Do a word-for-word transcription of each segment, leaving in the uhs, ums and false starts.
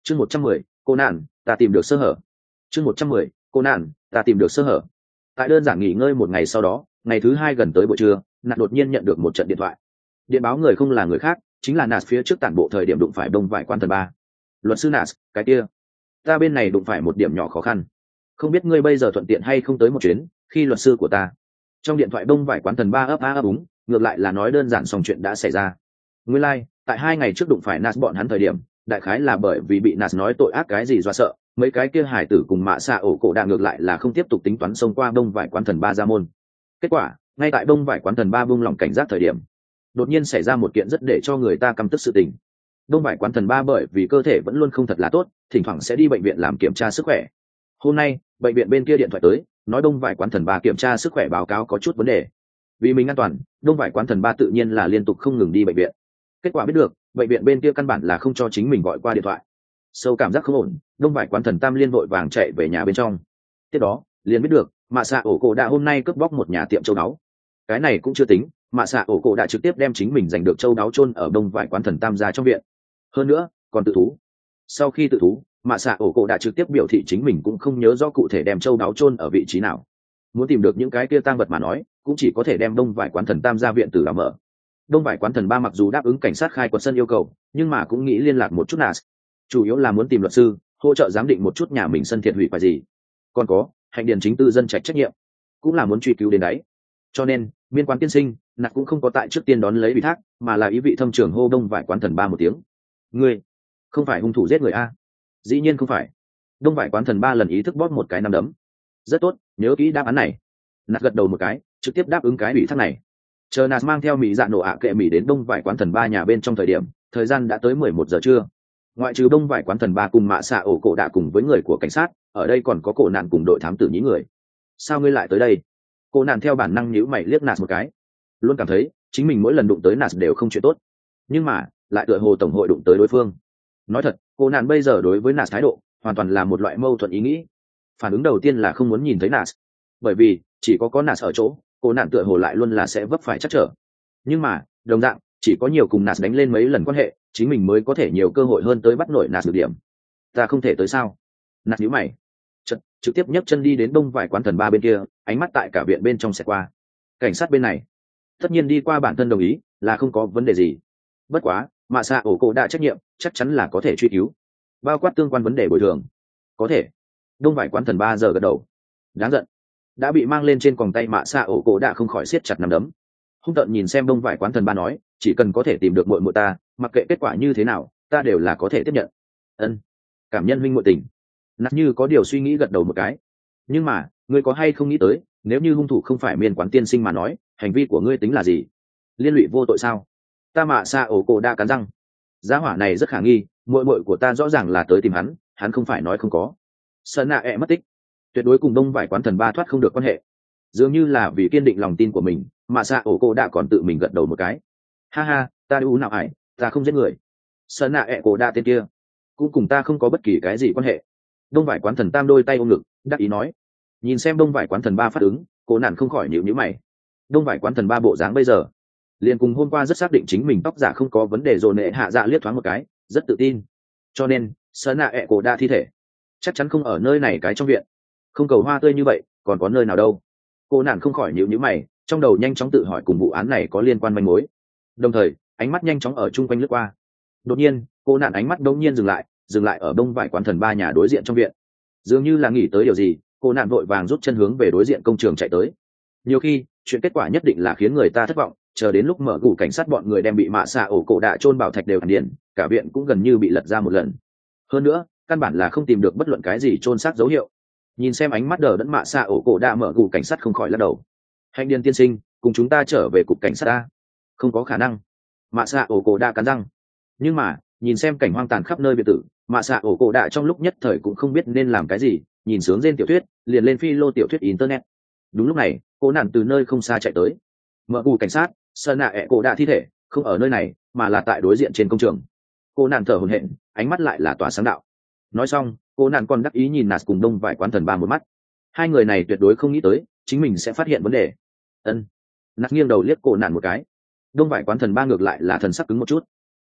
chương một trăm mười cô nạn ta tìm được sơ hở. chương một trăm mười cô nạn ta tìm được sơ hở. Tại đơn giản nghỉ ngơi một ngày sau đó, ngày thứ hai gần tới buổi trưa, nạn đột nhiên nhận được một trận điện thoại. Điện báo người không là người khác, chính là Nas phía trước tản bộ thời điểm đụng phải đông vải quan thần ba. Luật sư Nas, cái kia, ta bên này đụng phải một điểm nhỏ khó khăn, không biết ngươi bây giờ thuận tiện hay không tới một chuyến khi luật sư của ta. Trong điện thoại đông vải quán thần ba ấp á ấp úng, ngược lại là nói đơn giản xong chuyện đã xảy ra. Nguyên lai, tại hai ngày trước đụng phải Nas bọn hắn thời điểm, đại khái là bởi vì bị Nas nói tội ác cái gì do sợ, mấy cái kia hải tử cùng mạ xạ ổ cổ đạ ngược lại là không tiếp tục tính toán xông qua đông vải quán thần ba ra môn. Kết quả, ngay tại đông vải quán thần ba buông lỏng cảnh giác thời điểm, đột nhiên xảy ra một kiện rất để cho người ta căm tức sự tình. Đông vải quán thần ba bởi vì cơ thể vẫn luôn không thật là tốt, thỉnh thoảng sẽ đi bệnh viện làm kiểm tra sức khỏe. Hôm nay, bệnh viện bên kia điện thoại tới, nói đông vải quán thần ba kiểm tra sức khỏe báo cáo có chút vấn đề. Vì mình an toàn, đông vải quán thần ba tự nhiên là liên tục không ngừng đi bệnh viện. Kết quả biết được, bệnh viện bên kia căn bản là không cho chính mình gọi qua điện thoại. Sâu cảm giác không ổn, đông vải quán thần tam liên vội vàng chạy về nhà bên trong. Tiếp đó, liền biết được, mạ xạ ổ cổ đã hôm nay cướp bóc một nhà tiệm châu đáo. Cái này cũng chưa tính, mạ xạ ổ cổ đã trực tiếp đem chính mình giành được châu đáo chôn ở đông vải quán thần tam gia trong viện. Hơn nữa, còn tự thú. Sau khi tự thú, mạ xạ ổ cổ đã trực tiếp biểu thị chính mình cũng không nhớ rõ cụ thể đem châu đáo chôn ở vị trí nào. Muốn tìm được những cái kia tang vật mà nói, cũng chỉ có thể đem đông vải quán thần tam gia viện tử làm mở. Đông vải quán thần ba mặc dù đáp ứng cảnh sát khai quật sân yêu cầu, nhưng mà cũng nghĩ liên lạc một chút Nas, chủ yếu là muốn tìm luật sư hỗ trợ giám định một chút nhà mình sân thiệt hủy phải gì. Còn có hạnh điền chính tư dân trạch trách nhiệm, cũng là muốn truy cứu đến đấy. Cho nên miên quán tiên sinh nặc cũng không có tại trước tiên đón lấy ủy thác, mà là ý vị thâm trường hô đông vải quán thần ba một tiếng. Ngươi không phải hung thủ giết người a? Dĩ nhiên không phải. Đông vải quán thần ba lần ý thức bóp một cái nắm đấm. Rất tốt, nhớ kỹ đáp án này. Nặc gật đầu một cái, trực tiếp đáp ứng cái ủy thác này. Chờ Nas mang theo mỹ dạ nổ ạ kệ mỹ đến đông vải quán thần ba nhà bên trong thời điểm, thời gian đã tới mười một giờ trưa. Ngoại trừ đông vải quán thần ba cùng mạ xạ ổ cổ đạ cùng với người của cảnh sát, ở đây còn có cổ nạn cùng đội thám tử nhí người. Sao ngươi lại tới đây? Cổ nạn theo bản năng nhíu mày liếc Nas một cái, luôn cảm thấy chính mình mỗi lần đụng tới Nas đều không chuyện tốt, nhưng mà lại tựa hồ tổng hội đụng tới đối phương. Nói thật, cổ nạn bây giờ đối với Nas thái độ hoàn toàn là một loại mâu thuẫn ý nghĩ. Phản ứng đầu tiên là không muốn nhìn thấy Nas, bởi vì chỉ có có Nas ở chỗ, cổ nạn tựa hồ lại luôn là sẽ vấp phải chắc trở. Nhưng mà đồng dạng, chỉ có nhiều cùng Nas đánh lên mấy lần quan hệ, chính mình mới có thể nhiều cơ hội hơn tới bắt nổi Nas được điểm. Ta không thể tới sao? Nas nhíu mày, Chật, trực tiếp nhấc chân đi đến đông vải quán thần ba bên kia, ánh mắt tại cả viện bên trong xẹt qua. Cảnh sát bên này tất nhiên đi qua bản thân đồng ý là không có vấn đề gì. Bất quá mạ xạ ổ cổ đã trách nhiệm chắc chắn là có thể truy cứu, bao quát tương quan vấn đề bồi thường. Có thể. Đông vải quán thần ba giờ gật đầu. Đáng giận, đã bị mang lên trên còng tay mạ xạ ổ cổ đã không khỏi siết chặt nắm đấm. Hung tợn nhìn xem đông vải quán thần ba nói, chỉ cần có thể tìm được muội muội ta, mặc kệ kết quả như thế nào, ta đều là có thể tiếp nhận. Ân, cảm nhân huynh muội tình. Nát như có điều suy nghĩ gật đầu một cái. Nhưng mà ngươi có hay không nghĩ tới, nếu như hung thủ không phải miên quán tiên sinh mà nói, hành vi của ngươi tính là gì? Liên lụy vô tội sao? Ta mạ xạ ổ cổ đã cắn răng. Giá hỏa này rất khả nghi, muội muội của ta rõ ràng là tới tìm hắn, hắn không phải nói không có. Sơn nạ ẹ mất tích, tuyệt đối cùng đông vải quán thần ba thoát không được quan hệ. Dường như là vì kiên định lòng tin của mình, mạ xạ ổ cổ đã còn tự mình gật đầu một cái. Ha ha, ta đu nào ải, ta không giết người. Sơn nạ ẹ cổ đã tên kia cũng cùng ta không có bất kỳ cái gì quan hệ. Đông vải quán thần tam đôi tay ôm ngực, đắc ý nói. Nhìn xem đông vải quán thần ba phát ứng, cổ nạn không khỏi nhíu nhíu mày. Đông vải quán thần ba bộ dáng bây giờ liền cùng hôm qua rất xác định chính mình tóc giả không có vấn đề, rồi nệ hạ dạ liếc thoáng một cái, rất tự tin. Cho nên sơn nạ ẹ cổ đa thi thể chắc chắn không ở nơi này cái trong viện. Không cầu hoa tươi như vậy còn có nơi nào đâu. Cô nạn không khỏi nhíu nhíu mày, trong đầu nhanh chóng tự hỏi cùng vụ án này có liên quan manh mối, đồng thời ánh mắt nhanh chóng ở chung quanh lướt qua. Đột nhiên cô nạn ánh mắt đột nhiên dừng lại dừng lại ở đông vải quán thần ba nhà đối diện trong viện. Dường như là nghĩ tới điều gì, cô nạn vội vàng rút chân hướng về đối diện công trường chạy tới. Nhiều khi chuyện kết quả nhất định là khiến người ta thất vọng, chờ đến lúc mở gủ cảnh sát bọn người đem bị mạ xạ ổ cổ đạ chôn bảo thạch đều hàn điện, cả viện cũng gần như bị lật ra một lần. Hơn nữa căn bản là không tìm được bất luận cái gì chôn xác dấu hiệu. Nhìn xem ánh mắt đờ đẫn mạ xạ ổ cổ đạ, mở gủ cảnh sát không khỏi lắc đầu. Hành điền tiên sinh, cùng chúng ta trở về cục cảnh sát ta. Không có khả năng. Mạ xạ ổ cổ đạ cắn răng. Nhưng mà nhìn xem cảnh hoang tàn khắp nơi biệt tử, mạ xạ ổ cổ đạ trong lúc nhất thời cũng không biết nên làm cái gì, nhìn sướng trên tiểu thuyết liền lên phi lô tiểu thuyết internet. Đúng lúc này cô nản từ nơi không xa chạy tới. Mở gủ cảnh sát, sơn nạ ẹ cổ đạ thi thể không ở nơi này mà là tại đối diện trên công trường. Cô nản thở hổn hển, ánh mắt lại là tỏa sáng đạo. Nói xong cô nản còn đắc ý nhìn Nas cùng đông vải quán thần ba một mắt. Hai người này tuyệt đối không nghĩ tới chính mình sẽ phát hiện vấn đề. Ân. Nas nghiêng đầu liếc cô nản một cái. Đông vải quán thần ba ngược lại là thần sắc cứng một chút.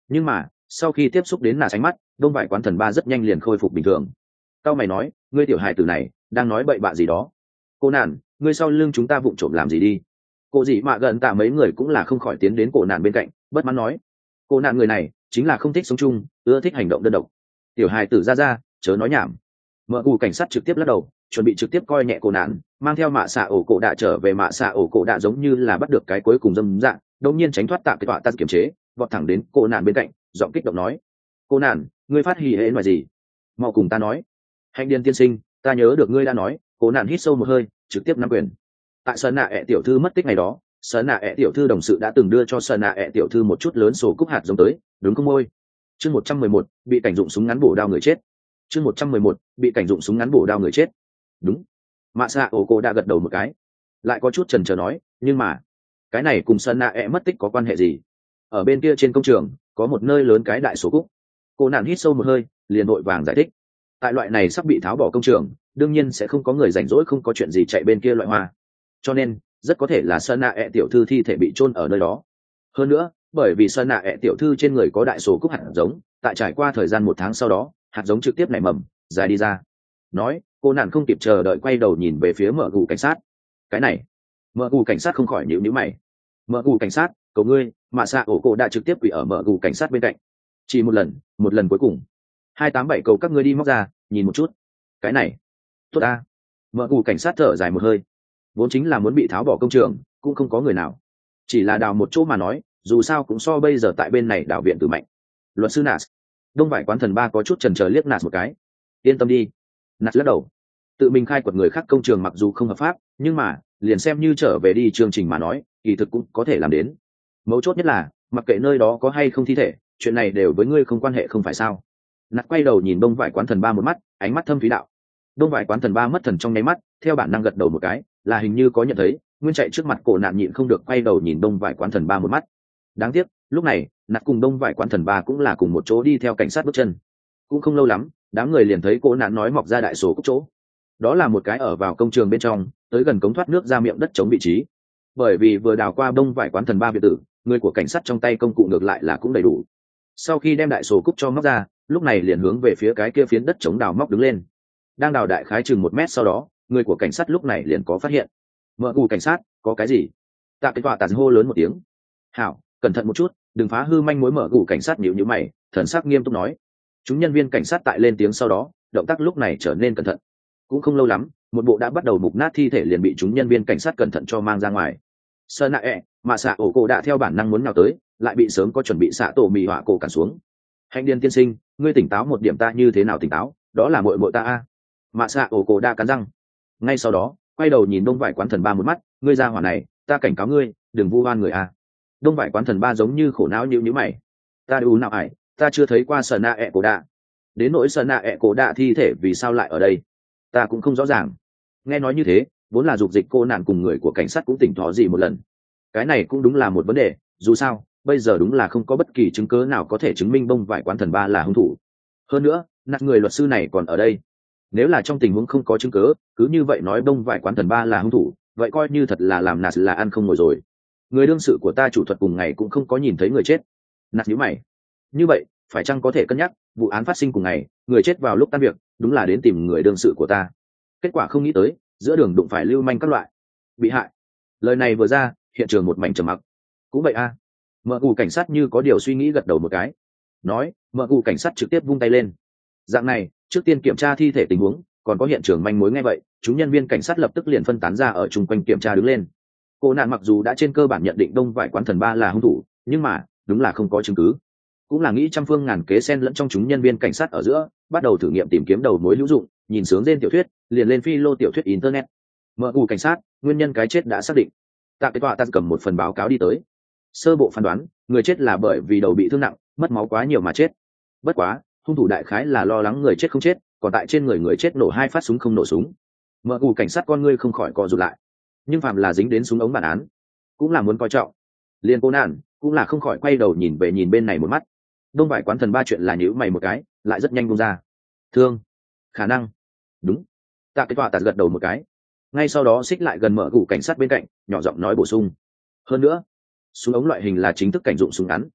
nhưng mà sau khi tiếp xúc đến nạt ánh mắt, đông vải quán thần ba rất nhanh liền khôi phục bình thường. Cao mày nói, ngươi tiểu hài tử này đang nói bậy bạ gì đó. Cô nản, ngươi sau lưng chúng ta vụng trộm làm gì đi? Cô dị mạ gần tạ mấy người cũng là không khỏi tiến đến cổ nạn bên cạnh, bất mãn nói, cô nạn người này chính là không thích sống chung, ưa thích hành động đơn độc. Tiểu hài tử ra ra, chớ nói nhảm. Mở ù cảnh sát trực tiếp lắc đầu, chuẩn bị trực tiếp coi nhẹ cổ nạn, mang theo mạ xạ ổ cổ đạ trở về. Mạ xạ ổ cổ đạ giống như là bắt được cái cuối cùng dâm dạng, đột nhiên tránh thoát tạ cái tọa ta kiểm chế, vọt thẳng đến cổ nạn bên cạnh, giọng kích động nói, cô nạn, ngươi phát hỉ hệ nói gì? Mau cùng ta nói. Hành điên tiên sinh, ta nhớ được ngươi đã nói. Cổ nạn hít sâu một hơi, trực tiếp nắm quyền. Tại sơn nạ ẹ tiểu thư mất tích ngày đó, sơn nạ ẹ tiểu thư đồng sự đã từng đưa cho sơn nạ ẹ tiểu thư một chút lớn sổ cúc hạt giống tới, đúng không ôi? Chương một trăm mười một, bị cảnh dụng súng ngắn bổ đao người chết. Chương một trăm mười một, bị cảnh dụng súng ngắn bổ đao người chết. Đúng. Mạ xạ ổ cô đã gật đầu một cái, lại có chút chần chờ nói, nhưng mà cái này cùng sơn nạ ẹ mất tích có quan hệ gì? Ở bên kia trên công trường có một nơi lớn cái đại sổ cúc. Cô nạn hít sâu một hơi, liền vội vàng giải thích, tại loại này sắp bị tháo bỏ công trường, đương nhiên sẽ không có người rảnh rỗi không có chuyện gì chạy bên kia loại hoa, cho nên rất có thể là sơn nạ ẹ tiểu thư thi thể bị chôn ở nơi đó. Hơn nữa bởi vì sơn nạ ẹ tiểu thư trên người có đại số cúc hạt giống, tại trải qua thời gian một tháng sau đó, hạt giống trực tiếp nảy mầm dài đi ra. Nói, cô nạn không kịp chờ đợi quay đầu nhìn về phía mở gù cảnh sát. Cái này, mở gù cảnh sát không khỏi nhíu nhíu mày. Mở gù cảnh sát, cầu ngươi. Mạ xạ ổ cổ đã trực tiếp quỳ ở mở gù cảnh sát bên cạnh, chỉ một lần, một lần cuối cùng. Hai tám bảy cầu các ngươi đi móc ra nhìn một chút. Cái này tốt a. Mở gù cảnh sát thở dài một hơi, vốn chính là muốn bị tháo bỏ công trường, cũng không có người nào, chỉ là đào một chỗ mà nói, dù sao cũng so bây giờ tại bên này đào viện tử mạnh. Luật sư Nas. Đông vải quán thần ba có chút chần chờ liếc Nas một cái. Yên tâm đi. Nas lắc đầu, tự mình khai quật người khác công trường mặc dù không hợp pháp, nhưng mà liền xem như trở về đi chương trình mà nói, kỳ thực cũng có thể làm đến. Mấu chốt nhất là mặc kệ nơi đó có hay không thi thể, chuyện này đều với ngươi không quan hệ không phải sao? Nas quay đầu nhìn đông vải quán thần ba một mắt, ánh mắt thâm thúy đạo. Đông vải quán thần ba mất thần trong nháy mắt, theo bản năng gật đầu một cái, là hình như có nhận thấy. Nguyên chạy trước mặt cổ nạn nhịn không được quay đầu nhìn đông vải quán thần ba một mắt. Đáng tiếc lúc này nạt cùng đông vải quán thần ba cũng là cùng một chỗ đi theo cảnh sát bước chân. Cũng không lâu lắm, đám người liền thấy cổ nạn nói mọc ra đại sổ cúc chỗ. Đó là một cái ở vào công trường bên trong, tới gần cống thoát nước ra miệng đất chống vị trí. Bởi vì vừa đào qua đông vải quán thần ba biệt tử, người của cảnh sát trong tay công cụ ngược lại là cũng đầy đủ. Sau khi đem đại sổ cúc cho móc ra, lúc này liền hướng về phía cái kia phiến đất chống đào móc đứng lên. Đang đào đại khái chừng một mét sau đó, người của cảnh sát lúc này liền có phát hiện. Mở gù cảnh sát, có cái gì? Tạ cái tọa tạt hô lớn một tiếng. Hảo, cẩn thận một chút, đừng phá hư manh mối. Mở gù cảnh sát nhíu nhíu mày, thần sắc nghiêm túc nói. Chúng nhân viên cảnh sát tại lên tiếng sau đó, động tác lúc này trở nên cẩn thận. Cũng không lâu lắm, một bộ đã bắt đầu mục nát thi thể liền bị chúng nhân viên cảnh sát cẩn thận cho mang ra ngoài. Sơn nạ ẹ, mà xạ ổ cổ đã theo bản năng muốn nào tới, lại bị sớm có chuẩn bị xạ tổ mì họa cổ cản xuống. Hành điên tiên sinh, ngươi tỉnh táo một điểm. Ta như thế nào tỉnh táo? Đó là muội muội ta a. Mạ xạ ổ cổ đã cắn răng. Ngay sau đó quay đầu nhìn đông vải quán thần ba một mắt, ngươi ra hỏa này, ta cảnh cáo ngươi, đừng vu oan người a. Đông vải quán thần ba giống như khổ não nhíu nhíu mày. Ta đủ nào ải, ta chưa thấy qua Sơn nạ ẹ cổ đạ. Đến nỗi Sơn nạ ẹ cổ đạ thi thể vì sao lại ở đây, ta cũng không rõ ràng. Nghe nói như thế, vốn là dục dịch cô nạn cùng người của cảnh sát cũng tỉnh táo gì một lần. Cái này cũng đúng là một vấn đề, dù sao bây giờ đúng là không có bất kỳ chứng cứ nào có thể chứng minh đông vải quán thần ba là hung thủ. Hơn nữa nạt người luật sư này còn ở đây. Nếu là trong tình huống không có chứng cứ, cứ như vậy nói đông vải quán thần ba là hung thủ, vậy coi như thật là làm nạt là ăn không ngồi rồi. Người đương sự của ta chủ thuật cùng ngày cũng không có nhìn thấy người chết. Nạt nhíu mày. Như vậy phải chăng có thể cân nhắc vụ án phát sinh cùng ngày, người chết vào lúc tan việc, đúng là đến tìm người đương sự của ta. Kết quả không nghĩ tới, giữa đường đụng phải lưu manh các loại bị hại. Lời này vừa ra, hiện trường một mảnh trầm mặc. Cũng vậy a. À. Mở gù cảnh sát như có điều suy nghĩ gật đầu một cái. Nói, mở gù cảnh sát trực tiếp vung tay lên. Dạng này, trước tiên kiểm tra thi thể tình huống, còn có hiện trường manh mối. Nghe vậy, chúng nhân viên cảnh sát lập tức liền phân tán ra ở chung quanh kiểm tra đứng lên. Cô nạn mặc dù đã trên cơ bản nhận định đông vải quán thần ba là hung thủ, nhưng mà đúng là không có chứng cứ. Cũng là nghĩ trăm phương ngàn kế xen lẫn trong chúng nhân viên cảnh sát ở giữa, bắt đầu thử nghiệm tìm kiếm đầu mối hữu dụng. Nhìn sướng trên tiểu thuyết, liền lên phi lô tiểu thuyết internet. Mở gù cảnh sát, nguyên nhân cái chết đã xác định. Tạ cái tọa ta cầm một phần báo cáo đi tới. Sơ bộ phán đoán, người chết là bởi vì đầu bị thương nặng, mất máu quá nhiều mà chết. Bất quá hung thủ đại khái là lo lắng người chết không chết, còn tại trên người người chết nổ hai phát súng không nổ súng. Mở gù cảnh sát con ngươi không khỏi co rụt lại. Nhưng phạm là dính đến súng ống bản án, cũng là muốn coi trọng. Liên cô nạn cũng là không khỏi quay đầu nhìn về nhìn bên này một mắt. Đông vải quán thần ba chuyện là nhíu mày một cái, lại rất nhanh buông ra. Thương, khả năng. Đúng. Tạ cái tọa tạt gật đầu một cái. Ngay sau đó xích lại gần mở gù cảnh sát bên cạnh, nhỏ giọng nói bổ sung. Hơn nữa, súng ống loại hình là chính thức cảnh dụng súng ngắn.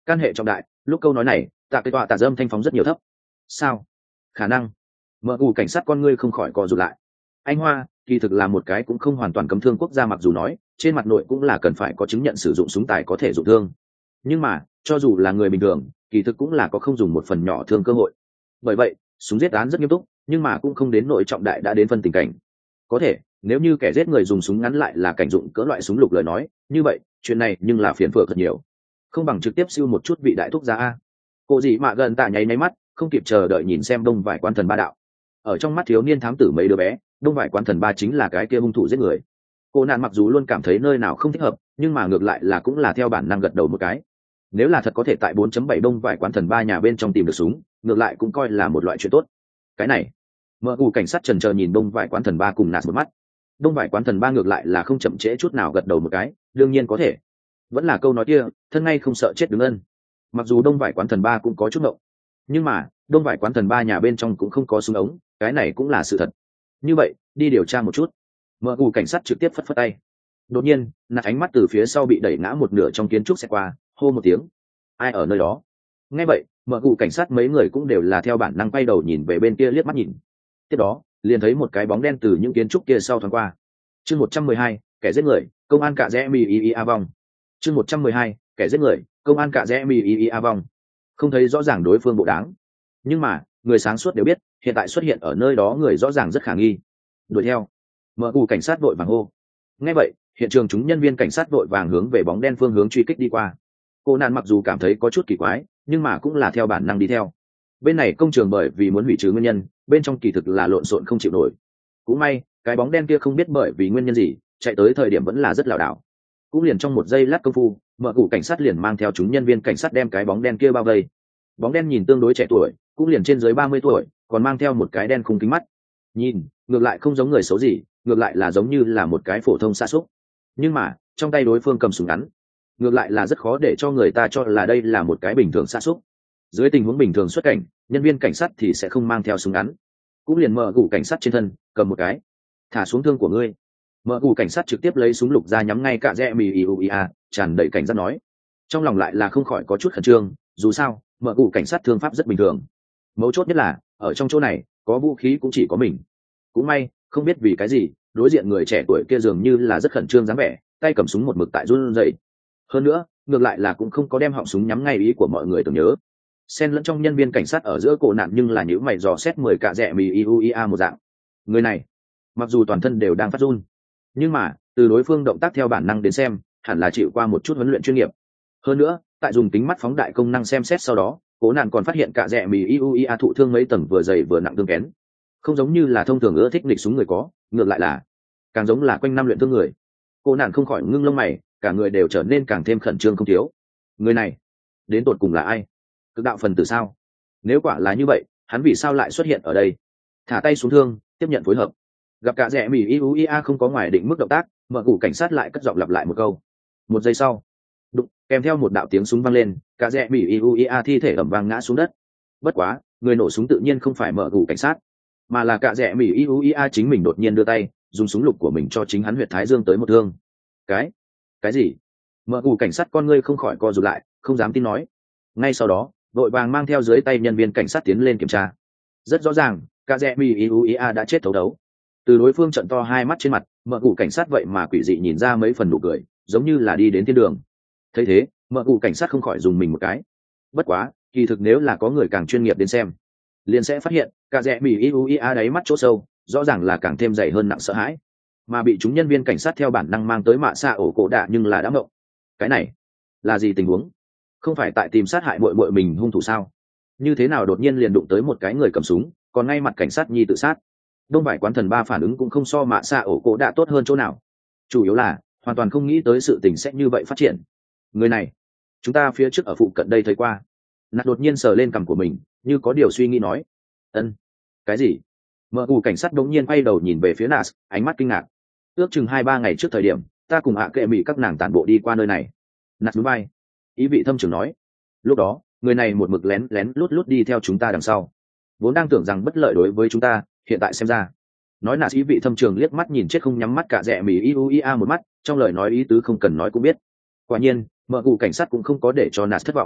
can hệ trọng đại. Lúc câu nói này tạ cái tọa tạ dâm thanh phóng rất nhiều thấp. Sao? Khả năng. Mở ủ cảnh sát con ngươi không khỏi co rụt lại. Anh Hoa kỳ thực là một cái cũng không hoàn toàn cấm thương quốc gia, mặc dù nói trên mặt nội cũng là cần phải có chứng nhận sử dụng súng tài có thể dụng thương, nhưng mà cho dù là người bình thường kỳ thực cũng là có không dùng một phần nhỏ thương cơ hội. Bởi vậy súng giết án rất nghiêm túc, nhưng mà cũng không đến nội trọng đại đã đến phân tình cảnh. Có thể nếu như kẻ giết người dùng súng ngắn lại là cảnh dụng cỡ loại súng lục lời nói, như vậy chuyện này nhưng là phiền phức thật nhiều. Không bằng trực tiếp siêu một chút vị đại thúc gia a. Cô gì mà gần tạ nháy máy mắt không kịp chờ đợi nhìn xem Đông Vải Quán Thần Ba đạo. Ở trong mắt thiếu niên thám tử mấy đứa bé, Đông Vải Quán Thần Ba chính là cái kia hung thủ giết người. Cô nạn mặc dù luôn cảm thấy nơi nào không thích hợp, nhưng mà ngược lại là cũng là theo bản năng gật đầu một cái. Nếu là thật có thể tại bốn chấm bảy Đông Vải Quán Thần Ba nhà bên trong tìm được súng, ngược lại cũng coi là một loại chuyện tốt. Cái này, mở ủ cảnh sát chần chờ nhìn Đông Vải Quán Thần Ba cùng nạt một mắt. Đông Vải Quán Thần Ba ngược lại là không chậm trễ chút nào gật đầu một cái, đương nhiên có thể. Vẫn là câu nói kia, thân ngay không sợ chết đứng ân. Mặc dù Đông Vải Quán Thần Ba cũng có chút ngộng, nhưng mà Đông Vải Quán Thần Ba nhà bên trong cũng không có súng ống, cái này cũng là sự thật. Như vậy đi điều tra một chút. Mở ủ cảnh sát trực tiếp phất phất tay. Đột nhiên nạt ánh mắt từ phía sau bị đẩy ngã một nửa trong kiến trúc xẹt qua, hô một tiếng, ai ở nơi đó? Nghe vậy mở ủ cảnh sát mấy người cũng đều là theo bản năng quay đầu nhìn về bên kia liếc mắt nhìn. Tiếp đó liền thấy một cái bóng đen từ những kiến trúc kia sau thoáng qua. Chương một trăm mười hai, kẻ giết người, công an cạ rẽ mì y y a vong. Chương một trăm mười hai, kẻ giết người, công an cạ rẽ mì y y a vong. Không thấy rõ ràng đối phương bộ đáng, nhưng mà người sáng suốt đều biết hiện tại xuất hiện ở nơi đó người rõ ràng rất khả nghi. Đuổi theo. Mở ủ cảnh sát vội vàng hô. Nghe vậy hiện trường chúng nhân viên cảnh sát vội vàng hướng về bóng đen phương hướng truy kích đi qua. Cô nạn mặc dù cảm thấy có chút kỳ quái, nhưng mà cũng là theo bản năng đi theo. Bên này công trường bởi vì muốn hủy trừ nguyên nhân, bên trong kỳ thực là lộn xộn không chịu nổi. Cũng may cái bóng đen kia không biết bởi vì nguyên nhân gì chạy tới thời điểm vẫn là rất lảo đảo. Cũng liền trong một giây lát công phu, mở ủ cảnh sát liền mang theo chúng nhân viên cảnh sát đem cái bóng đen kia bao vây. Bóng đen nhìn tương đối trẻ tuổi, cũng liền trên dưới ba mươi tuổi, còn mang theo một cái đen khung kính mắt. Nhìn ngược lại không giống người xấu gì, ngược lại là giống như là một cái phổ thông sa súc. Nhưng mà trong tay đối phương cầm súng ngắn, ngược lại là rất khó để cho người ta cho là đây là một cái bình thường sa súc. Dưới tình huống bình thường xuất cảnh, nhân viên cảnh sát thì sẽ không mang theo súng ngắn. Cũng liền mở ủ cảnh sát trên thân cầm một cái, thả xuống thương của ngươi. Mở ủ cảnh sát trực tiếp lấy súng lục ra nhắm ngay cả rẽ mì iuia, tràn đầy cảnh giác nói. Trong lòng lại là không khỏi có chút khẩn trương, dù sao mở ủ cảnh sát thương pháp rất bình thường. Mấu chốt nhất là ở trong chỗ này có vũ khí cũng chỉ có mình. Cũng may không biết vì cái gì đối diện người trẻ tuổi kia dường như là rất khẩn trương dáng vẻ, tay cầm súng một mực tại run rẩy. Hơn nữa ngược lại là cũng không có đem họng súng nhắm ngay ý của mọi người tưởng nhớ. Xen lẫn trong nhân viên cảnh sát ở giữa cổ nạn nhưng là những mày dò xét mười cả rẽ mì iuia một dạng. Người này mặc dù toàn thân đều đang phát run, nhưng mà từ đối phương động tác theo bản năng đến xem hẳn là chịu qua một chút huấn luyện chuyên nghiệp. Hơn nữa tại dùng kính mắt phóng đại công năng xem xét sau đó, cố nạn còn phát hiện cả rẽ mì iuia thụ thương mấy tầng vừa dày vừa nặng thương kén. Không giống như là thông thường ưa thích nghịch súng người có, ngược lại là càng giống là quanh năm luyện thương người. Cô nạn không khỏi ngưng lông mày, cả người đều trở nên càng thêm khẩn trương không thiếu. Người này đến tột cùng là ai? Cực đạo phần tử sao? Nếu quả là như vậy hắn vì sao lại xuất hiện ở đây? Thả tay xuống thương, tiếp nhận phối hợp. Gặp cả rẽ mì iuia không có ngoài định mức động tác, mở ủ cảnh sát lại cất giọng lặp lại một câu. Một giây sau, đụng, kèm theo một đạo tiếng súng vang lên, cả rẽ mì iuia thi thể ẩm vang ngã xuống đất. Bất quá người nổ súng tự nhiên không phải mở ủ cảnh sát, mà là cả rẽ mì iuia chính mình đột nhiên đưa tay dùng súng lục của mình cho chính hắn huyệt thái dương tới một thương. Cái cái gì? Mở ủ cảnh sát con ngươi không khỏi co rụt lại, không dám tin nói. Ngay sau đó vội vàng mang theo dưới tay nhân viên cảnh sát tiến lên kiểm tra. Rất rõ ràng cả rẽ mì iuia đã chết thấu đấu. Từ đối phương trận to hai mắt trên mặt, mở ủ cảnh sát vậy mà quỷ dị nhìn ra mấy phần nụ cười, giống như là đi đến thiên đường. Thấy thế mở ủ cảnh sát không khỏi dùng mình một cái. Bất quá kỳ thực nếu là có người càng chuyên nghiệp đến xem, liền sẽ phát hiện cả rẽ mì iuia đáy mắt chỗ sâu rõ ràng là càng thêm dày hơn nặng sợ hãi, mà bị chúng nhân viên cảnh sát theo bản năng mang tới mạ xạ ổ cổ đạ nhưng là đã ngộng. Cái này là gì tình huống? Không phải tại tìm sát hại muội muội mình hung thủ sao? Như thế nào đột nhiên liền đụng tới một cái người cầm súng, còn ngay mặt cảnh sát nhi tự sát? Đông Vải Quán Thần Ba phản ứng cũng không so mạ xạ ổ cổ đạ tốt hơn chỗ nào. Chủ yếu là hoàn toàn không nghĩ tới sự tình sẽ như vậy phát triển. Người này chúng ta phía trước ở phụ cận đây thấy qua. Nạt đột nhiên sờ lên cằm của mình, như có điều suy nghĩ nói. Ân, cái gì? Mở ủ cảnh sát đống nhiên quay đầu nhìn về phía Nas, ánh mắt kinh ngạc. Ước chừng hai ba ngày trước thời điểm ta cùng hạ kệ mỹ các nàng tản bộ đi qua nơi này. Nas núi bay, ý vị thâm trường nói. Lúc đó người này một mực lén lén lút lút đi theo chúng ta đằng sau, vốn đang tưởng rằng bất lợi đối với chúng ta, hiện tại xem ra. Nói Nas ý vị thâm trường liếc mắt nhìn chết không nhắm mắt cả rẽ mì iuia một mắt, trong lời nói ý tứ không cần nói cũng biết. Quả nhiên mở ủ cảnh sát cũng không có để cho Nas thất vọng.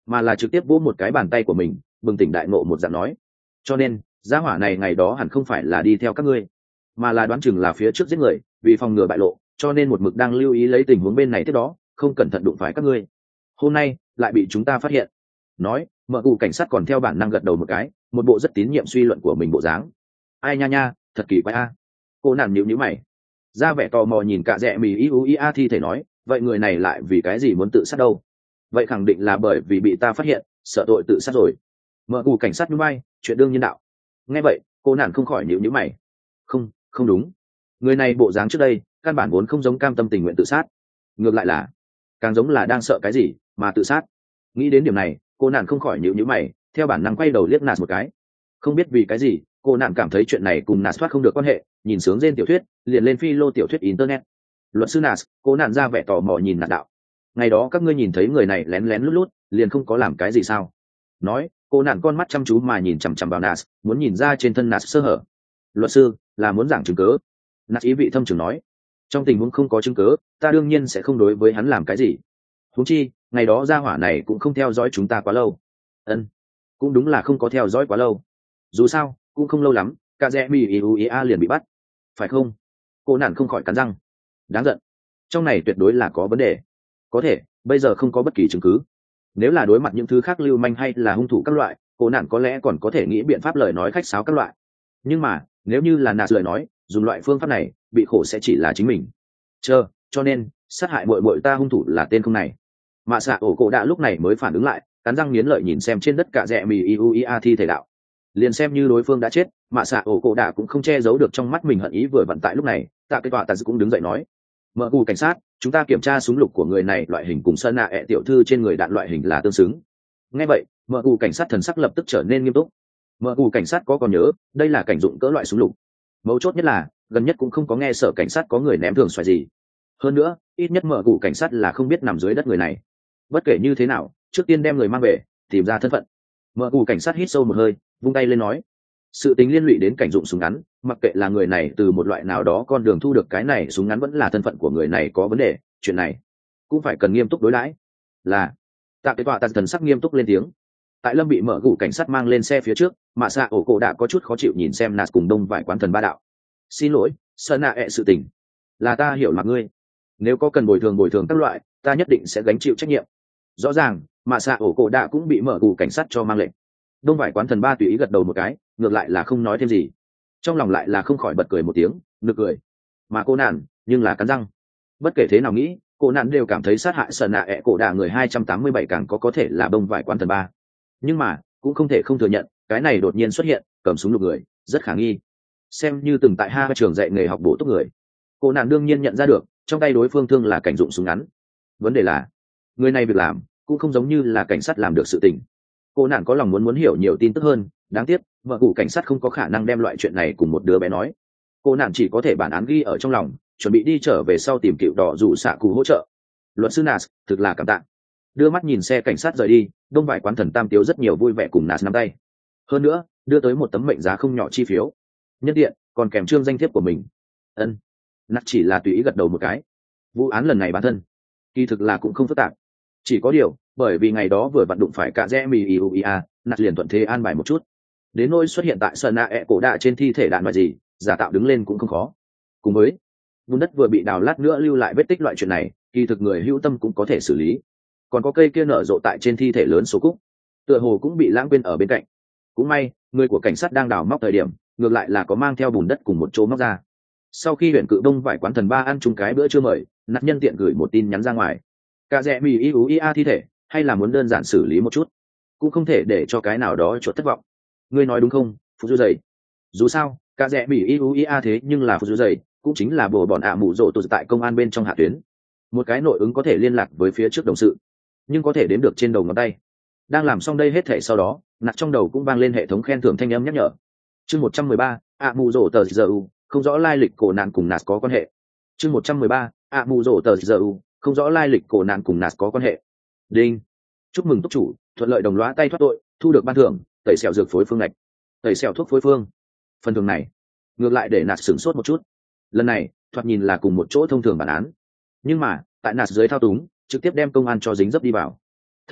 mà là trực tiếp vỗ một cái bàn tay của mình, bừng tỉnh đại ngộ một dạng nói. Cho nên gia hỏa này ngày đó hẳn không phải là đi theo các ngươi, mà là đoán chừng là phía trước giết người, vì phòng ngừa bại lộ, cho nên một mực đang lưu ý lấy tình huống bên này tiếp đó, không cẩn thận đụng phải các ngươi. Hôm nay lại bị chúng ta phát hiện. Nói, mở cụ cảnh sát còn theo bản năng gật đầu một cái, một bộ rất tín nhiệm suy luận của mình bộ dáng. Ai nha nha, thật kỳ quái a. Cô nản nhíu nhíu mày, ra vẻ tò mò nhìn cả rẽ mì iu ia thi thể nói, vậy người này lại vì cái gì muốn tự sát đâu? Vậy khẳng định là bởi vì bị ta phát hiện, sợ tội tự sát rồi. Mở cụ cảnh sát núi bay, chuyện đương nhiên đạo. Nghe vậy, cô nản không khỏi nhíu nhíu mày. Không, không đúng. Người này bộ dáng trước đây, căn bản vốn không giống cam tâm tình nguyện tự sát, ngược lại là càng giống là đang sợ cái gì mà tự sát. Nghĩ đến điểm này, cô nản không khỏi nhíu nhíu mày, theo bản năng quay đầu liếc Nạt một cái. Không biết vì cái gì, cô nản cảm thấy chuyện này cùng Nạt thoát không được quan hệ, nhìn sướng trên tiểu thuyết, liền lên phi lô tiểu thuyết internet. Luật sư Nạt, cô nản ra vẻ tò mò nhìn Nạt đạo. Ngày đó các ngươi nhìn thấy người này lén lén lút lút, liền không có làm cái gì sao? Nói, cô nản con mắt chăm chú mà nhìn chằm chằm vào Nạt, muốn nhìn ra trên thân Nạt sơ hở. Luật sư, là muốn giảng chứng cứ. Nạt ý vị thâm trường nói, trong tình huống không có chứng cứ, ta đương nhiên sẽ không đối với hắn làm cái gì. Huống chi, ngày đó gia hỏa này cũng không theo dõi chúng ta quá lâu. Ân, cũng đúng là không có theo dõi quá lâu. Dù sao, cũng không lâu lắm, cả rẽ mi iu ia liền bị bắt, phải không? Cô nản không khỏi cắn răng. Đáng giận, trong này tuyệt đối là có vấn đề. Có thể, bây giờ không có bất kỳ chứng cứ. Nếu là đối mặt những thứ khác lưu manh hay là hung thủ các loại, cô nản có lẽ còn có thể nghĩ biện pháp lời nói khách sáo các loại. Nhưng mà, nếu như là Nạt lời nói, dùng loại phương pháp này, bị khổ sẽ chỉ là chính mình. Chờ, cho nên, sát hại muội muội ta hung thủ là tên không này. Mạ xạ ổ cổ đã lúc này mới phản ứng lại, cắn răng nghiến lợi nhìn xem trên đất cả rẽ mì iu ia thi thể đạo. Liền xem như đối phương đã chết, mạ xạ ổ cổ đã cũng không che giấu được trong mắt mình hận ý vừa vặn tại lúc này, tạ cái tọa tạ cũng đứng dậy nói. Mở cù cảnh sát, chúng ta kiểm tra súng lục của người này loại hình cùng sơn nạ ẹ tiểu thư trên người đạn loại hình là tương xứng. Nghe vậy, mở cù cảnh sát thần sắc lập tức trở nên nghiêm túc. Mở cù cảnh sát có còn nhớ, đây là cảnh dụng cỡ loại súng lục. Mấu chốt nhất là, gần nhất cũng không có nghe sở cảnh sát có người ném thường xoài gì. Hơn nữa, ít nhất mở cù cảnh sát là không biết nằm dưới đất người này. Bất kể như thế nào, trước tiên đem người mang về, tìm ra thân phận. Mở cù cảnh sát hít sâu một hơi, vung tay lên nói. Sự tính liên lụy đến cảnh dụng súng ngắn, mặc kệ là người này từ một loại nào đó con đường thu được cái này súng ngắn vẫn là thân phận của người này có vấn đề, chuyện này cũng phải cần nghiêm túc đối đãi. Là tạ cái tọa tạ thần sắc nghiêm túc lên tiếng. Tại Lâm bị mở gủ cảnh sát mang lên xe phía trước, mạ xạ ổ cổ đã có chút khó chịu nhìn xem Nạt cùng đông vài quán thần ba đạo. Xin lỗi, sơn nạ ẹ sự tình là ta hiểu là ngươi, nếu có cần bồi thường bồi thường các loại, ta nhất định sẽ gánh chịu trách nhiệm. Rõ ràng, mạ xạ ổ cổ đã cũng bị mở gủ cảnh sát cho mang lệnh. Đông vài quán thần ba tùy ý gật đầu một cái, ngược lại là không nói thêm gì, trong lòng lại là không khỏi bật cười một tiếng, nực cười. Mà cô nạn, nhưng là cắn răng. Bất kể thế nào nghĩ, cô nạn đều cảm thấy sát hại sơn nạ ẹ cổ đà người hai trăm tám mươi bảy càng có có thể là đông vài quán thần ba. Nhưng mà cũng không thể không thừa nhận, cái này đột nhiên xuất hiện cầm súng lục người rất khả nghi. Xem như từng tại hai trường dạy nghề học bổ túc người, cô nạn đương nhiên nhận ra được trong tay đối phương thương là cảnh dụng súng ngắn. Vấn đề là người này việc làm cũng không giống như là cảnh sát làm được sự tình. Cô nạn có lòng muốn muốn hiểu nhiều tin tức hơn, đáng tiếc vợ cụ cảnh sát không có khả năng đem loại chuyện này cùng một đứa bé nói. Cô nạn chỉ có thể bản án ghi ở trong lòng, chuẩn bị đi trở về sau tìm cựu đỏ rủ xạ cụ hỗ trợ. Luật sư Nas thực là cảm tạ. Đưa mắt nhìn xe cảnh sát rời đi, đông vải quán thần tam tiếu rất nhiều vui vẻ cùng Nas nắm tay. Hơn nữa đưa tới một tấm mệnh giá không nhỏ chi phiếu, nhân tiện còn kèm trương danh thiếp của mình. Ân, Nas chỉ là tùy ý gật đầu một cái. Vụ án lần này bản thân kỳ thực là cũng không phức tạp, chỉ có điều bởi vì ngày đó vừa vặn đụng phải cả rẽ mì iu ia, Nas liền thuận thế an bài một chút. Đến nỗi xuất hiện tại sơn nạ ẹ cổ đạ trên thi thể đạn loại gì, giả tạo đứng lên cũng không khó. Cùng với bùn đất vừa bị đào lát nữa lưu lại vết tích loại chuyện này, kỳ thực người hữu tâm cũng có thể xử lý. Còn có cây kia nở rộ tại trên thi thể lớn số cúc, tựa hồ cũng bị lãng quên ở bên cạnh. Cũng may người của cảnh sát đang đào móc thời điểm, ngược lại là có mang theo bùn đất cùng một chỗ móc ra. Sau khi huyện cự đông vải quán thần ba ăn chung cái bữa trưa mời, nạn nhân tiện gửi một tin nhắn ra ngoài. Cả rẽ mì iu ia thi thể, hay là muốn đơn giản xử lý một chút, cũng không thể để cho cái nào đó chuột thất vọng. Ngươi nói đúng không, phụ du dày? Dù sao cả rẽ mì iu ia thế nhưng là phụ du dày, cũng chính là bồ bọn ạ mụ rộ tụt tại công an bên trong hạ tuyến, một cái nội ứng có thể liên lạc với phía trước đồng sự, nhưng có thể đếm được trên đầu ngón tay. Đang làm xong đây hết thể sau đó, nạt trong đầu cũng vang lên hệ thống khen thưởng thanh âm nhắc nhở. Chương một trăm mười ba, ạ mụ rộ tờ giờ u, không rõ lai lịch cổ nạn cùng nạt có quan hệ. Chương một trăm mười ba, ạ mụ rộ tờ giờ u, không rõ lai lịch cổ nạn cùng nạt có quan hệ. Đinh, chúc mừng túc chủ thuận lợi đồng lõa tay thoát tội, thu được ban thưởng tẩy xẻo dược phối phương lệch, tẩy xẻo thuốc phối phương. Phần thưởng này ngược lại để nạt sửng sốt một chút. Lần này thoạt nhìn là cùng một chỗ thông thường bản án, nhưng mà tại nạt dưới thao túng trực tiếp đem công an cho dính dấp đi vào, thậm chí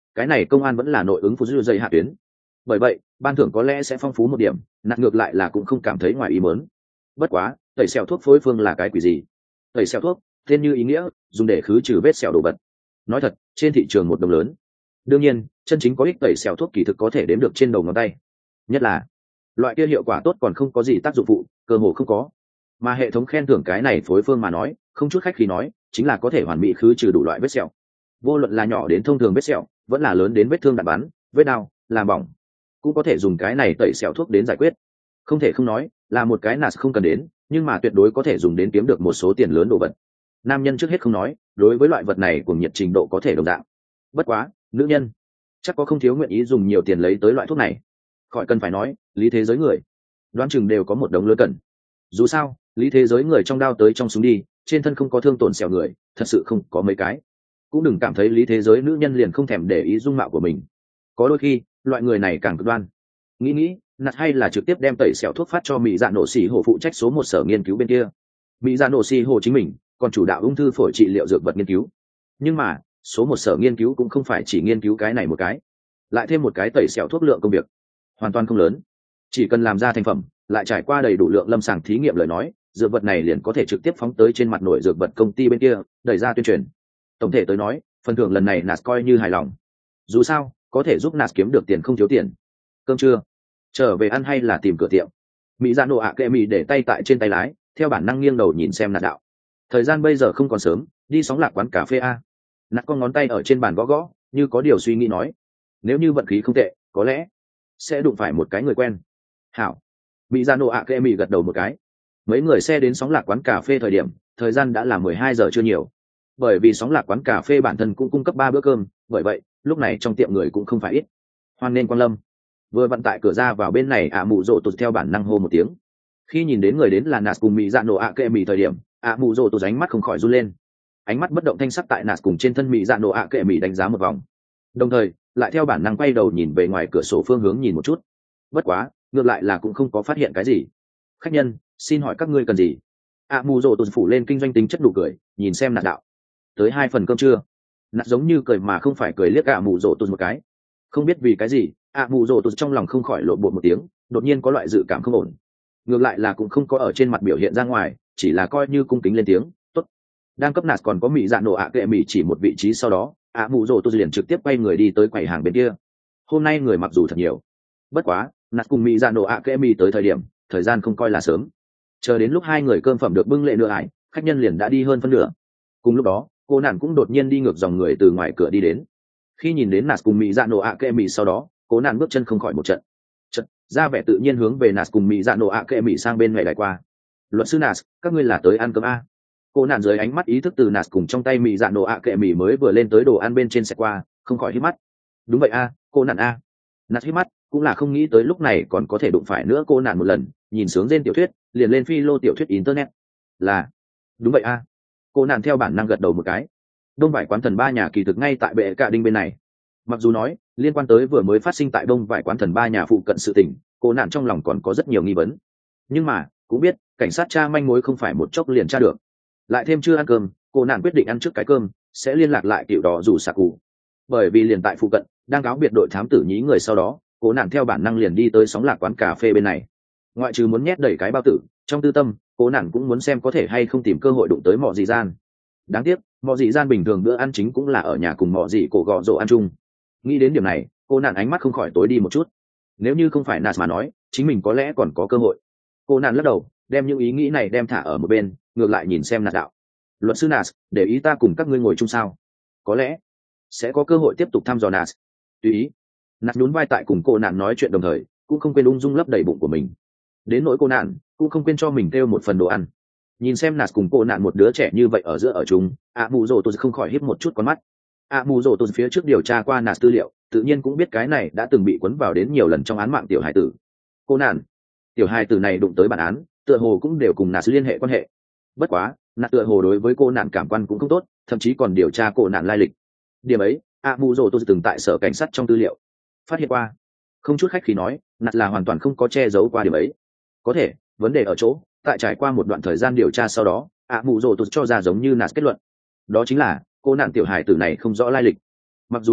cái này công an vẫn là nội ứng phụ dư dây hạ tuyến. Bởi vậy ban thưởng có lẽ sẽ phong phú một điểm, nạt ngược lại là cũng không cảm thấy ngoài ý muốn. Bất quá tẩy xẻo thuốc phối phương là cái quỷ gì? Tẩy xẻo thuốc tên như ý nghĩa, dùng để khứ trừ vết sẹo đồ vật. Nói thật, trên thị trường một đồng lớn. Đương nhiên chân chính có ích tẩy xẻo thuốc kỳ thực có thể đếm được trên đầu ngón tay, nhất là loại kia hiệu quả tốt còn không có gì tác dụng phụ, cơ hồ không có. Mà hệ thống khen thưởng cái này phối phương mà nói, không chút khách khí nói, chính là có thể hoàn mỹ khứ trừ đủ loại vết sẹo. Vô luận là nhỏ đến thông thường vết sẹo, vẫn là lớn đến vết thương đạn bắn, vết đau, làm bỏng, cũng có thể dùng cái này tẩy sẹo thuốc đến giải quyết. Không thể không nói, là một cái nạt không cần đến, nhưng mà tuyệt đối có thể dùng đến kiếm được một số tiền lớn đồ vật. Nam nhân trước hết không nói, đối với loại vật này cùng nhiệt trình độ có thể đồng dạng. Bất quá, nữ nhân chắc có không thiếu nguyện ý dùng nhiều tiền lấy tới loại thuốc này. Khỏi cần phải nói, lý thế giới người đoán chừng đều có một đống lớn cần. Dù sao lý thế giới người trong đao tới trong súng đi, trên thân không có thương tổn sẹo người thật sự không có mấy cái. Cũng đừng cảm thấy lý thế giới nữ nhân liền không thèm để ý dung mạo của mình, có đôi khi loại người này càng cực đoan. Nghĩ nghĩ nạt hay là trực tiếp đem tẩy sẹo thuốc phát cho mỹ dạ nổ xì hồ phụ trách số một sở nghiên cứu bên kia. Mỹ dạ nổ xì hồ chính mình còn chủ đạo ung thư phổi trị liệu dược vật nghiên cứu, nhưng mà số một sở nghiên cứu cũng không phải chỉ nghiên cứu cái này một cái, lại thêm một cái tẩy sẹo thuốc lượng công việc hoàn toàn không lớn. Chỉ cần làm ra thành phẩm, lại trải qua đầy đủ lượng lâm sàng thí nghiệm lời nói, dược vật này liền có thể trực tiếp phóng tới trên mặt nổi dược vật công ty bên kia, đẩy ra tuyên truyền. Tổng thể tới nói, phần thưởng lần này nạt coi như hài lòng. Dù sao có thể giúp nạt kiếm được tiền không thiếu tiền. Cơm trưa trở về ăn hay là tìm cửa tiệm? Mỹ dạ nổ ạ kệ mỹ để tay tại trên tay lái, theo bản năng nghiêng đầu nhìn xem nạt đạo. Thời gian bây giờ không còn sớm, đi sóng lạc quán cà phê a. Nạt con ngón tay ở trên bàn gõ gõ, như có điều suy nghĩ nói, nếu như vận khí không tệ, có lẽ sẽ đụng phải một cái người quen. Hảo. Mỹ dạ nổ ạ kệ mỹ gật đầu một cái. Mấy người xe đến sóng lạc quán cà phê thời điểm, thời gian đã là mười hai giờ chưa nhiều. Bởi vì sóng lạc quán cà phê bản thân cũng cung cấp ba bữa cơm, bởi vậy lúc này trong tiệm người cũng không phải ít. Hoan nên quang lâm. Vừa vận tại cửa ra vào bên này ạ mụ rồ tụt theo bản năng hô một tiếng. Khi nhìn đến người đến là nạt cùng mỹ dạ nổ ạ kệ mỹ thời điểm, ạ mụ rồ tụt ánh mắt không khỏi run lên. Ánh mắt bất động thanh sắc tại nạt cùng trên thân mỹ dạ nổ ạ kệ mỹ đánh giá một vòng, đồng thời lại theo bản năng quay đầu nhìn về ngoài cửa sổ phương hướng nhìn một chút. Bất quá ngược lại là cũng không có phát hiện cái gì. Khách nhân, xin hỏi các ngươi cần gì? ạ mù rồ tụt phủ lên kinh doanh tính chất nụ cười, nhìn xem nạt đạo. Tới hai phần cơm trưa. Nạt giống như cười mà không phải cười liếc ạ mù rồ tụt một cái. Không biết vì cái gì, ạ mù rồ tụt trong lòng không khỏi lộn bột một tiếng, đột nhiên có loại dự cảm không ổn. Ngược lại là cũng không có ở trên mặt biểu hiện ra ngoài, chỉ là coi như cung kính lên tiếng tốt. Đang cấp nạt còn có mỹ dạ nổ ạ kệ mỹ chỉ một vị trí, sau đó ạ mù rồ tụt liền trực tiếp quay người đi tới quầy hàng bên kia. Hôm nay người mặc dù thật nhiều, bất quá nạt cùng mỹ dạ nổ ạ kệ mỹ tới thời điểm thời gian không coi là sớm. Chờ đến lúc hai người cơm phẩm được bưng lệ nửa ải, khách nhân liền đã đi hơn phân nửa. Cùng lúc đó cô nạn cũng đột nhiên đi ngược dòng người từ ngoài cửa đi đến. Khi nhìn đến nạt cùng mỹ dạ nổ ạ kệ mỹ sau đó, cô nạn bước chân không khỏi một trận trận ra vẻ tự nhiên hướng về nạt cùng mỹ dạ nổ ạ kệ mỹ sang bên ngoài đại qua. Luật sư nạt, các ngươi là tới ăn cơm a? Cô nạn dưới ánh mắt ý thức từ nạt cùng trong tay mỹ dạ nổ ạ kệ mỹ mới vừa lên tới đồ ăn bên trên xe qua, không khỏi hít mắt. Đúng vậy a, cô nạn a. Nạt hít mắt, cũng là không nghĩ tới lúc này còn có thể đụng phải nữa cô nạn một lần, nhìn sướng trên tiểu thuyết liền lên phi lô tiểu thuyết internet. Là đúng vậy a. Cô nạn theo bản năng gật đầu một cái. Đông vải quán thần ba nhà kỳ thực ngay tại bệ cạ đinh bên này. Mặc dù nói liên quan tới vừa mới phát sinh tại đông vải quán thần ba nhà phụ cận sự tình, cô nạn trong lòng còn có rất nhiều nghi vấn, nhưng mà cũng biết cảnh sát tra manh mối không phải một chốc liền tra được. Lại thêm chưa ăn cơm, cô nạn quyết định ăn trước cái cơm sẽ liên lạc lại kiểu đó dù sạc cụ, bởi vì liền tại phụ cận đang cáo biệt đội thám tử nhí người. Sau đó cô nạn theo bản năng liền đi tới sóng lạc quán cà phê bên này. Ngoại trừ muốn nhét đẩy cái bao tử, trong tư tâm cô nạn cũng muốn xem có thể hay không tìm cơ hội đụng tới mọ dị gian. Đáng tiếc mọ dị gian bình thường bữa ăn chính cũng là ở nhà cùng mọ dị cổ gọ rổ ăn chung. Nghĩ đến điểm này, cô nạn ánh mắt không khỏi tối đi một chút. Nếu như không phải nạt mà nói, chính mình có lẽ còn có cơ hội. Cô nạn lắc đầu, đem những ý nghĩ này đem thả ở một bên, ngược lại nhìn xem nạt đạo. Luật sư nạt, để ý ta cùng các ngươi ngồi chung sao? Có lẽ sẽ có cơ hội tiếp tục thăm dò nạt. Tùy ý. Nạt nhún vai tại cùng cô nạn nói chuyện đồng thời, cũng không quên ung dung lấp đầy bụng của mình. Đến nỗi cô nạn, cũng không quên cho mình kêu một phần đồ ăn. Nhìn xem nạt cùng cô nạn một đứa trẻ như vậy ở giữa ở chung, ạ mù rồ tôi không khỏi híp một chút con mắt. ạ mù rồ tôi phía trước điều tra qua nạt tư liệu, tự nhiên cũng biết cái này đã từng bị cuốn vào đến nhiều lần trong án mạng tiểu hải tử. Cô nạn, tiểu hải tử này đụng tới bản án, tựa hồ cũng đều cùng nạt liên hệ quan hệ. Bất quá nạt tựa hồ đối với cô nạn cảm quan cũng không tốt, thậm chí còn điều tra cô nạn lai lịch. Điểm ấy ạ mù rồ tôi từng tại sở cảnh sát trong tư liệu phát hiện qua. Không chút khách khí nói, nạt là hoàn toàn không có che giấu qua điểm ấy. Có thể vấn đề ở chỗ, tại trải qua một đoạn thời gian điều tra sau đó, ạ mù rồ tôi cho ra giống như nạt kết luận, đó chính là cô nạn tiểu hải tử này không rõ lai lịch. Mặc dù nói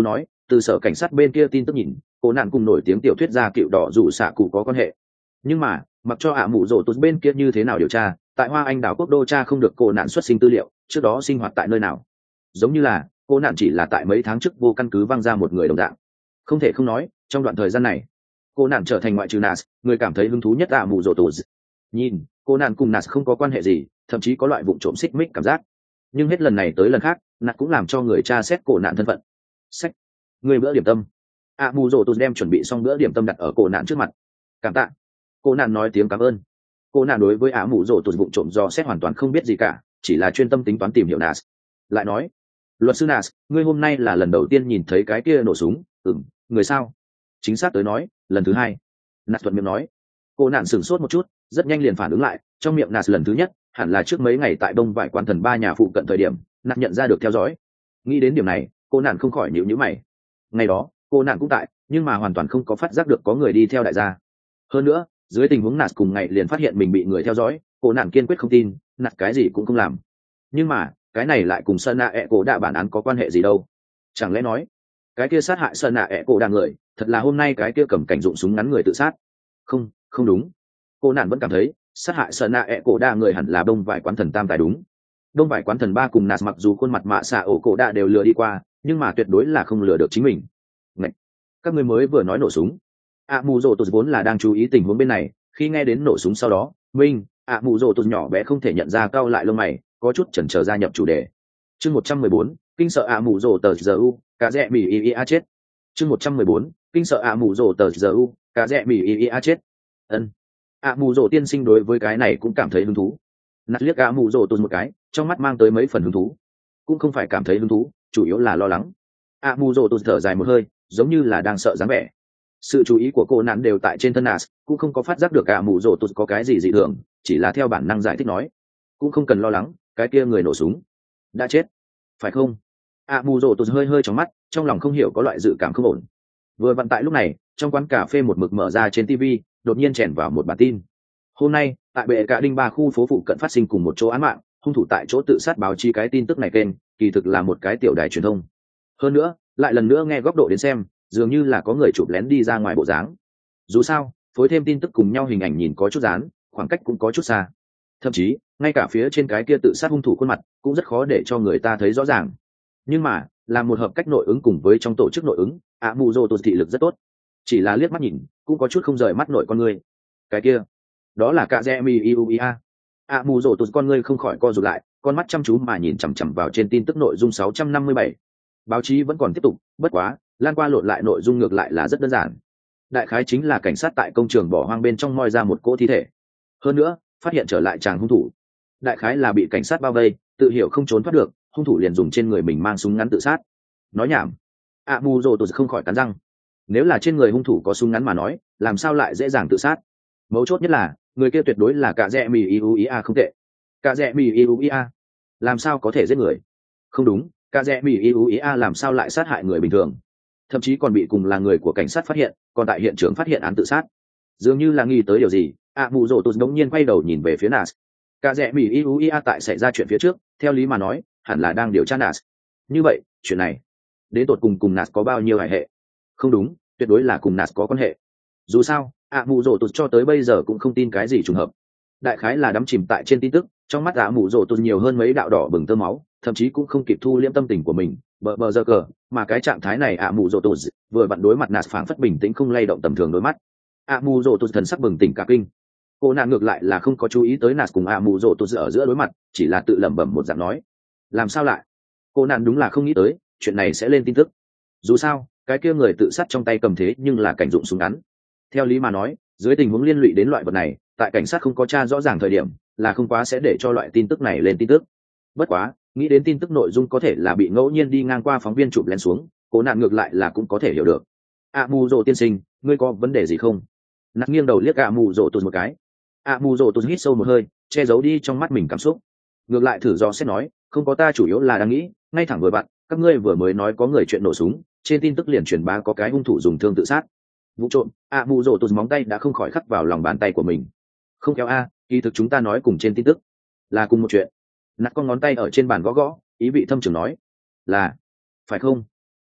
từ sở cảnh sát bên kia tin tức nhìn, cô nạn cùng nổi tiếng tiểu thuyết gia cựu đỏ rủ xạ cụ có quan hệ. Nhưng mà mặc cho ạ mụ rổ tụt bên kia như thế nào điều tra, tại Hoa Anh đảo quốc đô cha không được cô nạn xuất sinh tư liệu trước đó sinh hoạt tại nơi nào, giống như là cô nạn chỉ là tại mấy tháng trước vô căn cứ văng ra một người đồng dạng. Không thể không nói, trong đoạn thời gian này cô nạn trở thành ngoại trừ Nas người cảm thấy hứng thú nhất ạ mụ rổ tụt. Nhìn cô nạn cùng Nas không có quan hệ gì, thậm chí có loại vụng trộm xích mích cảm giác, nhưng hết lần này tới lần khác Nas cũng làm cho người tra xét cô nạn thân phận. Sách, người bữa điểm tâm. ạ mụ rổ tụt đem chuẩn bị xong bữa điểm tâm đặt ở cô nạn trước mặt. Cảm tạ. Cô nạn nói tiếng cảm ơn. Cô nạn đối với ạ mụ rổ tụt vụng trộm do xét hoàn toàn không biết gì cả, chỉ là chuyên tâm tính toán tìm hiểu Nas. Lại nói, luật sư Nas, ngươi hôm nay là lần đầu tiên nhìn thấy cái kia nổ súng? Ừm, người sao? Chính xác tới nói, lần thứ hai. Nas thuận miệng nói. Cô nạn sửng sốt một chút, rất nhanh liền phản ứng lại, trong miệng Nas lần thứ nhất hẳn là trước mấy ngày tại đông vải quán thần ba nhà phụ cận thời điểm Nas nhận ra được theo dõi. Nghĩ đến điểm này, cô nạn không khỏi nhíu nhíu mày. Ngày đó cô nạn cũng tại, nhưng mà hoàn toàn không có phát giác được có người đi theo đại gia. Hơn nữa, dưới tình huống Nas cùng ngày liền phát hiện mình bị người theo dõi, cô nạn kiên quyết không tin Nas cái gì cũng không làm. Nhưng mà cái này lại cùng sơn nạ ẹ cổ đạ bản án có quan hệ gì đâu? Chẳng lẽ nói cái kia sát hại sơn nạ ẹ cổ đạ người thật là hôm nay cái kia cầm cảnh dụng súng ngắn người tự sát? Không, không đúng. Cô nạn vẫn cảm thấy sát hại sơn nạ ẹ cổ đạ người hẳn là đông vải quán thần tam tài đúng. Đông vải quán thần ba cùng Nas mặc dù khuôn mặt mạ xạ ổ cổ đạ đều lừa đi qua, nhưng mà tuyệt đối là không lừa được chính mình. Ngậy! Các ngươi mới vừa nói nổ súng. ạ mù rồ tụt vốn là đang chú ý tình huống bên này, khi nghe đến nổ súng sau đó minh ạ mù rồ tụt nhỏ bé không thể nhận ra, cau lại lông mày, có chút chần chờ gia nhập chủ đề. Chương một trăm mười bốn, kinh sợ ạ mù rồ tờ giờ u, cả rẽ mì y y a chết. Chương một trăm mười bốn, kinh sợ ạ mù rồ tờ giờ u, cả rẽ mì y y a chết. Ân. ạ mù rồ tiên sinh đối với cái này cũng cảm thấy hứng thú. Nạt liếc ạ mù rồ tụt một cái, trong mắt mang tới mấy phần hứng thú. Cũng không phải cảm thấy hứng thú, chủ yếu là lo lắng. ạ mù rồ tụt thở dài một hơi, giống như là đang sợ dáng vẻ. Sự chú ý của cô nạn đều tại trên thân Nas, cũng không có phát giác được ạ mù rồ tụt có cái gì dị thường, chỉ là theo bản năng giải thích nói, cũng không cần lo lắng, cái kia người nổ súng đã chết, phải không? ạ mù rồ tụt hơi hơi trong mắt, trong lòng không hiểu có loại dự cảm không ổn. Vừa vặn tại lúc này, trong quán cà phê một mực mở ra trên tivi, đột nhiên chèn vào một bản tin. Hôm nay tại bệ cả đinh ba khu phố phụ cận phát sinh cùng một chỗ án mạng, hung thủ tại chỗ tự sát. Báo chí cái tin tức này kênh kỳ thực là một cái tiểu đài truyền thông. Hơn nữa lại lần nữa nghe góc độ đến xem, dường như là có người chụp lén đi ra ngoài bộ dáng. Dù sao phối thêm tin tức cùng nhau, hình ảnh nhìn có chút dán, khoảng cách cũng có chút xa, thậm chí ngay cả phía trên cái kia tự sát hung thủ khuôn mặt cũng rất khó để cho người ta thấy rõ ràng. Nhưng mà là một hợp cách nội ứng cùng với trong tổ chức nội ứng, ạ mù rồ tụt thị lực rất tốt, chỉ là liếc mắt nhìn cũng có chút không rời mắt nội con người. Cái kia đó là cả Jemi Iuia. ạ mù rồ tụt con người không khỏi co rụt lại, con mắt chăm chú mà nhìn chằm chằm vào trên tin tức nội dung sáu trăm năm mươi bảy. Báo chí vẫn còn tiếp tục, bất quá lan qua lộn lại nội dung ngược lại là rất đơn giản. Đại khái chính là cảnh sát tại công trường bỏ hoang bên trong moi ra một cỗ thi thể, hơn nữa phát hiện trở lại chàng hung thủ. Đại khái là bị cảnh sát bao vây, tự hiểu không trốn thoát được, hung thủ liền dùng trên người mình mang súng ngắn tự sát. Nói nhảm. ạ mù rồ tụt không khỏi cắn răng. Nếu là trên người hung thủ có súng ngắn mà nói, làm sao lại dễ dàng tự sát? Mấu chốt nhất là người kia tuyệt đối là cả rẽ mì iuia không tệ. Cả rẽ mì iuia làm sao có thể giết người? Không đúng, cả rẽ mì iuia làm sao lại sát hại người bình thường, thậm chí còn bị cùng là người của cảnh sát phát hiện, còn tại hiện trường phát hiện án tự sát. Dường như là nghi tới điều gì, ạ mù rồ tụt đống nhiên quay đầu nhìn về phía Nas. Cả rẽ mì iuia tại xảy ra chuyện phía trước, theo lý mà nói hẳn là đang điều tra Nas. Như vậy chuyện này đến tột cùng cùng Nas có bao nhiêu hải hệ? Không đúng, tuyệt đối là cùng Nas có quan hệ. Dù sao ạ mù rồ tụt cho tới bây giờ cũng không tin cái gì trùng hợp. Đại khái là đắm chìm tại trên tin tức, trong mắt ạ mù rồ tụt nhiều hơn mấy đạo đỏ bừng tơ máu, thậm chí cũng không kịp thu liễm tâm tình của mình, bờ bờ giờ cờ. Mà cái trạng thái này ạ mù rồ tụt vừa vặn đối mặt Nas phảng phất bình tĩnh không lay động tầm thường đôi mắt. ạ mù rồ tụt thần sắc bừng tỉnh cả kinh. Cô nạn ngược lại là không có chú ý tới Nas cùng ạ mù rồ tụt ở giữa đối mặt, chỉ là tự lẩm bẩm một dạng nói, làm sao lại? Cô nạn đúng là không nghĩ tới chuyện này sẽ lên tin tức. Dù sao cái kia người tự sát trong tay cầm thế nhưng là cảnh dụng súng ngắn. Theo lý mà nói, dưới tình huống liên lụy đến loại vật này, tại cảnh sát không có tra rõ ràng thời điểm, là không quá sẽ để cho loại tin tức này lên tin tức. Bất quá nghĩ đến tin tức nội dung có thể là bị ngẫu nhiên đi ngang qua phóng viên chụp lén xuống, cố nạn ngược lại là cũng có thể hiểu được. ạ mù rồ tiên sinh, ngươi có vấn đề gì không? Nạt nghiêng đầu liếc ạ mù rồ tụt một cái. ạ mù rồ tụt hít sâu một hơi, che giấu đi trong mắt mình cảm xúc, ngược lại thử do xét nói, không có, ta chủ yếu là đang nghĩ ngay thẳng vừa bạn, các ngươi vừa mới nói có người chuyện nổ súng, trên tin tức liền truyền bá có cái hung thủ dùng thương tự sát. Vụ trộm, ạ mù rồ tụt móng tay đã không khỏi khắc vào lòng bàn tay của mình. Không kéo a, kỳ thực chúng ta nói cùng trên tin tức là cùng một chuyện. Nạt con ngón tay ở trên bàn gõ gõ, ý vị thâm trường nói, là phải không?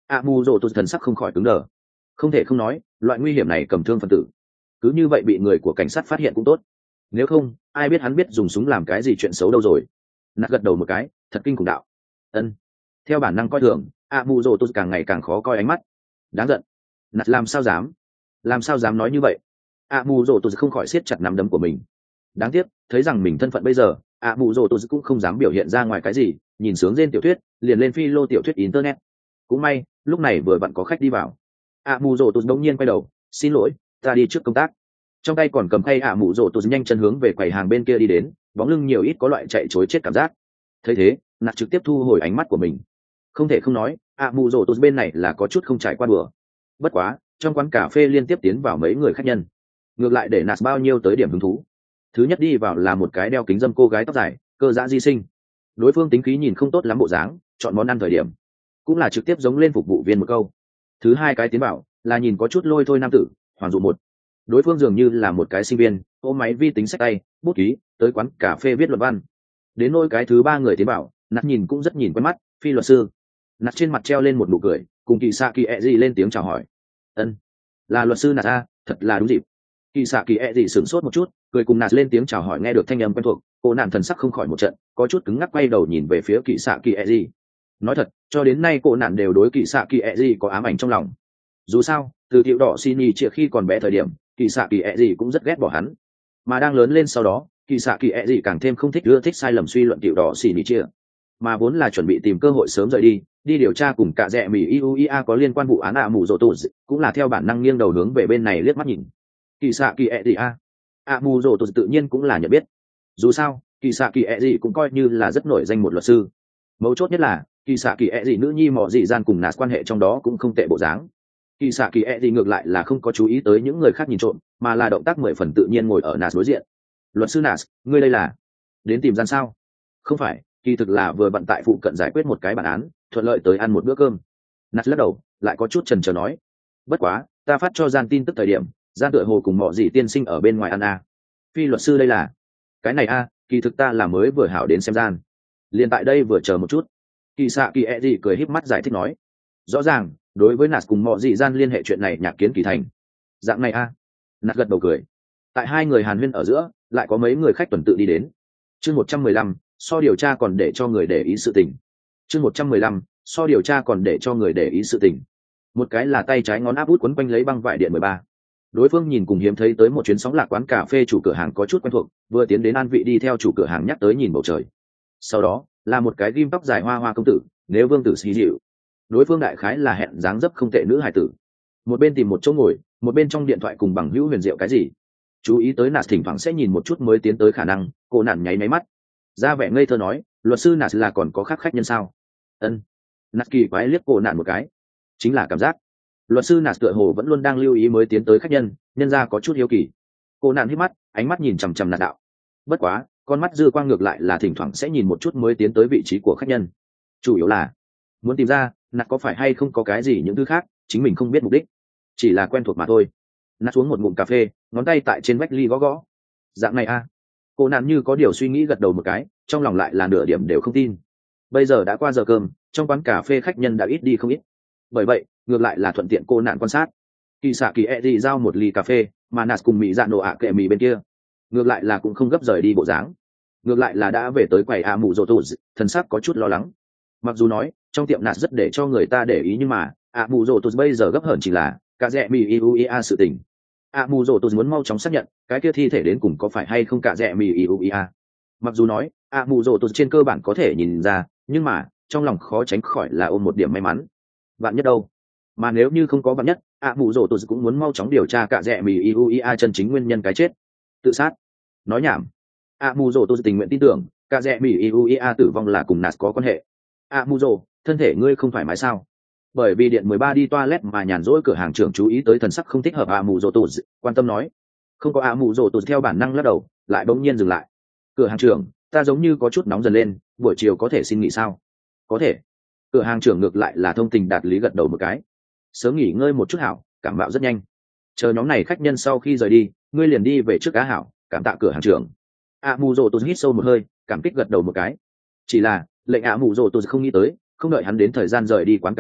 ạ mù rồ tụt thần sắc không khỏi cứng đờ. Không thể không nói, loại nguy hiểm này cầm thương phân tử cứ như vậy bị người của cảnh sát phát hiện cũng tốt, nếu không ai biết hắn biết dùng súng làm cái gì chuyện xấu đâu rồi. Nạt gật đầu một cái, thật kinh khủng đạo. Ân. Theo bản năng coi thường, ạ mù rồ tụt càng ngày càng khó coi ánh mắt. Đáng giận. Nạt làm sao dám làm sao dám nói như vậy. ạ mù rồ tụt không khỏi siết chặt nắm đấm của mình. Đáng tiếc thấy rằng mình thân phận bây giờ, ạ mù rồ tụt cũng không dám biểu hiện ra ngoài cái gì, nhìn sướng trên tiểu thuyết liền lên phi lô tiểu thuyết internet. Cũng may lúc này vừa vặn có khách đi vào. ạ mù rồ tụt đống nhiên quay đầu, xin lỗi, ta đi trước công tác. Trong tay còn cầm khay ạ mù rồ tụt nhanh chân hướng về quầy hàng bên kia đi đến, bóng lưng nhiều ít có loại chạy chối chết cảm giác. Thấy thế, Nạt trực tiếp thu hồi ánh mắt của mình. Không thể không nói, ạ mù rồ tụt bên này là có chút không trải qua đùa. Bất quá trong quán cà phê liên tiếp tiến vào mấy người khách nhân, ngược lại để Nạt bao nhiêu tới điểm hứng thú. Thứ nhất đi vào là một cái đeo kính dâm cô gái tóc dài, cơ dã di sinh. Đối phương tính khí nhìn không tốt lắm bộ dáng, chọn món ăn thời điểm cũng là trực tiếp giống lên phục vụ viên một câu. Thứ hai cái tiến vào là nhìn có chút lôi thôi nam tử, Hoàng Dụ một. Đối phương dường như là một cái sinh viên, ôm máy vi tính sách tay, bút ký, tới quán cà phê viết luận văn. Đến nôi cái thứ ba người tiến vào, Nạt nhìn cũng rất nhìn quen mắt, Phi luật sư. Nạt trên mặt treo lên một nụ cười, cùng Kỳ Sạ Kỳ ẹ gì lên tiếng chào hỏi. Ân, là luật sư Nạt a, thật là đúng dịp. Kỳ Sạ Kỳ ẹ gì sửng sốt một chút, cười cùng Nạt lên tiếng chào hỏi, nghe được thanh âm quen thuộc, cô nạn thần sắc không khỏi một trận, có chút cứng ngắc quay đầu nhìn về phía Kỳ Sạ Kỳ ẹ gì. Nói thật, cho đến nay cô nạn đều đối Kỳ Sạ Kỳ ẹ gì có ám ảnh trong lòng. Dù sao, từ tiểu đỏ xin nhì chia khi còn bé thời điểm, Kỳ Sạ Kỳ ẹ gì cũng rất ghét bỏ hắn, mà đang lớn lên sau đó, Kỳ Sạ Kỳ ẹ gì càng thêm không thích ưa thích sai lầm suy luận tiểu đỏ xin nhì chia, mà vốn là chuẩn bị tìm cơ hội sớm rời đi, đi điều tra cùng cả rẻ mì i u i a có liên quan vụ án ạ mù rồ tụt, cũng là theo bản năng nghiêng đầu hướng về bên này liếc mắt nhìn. Kỳ Sạ Kỳ ẹ gì a, ạ mù rồ tụt tự nhiên cũng là nhận biết. Dù sao, Kỳ Sạ Kỳ ẹ gì cũng coi như là rất nổi danh một luật sư. Mấu chốt nhất là Kỳ Sạ Kỳ ẹ gì nữ nhi mọ dị gian cùng Nạt quan hệ trong đó cũng không tệ bộ dáng. Kỳ Sạ Kỳ ẹ gì ngược lại là không có chú ý tới những người khác nhìn trộm, mà là động tác mười phần tự nhiên ngồi ở Nạt đối diện. Luật sư Nạt, ngươi đây là đến tìm gian sao? Không phải, kỳ thực là vừa bận tại phụ cận giải quyết một cái bản án, thuận lợi tới ăn một bữa cơm. Nạt lắc đầu, lại có chút chần chờ nói, bất quá ta phát cho gian tin tức thời điểm, gian tựa hồ cùng mọ dị tiên sinh ở bên ngoài ăn a. Phi luật sư đây là cái này a, kỳ thực ta là mới vừa hảo đến xem gian, liền tại đây vừa chờ một chút. Kỳ Sạ Kỳ ẹ gì cười híp mắt giải thích nói, rõ ràng đối với Nạt cùng mọ dị gian liên hệ chuyện này nhạc kiến kỳ thành. Dạng này a. Nạt gật đầu cười. Tại hai người hàn huyên ở giữa, lại có mấy người khách tuần tự đi đến. Chương một trăm mười lăm, so điều tra còn để cho người để ý sự tình. Chương một trăm mười lăm, so điều tra còn để cho người để ý sự tình. Một cái là tay trái ngón áp út quấn quanh lấy băng vải điện mười ba. Đối phương nhìn cùng hiếm thấy tới một chuyến sóng lạc quán cà phê chủ cửa hàng có chút quen thuộc, vừa tiến đến an vị đi theo chủ cửa hàng nhắc tới nhìn bầu trời. Sau đó là một cái ghim tóc dài hoa hoa công tử, nếu Vương tử xí dịu. Đối phương đại khái là hẹn dáng dấp không tệ nữ hài tử. Một bên tìm một chỗ ngồi, một bên trong điện thoại cùng bằng hữu huyền diệu cái gì. Chú ý tới Nạt thỉnh thoảng sẽ nhìn một chút mới tiến tới khả năng, cô nạn nháy máy mắt, ra vẻ ngây thơ nói, luật sư Nạt là còn có khác khách nhân sao? Ân. Nạt kỳ quái liếc cô nạn một cái, chính là cảm giác luật sư Nạt tựa hồ vẫn luôn đang lưu ý mới tiến tới khách nhân, nhân ra có chút hiếu kỳ. Cô nạn hít mắt, ánh mắt nhìn chằm chằm Nạt đạo. Bất quá con mắt dư quang ngược lại là thỉnh thoảng sẽ nhìn một chút mới tiến tới vị trí của khách nhân, chủ yếu là muốn tìm ra Nạt có phải hay không có cái gì những thứ khác chính mình không biết mục đích, chỉ là quen thuộc mà thôi. Nạt xuống một ngụm cà phê, ngón tay tại trên vách ly gõ gõ. Dạng này a. Cô nạn như có điều suy nghĩ gật đầu một cái, trong lòng lại là nửa điểm đều không tin. Bây giờ đã qua giờ cơm, trong quán cà phê khách nhân đã ít đi không ít, bởi vậy ngược lại là thuận tiện cô nạn quan sát. Kỳ Sạ Kỳ ẹ gì giao một ly cà phê, mà Nạt cùng mỹ dạ nổ ạ kệ mì bên kia ngược lại là cũng không gấp rời đi bộ dáng, ngược lại là đã về tới quầy ạ mù rồ tụt, thần sắc có chút lo lắng. Mặc dù nói trong tiệm Nạt rất để cho người ta để ý, nhưng mà ạ mù rồ tụt bây giờ gấp hởn chỉ là cả rẻ mì i u i a sự tình. ạ mù rồ tụt muốn mau chóng xác nhận cái kia thi thể đến cùng có phải hay không cả rẻ mì i u i a. Mặc dù nói ạ mù rồ tụt trên cơ bản có thể nhìn ra, nhưng mà trong lòng khó tránh khỏi là ôm một điểm may mắn. Vạn nhất đâu? Mà nếu như không có vạn nhất, ạ mù rồ tụt cũng muốn mau chóng điều tra cả rẻ mì i u i a chân chính nguyên nhân cái chết. Tự sát? Nói nhảm. ạ mù rồ tụt tình nguyện tin tưởng cả rẻ mì i u i a tử vong là cùng Nạt có quan hệ. ạ mù rồ, thân thể ngươi không thoải mái sao? Bởi vì điện mười ba đi toilet mà nhàn rỗi, cửa hàng trưởng chú ý tới thần sắc không thích hợp ạ mù rồ tụt, quan tâm nói. Không có. ạ mù rồ tụt theo bản năng lắc đầu, lại bỗng nhiên dừng lại. Cửa hàng trưởng, ta giống như có chút nóng dần lên, buổi chiều có thể xin nghỉ sao? Có thể. Cửa hàng trưởng ngược lại là thông tình đạt lý gật đầu một cái. Sớm nghỉ ngơi một chút hảo, cảm mạo rất nhanh. Chờ nhóm này khách nhân sau khi rời đi, ngươi liền đi về trước cá hảo, cảm tạ cửa hàng trưởng. ạ mù rồ tụt hít sâu một hơi, cảm kích gật đầu một cái. Chỉ là lệnh ạ mù rồ tụt không nghĩ tới, không đợi hắn đến thời gian rời đi quán cà phê,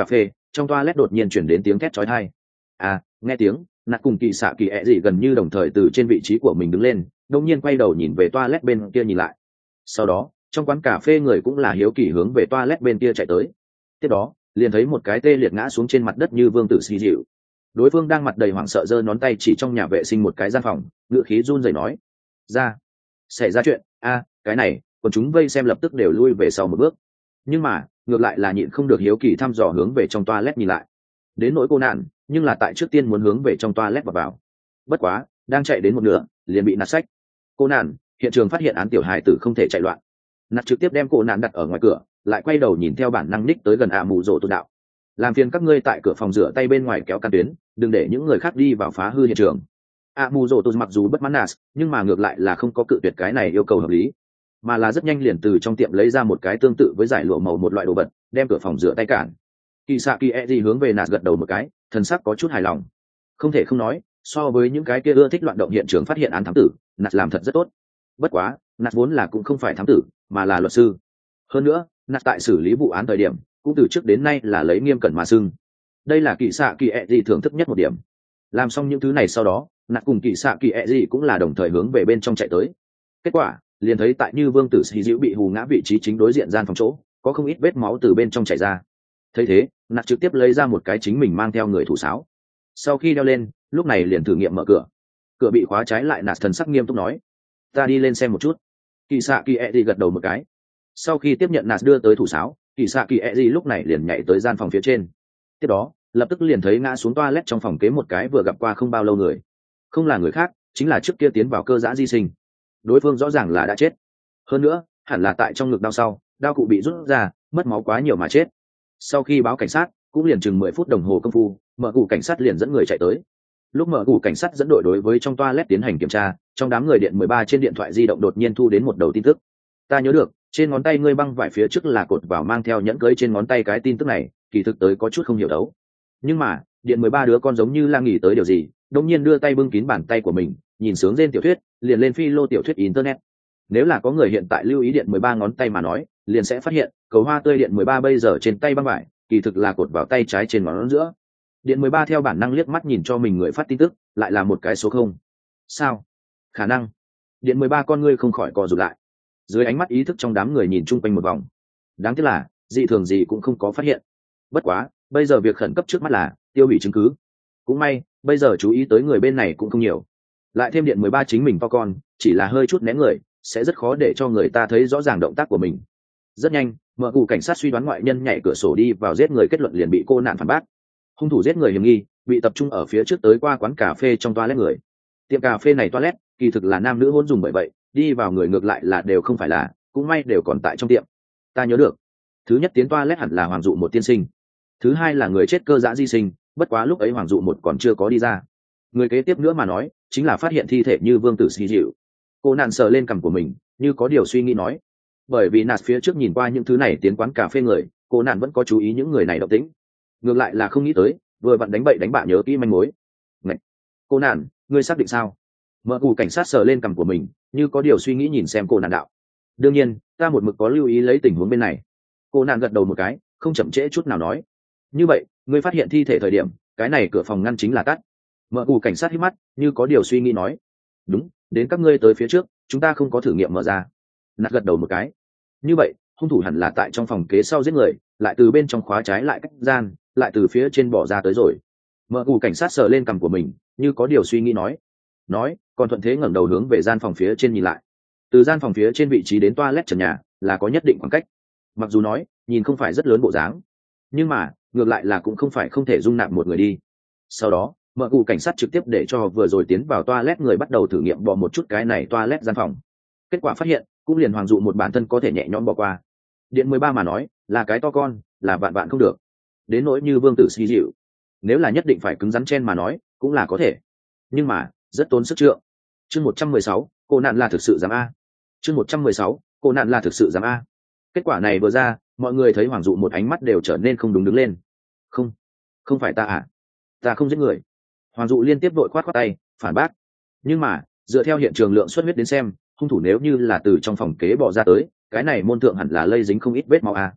trong toilet đột nhiên chuyển đến tiếng thét chói tai. À, nghe tiếng, nạt cùng kỳ xạ kỳ ẹ gì gần như đồng thời từ trên vị trí của mình đứng lên, đột nhiên quay đầu nhìn về toilet bên kia nhìn lại. Sau đó, trong quán cà phê người cũng là hiếu kỳ hướng về toilet bên kia chạy tới. Tiếp đó, liền thấy một cái tê liệt ngã xuống trên mặt đất như vương tử xì dịu. Đối phương đang mặt đầy hoảng sợ giơ ngón tay chỉ trong nhà vệ sinh một cái gian phòng, ngựa khí run rẩy nói: "Ra, xảy ra chuyện, a, cái này." Còn chúng vây xem lập tức đều lui về sau một bước. Nhưng mà, ngược lại là nhịn không được hiếu kỳ thăm dò hướng về trong toilet nhìn lại. Đến nỗi cô nạn, nhưng là tại trước tiên muốn hướng về trong toilet vào vào. Bất quá, đang chạy đến một nửa, liền bị nạt sách. Cô nạn, hiện trường phát hiện án tiểu hài tử không thể chạy loạn. Nạt trực tiếp đem cô nạn đặt ở ngoài cửa, lại quay đầu nhìn theo bản năng ních tới gần ạ mù rồ tôn đạo. Làm phiền các ngươi tại cửa phòng rửa tay bên ngoài kéo can tuyến, đừng để những người khác đi vào phá hư hiện trường. ạ mù rồ tôn mặc dù bất mãn nạt, nhưng mà ngược lại là không có cự tuyệt cái này yêu cầu hợp lý, mà là rất nhanh liền từ trong tiệm lấy ra một cái tương tự với giải lụa màu một loại đồ vật, đem cửa phòng rửa tay cản. Kỳ xạ kỳ e gì hướng về nạt gật đầu một cái, thần sắc có chút hài lòng. Không thể không nói, so với những cái kia ưa thích loạn động hiện trường phát hiện án thám tử, nạt làm thật rất tốt. Bất quá, nạt vốn là cũng không phải thám tử, mà là luật sư. Hơn nữa, nạt tại xử lý vụ án thời điểm, cũng từ trước đến nay là lấy nghiêm cẩn mà xưng. Đây là kỳ xạ kỳ e gì thưởng thức nhất một điểm. Làm xong những thứ này sau đó, nạt cùng kỳ xạ kỳ e gì cũng là đồng thời hướng về bên trong chạy tới. Kết quả, liền thấy tại như vương tử xì dịu bị hù ngã vị trí chính đối diện gian phòng chỗ, có không ít vết máu từ bên trong chảy ra. Thấy thế, nạt trực tiếp lấy ra một cái chính mình mang theo người thủ sáo. Sau khi đeo lên, lúc này liền thử nghiệm mở cửa. Cửa bị khóa trái lại, nạt thần sắc nghiêm túc nói: "Ta đi lên xem một chút." Kỳ xạ kỳ e gì gật đầu một cái. Sau khi tiếp nhận nạt đưa tới thủ sáo, kỳ xạ kỳ e gì lúc này liền nhảy tới gian phòng phía trên. Tiếp đó, lập tức liền thấy ngã xuống toilet trong phòng kế một cái vừa gặp qua không bao lâu người. Không là người khác, chính là trước kia tiến vào cơ giã di sinh. Đối phương rõ ràng là đã chết. Hơn nữa, hẳn là tại trong ngực đau sau, đau cụ bị rút ra, mất máu quá nhiều mà chết. Sau khi báo cảnh sát, cũng liền chừng mười phút đồng hồ công phu, mở cụ cảnh sát liền dẫn người chạy tới. Lúc mở cụ cảnh sát dẫn đội đối với trong toilet tiến hành kiểm tra, trong đám người điện mười ba trên điện thoại di động đột nhiên thu đến một đầu tin tức. "Ta nhớ được, trên ngón tay ngươi băng vải phía trước là cột vào mang theo nhẫn cưới trên ngón tay." Cái tin tức này, kỳ thực tới có chút không hiểu đấu. Nhưng mà, điện mười ba đứa con giống như lang nghĩ tới điều gì, đột nhiên đưa tay bưng kín bàn tay của mình, nhìn sướng trên tiểu thuyết, liền lên phi lô tiểu thuyết internet. Nếu là có người hiện tại lưu ý điện mười ba ngón tay mà nói, liền sẽ phát hiện, cầu hoa tươi điện mười ba bây giờ trên tay băng vải, kỳ thực là cột vào tay trái trên ngón giữa. Điện mười ba theo bản năng liếc mắt nhìn cho mình người phát tin tức, lại là một cái số không. Sao? Khả năng. Điện mười ba con ngươi không khỏi co rụt lại. Dưới ánh mắt ý thức trong đám người nhìn chung quanh một vòng. Đáng tiếc là, dị thường gì cũng không có phát hiện. Bất quá, bây giờ việc khẩn cấp trước mắt là tiêu hủy chứng cứ. Cũng may, bây giờ chú ý tới người bên này cũng không nhiều. Lại thêm điện mười ba chính mình to con, chỉ là hơi chút né người, sẽ rất khó để cho người ta thấy rõ ràng động tác của mình. Rất nhanh, mở cụ cảnh sát suy đoán ngoại nhân nhảy cửa sổ đi vào giết người kết luận liền bị cô nạn phản bác. Hung thủ giết người hiểm nghi bị tập trung ở phía trước tới qua quán cà phê trong toilet người. Tiệm cà phê này toilet kỳ thực là nam nữ hôn dùng, bởi vậy đi vào người ngược lại là đều không phải là, cũng may đều còn tại trong tiệm. Ta nhớ được, thứ nhất tiến toilet hẳn là Hoàng Dụ một tiên sinh, thứ hai là người chết cơ giã di sinh, bất quá lúc ấy Hoàng Dụ một còn chưa có đi ra. Người kế tiếp nữa mà nói chính là phát hiện thi thể như vương tử xì dịu. Cô nạn sờ lên cằm của mình, như có điều suy nghĩ nói. Bởi vì nạt phía trước nhìn qua những thứ này tiến quán cà phê người, cô nạn vẫn có chú ý những người này động tĩnh. Ngược lại là không nghĩ tới, vừa vặn đánh bậy đánh bạ nhớ kỹ manh mối. Ngậy! Cô nạn, ngươi xác định sao? Mở cụ cảnh sát sờ lên cằm của mình, như có điều suy nghĩ nhìn xem cô nạn đạo. Đương nhiên, ta một mực có lưu ý lấy tình huống bên này. Cô nạn gật đầu một cái, không chậm trễ chút nào nói. Như vậy, ngươi phát hiện thi thể thời điểm, cái này cửa phòng ngăn chính là tắt. Mở cụ cảnh sát hít mắt, như có điều suy nghĩ nói. Đúng, đến các ngươi tới phía trước, chúng ta không có thử nghiệm mở ra. Nạt gật đầu một cái. Như vậy, hung thủ hẳn là tại trong phòng kế sau giết người, lại từ bên trong khóa trái lại cách gian, lại từ phía trên bỏ ra tới rồi. Mở cụ cảnh sát sờ lên cằm của mình, như có điều suy nghĩ nói. Nói, còn thuận thế ngẩng đầu hướng về gian phòng phía trên nhìn lại. Từ gian phòng phía trên vị trí đến toilet trần nhà là có nhất định khoảng cách. Mặc dù nói, nhìn không phải rất lớn bộ dáng, nhưng mà ngược lại là cũng không phải không thể dung nạp một người đi. Sau đó, mở cụ cảnh sát trực tiếp để cho vừa rồi tiến vào toilet người bắt đầu thử nghiệm bỏ một chút cái này toilet gian phòng. Kết quả phát hiện, cũng liền Hoàng Dụ một bản thân có thể nhẹ nhõm bỏ qua. Điện mười ba mà nói, là cái to con, là vạn vạn không được. Đến nỗi như vương tử xì dịu, nếu là nhất định phải cứng rắn chen mà nói, cũng là có thể. Nhưng mà, rất tốn sức trượng. Chương một trăm mười sáu, cô nạn là thực sự dám a. Chương một trăm mười sáu, cô nạn là thực sự dám a. Kết quả này vừa ra, mọi người thấy Hoàng Dụ một ánh mắt đều trở nên không đúng đứng lên. Không, không phải ta à? Ta không giết người. Hoàng Dụ liên tiếp đội khoát khoát tay, phản bác. Nhưng mà, dựa theo hiện trường lượng xuất huyết đến xem, hung thủ nếu như là từ trong phòng kế bỏ ra tới, cái này môn thượng hẳn là lây dính không ít vết máu a.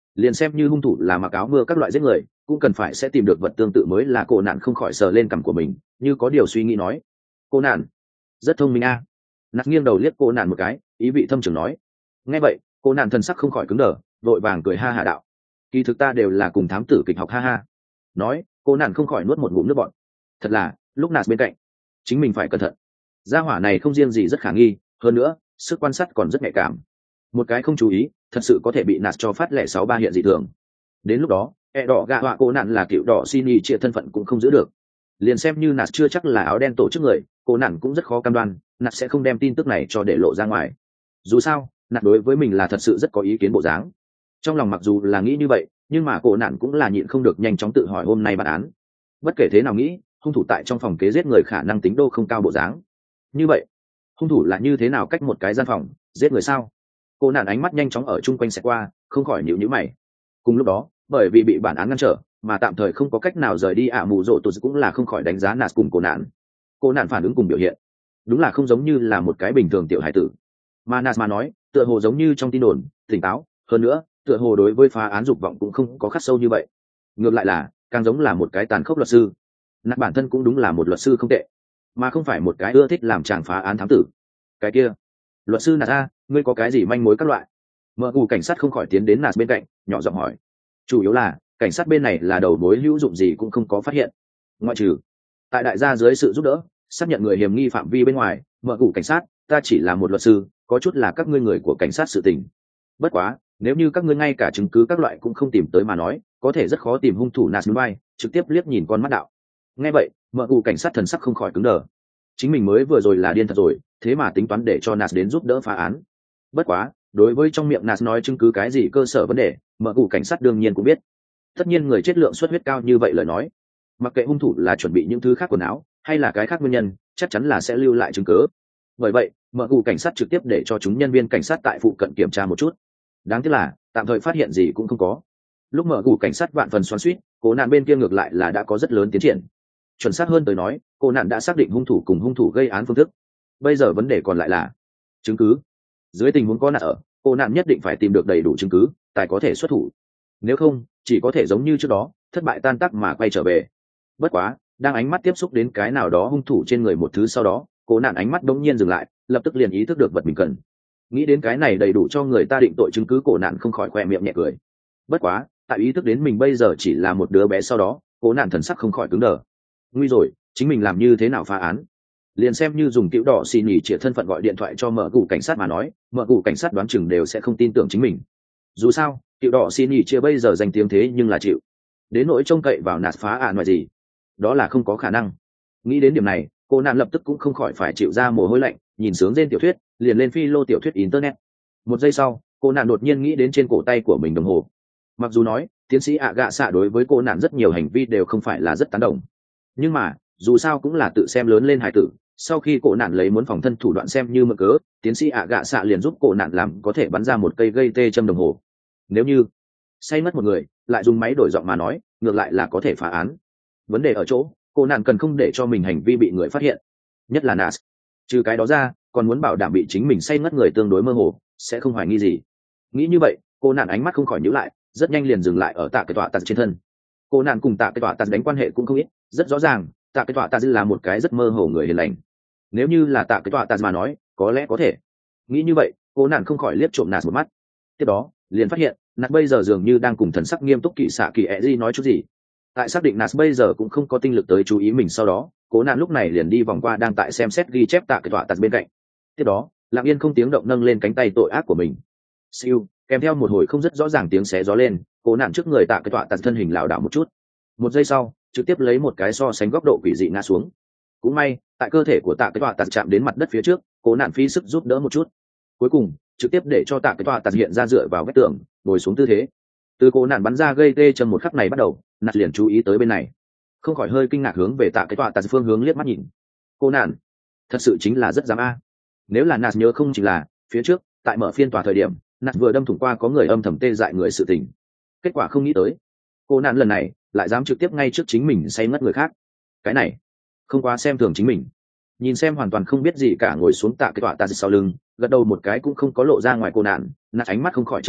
Liền xem như hung thủ là mặc áo mưa các loại giết người cũng cần phải sẽ tìm được vật tương tự mới là. Cô nạn không khỏi sờ lên cằm của mình, như có điều suy nghĩ nói. Cô nạn rất thông minh a à. Nạt nghiêng đầu liếc cô nạn một cái, ý vị thâm trường nói. Nghe vậy cô nạn thân sắc không khỏi cứng đờ, vội vàng cười ha hà đạo. Kỳ thực ta đều là cùng thám tử kịch học ha ha. Nói cô nạn không khỏi nuốt một ngụm nước bọt. Thật là lúc Nạt bên cạnh chính mình phải cẩn thận. Gia hỏa này không riêng gì rất khả nghi, hơn nữa sức quan sát còn rất nhạy cảm. Một cái không chú ý thật sự có thể bị Nạt cho phát lẻ sáu ba hiện dị thường. Đến lúc đó e đỏ gạ họa cô nạn là cựu đỏ xin ý chia thân phận cũng không giữ được. Liền xem như Nạt chưa chắc là áo đen tổ chức người, cô nạn cũng rất khó cam đoan Nạt sẽ không đem tin tức này cho để lộ ra ngoài. Dù sao Nạt đối với mình là thật sự rất có ý kiến bộ dáng. Trong lòng mặc dù là nghĩ như vậy, nhưng mà cô nạn cũng là nhịn không được nhanh chóng tự hỏi hôm nay bản án. Bất kể thế nào nghĩ, hung thủ tại trong phòng kế giết người khả năng tính đô không cao bộ dáng. Như vậy hung thủ là như thế nào cách một cái gian phòng giết người sao? Cô nạn ánh mắt nhanh chóng ở chung quanh xẹt qua, không khỏi nhíu nhíu mày. Cùng lúc đó bởi vì bị bản án ngăn trở mà tạm thời không có cách nào rời đi ạ mù rộ tụt cũng là không khỏi đánh giá Nạt cùng cô nạn. Cô nạn phản ứng cùng biểu hiện đúng là không giống như là một cái bình thường tiểu hải tử, mà Nạt mà nói tựa hồ giống như trong tin đồn tỉnh táo, hơn nữa tựa hồ đối với phá án dục vọng cũng không có khắc sâu như vậy. Ngược lại là càng giống là một cái tàn khốc luật sư. Nạt bản thân cũng đúng là một luật sư không tệ, mà không phải một cái ưa thích làm chàng phá án thám tử. Cái kia luật sư Nạt a, ngươi có cái gì manh mối các loại? Mở cù cảnh sát không khỏi tiến đến Nạt bên cạnh nhỏ giọng hỏi. Chủ yếu là cảnh sát bên này là đầu mối hữu dụng gì cũng không có phát hiện, ngoại trừ tại đại gia dưới sự giúp đỡ xác nhận người hiểm nghi phạm vi bên ngoài. Mở cù cảnh sát, ta chỉ là một luật sư, có chút là các ngươi người của cảnh sát sự tình. Bất quá nếu như các ngươi ngay cả chứng cứ các loại cũng không tìm tới mà nói, có thể rất khó tìm hung thủ. Nạt bay trực tiếp liếc nhìn con mắt đạo. Nghe vậy Mở cù cảnh sát thần sắc không khỏi cứng đờ. Chính mình mới vừa rồi là điên thật rồi, thế mà tính toán để cho Nạt đến giúp đỡ phá án. Bất quá đối với trong miệng Nạt nói chứng cứ cái gì cơ sở vấn đề, Mở cù cảnh sát đương nhiên cũng biết. Tất nhiên người chết lượng xuất huyết cao như vậy lời nói, mặc kệ hung thủ là chuẩn bị những thứ khác quần áo hay là cái khác nguyên nhân, chắc chắn là sẽ lưu lại chứng cứ. Bởi vậy Mở cù cảnh sát trực tiếp để cho chúng nhân viên cảnh sát tại phụ cận kiểm tra một chút. Đáng tiếc là tạm thời phát hiện gì cũng không có. Lúc Mở cù cảnh sát vạn phần xoắn xuýt, cô nạn bên kia ngược lại là đã có rất lớn tiến triển. Chuẩn xác hơn tới nói, cô nạn đã xác định hung thủ cùng hung thủ gây án phương thức. Bây giờ vấn đề còn lại là chứng cứ. Dưới tình huống có nạn ở, cô nạn nhất định phải tìm được đầy đủ chứng cứ tài có thể xuất thủ. Nếu không chỉ có thể giống như trước đó thất bại tan tác mà quay trở về. Bất quá đang ánh mắt tiếp xúc đến cái nào đó hung thủ trên người một thứ sau đó, cô nạn ánh mắt đống nhiên dừng lại, lập tức liền ý thức được vật mình cần. Nghĩ đến cái này đầy đủ cho người ta định tội chứng cứ, cô nạn không khỏi khoe miệng nhẹ cười. Bất quá tại ý thức đến mình bây giờ chỉ là một đứa bé sau đó, cô nạn thần sắc không khỏi cứng đờ. Nguy rồi, chính mình làm như thế nào phá án? Liền xem như dùng cựu đỏ xì nhỉ chĩa thân phận gọi điện thoại cho Mở cù cảnh sát mà nói, Mở cù cảnh sát đoán chừng đều sẽ không tin tưởng chính mình. Dù sao cựu đỏ xì nhỉ chĩa bây giờ danh tiếng thế nhưng là chịu, đến nỗi trông cậy vào Nạt phá án ngoài gì, đó là không có khả năng. Nghĩ đến điểm này, cô nạn lập tức cũng không khỏi phải chịu ra mồ hôi lạnh, nhìn sướng trên tiểu thuyết liền lên phi lô tiểu thuyết internet. Một giây sau cô nạn đột nhiên nghĩ đến trên cổ tay của mình đồng hồ. Mặc dù nói tiến sĩ ạ gạ xạ đối với cô nạn rất nhiều hành vi đều không phải là rất tán đồng, nhưng mà dù sao cũng là tự xem lớn lên hài tử. Sau khi cô nạn lấy muốn phòng thân thủ đoạn xem như mượn cớ, tiến sĩ ạ gạ xạ liền giúp cô nạn làm có thể bắn ra một cây gây tê châm đồng hồ. Nếu như say mất một người lại dùng máy đổi giọng mà nói, ngược lại là có thể phá án. Vấn đề ở chỗ cô nạn cần không để cho mình hành vi bị người phát hiện, nhất là Nas. Trừ cái đó ra còn muốn bảo đảm bị chính mình say mất người tương đối mơ hồ sẽ không hoài nghi gì. Nghĩ như vậy cô nạn ánh mắt không khỏi nhíu lại, rất nhanh liền dừng lại ở tạ cái tọa tạt trên thân. Cô nạn cùng tạ cái tọa tạt đánh quan hệ cũng không ít, rất rõ ràng tạ cái tọa tạt là một cái rất mơ hồ người hiền lành. Nếu như là tạ cái tọa tạt mà nói, có lẽ có thể. Nghĩ như vậy cô nạn không khỏi liếc trộm Nas một mắt. Tiếp đó liền phát hiện Nas bây giờ dường như đang cùng thần sắc nghiêm túc kỳ xạ kỳ ẹ gì nói chút gì. Tại xác định Nas bây giờ cũng không có tinh lực tới chú ý mình sau đó, cô nạn lúc này liền đi vòng qua đang tại xem xét ghi chép tạ cái tọa tạt bên cạnh. Tiếp đó lặng yên không tiếng động nâng lên cánh tay tội ác của mình. Siêu, kèm theo một hồi không rất rõ ràng tiếng xé gió lên, cô nạn trước người tạ cái tọa tạt thân hình lảo đảo một chút. Một giây sau trực tiếp lấy một cái so sánh góc độ quỷ dị ngã xuống. Cũng may tại cơ thể của tạ cái tọa tạt chạm đến mặt đất phía trước, cô nạn phí sức giúp đỡ một chút, cuối cùng trực tiếp để cho tạ cái tọa tạt hiện ra dựa vào vách tường ngồi xuống tư thế. Từ cô nạn bắn ra gây tê châm một khắc này bắt đầu, Nạt liền chú ý tới bên này, không khỏi hơi kinh ngạc hướng về tạ cái tọa tạt phương hướng liếc mắt nhìn. Cô nạn thật sự chính là rất dám a. Nếu là Nạt nhớ không chỉ là phía trước tại mở phiên tòa thời điểm Nạt vừa đâm thủng qua có người âm thầm tê dại người sự tình, kết quả không nghĩ tới cô nạn lần này lại dám trực tiếp ngay trước chính mình say ngất người khác. Cái này không quá xem thường chính mình. Nhìn xem hoàn toàn không biết gì cả ngồi xuống tạ cái tọa tạt sau lưng, gật đầu một cái cũng không có lộ ra ngoài cô nạn, Nạt ánh mắt không khỏi trầm xuống,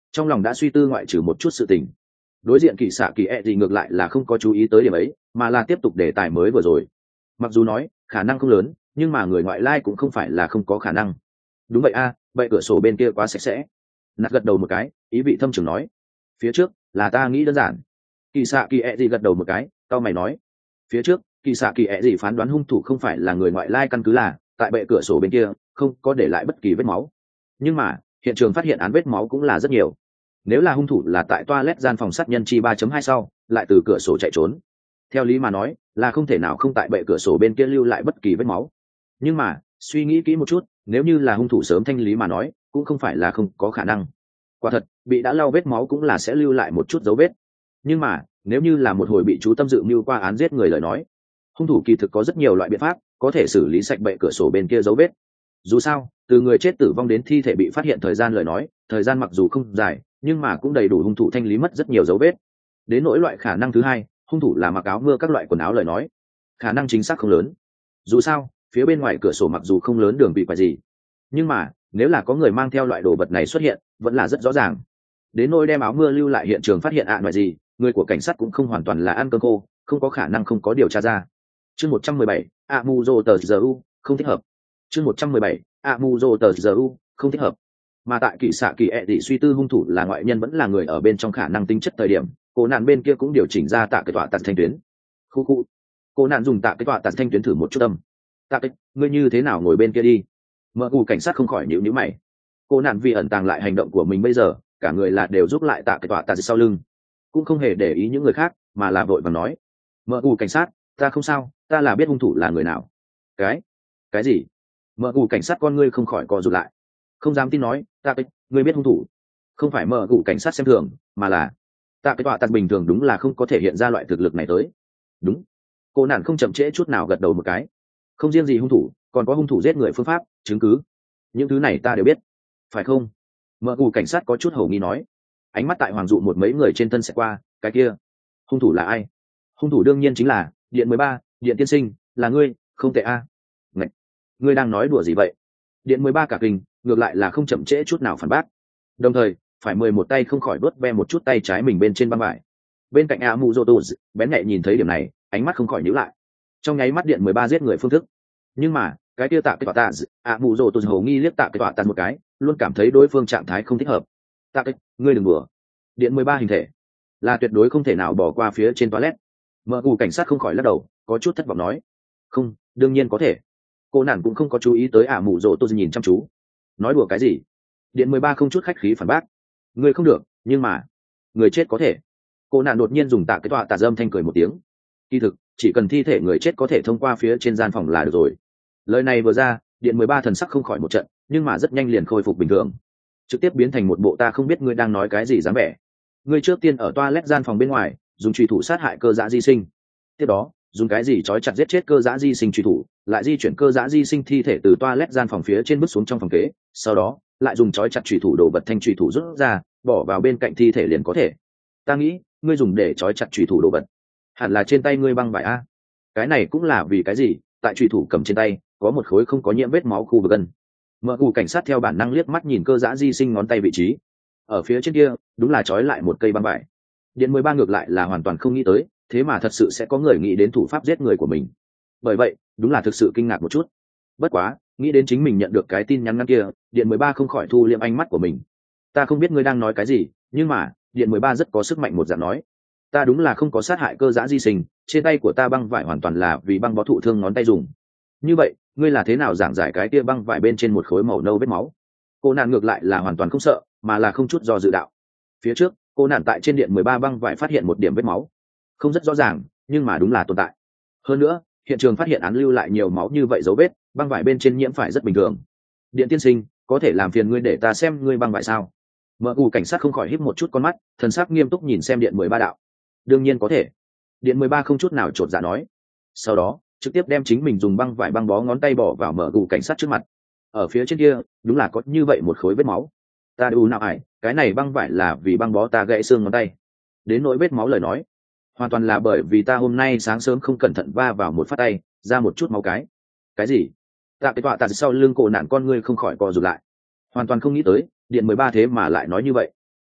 trong lòng đã suy tư ngoại trừ một chút sự tình. Đối diện kỳ xạ kỳ e gì ngược lại là không có chú ý tới điểm ấy, mà là tiếp tục đề tài mới vừa rồi. Mặc dù nói khả năng không lớn, nhưng mà người ngoại lai cũng không phải là không có khả năng. Đúng vậy a à, vậy cửa sổ bên kia quá sạch sẽ. Nạt gật đầu một cái, ý vị thâm trường nói. Phía trước là ta nghĩ đơn giản. Kỳ xạ kỳ e gì gật đầu một cái, tao mày nói. Phía trước kỳ xạ kỳ e gì phán đoán hung thủ không phải là người ngoại lai căn cứ là tại bệ cửa sổ bên kia không có để lại bất kỳ vết máu, nhưng mà hiện trường phát hiện án vết máu cũng là rất nhiều. Nếu là hung thủ là tại toilet gian phòng sát nhân chi ba chấm hai sau lại từ cửa sổ chạy trốn, theo lý mà nói là không thể nào không tại bệ cửa sổ bên kia lưu lại bất kỳ vết máu. Nhưng mà suy nghĩ kỹ một chút, nếu như là hung thủ sớm thanh lý mà nói cũng không phải là không có khả năng. Quả thật bị đã lau vết máu cũng là sẽ lưu lại một chút dấu vết, nhưng mà nếu như là một hồi bị chú tâm dự mưu qua án giết người lời nói, hung thủ kỳ thực có rất nhiều loại biện pháp có thể xử lý sạch bệ cửa sổ bên kia dấu vết. Dù sao từ người chết tử vong đến thi thể bị phát hiện thời gian lời nói, thời gian mặc dù không dài nhưng mà cũng đầy đủ hung thủ thanh lý mất rất nhiều dấu vết. Đến nỗi loại khả năng thứ hai, hung thủ là mặc áo mưa các loại quần áo lời nói, khả năng chính xác không lớn. Dù sao phía bên ngoài cửa sổ mặc dù không lớn đường bị phải gì, nhưng mà nếu là có người mang theo loại đồ vật này xuất hiện vẫn là rất rõ ràng. Đến nỗi đem áo mưa lưu lại hiện trường phát hiện ạ à gì, người của cảnh sát cũng không hoàn toàn là ăn cơm khô, không có khả năng không có điều tra ra. Chương một trăm mười bảy, a mu rô tờ giờ u, không thích hợp. Chương một trăm mười bảy, a mu rô tờ giờ u, không thích hợp. Mà tại kỳ xạ kỳ e thì suy tư hung thủ là ngoại nhân vẫn là người ở bên trong khả năng tính chất thời điểm, cô nạn bên kia cũng điều chỉnh ra tạ cái tọa tạt thanh tuyến. Khu khu. Cô nạn dùng tạ cái tọa tạt thanh tuyến thử một chút âm. Tạ cái, ngươi như thế nào ngồi bên kia đi? Mở cù cảnh sát không khỏi nhíu nhíu mày. Cô nạn vì ẩn tàng lại hành động của mình bây giờ, cả người là đều giúp lại tạ cái tọa tạt sau lưng, cũng không hề để ý những người khác, mà là vội vàng nói: "Mở cù cảnh sát, ta không sao, ta là biết hung thủ là người nào." Cái? Cái gì? Mở cù cảnh sát con ngươi không khỏi co rụt lại, không dám tin nói: "Ta cái, ngươi biết hung thủ?" Không phải mở cù cảnh sát xem thường, mà là tạ cái tọa tạt bình thường đúng là không có thể hiện ra loại thực lực này tới. Đúng. Cô nạn không chậm trễ chút nào gật đầu một cái. Không riêng gì hung thủ, còn có hung thủ giết người phương pháp, chứng cứ, những thứ này ta đều biết, phải không? Mở cù cảnh sát có chút hầu nghi nói, ánh mắt tại hoàng dụ một mấy người trên thân sẽ qua. Cái kia hung thủ là ai? Hung thủ đương nhiên chính là điện mười ba, điện tiên sinh, là ngươi, không tệ a. À. Ngạch, ngươi đang nói đùa gì vậy? Điện mười ba cả kinh, ngược lại là không chậm trễ chút nào phản bác, đồng thời phải mười một tay không khỏi đốt ve một chút tay trái mình bên trên băng vải. Bên cạnh a mu joto bén nhạy nhìn thấy điểm này, ánh mắt không khỏi nhíu lại. Trong nháy mắt điện mười ba giết người phương thức, nhưng mà cái kia tạ cái tọa tạ a mu joto hầu nghi liếc tạ cái tọa tạ một cái, luôn cảm thấy đối phương trạng thái không thích hợp. Tạ cái, ngươi đừng đùa. Điện mười ba hình thể là tuyệt đối không thể nào bỏ qua phía trên toilet. Mở cù cảnh sát không khỏi lắc đầu, có chút thất vọng nói: "Không, đương nhiên có thể." Cô nàng cũng không có chú ý tới ả mù rộ tôi nhìn chăm chú. Nói đùa cái gì? Điện mười ba không chút khách khí phản bác: "Người không được, nhưng mà người chết có thể." Cô nàng đột nhiên dùng tạ cái tọa tà dâm thanh cười một tiếng. Kỳ thực, chỉ cần thi thể người chết có thể thông qua phía trên gian phòng là được rồi. Lời này vừa ra, điện mười ba thần sắc không khỏi một trận, nhưng mà rất nhanh liền khôi phục bình thường, trực tiếp biến thành một bộ ta không biết ngươi đang nói cái gì dáng vẻ. Ngươi trước tiên ở toilet gian phòng bên ngoài dùng truy thủ sát hại cơ dã di sinh, tiếp đó dùng cái gì trói chặt giết chết cơ dã di sinh truy thủ, lại di chuyển cơ dã di sinh thi thể từ toilet gian phòng phía trên bước xuống trong phòng kế, sau đó lại dùng trói chặt truy thủ đồ vật thanh truy thủ rút ra bỏ vào bên cạnh thi thể liền có thể. Ta nghĩ ngươi dùng để trói chặt truy thủ đồ vật hẳn là trên tay ngươi băng vải a. Cái này cũng là vì cái gì? Tại truy thủ cầm trên tay có một khối không có nhiễm vết máu khu vực gân. Mở cù cảnh sát theo bản năng liếc mắt nhìn cơ dã di sinh ngón tay vị trí, ở phía trên kia đúng là trói lại một cây băng vải. Điện mười ba ngược lại là hoàn toàn không nghĩ tới, thế mà thật sự sẽ có người nghĩ đến thủ pháp giết người của mình. Bởi vậy đúng là thực sự kinh ngạc một chút. Bất quá nghĩ đến chính mình nhận được cái tin nhắn ngắn kia, điện mười ba không khỏi thu liệm ánh mắt của mình. Ta không biết ngươi đang nói cái gì, nhưng mà điện mười ba rất có sức mạnh một dạng nói, ta đúng là không có sát hại cơ dã di sinh, trên tay của ta băng vải hoàn toàn là vì băng bó thụ thương ngón tay dùng. Như vậy ngươi là thế nào giảng giải cái kia băng vải bên trên một khối màu nâu vết máu? Cô nạn ngược lại là hoàn toàn không sợ, mà là không chút do dự đạo. Phía trước cô nạn tại trên điện mười ba băng vải phát hiện một điểm vết máu, không rất rõ ràng nhưng mà đúng là tồn tại. Hơn nữa hiện trường phát hiện án lưu lại nhiều máu như vậy dấu vết, băng vải bên trên nhiễm phải rất bình thường. Điện tiên sinh, có thể làm phiền ngươi để ta xem ngươi băng vải sao? Mở cù cảnh sát không khỏi híp một chút con mắt, thần sắc nghiêm túc nhìn xem điện mười ba đạo. Đương nhiên có thể. Điện mười ba không chút nào chột dạ nói, sau đó trực tiếp đem chính mình dùng băng vải băng bó ngón tay bỏ vào mở cù cảnh sát trước mặt. Ở phía trên kia đúng là có như vậy một khối vết máu. Ta đu nào ải, cái này băng vải là vì băng bó ta gãy xương ngón tay. Đến nỗi vết máu lời nói, hoàn toàn là bởi vì ta hôm nay sáng sớm không cẩn thận va vào một phát tay, ra một chút máu cái. Cái gì? Tạ cái tọa tạ sau lưng cổ nạn con ngươi không khỏi co rụt lại, hoàn toàn không nghĩ tới điện mười ba thế mà lại nói như vậy.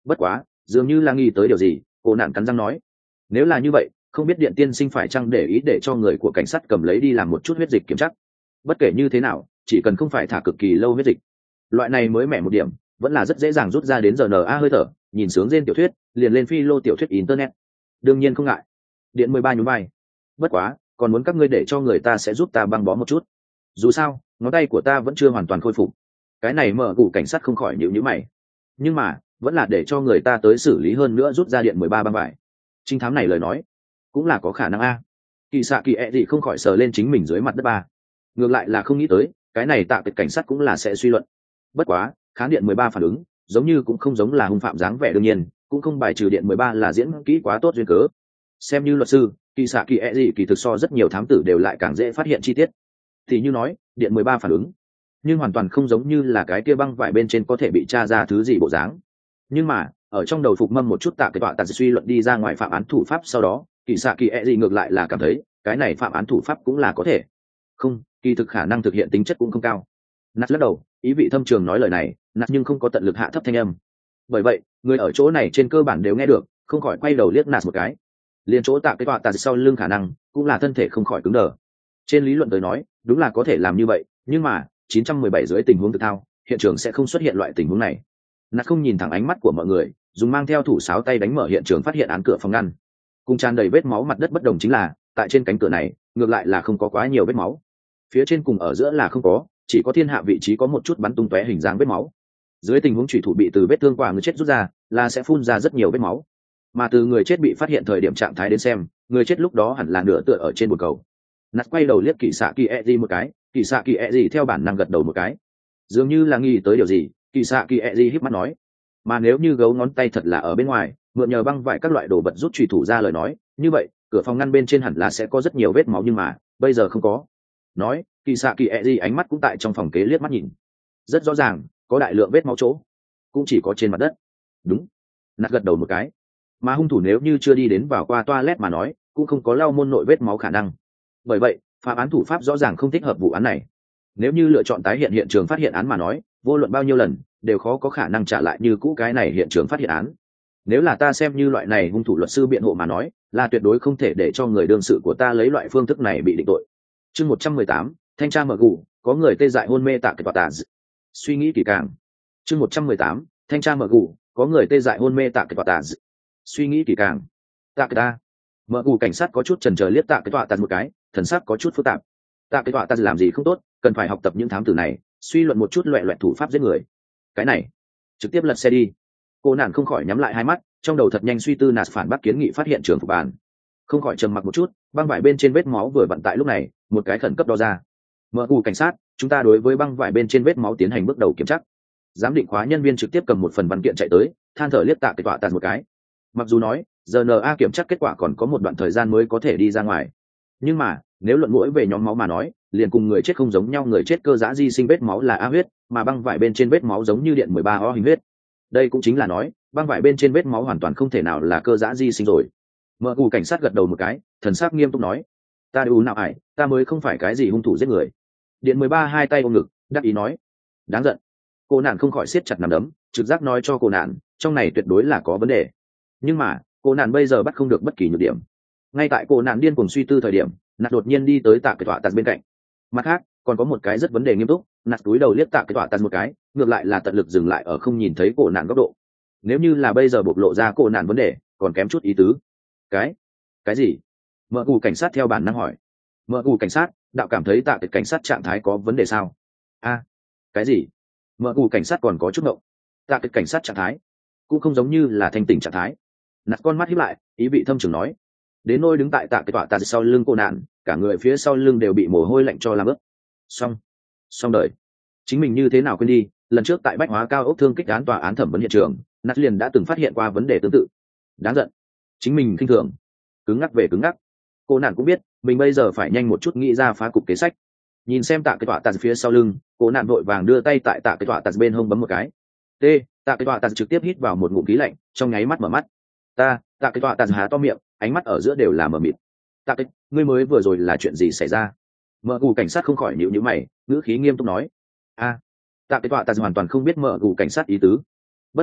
Bất quá dường như là nghĩ tới điều gì, cô nạn cắn răng nói, nếu là như vậy không biết điện tiên sinh phải chăng để ý để cho người của cảnh sát cầm lấy đi làm một chút huyết dịch kiểm chắc. Bất kể như thế nào chỉ cần không phải thả cực kỳ lâu huyết dịch, loại này mới mẻ một điểm vẫn là rất dễ dàng rút ra đến giờ na hơi thở. Nhìn sướng trên tiểu thuyết liền lên phi lô tiểu thuyết internet, đương nhiên không ngại. Điện mười ba nhún vai, bất quá còn muốn các ngươi để cho người ta sẽ giúp ta băng bó một chút, dù sao ngón tay của ta vẫn chưa hoàn toàn khôi phục. Cái này mở cụ cảnh sát không khỏi nhịu nhữ mày, nhưng mà vẫn là để cho người ta tới xử lý, hơn nữa rút ra điện mười ba băng vải. Trinh thám này lời nói cũng là có khả năng a. Kỳ xạ kỳ ẹ gì không khỏi sờ lên chính mình dưới mặt đất ba, ngược lại là không nghĩ tới cái này tạ cái cảnh sát cũng là sẽ suy luận. Bất quá kháng điện mười ba phản ứng giống như cũng không giống là hung phạm dáng vẻ, đương nhiên cũng không bài trừ điện mười ba là diễn kỹ quá tốt duyên cớ. Xem như luật sư, kỳ xạ kỳ ẹ gì kỳ thực so rất nhiều thám tử đều lại càng dễ phát hiện chi tiết. Thì như nói điện mười ba phản ứng, nhưng hoàn toàn không giống như là cái kia băng vải bên trên có thể bị tra ra thứ gì bộ dáng. Nhưng mà ở trong đầu phục mâm một chút tạ cái tọa tạ suy luận đi ra ngoài phạm án thủ pháp sau đó, kỳ xạ kỳ ẹ gì ngược lại là cảm thấy cái này phạm án thủ pháp cũng là có thể. Không, kỳ thực khả năng thực hiện tính chất cũng không cao. Nạt lắc đầu, ý vị thâm trường nói lời này, nạt nhưng không có tận lực hạ thấp thanh âm. Bởi vậy người ở chỗ này trên cơ bản đều nghe được, không khỏi quay đầu liếc nạt một cái. Liên chỗ tạ cái tọa tạ sau lưng khả năng cũng là thân thể không khỏi cứng đờ. Trên lý luận tới nói đúng là có thể làm như vậy, nhưng mà chín trăm mười bảy dưới tình huống thực thao hiện trường sẽ không xuất hiện loại tình huống này. Nạt không nhìn thẳng ánh mắt của mọi người, dùng mang theo thủ sáo tay đánh mở hiện trường, phát hiện án cửa phòng ngăn cùng tràn đầy vết máu mặt đất. Bất đồng chính là tại trên cánh cửa này ngược lại là không có quá nhiều vết máu, phía trên cùng ở giữa là không có, chỉ có thiên hạ vị trí có một chút bắn tung tóe hình dáng vết máu. Dưới tình huống chủy thủ bị từ vết thương qua người chết rút ra là sẽ phun ra rất nhiều vết máu, mà từ người chết bị phát hiện thời điểm trạng thái đến xem, người chết lúc đó hẳn là nửa tựa ở trên bồn cầu. Nạt quay đầu liếc kỳ xạ kỳ e gì một cái, kỳ xạ kỳ e gì theo bản năng gật đầu một cái, dường như là nghĩ tới điều gì. Kỳ xạ kỳ e gì híp mắt nói, mà nếu như gấu ngón tay thật là ở bên ngoài mượn nhờ băng vải các loại đồ vật rút chủy thủ ra lời nói, như vậy cửa phòng ngăn bên trên hẳn là sẽ có rất nhiều vết máu, nhưng mà bây giờ không có. Nói kỳ xạ kỳ e gì ánh mắt cũng tại trong phòng kế liếc mắt nhìn, rất rõ ràng có đại lượng vết máu chỗ cũng chỉ có trên mặt đất. Đúng, nạt gật đầu một cái, mà hung thủ nếu như chưa đi đến vào qua toilet mà nói cũng không có lau môn nội vết máu khả năng. Bởi vậy phạm án thủ pháp rõ ràng không thích hợp vụ án này. Nếu như lựa chọn tái hiện hiện trường phát hiện án mà nói, vô luận bao nhiêu lần đều khó có khả năng trả lại như cũ cái này hiện trường phát hiện án. Nếu là ta xem như loại này hung thủ luật sư biện hộ mà nói, là tuyệt đối không thể để cho người đương sự của ta lấy loại phương thức này bị định tội. Chương một trăm mười tám, thanh tra mở gù, có người tê dại hôn mê tạ cái tòa tà. Suy nghĩ kỹ càng. Chương một trăm mười tám, thanh tra mở gù, có người tê dại hôn mê tạ cái tòa tà. Suy nghĩ kỹ càng. Tạ cái ta. Mở gù cảnh sát có chút chần chờ liếc tạ cái tòa tà một cái, thần sắc có chút phức tạp. Tạ cái tòa tà làm gì không tốt, cần phải học tập những thám tử này, suy luận một chút loẹ loẹt thủ pháp giết người. Cái này, trực tiếp lật xe đi. Cô nạn không khỏi nhắm lại hai mắt, trong đầu thật nhanh suy tư nạt phản bác kiến nghị phát hiện trường phục bàn, không khỏi trầm mặc một chút. Băng vải bên trên vết máu vừa vặn tại lúc này một cái khẩn cấp đo ra. Mở gù cảnh sát, chúng ta đối với băng vải bên trên vết máu tiến hành bước đầu kiểm tra. Giám định khóa nhân viên trực tiếp cầm một phần văn kiện chạy tới, than thở liếc tạ cái tọa tàn một cái. Mặc dù nói rờ en a kiểm tra kết quả còn có một đoạn thời gian mới có thể đi ra ngoài, nhưng mà nếu luận mũi về nhóm máu mà nói, liền cùng người chết không giống nhau. Người chết cơ giã di sinh vết máu là A huyết, mà băng vải bên trên vết máu giống như điện mười ba O hình huyết. Đây cũng chính là nói băng vải bên trên vết máu hoàn toàn không thể nào là cơ giã di sinh rồi. Mở gù cảnh sát gật đầu một cái, thần sắc nghiêm túc nói, ta đều nào ải, ta mới không phải cái gì hung thủ giết người. Điện mười ba hai tay ôm ngực đắc ý nói, đáng giận. Cô nạn không khỏi siết chặt nắm đấm, trực giác nói cho cô nạn trong này tuyệt đối là có vấn đề. Nhưng mà cô nạn bây giờ bắt không được bất kỳ nhược điểm. Ngay tại cô nạn điên cuồng suy tư thời điểm, nạt đột nhiên đi tới tạ cái tọa tạt bên cạnh. Mặt khác còn có một cái rất vấn đề nghiêm túc. Nạt túi đầu liếc tạ cái tọa tạt một cái, ngược lại là tận lực dừng lại ở không nhìn thấy cô nạn góc độ. Nếu như là bây giờ bộc lộ ra cô nạn vấn đề còn kém chút ý tứ. Cái cái gì? Mở gù cảnh sát theo bản năng hỏi. Mở gù cảnh sát, đạo cảm thấy tạ cái cảnh sát trạng thái có vấn đề sao? A, cái gì? Mở gù cảnh sát còn có chút ngộng. Tạ cái cảnh sát trạng thái cũng không giống như là thanh tỉnh trạng thái. Nạt con mắt híp lại, ý vị thâm trường nói, đến nôi đứng tại tạ cái tọa tạt sau lưng cô nạn, cả người phía sau lưng đều bị mồ hôi lạnh cho làm ướt. Xong, xong đời. Chính mình như thế nào quên đi, lần trước tại bách hóa cao ốc thương kích án tòa án thẩm vấn hiện trường, nạt liền đã từng phát hiện qua vấn đề tương tự. Đáng giận, chính mình khinh thường. Cứng ngắc về cứng ngắc. Cô nạn cũng biết mình bây giờ phải nhanh một chút nghĩ ra phá cục kế sách. Nhìn xem tạ cái tọa tạt phía sau lưng, cô nạn vội vàng đưa tay tại tạ cái tọa tạt bên hông bấm một cái. T, tạ cái tọa tạt trực tiếp hít vào một ngụm khí lạnh, trong nháy mắt mở mắt. Ta, tạ cái tọa tạt há to miệng, ánh mắt ở giữa đều là mờ mịt. Tạ cái, ngươi mới vừa rồi là chuyện gì xảy ra? Mở gù cảnh sát không khỏi nhíu nhíu mày, ngữ khí nghiêm túc nói. A, tạ cái tọa tạt hoàn toàn không biết mở gù cảnh sát ý tứ. Bất quá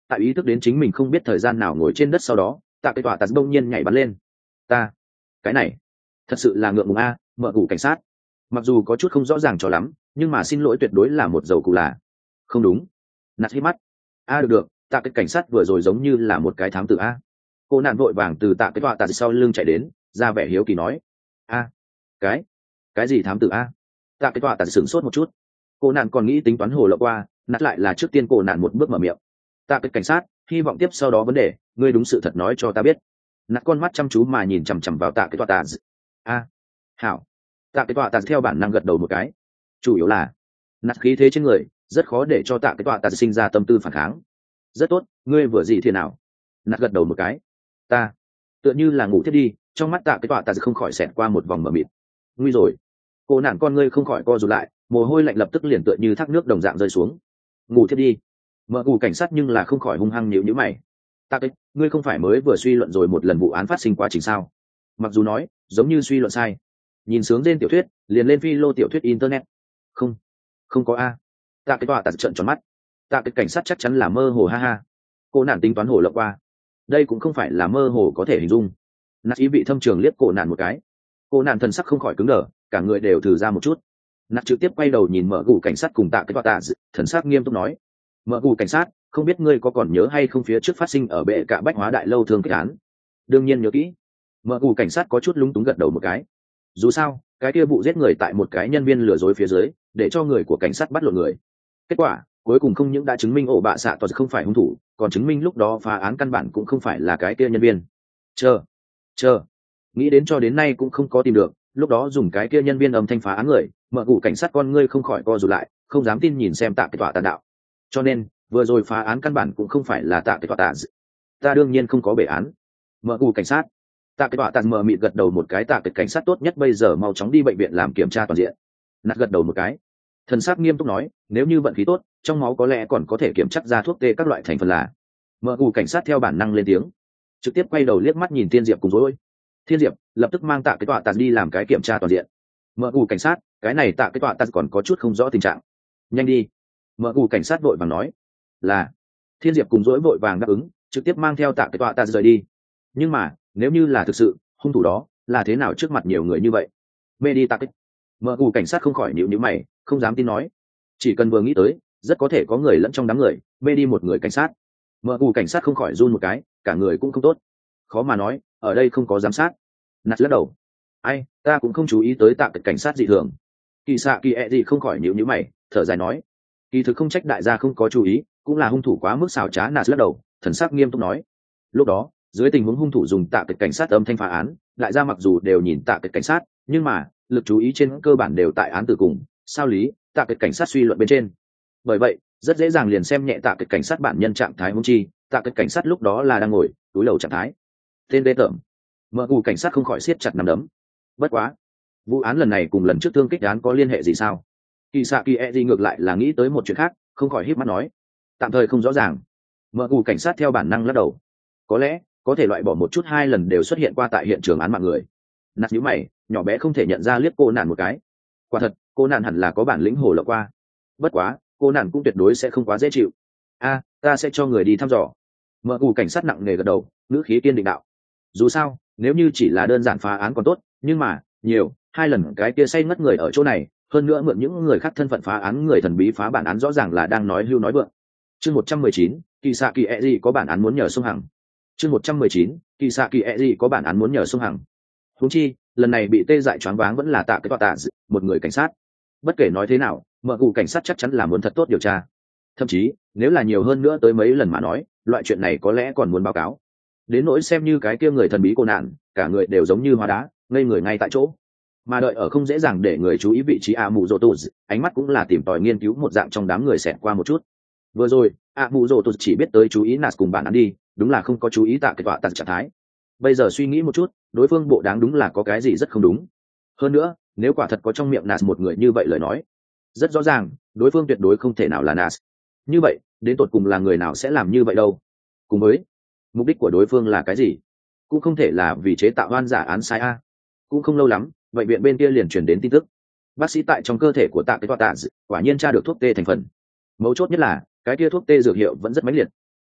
tại ý thức đến chính mình không biết thời gian nào ngồi trên đất sau đó, tạ cái tọa tạt đông nhiên nhảy bắn lên. Ta cái này thật sự là ngượng ngùng a, mợ cụ cảnh sát. Mặc dù có chút không rõ ràng cho lắm, nhưng mà xin lỗi tuyệt đối là một dầu cụ là không đúng. Nạt hít mắt. A được được, tạ cái cảnh sát vừa rồi giống như là một cái thám tử a. Cô nạn vội vàng từ tạ cái tọa tạt sau lưng chạy đến, ra vẻ hiếu kỳ nói. A cái cái gì thám tử a? Tạ cái tọa tạt sửng sốt một chút. Cô nạn còn nghĩ tính toán hồ lộ qua, nạt lại là trước tiên cô nạn một bước mở miệng. Tạ cái cảnh sát, hy vọng tiếp sau đó vấn đề, ngươi đúng sự thật nói cho ta biết. Nạt con mắt chăm chú mà nhìn chằm chằm vào tạ cái tọa tạt. A hảo. Tạ cái tọa tạt theo bản năng gật đầu một cái. Chủ yếu là nạt khí thế trên người rất khó để cho tạ cái tọa tạt sinh ra tâm tư phản kháng. Rất tốt, ngươi vừa gì thế nào? Nạt gật đầu một cái. Ta tựa như là ngủ thiết đi, trong mắt tạ cái tọa tạt không khỏi xẹt qua một vòng mờ mịt. Nguy rồi. Cô nạn con ngươi không khỏi co rụt lại, mồ hôi lạnh lập tức liền tựa như thác nước đồng dạng rơi xuống. Ngủ thiết đi. Mợ cụ cảnh sát nhưng là không khỏi hung hăng nhíu nhíu mày. Tạ cái, ngươi không phải mới vừa suy luận rồi một lần vụ án phát sinh quá trình sao? Mặc dù nói giống như suy luận sai, nhìn sướng trên tiểu thuyết liền lên phi lô tiểu thuyết internet. Không không có a. Tạ cái tọa tạt trợn tròn mắt. Tạ cái cảnh sát chắc chắn là mơ hồ ha ha. Cô nạn tính toán hồ lộng qua, đây cũng không phải là mơ hồ có thể hình dung. Nạt ý vị thâm trường liếc cô nạn một cái. Cô nạn thần sắc không khỏi cứng đờ, cả người đều thử ra một chút. Nạt trực tiếp quay đầu nhìn mở gù cảnh sát cùng tạ cái tọa tạt, thần sắc nghiêm túc nói. Mở gù cảnh sát, không biết ngươi có còn nhớ hay không phía trước phát sinh ở bệ cả bách hóa đại lâu thương kích án? Đương nhiên nhớ kỹ. Mở gù cảnh sát có chút lúng túng gật đầu một cái. Dù sao cái kia vụ giết người tại một cái nhân viên lừa dối phía dưới, để cho người của cảnh sát bắt lộn người. Kết quả cuối cùng không những đã chứng minh ổ bạ xạ toàn không phải hung thủ, còn chứng minh lúc đó phá án căn bản cũng không phải là cái kia nhân viên. Chờ chờ nghĩ đến cho đến nay cũng không có tìm được lúc đó dùng cái kia nhân viên âm thanh phá án người. Mở cụ cảnh sát con ngươi không khỏi co rụt lại, không dám tin nhìn xem tạ cái tọa tàn đạo. Cho nên vừa rồi phá án căn bản cũng không phải là tạ cái tọa tàn. Ta đương nhiên không có bể án. Mở cụ cảnh sát. Tạ cái tọa tàn mờ mịt gật đầu một cái. Tạ cái cảnh sát tốt nhất bây giờ mau chóng đi bệnh viện làm kiểm tra toàn diện. Nạt gật đầu một cái, thần sắc nghiêm túc nói, nếu như vận khí tốt trong máu có lẽ còn có thể kiểm chắc ra thuốc tê các loại thành phần là. Mở cụ cảnh sát theo bản năng lên tiếng, trực tiếp quay đầu liếc mắt nhìn Thiên Diệp cùng dối. Thiên Diệp lập tức mang tạ cái tọa tàn đi làm cái kiểm tra toàn diện. Mở cụ cảnh sát, cái này tạ cái tọa tàn còn có chút không rõ tình trạng, nhanh đi. Mở cụ cảnh sát vội vàng nói. Là. Thiên Diệp cùng dối vội vàng đáp ứng, trực tiếp mang theo tạ cái tọa tàn rời đi. Nhưng mà nếu như là thực sự hung thủ đó là thế nào trước mặt nhiều người như vậy? Mê đi tạ cái. Mở cụ cảnh sát không khỏi nhíu nhíu mày, không dám tin nói. Chỉ cần vừa nghĩ tới rất có thể có người lẫn trong đám người mê đi một người cảnh sát. Mở cụ cảnh sát không khỏi run một cái, cả người cũng không tốt. Khó mà nói, ở đây không có giám sát. Nạt lắc đầu. Ai, ta cũng không chú ý tới tạ cái cảnh sát dị thường. Kỳ xạ kỳ ẹ gì không khỏi nhíu nhíu mày, thở dài nói. Kỳ thực không trách đại gia không có chú ý, cũng là hung thủ quá mức xảo trá. Nạt lắc đầu, thần sắc nghiêm túc nói. Lúc đó dưới tình huống hung thủ dùng tạ cái cảnh sát âm thanh phá án, đại gia mặc dù đều nhìn tạ cái cảnh sát, nhưng mà lực chú ý trên cơ bản đều tại án từ cùng sao lý tạ cái cảnh sát suy luận bên trên. Bởi vậy rất dễ dàng liền xem nhẹ tạ cái cảnh sát bản nhân trạng thái hung chi. Tạ cái cảnh sát lúc đó là đang ngồi túi lầu trạng thái. Tên đê tởm. Mở cụ cảnh sát không khỏi siết chặt nắm đấm. Bất quá vụ án lần này cùng lần trước thương kích án có liên hệ gì sao? Kỳ xạ kỳ e gì ngược lại là nghĩ tới một chuyện khác, không khỏi híp mắt nói. Tạm thời không rõ ràng. Mở cụ cảnh sát theo bản năng lắc đầu. Có lẽ có thể loại bỏ một chút hai lần đều xuất hiện qua tại hiện trường án mạng người. Nạt nhíu mày, nhỏ bé không thể nhận ra liếc cô nạn một cái. Quả thật cô nạn hẳn là có bản lĩnh hồ lộ qua. Bất quá cô nạn cũng tuyệt đối sẽ không quá dễ chịu. A, ta sẽ cho người đi thăm dò. Mở cụ cảnh sát nặng nề gật đầu, ngữ khí kiên định đạo. Dù sao nếu như chỉ là đơn giản phá án còn tốt, nhưng mà nhiều hai lần cái kia say ngất người ở chỗ này, hơn nữa mượn những người khác thân phận phá án người thần bí phá bản án, rõ ràng là đang nói hưu nói vượng. Chương một trăm mười chín, kỳ xạ kỳ ẹ gì có bản án muốn nhờ sông hằng. Chương một trăm mười chín, kỳ xạ kỳ ẹ gì có bản án muốn nhờ sông hằng. Huống chi lần này bị tê dại choáng váng vẫn là tạ cái tọa tạ một người cảnh sát. Bất kể nói thế nào, mở cụ cảnh sát chắc chắn là muốn thật tốt điều tra. Thậm chí nếu là nhiều hơn nữa tới mấy lần mà nói, loại chuyện này có lẽ còn muốn báo cáo. Đến nỗi xem như cái kia người thần bí cô nạn, cả người đều giống như hóa đá, ngây người ngay tại chỗ. Mà đợi ở không dễ dàng để người chú ý vị trí a mù rô tù, ánh mắt cũng là tìm tòi nghiên cứu một dạng trong đám người xẹt qua một chút. Vừa rồi a mù rô tù chỉ biết tới chú ý nạt cùng bản án đi, đúng là không có chú ý tạ cái tọa tặng trạng thái. Bây giờ suy nghĩ một chút, đối phương bộ đáng đúng là có cái gì rất không đúng. Hơn nữa nếu quả thật có trong miệng nạt một người như vậy lời nói, rất rõ ràng đối phương tuyệt đối không thể nào là nạt. Như vậy đến tột cùng là người nào sẽ làm như vậy đâu? Cùng với mục đích của đối phương là cái gì? Cũng không thể là vì chế tạo oan giả án sai a. Cũng không lâu lắm bệnh viện bên kia liền truyền đến tin tức, bác sĩ tại trong cơ thể của tạ cái tọa tạ quả nhiên tra được thuốc tê thành phần. Mấu chốt nhất là cái kia thuốc tê dược hiệu vẫn rất mãnh liệt.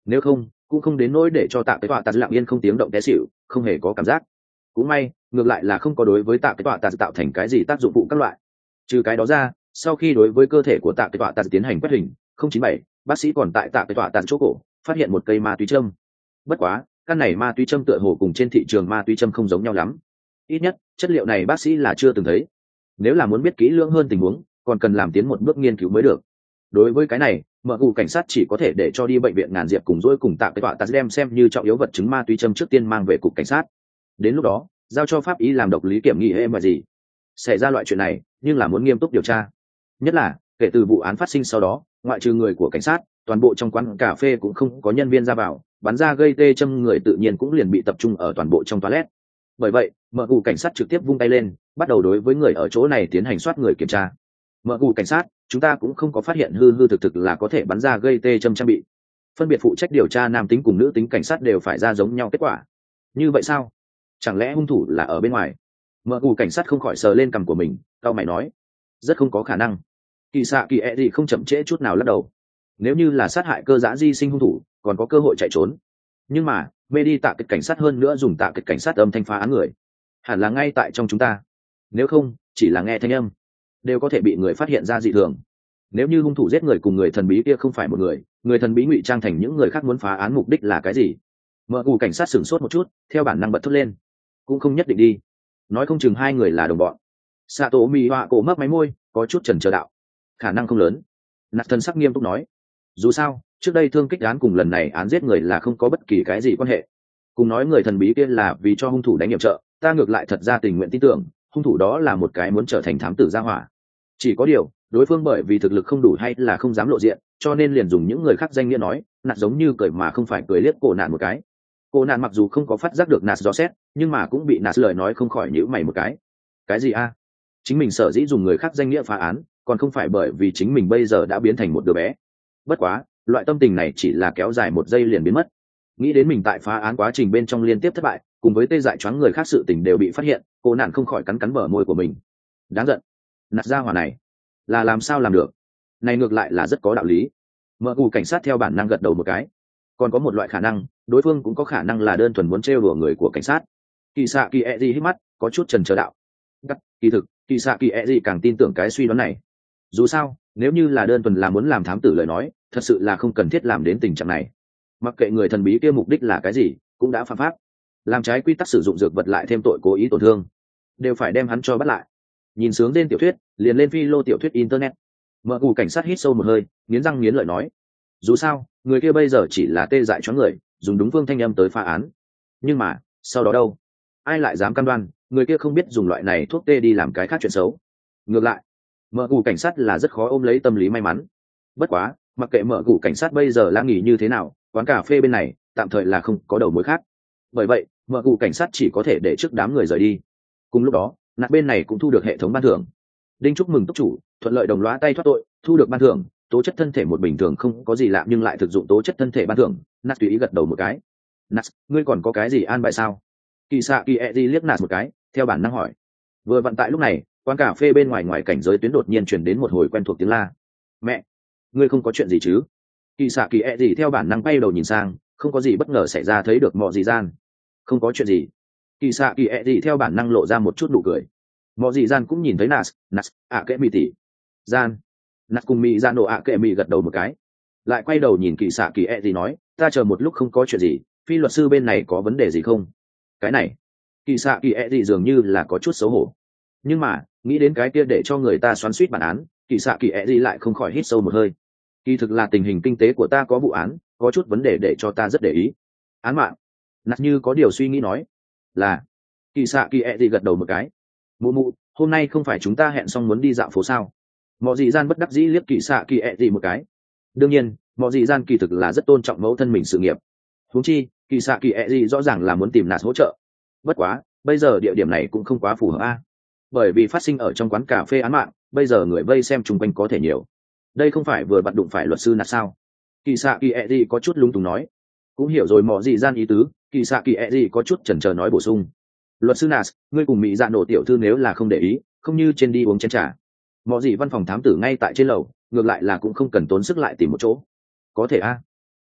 nếu không cũng không đến nỗi để cho tạ cái tọa tạ lặng yên không tiếng động té xỉu, không hề có cảm giác. Cũng may ngược lại là không có đối với tạ cái tọa tạ tạo thành cái gì tác dụng phụ các loại. Trừ cái đó ra, sau khi đối với cơ thể của tạ cái tọa tạ tiến hành quét hình không chín bảy, bác sĩ còn tại tạ cái tọa tạ chỗ cổ phát hiện một cây ma túy châm. Bất quá căn này ma túy châm tựa hồ cùng trên thị trường ma túy châm không giống nhau lắm, ít nhất chất liệu này bác sĩ là chưa từng thấy. Nếu là muốn biết kỹ lưỡng hơn tình huống, còn cần làm tiến một bước nghiên cứu mới được. Đối với cái này, mở cụ cảnh sát chỉ có thể để cho đi bệnh viện ngàn diệp cùng dỗi cùng tạ cái tọa tạ đem xem như trọng yếu vật chứng ma túy châm trước tiên mang về cục cảnh sát. Đến lúc đó giao cho pháp y làm độc lý kiểm nghị hệ mà gì xảy ra loại chuyện này, nhưng là muốn nghiêm túc điều tra. Nhất là kể từ vụ án phát sinh sau đó, ngoại trừ người của cảnh sát, toàn bộ trong quán cà phê cũng không có nhân viên ra vào, bắn ra gây tê châm người tự nhiên cũng liền bị tập trung ở toàn bộ trong toilet. Bởi vậy mở cụ cảnh sát trực tiếp vung tay lên, bắt đầu đối với người ở chỗ này tiến hành soát người kiểm tra. Mở cụ cảnh sát, chúng ta cũng không có phát hiện hư hư thực thực là có thể bắn ra gây tê châm trang bị. Phân biệt phụ trách điều tra nam tính cùng nữ tính cảnh sát đều phải ra giống nhau kết quả. Như vậy sao? Chẳng lẽ hung thủ là ở bên ngoài? Mở cụ cảnh sát không khỏi sờ lên cằm của mình, cau mày nói, rất không có khả năng. Kỳ xạ kỳ ẹ gì không chậm trễ chút nào lắc đầu. Nếu như là sát hại cơ giã di sinh hung thủ, còn có cơ hội chạy trốn. Nhưng mà mê đi tạ kịch cảnh sát hơn nữa dùng tạ kịch cảnh sát âm thanh phá án người, hẳn là ngay tại trong chúng ta. Nếu không chỉ là nghe thanh âm đều có thể bị người phát hiện ra dị thường. Nếu như hung thủ giết người cùng người thần bí kia không phải một người, người thần bí ngụy trang thành những người khác muốn phá án mục đích là cái gì? Mở cụ cảnh sát sửng sốt một chút, theo bản năng bật thốt lên, cũng không nhất định đi, nói không chừng hai người là đồng bọn. Sato mi họa cổ mấp máy môi, có chút chần chờ đạo, khả năng không lớn. Nạt thân sắc nghiêm túc nói, dù sao trước đây thương kích án cùng lần này án giết người là không có bất kỳ cái gì quan hệ. Cùng nói người thần bí kia là vì cho hung thủ đánh nhiệm trợ, ta ngược lại thật ra tình nguyện tin tưởng hung thủ đó là một cái muốn trở thành thám tử gia hỏa. Chỉ có điều đối phương bởi vì thực lực không đủ hay là không dám lộ diện, cho nên liền dùng những người khác danh nghĩa nói. Nạt giống như cười mà không phải cười liếc cổ nạn một cái. Cô nạn mặc dù không có phát giác được Nạt dò xét, nhưng mà cũng bị Nạt lời nói không khỏi nhíu mày một cái. Cái gì a? Chính mình sở dĩ dùng người khác danh nghĩa phá án, còn không phải bởi vì chính mình bây giờ đã biến thành một đứa bé. Bất quá loại tâm tình này chỉ là kéo dài một giây liền biến mất. Nghĩ đến mình tại phá án quá trình bên trong liên tiếp thất bại, cùng với tê dại choáng người khác sự tình đều bị phát hiện, cô nạn không khỏi cắn cắn bờ môi của mình. Đáng giận, Nạt gia hỏa này là làm sao làm được? Này ngược lại là rất có đạo lý. Mở cụ cảnh sát theo bản năng gật đầu một cái. Còn có một loại khả năng, đối phương cũng có khả năng là đơn thuần muốn trêu đùa người của cảnh sát. Kỳ xạ kỳ ẹ gì hít mắt, có chút chần chờ đạo. Đắc, kỳ thực kỳ xạ kỳ ẹ gì càng tin tưởng cái suy đoán này. Dù sao nếu như là đơn thuần là muốn làm thám tử lời nói, thật sự là không cần thiết làm đến tình trạng này. Mặc kệ người thần bí kia mục đích là cái gì, cũng đã phạm pháp. Làm trái quy tắc sử dụng dược vật lại thêm tội cố ý tổn thương, đều phải đem hắn cho bắt lại. Nhìn sướng lên tiểu thuyết, liền lên phi lô tiểu thuyết internet. Mở cụ cảnh sát hít sâu một hơi, nghiến răng nghiến lợi nói, dù sao người kia bây giờ chỉ là tê dại choáng người, dùng đúng phương thanh âm tới phá án. Nhưng mà sau đó đâu? Ai lại dám cam đoan người kia không biết dùng loại này thuốc tê đi làm cái khác chuyện xấu? Ngược lại mở cụ cảnh sát là rất khó ôm lấy tâm lý may mắn. Bất quá mặc kệ mở cụ cảnh sát bây giờ la nghỉ như thế nào, quán cà phê bên này tạm thời là không có đầu mối khác. Bởi vậy mở cụ cảnh sát chỉ có thể để trước đám người rời đi. Cùng lúc đó Nạt bên này cũng thu được hệ thống ban thưởng. Đinh chúc mừng túc chủ thuận lợi đồng loá tay thoát tội, thu được ban thưởng tố chất thân thể một bình thường không có gì lạ nhưng lại thực dụng tố chất thân thể ban thưởng. Nạt tùy ý gật đầu một cái. Nạt, ngươi còn có cái gì an bài sao? Kỳ xạ kỳ e di liếc Nạt một cái, theo bản năng hỏi. Vừa vận tại lúc này quán cà phê bên ngoài ngoài cảnh giới tuyến đột nhiên truyền đến một hồi quen thuộc tiếng la. Mẹ, ngươi không có chuyện gì chứ? Kỳ xạ kỳ e di theo bản năng bay đầu nhìn sang, không có gì bất ngờ xảy ra thấy được Mọ Dị Gian. Không có chuyện gì. Kỳ xạ kỳ e di theo bản năng lộ ra một chút nụ cười. Mọ Dị Gian cũng nhìn thấy Nas, Nas, ạ kệ mì tỉ. Gian. Nas cùng mì Gian nổ ạ kệ mì gật đầu một cái. Lại quay đầu nhìn kỳ xạ kỳ e di nói, ta chờ một lúc không có chuyện gì, phi luật sư bên này có vấn đề gì không? Cái này. Kỳ xạ kỳ e di dường như là có chút xấu hổ. Nhưng mà nghĩ đến cái kia để cho người ta xoắn suýt bản án, kỳ xạ kỳ e di lại không khỏi hít sâu một hơi. Kỳ thực là tình hình kinh tế của ta có vụ án, có chút vấn đề để cho ta rất để ý. Án mạng. Nạt như có điều suy nghĩ nói, là. Kỳ xạ kỳ e di gật đầu một cái. Mụ mụ, hôm nay không phải chúng ta hẹn xong muốn đi dạo phố sao? Mọ Dị Gian bất đắc dĩ liếc kỳ xạ kỳ e di một cái. Đương nhiên Mọ Dị Gian kỳ thực là rất tôn trọng mẫu thân mình sự nghiệp. Huống chi kỳ xạ kỳ e di rõ ràng là muốn tìm Nạt hỗ trợ. Bất quá bây giờ địa điểm này cũng không quá phù hợp a. Bởi vì phát sinh ở trong quán cà phê án mạng, bây giờ người vây xem chung quanh có thể nhiều. Đây không phải vừa bắt đụng phải luật sư Nạt sao? Kỳ xạ kỳ e di có chút lung túng nói. Cũng hiểu rồi Mọ Dị Gian ý tứ, kỳ xạ kỳ e di có chút chần chờ nói bổ sung. Luật sư Nas, ngươi cùng mỹ dạ nổ tiểu thư nếu là không để ý, không như trên đi uống chén trà. Mọ Dị văn phòng thám tử ngay tại trên lầu, ngược lại là cũng không cần tốn sức lại tìm một chỗ. Có thể a.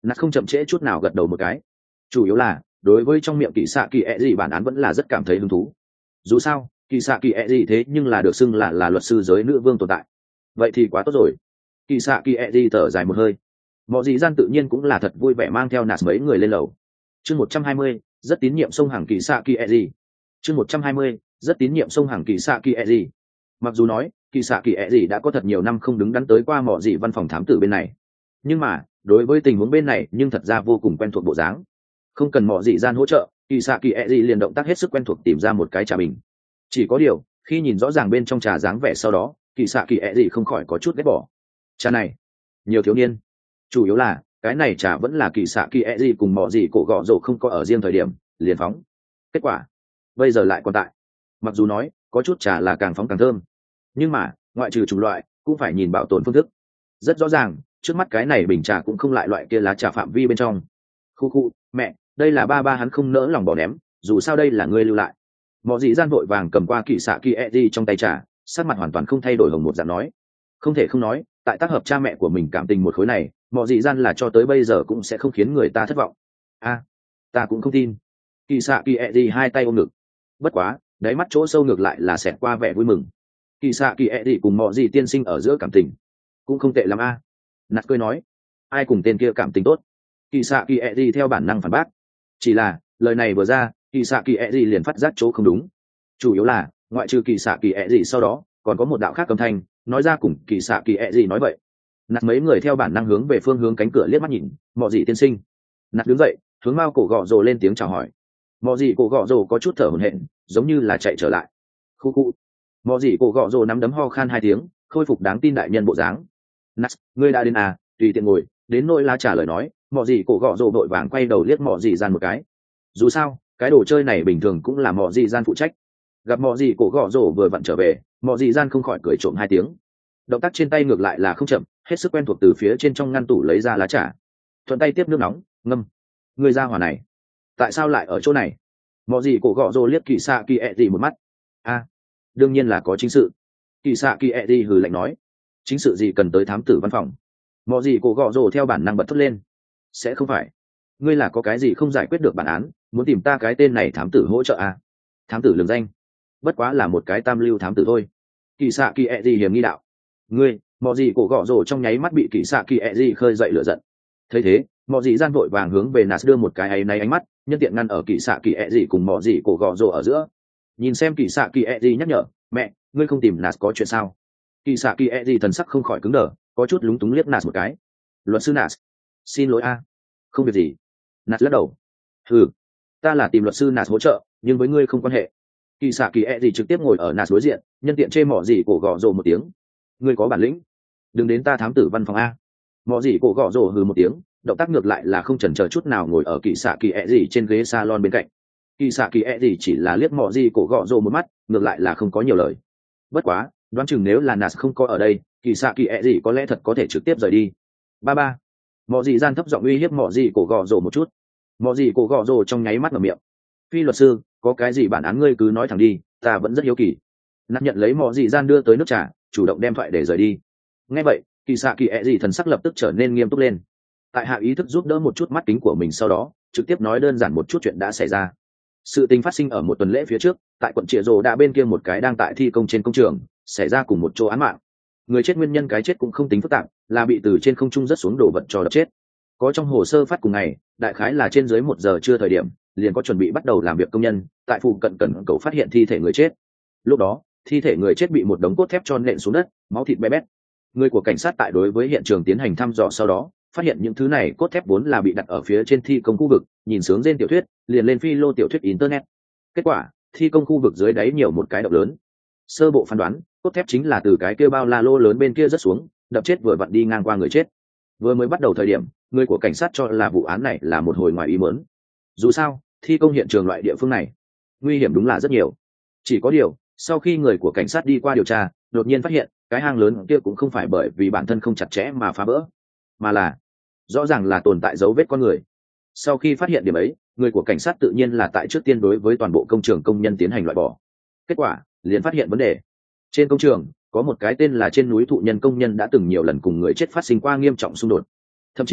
nạt không chậm trễ chút nào gật đầu một cái. Chủ yếu là đối với trong miệng kỳ xạ kỳ ẹ gì bản án vẫn là rất cảm thấy hứng thú. Dù sao kỳ xạ kỳ ẹ gì thế nhưng là được xưng là là luật sư giới nữ vương tồn tại, vậy thì quá tốt rồi. Kỳ xạ kỳ ẹ gì thở dài một hơi. Mọi gì gian tự nhiên cũng là thật vui vẻ mang theo nạt mấy người lên lầu. Chương một trăm hai mươi, rất tín nhiệm sông hàng kỳ xạ kỳ ẹ gì. Chương một trăm hai mươi, rất tín nhiệm sông hàng kỳ xạ kỳ ẹ gì. Mặc dù nói kỳ xạ kỳ ẹ gì đã có thật nhiều năm không đứng đắn tới qua mọi gì văn phòng thám tử bên này, nhưng mà đối với tình huống bên này nhưng thật ra vô cùng quen thuộc bộ dáng. Không cần mọi gì gian hỗ trợ, kỳ xạ kỳ ẹ gì liền động tác hết sức quen thuộc tìm ra một cái trà bình. Chỉ có điều khi nhìn rõ ràng bên trong trà dáng vẻ sau đó, kỳ xạ kỳ ẹ gì không khỏi có chút ghét bỏ. Trà này nhiều thiếu niên, chủ yếu là cái này trà vẫn là kỳ xạ kỳ ẹ gì cùng mọi gì cổ gọ rổ không có ở riêng thời điểm liền phóng, kết quả bây giờ lại còn tại. Mặc dù nói có chút trà là càng phóng càng thơm, nhưng mà ngoại trừ chủng loại cũng phải nhìn bảo tồn phương thức. Rất rõ ràng trước mắt cái này bình trà cũng không lại loại kia lá trà phạm vi bên trong. Khu khu mẹ, đây là ba ba hắn không nỡ lòng bỏ ném, dù sao đây là ngươi lưu lại. Mọi dị gian vội vàng cầm qua kỳ xạ kỳ ẹ gì trong tay trà, sắc mặt hoàn toàn không thay đổi hồng một dạng nói. Không thể không nói tại tác hợp cha mẹ của mình cảm tình một khối này, mọi dị gian là cho tới bây giờ cũng sẽ không khiến người ta thất vọng. A à, ta cũng không tin. Kỳ xạ kỳ ẹ gì hai tay ôm ngực. Bất quá đáy mắt chỗ sâu ngược lại là xẹt qua vẻ vui mừng. Kỳ xạ kỳ ẹ gì cùng mọi dị tiên sinh ở giữa cảm tình cũng không tệ lắm a. À. Nạt cười nói, ai cùng tên kia cảm tình tốt? Kỳ xạ kỳ ẹ gì theo bản năng phản bác. Chỉ là lời này vừa ra, kỳ xạ kỳ ẹ gì liền phát giác chỗ không đúng. Chủ yếu là ngoại trừ kỳ xạ kỳ ẹ gì sau đó còn có một đạo khác âm thanh nói ra cùng kỳ xạ kỳ ẹ gì nói vậy. Nạt mấy người theo bản năng hướng về phương hướng cánh cửa liếc mắt nhìn. Mọi dị tiên sinh. Nạt đứng dậy hướng mao cổ gọ rồ lên tiếng chào hỏi. Mọi dị cổ gọ rồ có chút thở hổn hển, giống như là chạy trở lại. Khu khu. Mọi dị cổ gọ rồ nắm đấm ho khan hai tiếng, khôi phục đáng tin đại nhân bộ dáng. Nạt, ngươi đã đến à? Tùy tiện ngồi. Đến nỗi lá trả lời nói, mọi dị cổ gọ rồ đội vàng quay đầu liếc mọi dị gian một cái. Dù sao cái đồ chơi này bình thường cũng là mọi dị gian phụ trách. Gặp mọi dị cổ gọ rồ vừa vặn trở về, mọi dị gian không khỏi cười trộm hai tiếng. Động tác trên tay ngược lại là không chậm, hết sức quen thuộc từ phía trên trong ngăn tủ lấy ra lá trà, thuận tay tiếp nước nóng ngâm. Người ra hỏa này tại sao lại ở chỗ này? Mọi gì cổ gọ rồ liếc kỳ xạ kỳ ẹ gì một mắt. A à, đương nhiên là có chính sự. Kỳ xạ kỳ ẹ gì hừ lạnh nói. Chính sự gì cần tới thám tử văn phòng? Mọi gì cổ gọ rồ theo bản năng bật thốt lên. Sẽ không phải ngươi là có cái gì không giải quyết được bản án, muốn tìm ta cái tên này thám tử hỗ trợ à? Thám tử lường danh bất quá là một cái tam lưu thám tử thôi. Kỳ xạ kỳ ẹ gì hiểm nghi đạo. Ngươi, mọi gì cổ gọ rồ trong nháy mắt bị kỳ xạ kỳ ẹ gì khơi dậy lửa giận. Thấy thế mọi gì gian vội vàng hướng về Nas đưa một cái áy náy ánh mắt, nhân tiện ngăn ở kỳ xạ kỳ ẹ gì cùng mọi gì cổ gọ rồ ở giữa. Nhìn xem kỳ xạ kỳ ẹ gì nhắc nhở, mẹ, ngươi không tìm Nas có chuyện sao? Kỳ xạ kỳ ẹ gì thần sắc không khỏi cứng đờ, có chút lúng túng liếc Nas một cái. Luật sư Nas, xin lỗi a. Không việc gì. Nas lắc đầu. Ừ, ta là tìm luật sư Nas hỗ trợ, nhưng với ngươi không quan hệ. Kỳ xạ kỳ ẹ gì trực tiếp ngồi ở Nas đối diện, nhân tiện chê mỏ gì cổ gọ rồ một tiếng. Ngươi có bản lĩnh, đừng đến ta thám tử văn phòng a. Mỏ gì cổ gọ rồ hừ một tiếng, động tác ngược lại là không chần chờ chút nào ngồi ở kỳ xạ kỳ ẹ gì trên ghế salon bên cạnh. Kỳ xạ kỳ ẹ gì chỉ là liếc mỏ gì cổ gọ rồ một mắt, ngược lại là không có nhiều lời. Bất quá đoán chừng nếu là Nas không có ở đây, kỳ xạ kỳ ẹ gì có lẽ thật có thể trực tiếp rời đi. Ba ba. Mỏ gì gian thấp giọng uy hiếp mỏ gì cổ gọ rồ một chút. Mỏ gì cổ gọ rồ trong nháy mắt mở miệng. Phi luật sư, có cái gì bản án ngươi cứ nói thẳng đi, ta vẫn rất hiếu kỳ. Nát nhận lấy mỏ gì gian đưa tới nước trà, chủ động đem thoại để rời đi. Nghe vậy kỳ xạ kỳ ẹ gì thần sắc lập tức trở nên nghiêm túc lên. Tại hạ ý thức giúp đỡ một chút mắt kính của mình, sau đó trực tiếp nói đơn giản một chút chuyện đã xảy ra. Sự tình phát sinh ở một tuần lễ phía trước, tại quận Trịa Rồ đã bên kia một cái đang tại thi công trên công trường xảy ra cùng một chỗ án mạng. Người chết nguyên nhân cái chết cũng không tính phức tạp, là bị từ trên không trung rớt xuống đổ vật cho đập chết. Có trong hồ sơ phát cùng ngày, đại khái là trên dưới một giờ trưa thời điểm, liền có chuẩn bị bắt đầu làm việc công nhân tại phụ cận cẩn cầu phát hiện thi thể người chết. Lúc đó thi thể người chết bị một đống cốt thép tròn nện xuống đất, máu thịt bé bét. Người của cảnh sát tại đối với hiện trường tiến hành thăm dò, sau đó phát hiện những thứ này cốt thép vốn là bị đặt ở phía trên thi công khu vực, nhìn sướng trên tiểu thuyết liền lên phi lô tiểu thuyết internet. Kết quả thi công khu vực dưới đáy nhiều một cái động lớn. Sơ bộ phán đoán cốt thép chính là từ cái kia bao la lô lớn bên kia rớt xuống, đập chết vừa vặn đi ngang qua người chết. Vừa mới bắt đầu thời điểm, người của cảnh sát cho là vụ án này là một hồi ngoài ý muốn. Dù sao thi công hiện trường loại địa phương này nguy hiểm đúng là rất nhiều. Chỉ có điều sau khi người của cảnh sát đi qua điều tra, đột nhiên phát hiện cái hang lớn kia cũng không phải bởi vì bản thân không chặt chẽ mà phá vỡ, mà là rõ ràng là tồn tại dấu vết con người. Sau khi phát hiện điểm ấy, người của cảnh sát tự nhiên là tại trước tiên đối với toàn bộ công trường công nhân tiến hành loại bỏ. Kết quả liền phát hiện vấn đề. Trên công trường có một cái tên là trên núi thụ nhân công nhân đã từng nhiều lần cùng người chết phát sinh qua nghiêm trọng xung đột, thậm chí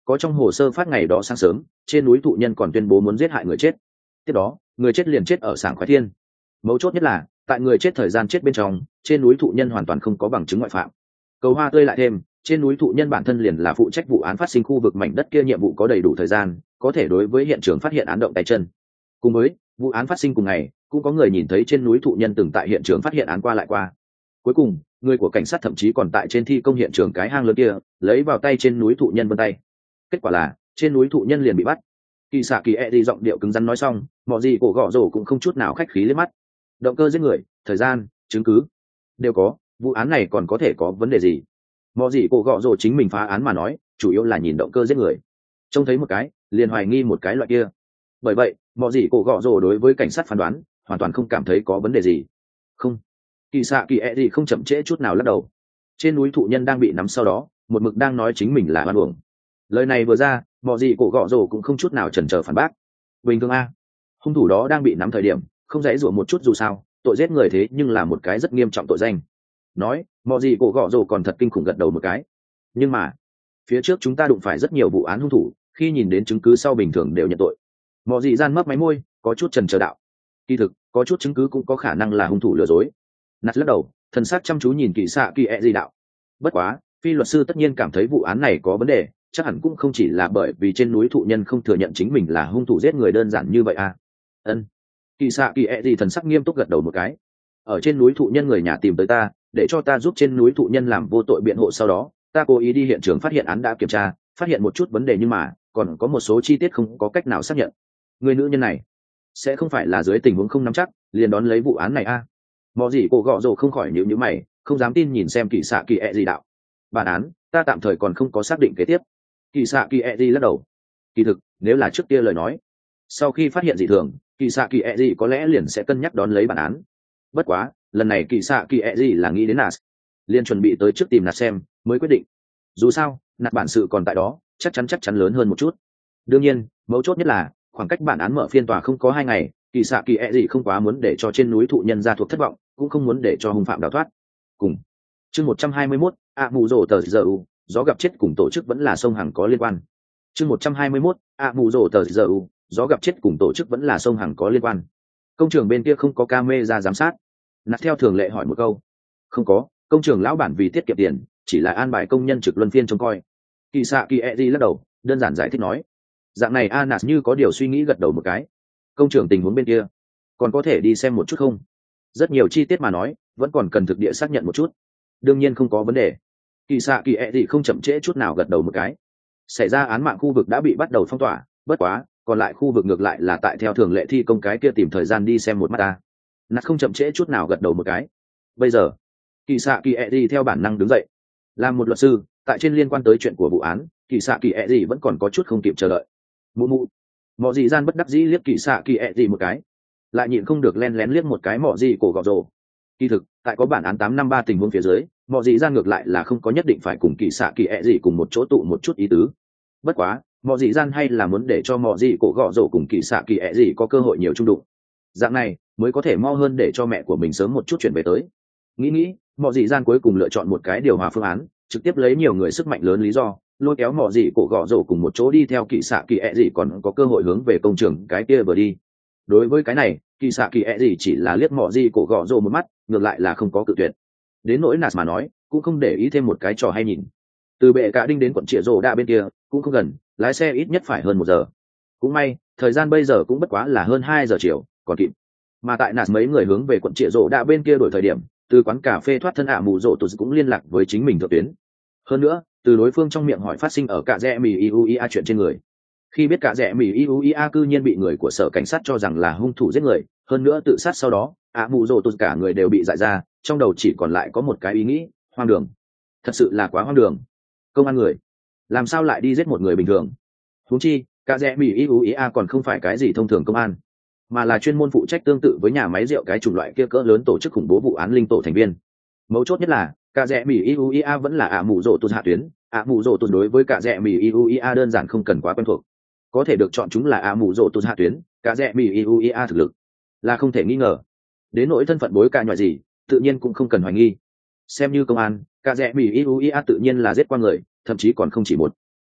có trong hồ sơ phát ngày đó sáng sớm trên núi thụ nhân còn tuyên bố muốn giết hại người chết. Tiếp đó người chết liền chết ở sảng khoái thiên. Mấu chốt nhất là tại người chết thời gian chết bên trong, trên núi thụ nhân hoàn toàn không có bằng chứng ngoại phạm. Cầu hoa tươi lại thêm, trên núi thụ nhân bản thân liền là phụ trách vụ án phát sinh khu vực mảnh đất kia, nhiệm vụ có đầy đủ thời gian có thể đối với hiện trường phát hiện án động tay chân. Cùng với vụ án phát sinh cùng ngày, cũng có người nhìn thấy trên núi thụ nhân từng tại hiện trường phát hiện án qua lại qua. Cuối cùng người của cảnh sát thậm chí còn tại trên thi công hiện trường cái hang lớn kia lấy vào tay trên núi thụ nhân vân tay. Kết quả là trên núi thụ nhân liền bị bắt. Kỳ xạ kỳ e đi giọng điệu cứng rắn nói xong, mọi gì cổ gõ rổ cũng không chút nào khách khí liếc mắt. Động cơ giết người, thời gian, chứng cứ đều có, vụ án này còn có thể có vấn đề gì? Mọi gì cổ gõ rổ chính mình phá án mà nói, chủ yếu là nhìn động cơ giết người, trông thấy một cái liền hoài nghi một cái loại kia. Bởi vậy mọi gì cổ gõ rổ đối với cảnh sát phán đoán hoàn toàn không cảm thấy có vấn đề gì. Không, kỳ xạ kỳ e đi không chậm trễ chút nào lắc đầu. Trên núi thụ nhân đang bị nắm sau đó một mực đang nói chính mình là oan uổng. Lời này vừa ra, mọi gì cổ gõ rổ cũng không chút nào chần chờ phản bác. Bình thường a, hung thủ đó đang bị nắm thời điểm không dễ dụa một chút, dù sao tội giết người thế nhưng là một cái rất nghiêm trọng tội danh. Nói mọi gì cổ gõ rổ còn thật kinh khủng gật đầu một cái. Nhưng mà phía trước chúng ta đụng phải rất nhiều vụ án hung thủ, khi nhìn đến chứng cứ sau bình thường đều nhận tội. Mọi gì gian mấp máy môi có chút chần chờ đạo, kỳ thực có chút chứng cứ cũng có khả năng là hung thủ lừa dối. Nạt lắc đầu, thần sắc chăm chú nhìn kỳ xạ kỳ e gì đạo. Bất quá phi luật sư tất nhiên cảm thấy vụ án này có vấn đề, chắc hẳn cũng không chỉ là bởi vì trên núi thụ nhân không thừa nhận chính mình là hung thủ giết người đơn giản như vậy à. Ân. Kỳ xạ kỳ e gì thần sắc nghiêm túc gật đầu một cái. Ở trên núi thụ nhân người nhà tìm tới ta để cho ta giúp trên núi thụ nhân làm vô tội biện hộ, sau đó ta cố ý đi hiện trường phát hiện án, đã kiểm tra phát hiện một chút vấn đề, nhưng mà còn có một số chi tiết không có cách nào xác nhận. Người nữ nhân này sẽ không phải là dưới tình huống không nắm chắc liền đón lấy vụ án này a à? Mọi gì cổ gọ rồ không khỏi nhíu nhíu mày, không dám tin nhìn xem kỳ xạ kỳ e gì đạo. Bản án ta tạm thời còn không có xác định kế tiếp. Kỳ xạ kỳ e gì lắc đầu. Kỳ thực nếu là trước kia lời nói, sau khi phát hiện dị thường kỳ xạ kỳ e gì có lẽ liền sẽ cân nhắc đón lấy bản án. Bất quá lần này kỳ xạ kỳ e gì là nghĩ đến nạt, liền chuẩn bị tới trước tìm nạt xem mới quyết định. Dù sao nạt bản sự còn tại đó, chắc chắn chắc chắn lớn hơn một chút. Đương nhiên mấu chốt nhất là khoảng cách bản án mở phiên tòa không có hai ngày, kỳ xạ kỳ e gì không quá muốn để cho trên núi thụ nhân ra thuộc thất vọng, cũng không muốn để cho hung phạm đào thoát. Cùng chương một trăm hai mươi mốt, ạ mù rổ tờ giờ u, gió gặp chết cùng tổ chức vẫn là sông hằng có liên quan. Chương một trăm hai mươi mốt, ạ mù rổ tờ giờ u, gió gặp chết cùng tổ chức vẫn là sông hằng có liên quan. Công trường bên kia không có camera giám sát. Nạt theo thường lệ hỏi một câu. Không có, công trường lão bản vì tiết kiệm tiền chỉ là an bài công nhân trực luân phiên trông coi. Kỳ xạ kỳ e gì lắc đầu, đơn giản giải thích nói. Dạng này Anas như có điều suy nghĩ gật đầu một cái. Công trường tình huống bên kia còn có thể đi xem một chút không? Rất nhiều chi tiết mà nói vẫn còn cần thực địa xác nhận một chút. Đương nhiên không có vấn đề. Kỳ xạ kỳ e gì không chậm trễ chút nào gật đầu một cái. Xảy ra án mạng khu vực đã bị bắt đầu phong tỏa, bất quá còn lại khu vực ngược lại là tại theo thường lệ thi công cái kia tìm thời gian đi xem một mắt ta. Nạt không chậm trễ chút nào gật đầu một cái. Bây giờ kỳ xạ kỳ e gì theo bản năng đứng dậy. Làm một luật sư tại trên liên quan tới chuyện của vụ án, kỳ xạ kỳ e gì vẫn còn có chút không kịp chờ đợi. Mụ mụ. Mọ gì gian bất đắc dĩ liếc kỳ xạ kỳ e gì một cái, lại nhịn không được len lén liếc một cái mọ gì cổ gọ rồ. Kỳ thực tại có bản án tám năm ba tình huống phía dưới, mọ gì gian ngược lại là không có nhất định phải cùng kỳ xạ kỳ e gì cùng một chỗ tụ một chút ý tứ. Bất quá mọ gì gian hay là muốn để cho mọ gì cổ gọ rồ cùng kỳ xạ kỳ e gì có cơ hội nhiều chung đụng, dạng này mới có thể mo hơn để cho mẹ của mình sớm một chút chuyển về tới. Nghĩ nghĩ mọ gì gian cuối cùng lựa chọn một cái điều hòa phương án, trực tiếp lấy nhiều người sức mạnh lớn lý do lôi kéo mọ gì cổ gọ rổ cùng một chỗ đi theo kỳ xạ kỳ e gì còn có cơ hội hướng về công trường cái kia vừa đi. Đối với cái này kỳ xạ kỳ e gì chỉ là liếc mọ gì cổ gọ rổ một mắt, ngược lại là không có cự tuyệt. Đến nỗi nạt mà nói cũng không để ý thêm một cái trò hay nhìn. Từ bệ cả đinh đến quận trịa rổ đa bên kia cũng không gần, lái xe ít nhất phải hơn một giờ. Cũng may thời gian bây giờ cũng bất quá là hơn hai giờ chiều, còn kịp. Mà tại nạt mấy người hướng về quận trịa rổ đa bên kia đổi thời điểm, từ quán cà phê thoát thân ạ mù rổ tụt cũng liên lạc với chính mình thượng tuyến. Hơn nữa từ đối phương trong miệng hỏi phát sinh ở cả rẽ mì iuia chuyện trên người. Khi biết cả rẽ mì iuia cư nhiên bị người của sở cảnh sát cho rằng là hung thủ giết người, hơn nữa tự sát sau đó, ạ mù rổ tụt cả người đều bị dại ra, trong đầu chỉ còn lại có một cái ý nghĩ: hoang đường. Thật sự là quá hoang đường. Công an người làm sao lại đi giết một người bình thường? Huống chi cả rẽ mì iuia còn không phải cái gì thông thường công an, mà là chuyên môn phụ trách tương tự với nhà máy rượu cái chủng loại kia cỡ lớn tổ chức khủng bố vụ án linh tổ thành viên. Mấu chốt nhất là cả rẽ mì iuia vẫn là ạ mù rổ tụt hạ tuyến. ạ mù rổ tụt đối với cả rẽ mì iuia đơn giản không cần quá quen thuộc, có thể được chọn chúng là ạ mù rổ tụt hạ tuyến. Cả rẽ mì iuia thực lực là không thể nghi ngờ, đến nỗi thân phận bối cả nhọi gì tự nhiên cũng không cần hoài nghi. Xem như công an, cả rẽ mì iuia tự nhiên là giết qua người, thậm chí còn không chỉ một.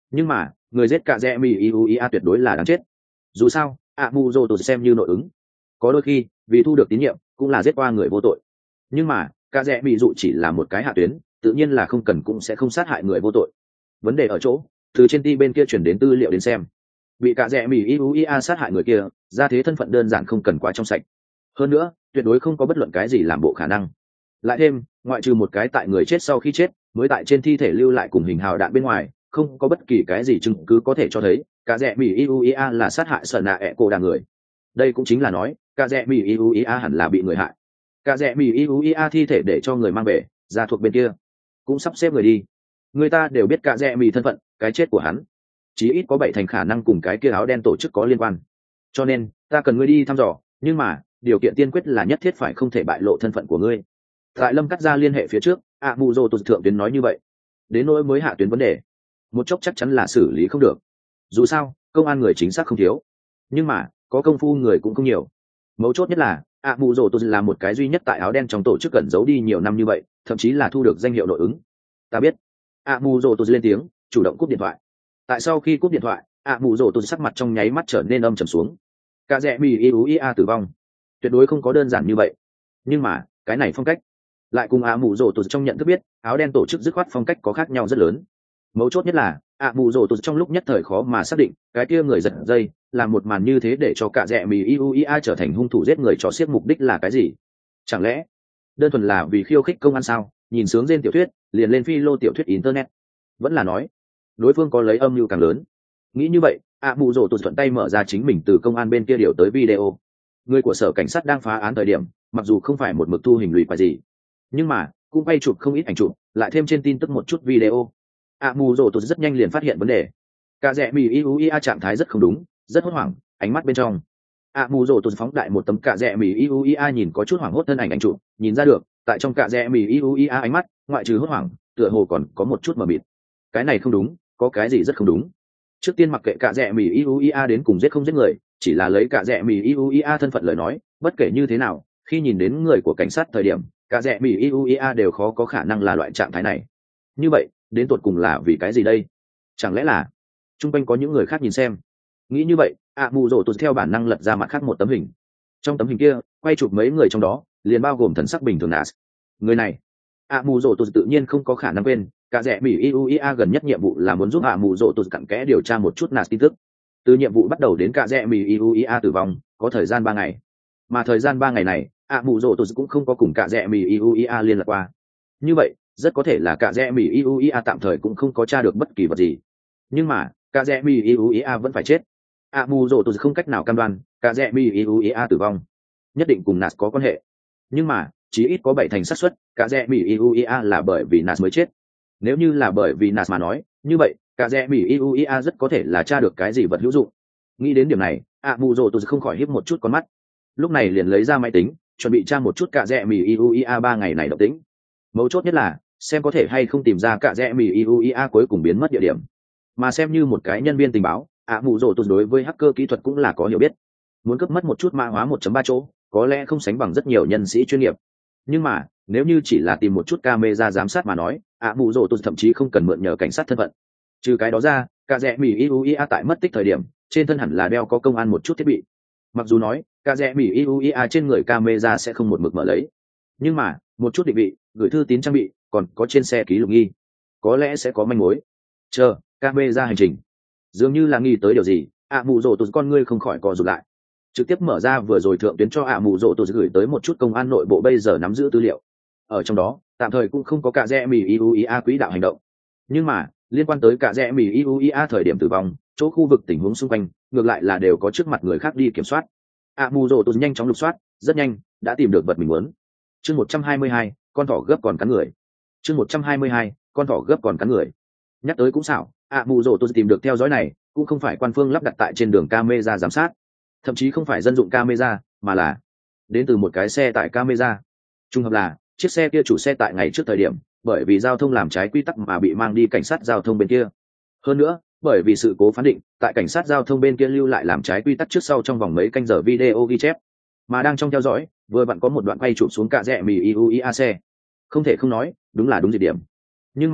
Nhưng mà người giết cả rẽ mỹ iuia tuyệt đối là đáng chết. Dù sao ạ mù rồ tụt xem như nội ứng, có đôi khi vì thu được tín nhiệm cũng là giết qua người vô tội. Nhưng mà cả rẽ mỹ dụ chỉ là một cái hạ tuyến, tự nhiên là không cần cũng sẽ không sát hại người vô tội. Vấn đề ở chỗ từ trên ti bên kia chuyển đến tư liệu đến xem, bị cả rẽ mỹ iuia sát hại người kia ra thế thân phận đơn giản không cần quá trong sạch, hơn nữa tuyệt đối không có bất luận cái gì làm bộ khả năng. Lại thêm ngoại trừ một cái tại người chết sau khi chết mới tại trên thi thể lưu lại cùng hình hào đạn bên ngoài, không có bất kỳ cái gì chứng cứ có thể cho thấy cả rẽ mỹ iuia là sát hại sợ nạ ẹ cổ đà người. Đây cũng chính là nói cả rẽ mỹ iuia hẳn là bị người hại. Cả rẽ mỹ iuia thi thể để cho người mang về, gia thuộc bên kia cũng sắp xếp người đi. Người ta đều biết cả rẽ mỹ thân phận, cái chết của hắn chí ít có bảy thành khả năng cùng cái kia áo đen tổ chức có liên quan, cho nên ta cần ngươi đi thăm dò, nhưng mà điều kiện tiên quyết là nhất thiết phải không thể bại lộ thân phận của ngươi. Tại Lâm cắt ra liên hệ phía trước, ạ mù rồ tụt thượng tuyến nói như vậy. Đến nỗi mới hạ tuyến vấn đề, một chốc chắc chắn là xử lý không được. Dù sao công an người chính xác không thiếu, nhưng mà có công phu người cũng không nhiều. Mấu chốt nhất là ạ mù rồ tụt là một cái duy nhất tại áo đen trong tổ chức cẩn giấu đi nhiều năm như vậy, thậm chí là thu được danh hiệu nội ứng. Ta biết. ạ mù rồ tụt lên tiếng, chủ động cúp điện thoại. Tại sau khi cúp điện thoại, ạ mù rồ tụt sắc mặt trong nháy mắt trở nên âm trầm xuống. Cả rẽ mỹ iuia tử vong tuyệt đối không có đơn giản như vậy. Nhưng mà cái này phong cách lại cùng ạ mù rồ tụt trong nhận thức biết áo đen tổ chức dứt khoát phong cách có khác nhau rất lớn. Mấu chốt nhất là ạ mù rồ tụt trong lúc nhất thời khó mà xác định cái kia người giật dây làm một màn như thế để cho cả rẽ mỹ iuia trở thành hung thủ giết người cho xiết mục đích là cái gì. Chẳng lẽ đơn thuần là vì khiêu khích công an sao? Nhìn sướng trên tiểu thuyết liền lên phi lô tiểu thuyết internet, vẫn là nói đối phương có lấy âm mưu càng lớn? Nghĩ như vậy, ạ mù rồ tụt thuận tay mở ra chính mình từ công an bên kia điều tới video. Người của sở cảnh sát đang phá án thời điểm, mặc dù không phải một mực thu hình lùi phải gì, nhưng mà cũng quay chụp không ít ảnh chụp, lại thêm trên tin tức một chút video. ạ mù rồ tụt rất nhanh liền phát hiện vấn đề. Cả rẽ mỹ iuia trạng thái rất không đúng, rất hốt hoảng, ánh mắt bên trong. ạ mù rồ tụt phóng đại một tấm cả rẽ mỹ iuia nhìn có chút hoảng hốt thân ảnh ảnh chụp, nhìn ra được tại trong cả rẽ mỹ iuia ánh mắt ngoại trừ hốt hoảng tựa hồ còn có một chút mờ mịt. Cái này không đúng, có cái gì rất không đúng. Trước tiên mặc kệ cả rẽ mỹ iuia đến cùng giết không giết người, chỉ là lấy cả rẽ mỹ iuia thân phận lời nói, bất kể như thế nào khi nhìn đến người của cảnh sát thời điểm, cả rẽ mỹ iuia đều khó có khả năng là loại trạng thái này. Như vậy đến tột cùng là vì cái gì đây? Chẳng lẽ là chung quanh có những người khác nhìn xem? Nghĩ như vậy, ạ mù rồ tụt theo bản năng lật ra mặt khác một tấm hình. Trong tấm hình kia quay chụp mấy người trong đó liền bao gồm thần sắc bình thường Nas. Người này ạ mù rồ tụt tự nhiên không có khả năng quên. Cả rẽ mỹ iuia gần nhất nhiệm vụ là muốn giúp ạ mù rồ tụt cặn kẽ điều tra một chút Nas tin tức. Từ nhiệm vụ bắt đầu đến cả rẽ mỹ iuia tử vong có thời gian ba ngày, mà thời gian ba ngày này ạ mù rồ tụt cũng không có cùng cả rẽ mỹ iuia liên lạc qua. Như vậy rất có thể là cả rẽ mỹ iuia tạm thời cũng không có tra được bất kỳ vật gì. Nhưng mà cả rẽ mỹ iuia vẫn phải chết. ạ mù rồ tụt không cách nào cam đoan cả rẽ mỹ iuia tử vong nhất định cùng Nas có quan hệ, nhưng mà chỉ ít có bảy thành xác suất cả rẽ mỹ iuia là bởi vì Nas mới chết. Nếu như là bởi vì Nas mà nói, như vậy cả rẽ mỹ iuia rất có thể là tra được cái gì vật hữu dụng. Nghĩ đến điểm này, ạ mù rồ tụt không khỏi híp một chút con mắt. Lúc này liền lấy ra máy tính chuẩn bị tra một chút cả rẽ mỹ iuia ba ngày này động tĩnh. Mấu chốt nhất là xem có thể hay không tìm ra cả rẽ mỹ iuia cuối cùng biến mất địa điểm. Mà xem như một cái nhân viên tình báo, ạ mù rồ tụt đối với hacker kỹ thuật cũng là có hiểu biết. Muốn cướp mất một chút mã hóa một chấm ba chỗ có lẽ không sánh bằng rất nhiều nhân sĩ chuyên nghiệp, nhưng mà nếu như chỉ là tìm một chút camera giám sát mà nói, ạ mù rồ tụt thậm chí không cần mượn nhờ cảnh sát thân phận. Trừ cái đó ra, cả rẽ mỹ iuia tại mất tích thời điểm trên thân hẳn là đeo có công an một chút thiết bị. Mặc dù nói cả rẽ mỹ iuia trên người camera sẽ không một mực mở lấy, nhưng mà một chút định vị, gửi thư tín trang bị, còn có trên xe ký lục nghi, có lẽ sẽ có manh mối. Chờ camera hành trình dường như là nghi tới điều gì, ạ mù rồ tụt con ngươi không khỏi co rụt lại. Trực tiếp mở ra vừa rồi thượng tuyến cho ạ mù rồ tụt gửi tới một chút công an nội bộ bây giờ nắm giữ tư liệu. Ở trong đó tạm thời cũng không có cả rẽ mỹ iuia quỹ đạo hành động, nhưng mà liên quan tới cả rẽ mỹ iuia thời điểm tử vong, chỗ khu vực tình huống xung quanh ngược lại là đều có trước mặt người khác đi kiểm soát. ạ mù rồ tụt nhanh chóng lục soát, rất nhanh đã tìm được vật mình muốn. Chương một trăm hai mươi hai, con thỏ gấp còn cắn người. Chương một trăm hai mươi hai, con thỏ gấp còn cắn người. Nhắc tới cũng xảo, ạ mù rồ tụt tìm được theo dõi này cũng không phải quan phương lắp đặt tại trên đường camera giám sát, thậm chí không phải dân dụng camera, mà là đến từ một cái xe tải camera. Trùng hợp là chiếc xe kia chủ xe tại ngày trước thời điểm bởi vì giao thông làm trái quy tắc mà bị mang đi cảnh sát giao thông bên kia. Hơn nữa bởi vì sự cố phán định tại cảnh sát giao thông bên kia lưu lại làm trái quy tắc trước sau trong vòng mấy canh giờ video ghi chép, mà đang trong theo dõi vừa vặn có một đoạn quay chụp xuống cả rẽ mỹ iuia xe. Không thể không nói đúng là đúng địa điểm. Nhưng mà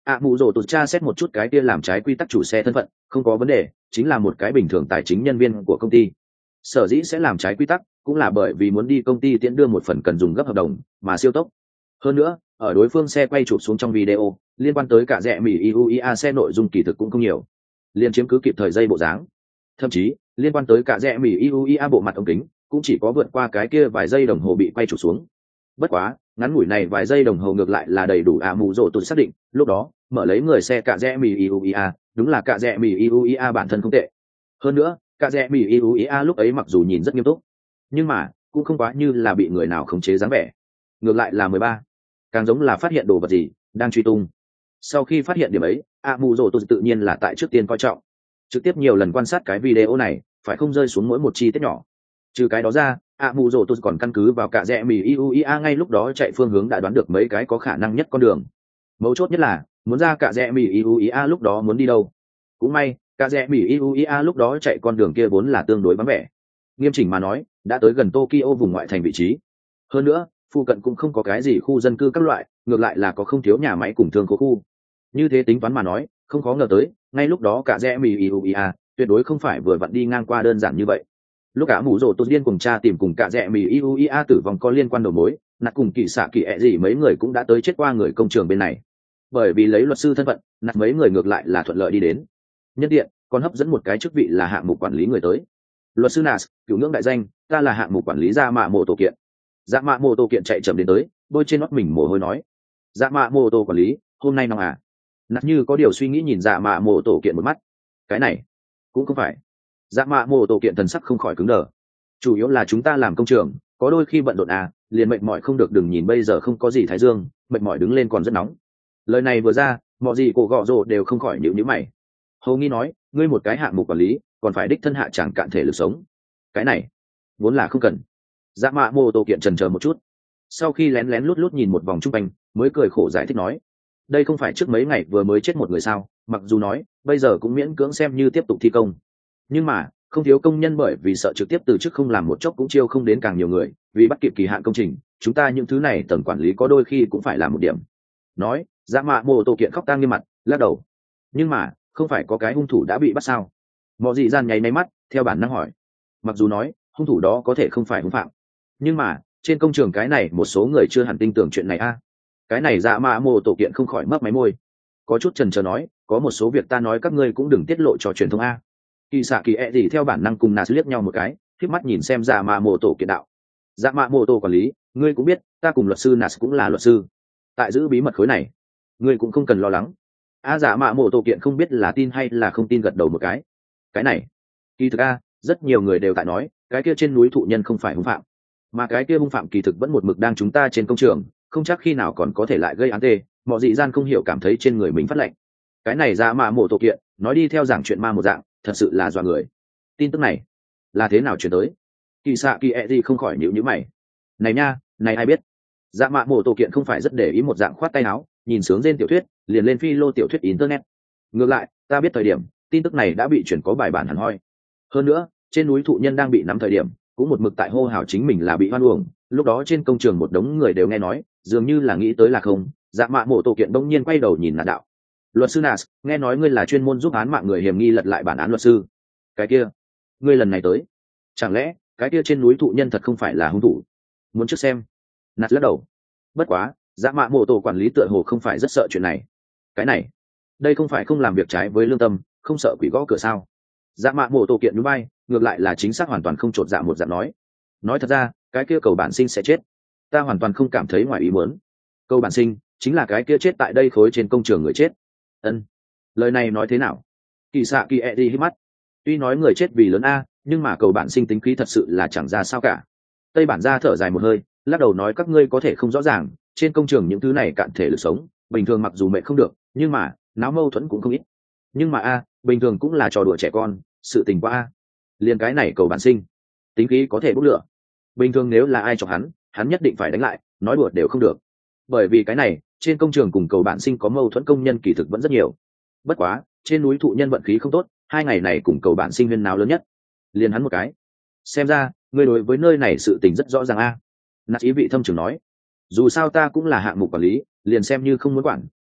ạ mù rồ tụt tra xét một chút cái kia làm trái quy tắc chủ xe thân phận không có vấn đề, chính là một cái bình thường tài chính nhân viên của công ty. Sở dĩ sẽ làm trái quy tắc cũng là bởi vì muốn đi công ty tiễn đưa một phần cần dùng gấp hợp đồng mà siêu tốc. Hơn nữa ở đối phương xe quay chụp xuống trong video liên quan tới cả rẽ mỹ i u i a xe nội dung kỳ thực cũng không nhiều, liên chiếm cứ kịp thời dây bộ dáng. Thậm chí liên quan tới cả rẽ mỹ i u i a bộ mặt ống kính cũng chỉ có vượt qua cái kia vài giây đồng hồ bị quay chụp xuống. Bất quá ngắn ngủi này vài giây đồng hồ ngược lại là đầy đủ ạ mù rồ tụt xác định lúc đó mở lấy người xe cả rẽ mỹ i u i a đúng là cả rẽ mỹ i u i a bản thân không tệ. Hơn nữa cả rẽ mỹ i u i a lúc ấy mặc dù nhìn rất nghiêm túc nhưng mà cũng không quá như là bị người nào khống chế dáng vẻ, ngược lại là mười ba càng giống là phát hiện đồ vật gì đang truy tung. Sau khi phát hiện điểm ấy ạ mù rồ tụt tự nhiên là tại trước tiên coi trọng, trực tiếp nhiều lần quan sát cái video này phải không rơi xuống mỗi một chi tiết nhỏ. Trừ cái đó ra ạ mù rồ tụt còn căn cứ vào cả rẽ mỹ i u i a ngay lúc đó chạy phương hướng đã đoán được mấy cái có khả năng nhất con đường. Mấu chốt nhất là muốn ra cả rẽ mỹ i u i a lúc đó muốn đi đâu. Cũng may cả rẽ mỹ i u i a lúc đó chạy con đường kia vốn là tương đối vắng vẻ, nghiêm chỉnh mà nói đã tới gần Tokyo vùng ngoại thành vị trí. Hơn nữa phụ cận cũng không có cái gì khu dân cư các loại, ngược lại là có không thiếu nhà máy cùng thương khố khu. Như thế tính toán mà nói không khó ngờ tới ngay lúc đó cả rẽ mỹ i u i a tuyệt đối không phải vừa vặn đi ngang qua đơn giản như vậy. Lúc cả mũ rồ tốt điên cùng cha tìm cùng cả rẽ mỹ i u i a tử vong có liên quan đầu mối, nạt cùng kỳ xạ kỳ ẹ gì mấy người cũng đã tới chết qua người công trường bên này. Bởi vì lấy luật sư thân phận nạt mấy người ngược lại là thuận lợi đi đến. Nhân tiện còn hấp dẫn một cái chức vị là hạng mục quản lý người tới. Luật sư Nas, cửu ngưỡng đại danh, ta là hạng mục quản lý Dạ Mạ Mộ Tổ kiện. Dạ Mạ Mộ Tổ kiện chạy chậm đến tới, bôi trên nót mình mồ hôi nói: Dạ Mạ Mộ Tổ quản lý, hôm nay nóng à? Nạt như có điều suy nghĩ nhìn Dạ Mạ Mộ Tổ kiện một mắt. Cái này cũng không phải. Dạ Mạ Mộ Tổ kiện thần sắc không khỏi cứng đờ. Chủ yếu là chúng ta làm công trường, có đôi khi bận rộn à, liền mệt mỏi không được, đừng nhìn bây giờ không có gì thái dương, mệt mỏi đứng lên còn rất nóng. Lời này vừa ra, mọi gì cổ gọ rồ đều không khỏi nhíu nhíu mày. Hồ Nghi nói, ngươi một cái hạng mục quản lý, còn phải đích thân hạ chẳng cạn thể lực sống. Cái này, vốn là không cần. Dạ Mạ Mộ Tổ kiện chần chờ một chút, sau khi lén lén lút lút nhìn một vòng chung quanh, mới cười khổ giải thích nói, đây không phải trước mấy ngày vừa mới chết một người sao? Mặc dù nói, bây giờ cũng miễn cưỡng xem như tiếp tục thi công, nhưng mà không thiếu công nhân bởi vì sợ trực tiếp từ chức không làm một chốc cũng chiêu không đến càng nhiều người, vì bắt kịp kỳ hạn công trình, chúng ta những thứ này tầng quản lý có đôi khi cũng phải làm một điểm. Nói, Dạ Mạ Mộ Tổ kiện khóc tang nghiêm mặt, lắc đầu. Nhưng mà không phải có cái hung thủ đã bị bắt sao? Mọi dị gian nháy máy mắt, theo bản năng hỏi. Mặc dù nói hung thủ đó có thể không phải hung phạm, nhưng mà trên công trường cái này một số người chưa hẳn tin tưởng chuyện này a. Cái này Dạ Mạ Mộ Tổ kiện không khỏi mấp máy môi, có chút chần chờ nói, có một số việc ta nói các ngươi cũng đừng tiết lộ cho truyền thông a. Kỳ xạ kỳ ẹ gì theo bản năng cùng Nas liếc nhau một cái, khép mắt nhìn xem Dạ Mạ Mộ Tổ kiện đạo. Dạ Mạ Mộ Tổ quản lý, ngươi cũng biết ta cùng luật sư Nas cũng là luật sư, tại giữ bí mật khối này ngươi cũng không cần lo lắng. A Dạ Mạ Mộ Tổ kiện không biết là tin hay là không tin, gật đầu một cái. Cái này kỳ thực a, rất nhiều người đều tại nói cái kia trên núi thụ nhân không phải hung phạm, mà cái kia hung phạm kỳ thực vẫn một mực đang chúng ta trên công trường, không chắc khi nào còn có thể lại gây án tê. Mọi dị gian không hiểu cảm thấy trên người mình phát lạnh. Cái này Dạ Mạ Mộ Tổ kiện nói đi theo giảng chuyện ma một dạng, thật sự là dọa người. Tin tức này là thế nào chuyển tới? Kỳ xạ kỳ ẹ gì không khỏi nhíu nhíu mày. Này nha, này ai biết? Dạ Mạ Mộ Tổ kiện không phải rất để ý một dạng khoát tay áo, nhìn sướng trên tiểu thuyết liền lên phi lô tiểu thuyết internet. Ngược lại ta biết thời điểm tin tức này đã bị chuyển có bài bản hẳn hoi. Hơn nữa trên núi thụ nhân đang bị nắm thời điểm cũng một mực tại hô hào chính mình là bị hoan uổng, lúc đó trên công trường một đống người đều nghe nói, dường như là nghĩ tới là không. Dạ Mạ Mộ Tổ kiện đông nhiên quay đầu nhìn Nạt đạo, luật sư Nas, nghe nói ngươi là chuyên môn giúp án mạng người hiểm nghi lật lại bản án luật sư. Cái kia ngươi lần này tới, chẳng lẽ cái kia trên núi thụ nhân thật không phải là hung thủ? Muốn trước xem. Nạt lắc đầu. Bất quá Dạ Mạ Mộ Tổ quản lý tựa hồ không phải rất sợ chuyện này. Cái này đây không phải không làm việc trái với lương tâm, không sợ quỷ gõ cửa sao? Dạ Mạ Mộ Tổ kiện núi bay, ngược lại là chính xác hoàn toàn không chột dạ một dạng nói. Nói thật ra cái kia cầu bản sinh sẽ chết, ta hoàn toàn không cảm thấy ngoài ý muốn. Cầu bản sinh chính là cái kia chết tại đây khối trên công trường người chết. Ân, lời này nói thế nào? Kỳ xạ kỳ ẹ đi hít mắt. Tuy nói người chết vì lớn a, nhưng mà cầu bản sinh tính khí thật sự là chẳng ra sao cả. Tây bản ra thở dài một hơi, lắc đầu nói, các ngươi có thể không rõ ràng, trên công trường những thứ này cạn thể lực sống, bình thường mặc dù mệt không được, nhưng mà náo mâu thuẫn cũng không ít. Nhưng mà a, bình thường cũng là trò đùa trẻ con, sự tình qua a. Liên cái này cầu bản sinh, tính khí có thể bốc lửa. Bình thường nếu là ai chọc hắn, hắn nhất định phải đánh lại, nói đùa đều không được. Bởi vì cái này, trên công trường cùng cầu bản sinh có mâu thuẫn công nhân kỳ thực vẫn rất nhiều. Bất quá trên núi thụ nhân vận khí không tốt, hai ngày này cùng cầu bản sinh huyên náo lớn nhất, liền hắn một cái. Xem ra ngươi đối với nơi này sự tình rất rõ ràng a. Nạt ý vị thâm trường nói, dù sao ta cũng là hạng mục quản lý, liền xem như không muốn quản,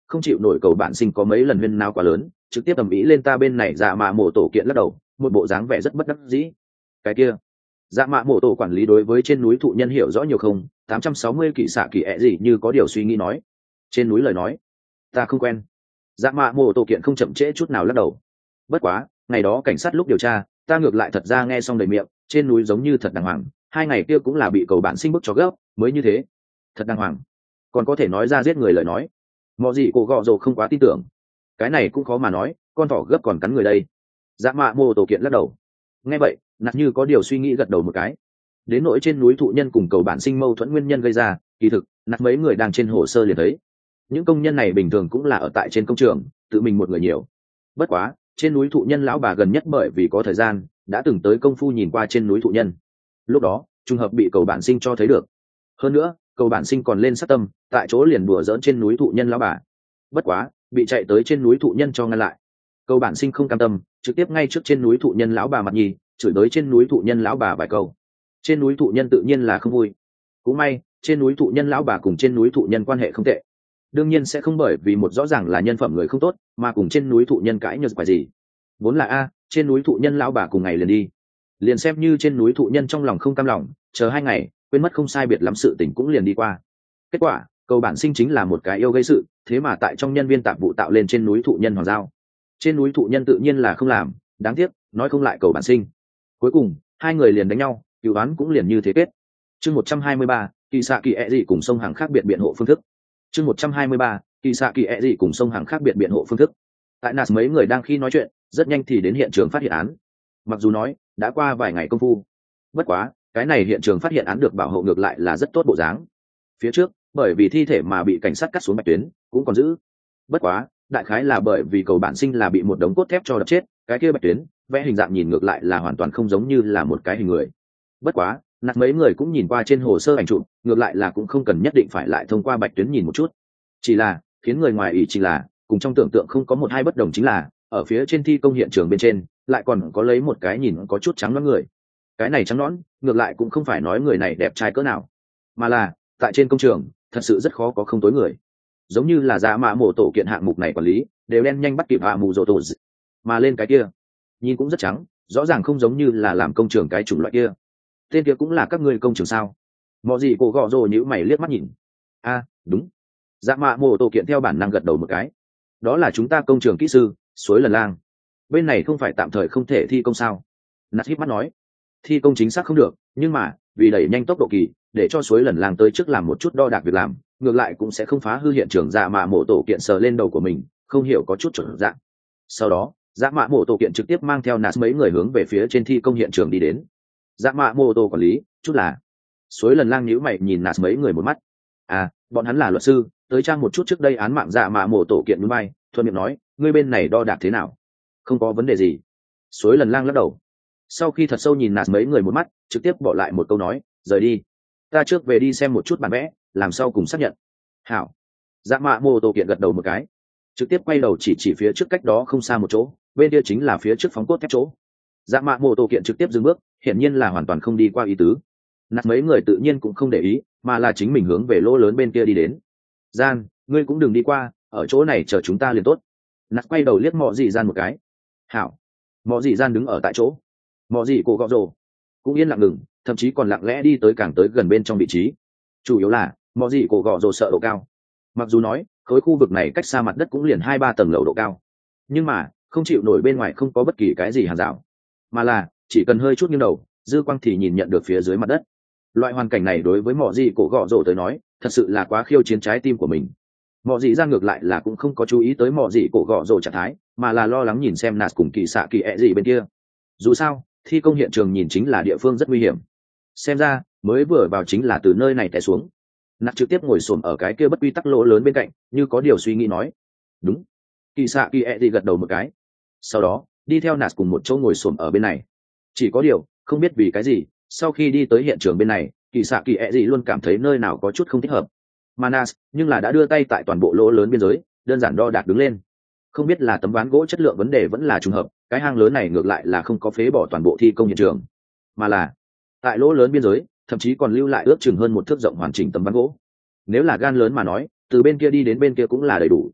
không chịu nổi cầu bản sinh có mấy lần huyên nao quá lớn, trực tiếp tầm ý lên ta bên này dạ mạ mổ tổ kiện lắc đầu, một bộ dáng vẻ rất bất đắc dĩ. Cái kia dạ mạ mổ tổ quản lý đối với trên núi thụ nhân hiểu rõ nhiều không? Tám trăm sáu mươi kỵ xạ kỵ ẹ gì như có điều suy nghĩ nói. Trên núi lời nói ta không quen. Dạ mạ mổ tổ kiện không chậm trễ chút nào lắc đầu. Bất quá ngày đó cảnh sát lúc điều tra ta ngược lại thật ra nghe xong đầy miệng, trên núi giống như thật đàng hoàng, hai ngày kia cũng là bị cầu bản sinh bức cho gấp mới như thế. Thật đàng hoàng còn có thể nói ra giết người lời nói. Mọi gì cổ gọ rồ không quá tin tưởng. Cái này cũng khó mà nói, con thỏ gấp còn cắn người đây. Dạ mạ mô tổ kiện lắc đầu. Nghe vậy nạt như có điều suy nghĩ gật đầu một cái. Đến nỗi trên núi thụ nhân cùng cầu bản sinh mâu thuẫn nguyên nhân gây ra, kỳ thực nạt mấy người đang trên hồ sơ liền thấy những công nhân này bình thường cũng là ở tại trên công trường, tự mình một người nhiều. Bất quá trên núi thụ nhân lão bà gần nhất bởi vì có thời gian đã từng tới công phu nhìn qua trên núi thụ nhân, lúc đó trùng hợp bị cầu bản sinh cho thấy được. Hơn nữa cầu bản sinh còn lên sát tâm, tại chỗ liền đùa dỡn trên núi thụ nhân lão bà. Bất quá bị chạy tới trên núi thụ nhân cho ngăn lại. Cầu bản sinh không cam tâm, trực tiếp ngay trước trên núi thụ nhân lão bà mặt nhì chửi tới trên núi thụ nhân lão bà vài câu. Trên núi thụ nhân tự nhiên là không vui. Cũng may trên núi thụ nhân lão bà cùng trên núi thụ nhân quan hệ không tệ, đương nhiên sẽ không bởi vì một rõ ràng là nhân phẩm người không tốt mà cùng trên núi thụ nhân cãi nhật phải gì. Vốn là a trên núi thụ nhân lão bà cùng ngày liền đi, liền xem như trên núi thụ nhân trong lòng không cam lòng, chờ hai ngày quên mất không sai biệt lắm sự tình cũng liền đi qua. Kết quả cầu bản sinh chính là một cái yêu gây sự, thế mà tại trong nhân viên tạp vụ tạo lên trên núi thụ nhân hoàng giao. Trên núi thụ nhân tự nhiên là không làm, đáng tiếc nói không lại cầu bản sinh. Cuối cùng hai người liền đánh nhau, cựu đoán cũng liền như thế kết. Chương một trăm hai mươi ba, kỳ xạ kỳ ẹ gì cùng sông hàng khác biệt biện hộ phương thức. Chương một trăm hai mươi ba, kỳ xạ kỳ ẹ gì cùng sông hàng khác biệt biện hộ phương thức. Tại nas mấy người đang khi nói chuyện rất nhanh thì đến hiện trường phát hiện án. Mặc dù nói đã qua vài ngày công phu, bất quá cái này hiện trường phát hiện án được bảo hộ ngược lại là rất tốt bộ dáng. Phía trước bởi vì thi thể mà bị cảnh sát cắt xuống bạch tuyến cũng còn giữ. Bất quá đại khái là bởi vì cầu bản sinh là bị một đống cốt thép cho đập chết, cái kia bạch tuyến vẽ hình dạng nhìn ngược lại là hoàn toàn không giống như là một cái hình người. Bất quá nạt mấy người cũng nhìn qua trên hồ sơ ảnh chụp, ngược lại là cũng không cần nhất định phải lại thông qua bạch tuyến nhìn một chút. Chỉ là khiến người ngoài ý chỉ là cùng trong tưởng tượng không có một hai bất đồng chính là ở phía trên thi công hiện trường bên trên lại còn có lấy một cái nhìn có chút trắng nõn người. Cái này trắng nõn ngược lại cũng không phải nói người này đẹp trai cỡ nào, mà là tại trên công trường thật sự rất khó có không tối người. Giống như là dạ mạ mổ tổ kiện hạng mục này quản lý đều đen nhanh bắt kịp hạ mù rồ tổ, mà lên cái kia nhìn cũng rất trắng, rõ ràng không giống như là làm công trường cái chủng loại kia. Tên kia cũng là các ngươi công trường sao? Mọi gì cổ gọ rồ nhữ mày liếc mắt nhìn. A đúng. Dạ mạ mổ tổ kiện theo bản năng gật đầu một cái. Đó là chúng ta công trường kỹ sư suối lần lang. Bên này không phải tạm thời không thể thi công sao? Nát híp mắt nói. Thi công chính xác không được, nhưng mà vì đẩy nhanh tốc độ kỳ để cho suối lần lang tới trước làm một chút đo đạc việc làm, ngược lại cũng sẽ không phá hư hiện trường. Dạ mạ mổ tổ kiện sờ lên đầu của mình, không hiểu có chút chuẩn dạng. Sau đó dạ mạ mổ tổ kiện trực tiếp mang theo nát mấy người hướng về phía trên thi công hiện trường đi đến. Dạ mạ mô tô quản lý chút là suối lần lang nhíu mày nhìn nạt mấy người một mắt. À bọn hắn là luật sư tới trang một chút trước đây án mạng. Dạ mạ mô tổ kiện núi bay thuận miệng nói, ngươi bên này đo đạc thế nào? Không có vấn đề gì. Suối lần lang lắc đầu, sau khi thật sâu nhìn nạt mấy người một mắt trực tiếp bỏ lại một câu nói, rời đi, ta trước về đi xem một chút bản vẽ làm sao cùng xác nhận. Hảo. Dạ mạ mô tô kiện gật đầu một cái, trực tiếp quay đầu chỉ chỉ phía trước cách đó không xa một chỗ, bên kia chính là phía trước phóng cốt thép chỗ. Dạ mạ mô tô kiện trực tiếp dừng bước, hiển nhiên là hoàn toàn không đi qua ý tứ. Nạt mấy người tự nhiên cũng không để ý, mà là chính mình hướng về lỗ lớn bên kia đi đến. Gian, ngươi cũng đừng đi qua, ở chỗ này chờ chúng ta liền tốt. Nạt quay đầu liếc Mọ Dị Gian một cái. Hảo. Mọ Dị Gian đứng ở tại chỗ. Mọ Dị cổ gọ rồ cũng yên lặng ngừng, thậm chí còn lặng lẽ đi tới càng tới gần bên trong vị trí. Chủ yếu là Mọ Dị cổ gọ rồ sợ độ cao. Mặc dù nói khối khu vực này cách xa mặt đất cũng liền hai ba tầng lầu độ cao, nhưng mà không chịu nổi bên ngoài không có bất kỳ cái gì hàng rào, mà là chỉ cần hơi chút nghiêng đầu dư quang thì nhìn nhận được phía dưới mặt đất. Loại hoàn cảnh này đối với Mọ Dị cổ gọ rồ tới nói thật sự là quá khiêu chiến trái tim của mình. Mọ Dị Gian ngược lại là cũng không có chú ý tới Mọ Dị cổ gọ rồ trạng thái, mà là lo lắng nhìn xem nạt cùng kỳ xạ kỳ ẹ gì bên kia. Dù sao thi công hiện trường nhìn chính là địa phương rất nguy hiểm, xem ra mới vừa vào chính là từ nơi này té xuống. Nạt trực tiếp ngồi xổm ở cái kia bất quy tắc lỗ lớn bên cạnh, như có điều suy nghĩ nói, đúng. Kỳ xạ kỳ ẹ gì gật đầu một cái, sau đó đi theo nạt cùng một chỗ ngồi xổm ở bên này. Chỉ có điều không biết vì cái gì sau khi đi tới hiện trường bên này, kỳ xạ kỳ ẹ gì luôn cảm thấy nơi nào có chút không thích hợp. Manas nhưng là đã đưa tay tại toàn bộ lỗ lớn biên giới đơn giản đo đạc đứng lên. Không biết là tấm ván gỗ chất lượng vấn đề vẫn là trùng hợp, cái hang lớn này ngược lại là không có phế bỏ toàn bộ thi công hiện trường, mà là tại lỗ lớn biên giới thậm chí còn lưu lại ước chừng hơn một thước rộng hoàn chỉnh tấm ván gỗ. Nếu là gan lớn mà nói, từ bên kia đi đến bên kia cũng là đầy đủ.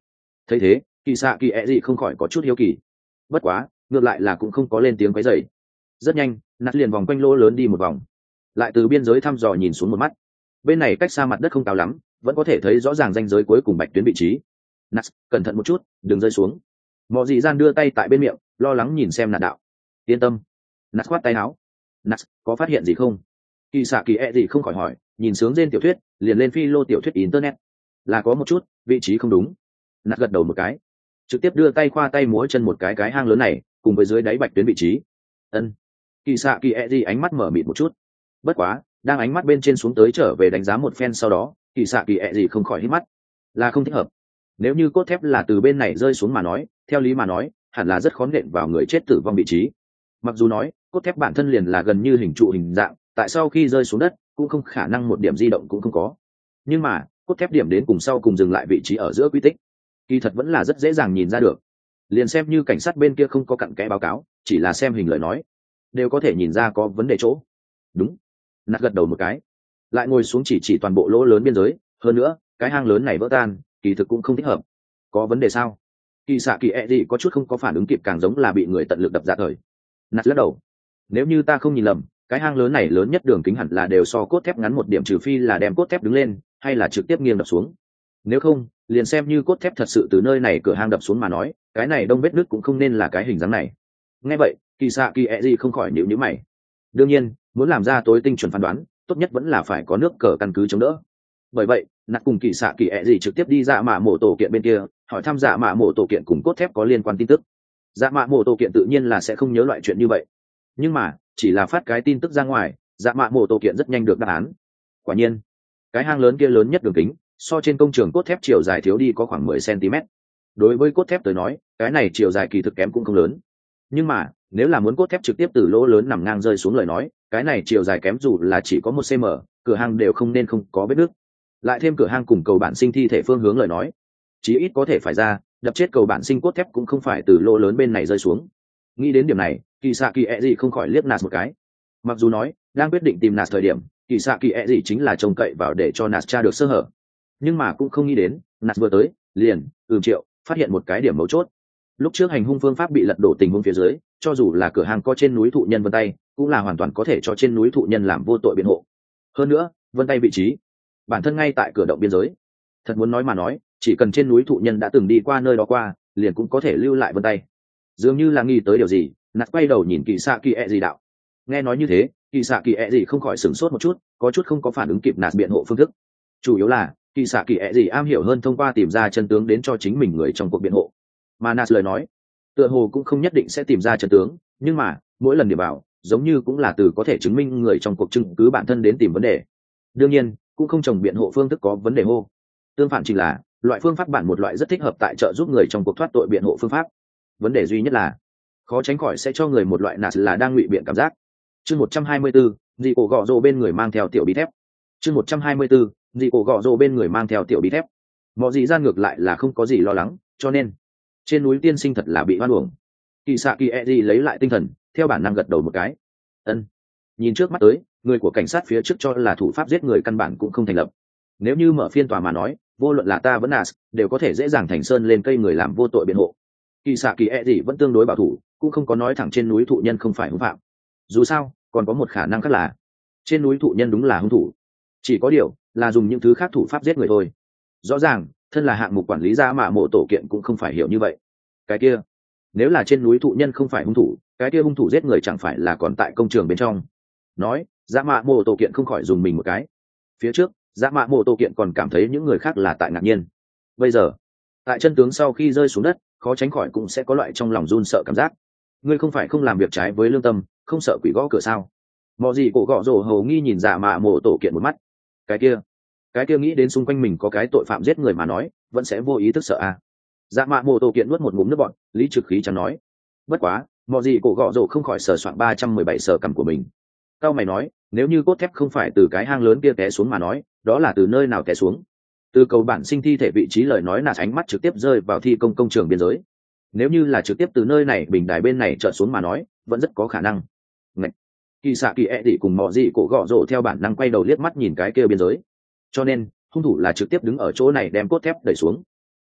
thấy thế kỳ xạ kỳ ẹ gì không khỏi có chút hiếu kỳ, bất quá ngược lại là cũng không có lên tiếng quấy rầy. Rất nhanh nạt liền vòng quanh lỗ lớn đi một vòng, lại từ biên giới thăm dò nhìn xuống một mắt. Bên này cách xa mặt đất không cao lắm, vẫn có thể thấy rõ ràng ranh giới cuối cùng bạch tuyến vị trí. Nạt cẩn thận một chút, đừng rơi xuống. Mọ dị gian đưa tay tại bên miệng, lo lắng nhìn xem nạt đạo. Yên tâm. Nạt khoát tay áo. Nạt có phát hiện gì không? Kỳ xạ kỳ ẹ gì không khỏi hỏi, nhìn sướng trên tiểu thuyết liền lên phi lô tiểu thuyết internet. Là có một chút, vị trí không đúng. Nạt gật đầu một cái, trực tiếp đưa tay khoa tay múa chân một cái cái hang lớn này cùng với dưới đáy bạch tuyến vị trí. Ân. Kỳ xạ kỳ ẹ gì ánh mắt mở mịt một chút, bất quá đang ánh mắt bên trên xuống tới trở về đánh giá một phen sau đó kỳ xạ kỳ ẹ gì không khỏi hít mắt. Là không thích hợp. Nếu như cốt thép là từ bên này rơi xuống mà nói, theo lý mà nói hẳn là rất khó nện vào người chết tử vong vị trí. Mặc dù nói cốt thép bản thân liền là gần như hình trụ hình dạng, tại sau khi rơi xuống đất cũng không khả năng một điểm di động cũng không có, nhưng mà cốt thép điểm đến cùng sau cùng dừng lại vị trí ở giữa quy tích kỳ thật vẫn là rất dễ dàng nhìn ra được. Liền xem như cảnh sát bên kia không có cặn kẽ báo cáo, chỉ là xem hình lời nói đều có thể nhìn ra có vấn đề chỗ. Đúng. Nạt gật đầu một cái, lại ngồi xuống chỉ chỉ toàn bộ lỗ lớn biên giới. Hơn nữa cái hang lớn này vỡ tan kỳ thực cũng không thích hợp. Có vấn đề sao? Kỳ xạ kỳ ẹ gì có chút không có phản ứng kịp, càng giống là bị người tận lực đập ra thời. Nạt lắc đầu. Nếu như ta không nhìn lầm, cái hang lớn này lớn nhất đường kính hẳn là đều so cốt thép ngắn một điểm, trừ phi là đem cốt thép đứng lên hay là trực tiếp nghiêng đập xuống. Nếu không liền xem như cốt thép thật sự từ nơi này cửa hang đập xuống mà nói, cái này đông vết nứt cũng không nên là cái hình dáng này. Nghe vậy kỳ xạ kỳ ẹ gì không khỏi nhíu nhíu mày. Đương nhiên muốn làm ra tối tinh chuẩn phán đoán, tốt nhất vẫn là phải có nước cờ căn cứ chống đỡ. Bởi vậy nạt cùng kỳ xạ kỳ ẹ gì trực tiếp đi dạ mạ mổ tổ kiện bên kia hỏi thăm dạ mạ mổ tổ kiện cùng cốt thép có liên quan tin tức. Dạ mạ mổ tổ kiện tự nhiên là sẽ không nhớ loại chuyện như vậy, nhưng mà chỉ là phát cái tin tức ra ngoài, dạ mạ mổ tổ kiện rất nhanh được đáp án. Quả nhiên cái hang lớn kia lớn nhất đường kính so trên công trường cốt thép chiều dài thiếu đi có khoảng mười xăng-ti-mét. Đối với cốt thép tới nói cái này chiều dài kỳ thực kém cũng không lớn, nhưng mà nếu là muốn cốt thép trực tiếp từ lỗ lớn nằm ngang rơi xuống lời nói, cái này chiều dài kém dù là chỉ có một cm, cửa hang đều không nên không có vết nứt. Lại thêm cửa hang cùng cầu bản sinh thi thể phương hướng lời nói, chí ít có thể phải ra đập chết cầu bản sinh cốt thép cũng không phải từ lỗ lớn bên này rơi xuống. Nghĩ đến điểm này kỳ xạ kỳ ẹ gì không khỏi liếc nạt một cái. Mặc dù nói đang quyết định tìm nạt thời điểm kỳ xạ kỳ ẹ gì chính là trông cậy vào để cho nạt tra được sơ hở, nhưng mà cũng không nghĩ đến nạt vừa tới liền ừm triệu phát hiện một cái điểm mấu chốt. Lúc trước hành hung phương pháp bị lật đổ tình huống phía dưới, cho dù là cửa hàng có trên núi thụ nhân vân tay cũng là hoàn toàn có thể cho trên núi thụ nhân làm vô tội biện hộ. Hơn nữa vân tay vị trí bản thân ngay tại cửa động biên giới. Thật muốn nói mà nói, chỉ cần trên núi thụ nhân đã từng đi qua nơi đó qua, liền cũng có thể lưu lại vân tay. Dường như là nghĩ tới điều gì, nạt quay đầu nhìn kỳ xạ kỳ ẹ gì đạo. Nghe nói như thế kỳ xạ kỳ ẹ gì không khỏi sửng sốt một chút, có chút không có phản ứng kịp nạt biện hộ phương thức. Chủ yếu là kỳ xạ kỳ ẹ gì am hiểu hơn thông qua tìm ra chân tướng đến cho chính mình người trong cuộc biện hộ, mà nạt lời nói tựa hồ cũng không nhất định sẽ tìm ra chân tướng, nhưng mà mỗi lần điểm bảo giống như cũng là từ có thể chứng minh người trong cuộc chứng cứ bản thân đến tìm vấn đề. Đương nhiên cũng không trồng biện hộ phương thức có vấn đề hô. Tương phản chỉ là loại phương pháp bản một loại rất thích hợp tại trợ giúp người trong cuộc thoát tội biện hộ phương pháp. Vấn đề duy nhất là khó tránh khỏi sẽ cho người một loại nạt là đang ngụy biện cảm giác. Chương một trăm hai mươi bốn, dị cổ gọ rồ bên người mang theo tiểu bí thép. Chương một trăm hai mươi bốn, dị cổ gọ rồ bên người mang theo tiểu bí thép. Mọi gì gian ngược lại là không có gì lo lắng, cho nên trên núi tiên sinh thật là bị oan uổng. Kỳ xạ kỳ e lấy lại tinh thần, theo bản năng gật đầu một cái. Ân. Nhìn trước mắt tới, người của cảnh sát phía trước cho là thủ pháp giết người căn bản cũng không thành lập. Nếu như mở phiên tòa mà nói, vô luận là ta vẫn là đều có thể dễ dàng thành sơn lên cây người làm vô tội biện hộ. Kỳ xạ kỳ e vẫn tương đối bảo thủ, cũng không có nói thẳng trên núi thụ nhân không phải hung phạm. Dù sao còn có một khả năng khác là trên núi thụ nhân đúng là hung thủ, chỉ có điều là dùng những thứ khác thủ pháp giết người thôi. Rõ ràng thân là hạng mục quản lý ra mà mộ tổ kiện cũng không phải hiểu như vậy. Cái kia nếu là trên núi thụ nhân không phải hung thủ, cái kia hung thủ giết người chẳng phải là còn tại công trường bên trong. Nói dạ mạ mộ tổ kiện không khỏi dùng mình một cái. Phía trước dạ mạ mộ tổ kiện còn cảm thấy những người khác là tại ngạc nhiên, bây giờ tại chân tướng sau khi rơi xuống đất khó tránh khỏi cũng sẽ có loại trong lòng run sợ cảm giác. Ngươi không phải không làm việc trái với lương tâm, không sợ quỷ gõ cửa sao? Mọi gì cổ gõ rồ hầu nghi nhìn dạ mạ mộ tổ kiện một mắt. Cái kia cái kia nghĩ đến xung quanh mình có cái tội phạm giết người mà nói vẫn sẽ vô ý thức sợ à. Dạ mạ mộ tổ kiện nuốt một ngụm nước bọt, lý trực khí chẳng nói. Bất quá mọi gì cổ gõ rồ không khỏi sờ soạn ba trăm mười bảy sờ cằm của mình. Cao mày nói, nếu như cốt thép không phải từ cái hang lớn kia té xuống mà nói, đó là từ nơi nào té xuống? Từ cầu bản sinh thi thể vị trí lời nói là ánh mắt trực tiếp rơi vào thi công công trường biên giới. Nếu như là trực tiếp từ nơi này bình đài bên này trợn xuống mà nói, vẫn rất có khả năng. Ngậy. Kỳ xạ kỳ e đi cùng mọi gì cổ gõ rồ theo bản năng quay đầu liếc mắt nhìn cái kia biên giới. Cho nên hung thủ là trực tiếp đứng ở chỗ này đem cốt thép đẩy xuống.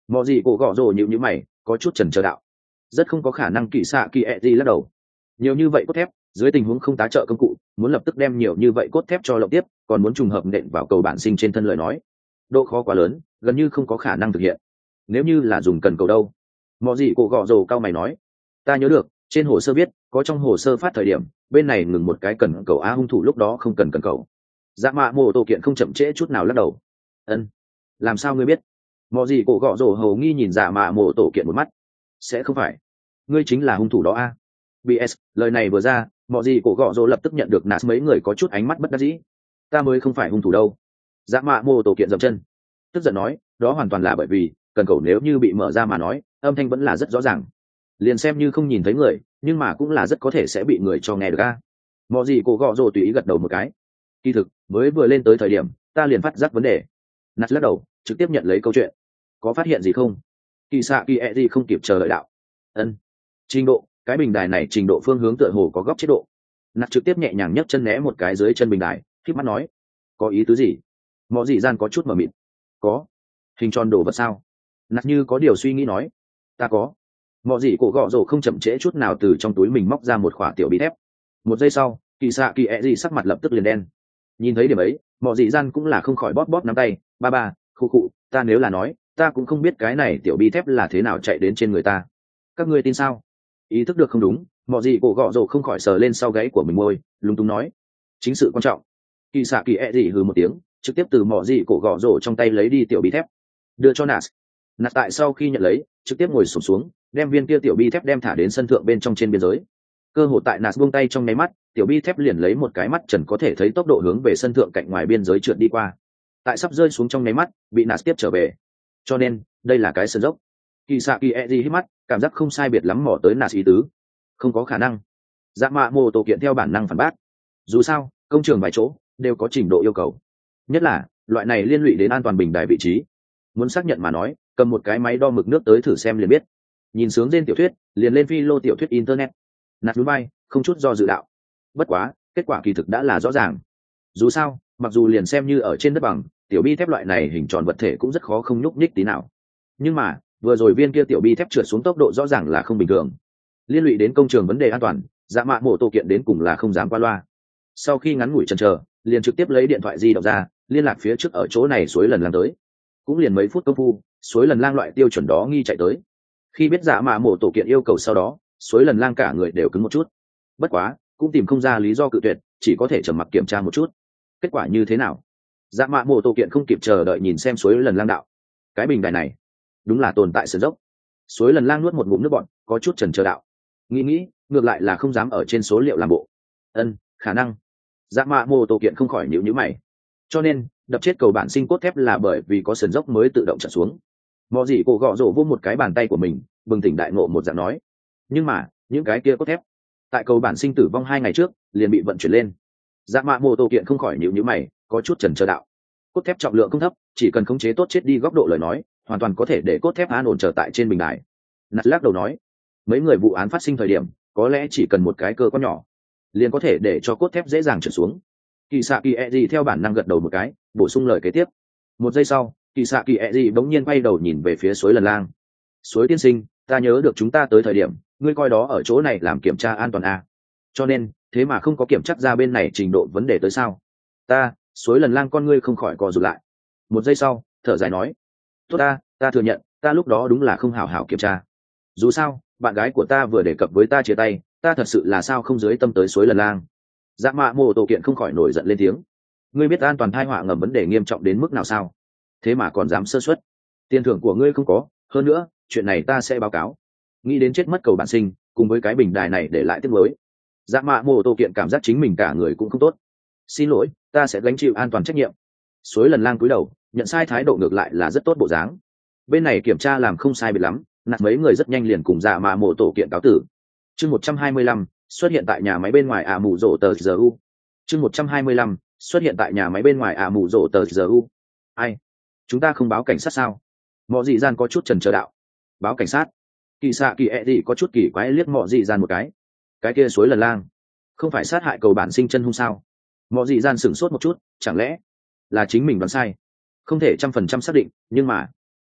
mọi gì cổ gọ rồ nhịu nhữ mày có chút trần chờ đạo. Rất không có khả năng kỳ xạ kỳ ẹ gì lắc đầu. Nhiều như vậy cốt thép, dưới tình huống không tá trợ công cụ, muốn lập tức đem nhiều như vậy cốt thép cho lộng tiếp, còn muốn trùng hợp nện vào cầu bản sinh trên thân lời nói. Độ khó quá lớn, gần như không có khả năng thực hiện. Nếu như là dùng cần cầu đâu? Mọi gì cổ gọ rồ cao mày nói. Ta nhớ được, trên hồ sơ viết, có trong hồ sơ phát thời điểm, bên này ngừng một cái cần cầu á hung thủ lúc đó không cần cần cầu. Dạ mạ mô tô kiện không chậm trễ chút nào lắc đầu. Ân, làm sao ngươi biết? Mọi gì cổ gọ rồ hầu nghi nhìn dạ mạ mô tô kiện một mắt. Sẽ không phải, ngươi chính là hung thủ đó a? bê ét, lời này vừa ra, mọi gì cổ gọ rồ lập tức nhận được nạt mấy người có chút ánh mắt bất đắc dĩ. Ta mới không phải hung thủ đâu. Dạ mạ mô tô kiện dậm chân, tức giận nói, đó hoàn toàn là bởi vì cần cầu nếu như bị mở ra mà nói, âm thanh vẫn là rất rõ ràng. Liền xem như không nhìn thấy người, nhưng mà cũng là rất có thể sẽ bị người cho nghe được a. Mọi gì cổ gọ rồ tùy ý gật đầu một cái. Kỳ thực, mới vừa lên tới thời điểm, ta liền phát giác vấn đề. Nạt lắc đầu, trực tiếp nhận lấy câu chuyện. Có phát hiện gì không? Kỳ xạ kỳ e gì không kịp chờ đợi đạo. Ân. Trình độ, cái bình đài này trình độ phương hướng tựa hồ có góc chế độ. Nạt trực tiếp nhẹ nhàng nhấc chân né một cái dưới chân bình đài, khép mắt nói. Có ý tứ gì? Mọi gì gian có chút mờ mịt. Có. Hình tròn đồ vật sao? Nạt như có điều suy nghĩ nói. Ta có. Mọi gì cổ gọ rồ không chậm trễ chút nào từ trong túi mình móc ra một khỏa tiểu bi thép. Một giây sau, kỳ xạ kỳ e gì sắc mặt lập tức liền đen. Nhìn thấy điểm ấy, mọi dị gian cũng là không khỏi bóp bóp nắm tay. Ba ba, khu khụ, ta nếu là nói, ta cũng không biết cái này tiểu bi thép là thế nào chạy đến trên người ta. Các ngươi tin sao? Ý thức được không đúng, mọi gì cổ gọ rồ không khỏi sờ lên sau gáy của mình môi, lúng túng nói. Chính sự quan trọng. Kỳ xạ kỳ e gì hừ một tiếng, trực tiếp từ mọi gì cổ gọ rồ trong tay lấy đi tiểu bi thép, đưa cho Nas. Nas tại sau khi nhận lấy, trực tiếp ngồi xổm xuống, đem viên kia tiểu bi thép đem thả đến sân thượng bên trong trên biên giới. Cơ hội tại Nas buông tay trong nháy mắt, tiểu bi thép liền lấy một cái mắt trần có thể thấy tốc độ hướng về sân thượng cạnh ngoài biên giới trượt đi qua. Tại sắp rơi xuống trong nháy mắt, bị Nas tiếp trở về. Cho nên, đây là cái sân dốc. Kỳ xạ kỳ e gì hít mắt, cảm giác không sai biệt lắm mò tới Nas ý tứ. Không có khả năng. Dạ mạ mô tổ kiện theo bản năng phản bác. Dù sao, công trường vài chỗ đều có trình độ yêu cầu. Nhất là, loại này liên lụy đến an toàn bình đài vị trí. Muốn xác nhận mà nói, cầm một cái máy đo mực nước tới thử xem liền biết. Nhìn sướng trên tiểu thuyết, liền lên phi lô tiểu thuyết internet. Nạt núi bay, không chút do dự đạo. Bất quá, kết quả kỳ thực đã là rõ ràng. Dù sao, mặc dù liền xem như ở trên đất bằng, tiểu bi thép loại này hình tròn vật thể cũng rất khó không nhúc nhích tí nào. Nhưng mà, vừa rồi viên kia tiểu bi thép trượt xuống tốc độ rõ ràng là không bình thường. Liên lụy đến công trường vấn đề an toàn, dạ mạ mổ tổ kiện đến cùng là không dám qua loa. Sau khi ngắn ngủi chần chờ, liền trực tiếp lấy điện thoại di động ra, liên lạc phía trước ở chỗ này suối lần lang tới. Cũng liền mấy phút công phu, suối lần lang loại tiêu chuẩn đó nghi chạy tới. Khi biết dạ mạ mổ tổ kiện yêu cầu sau đó, suối lần lang cả người đều cứng một chút. Bất quá, cũng tìm không ra lý do cự tuyệt, chỉ có thể trầm mặc kiểm tra một chút. Kết quả như thế nào? Dạ mạ mổ tổ kiện không kịp chờ đợi nhìn xem suối lần lang đạo. Cái bình đài này, đúng là tồn tại sườn dốc. Suối lần lang nuốt một ngụm nước bọt, có chút chần chờ đạo. Nghĩ nghĩ, ngược lại là không dám ở trên số liệu làm bộ. Ân, khả năng. Dạ mạ mô tổ kiện không khỏi nhíu nhíu mày. Cho nên, đập chết cầu bản sinh cốt thép là bởi vì có sườn dốc mới tự động trở xuống. Mò gì cổ gọ rổ vô một cái bàn tay của mình, bừng tỉnh đại ngộ một dạng nói. Nhưng mà, những cái kia cốt thép, tại cầu bản sinh tử vong hai ngày trước, liền bị vận chuyển lên. Dạ mạ mô tổ kiện không khỏi nhíu nhíu mày, có chút chần chờ đạo. Cốt thép trọng lượng không thấp, chỉ cần khống chế tốt chết đi góc độ lời nói, hoàn toàn có thể để cốt thép an ổn trở tại trên bình đài. Nạt lắc đầu nói, mấy người vụ án phát sinh thời điểm, có lẽ chỉ cần một cái cơ quan nhỏ, liền có thể để cho cốt thép dễ dàng trượt xuống. Kỳ xạ kỳ e gì theo bản năng gật đầu một cái, bổ sung lời kế tiếp. Một giây sau, kỳ xạ kỳ e gì bỗng nhiên quay đầu nhìn về phía suối lần lang. Suối tiên sinh, ta nhớ được chúng ta tới thời điểm, ngươi coi đó ở chỗ này làm kiểm tra an toàn à. Cho nên, thế mà không có kiểm chắc ra bên này trình độ vấn đề tới sao? Ta, suối lần lang con ngươi không khỏi co rụt lại. Một giây sau, thở dài nói. Tốt ta, ta thừa nhận, ta lúc đó đúng là không hảo hảo kiểm tra. Dù sao, bạn gái của ta vừa đề cập với ta chia tay, ta thật sự là sao không dưới tâm tới suối lần lang. Dạ mạ mô tổ kiện không khỏi nổi giận lên tiếng. Ngươi biết an toàn thai họa ngầm vấn đề nghiêm trọng đến mức nào sao? Thế mà còn dám sơ suất. Tiền thưởng của ngươi không có, hơn nữa, chuyện này ta sẽ báo cáo. Nghĩ đến chết mất cầu bản sinh, cùng với cái bình đài này để lại tiếc nuối. Dạ mạ mô tổ kiện cảm giác chính mình cả người cũng không tốt. Xin lỗi, ta sẽ gánh chịu an toàn trách nhiệm. Suối lần lang cúi đầu, nhận sai thái độ ngược lại là rất tốt bộ dáng. Bên này kiểm tra làm không sai biệt lắm, nạt mấy người rất nhanh liền cùng dạ mạ mô tổ kiện cáo tử. Chương một trăm hai mươi lăm xuất hiện tại nhà máy bên ngoài ạ mù rổ tờ giờ u. Chương một trăm hai mươi lăm xuất hiện tại nhà máy bên ngoài ạ mù rổ tờ giờ u. Ai? Chúng ta không báo cảnh sát sao? Mọ dị gian có chút trần chờ đạo. Báo cảnh sát? Kỳ xạ kỳ e dị có chút kỳ quái liếc mọ dị gian một cái. Cái kia suối lần lang, không phải sát hại cầu bản sinh chân hung sao? Mọ dị gian sửng sốt một chút, chẳng lẽ là chính mình đoán sai? Không thể trăm phần trăm xác định, nhưng mà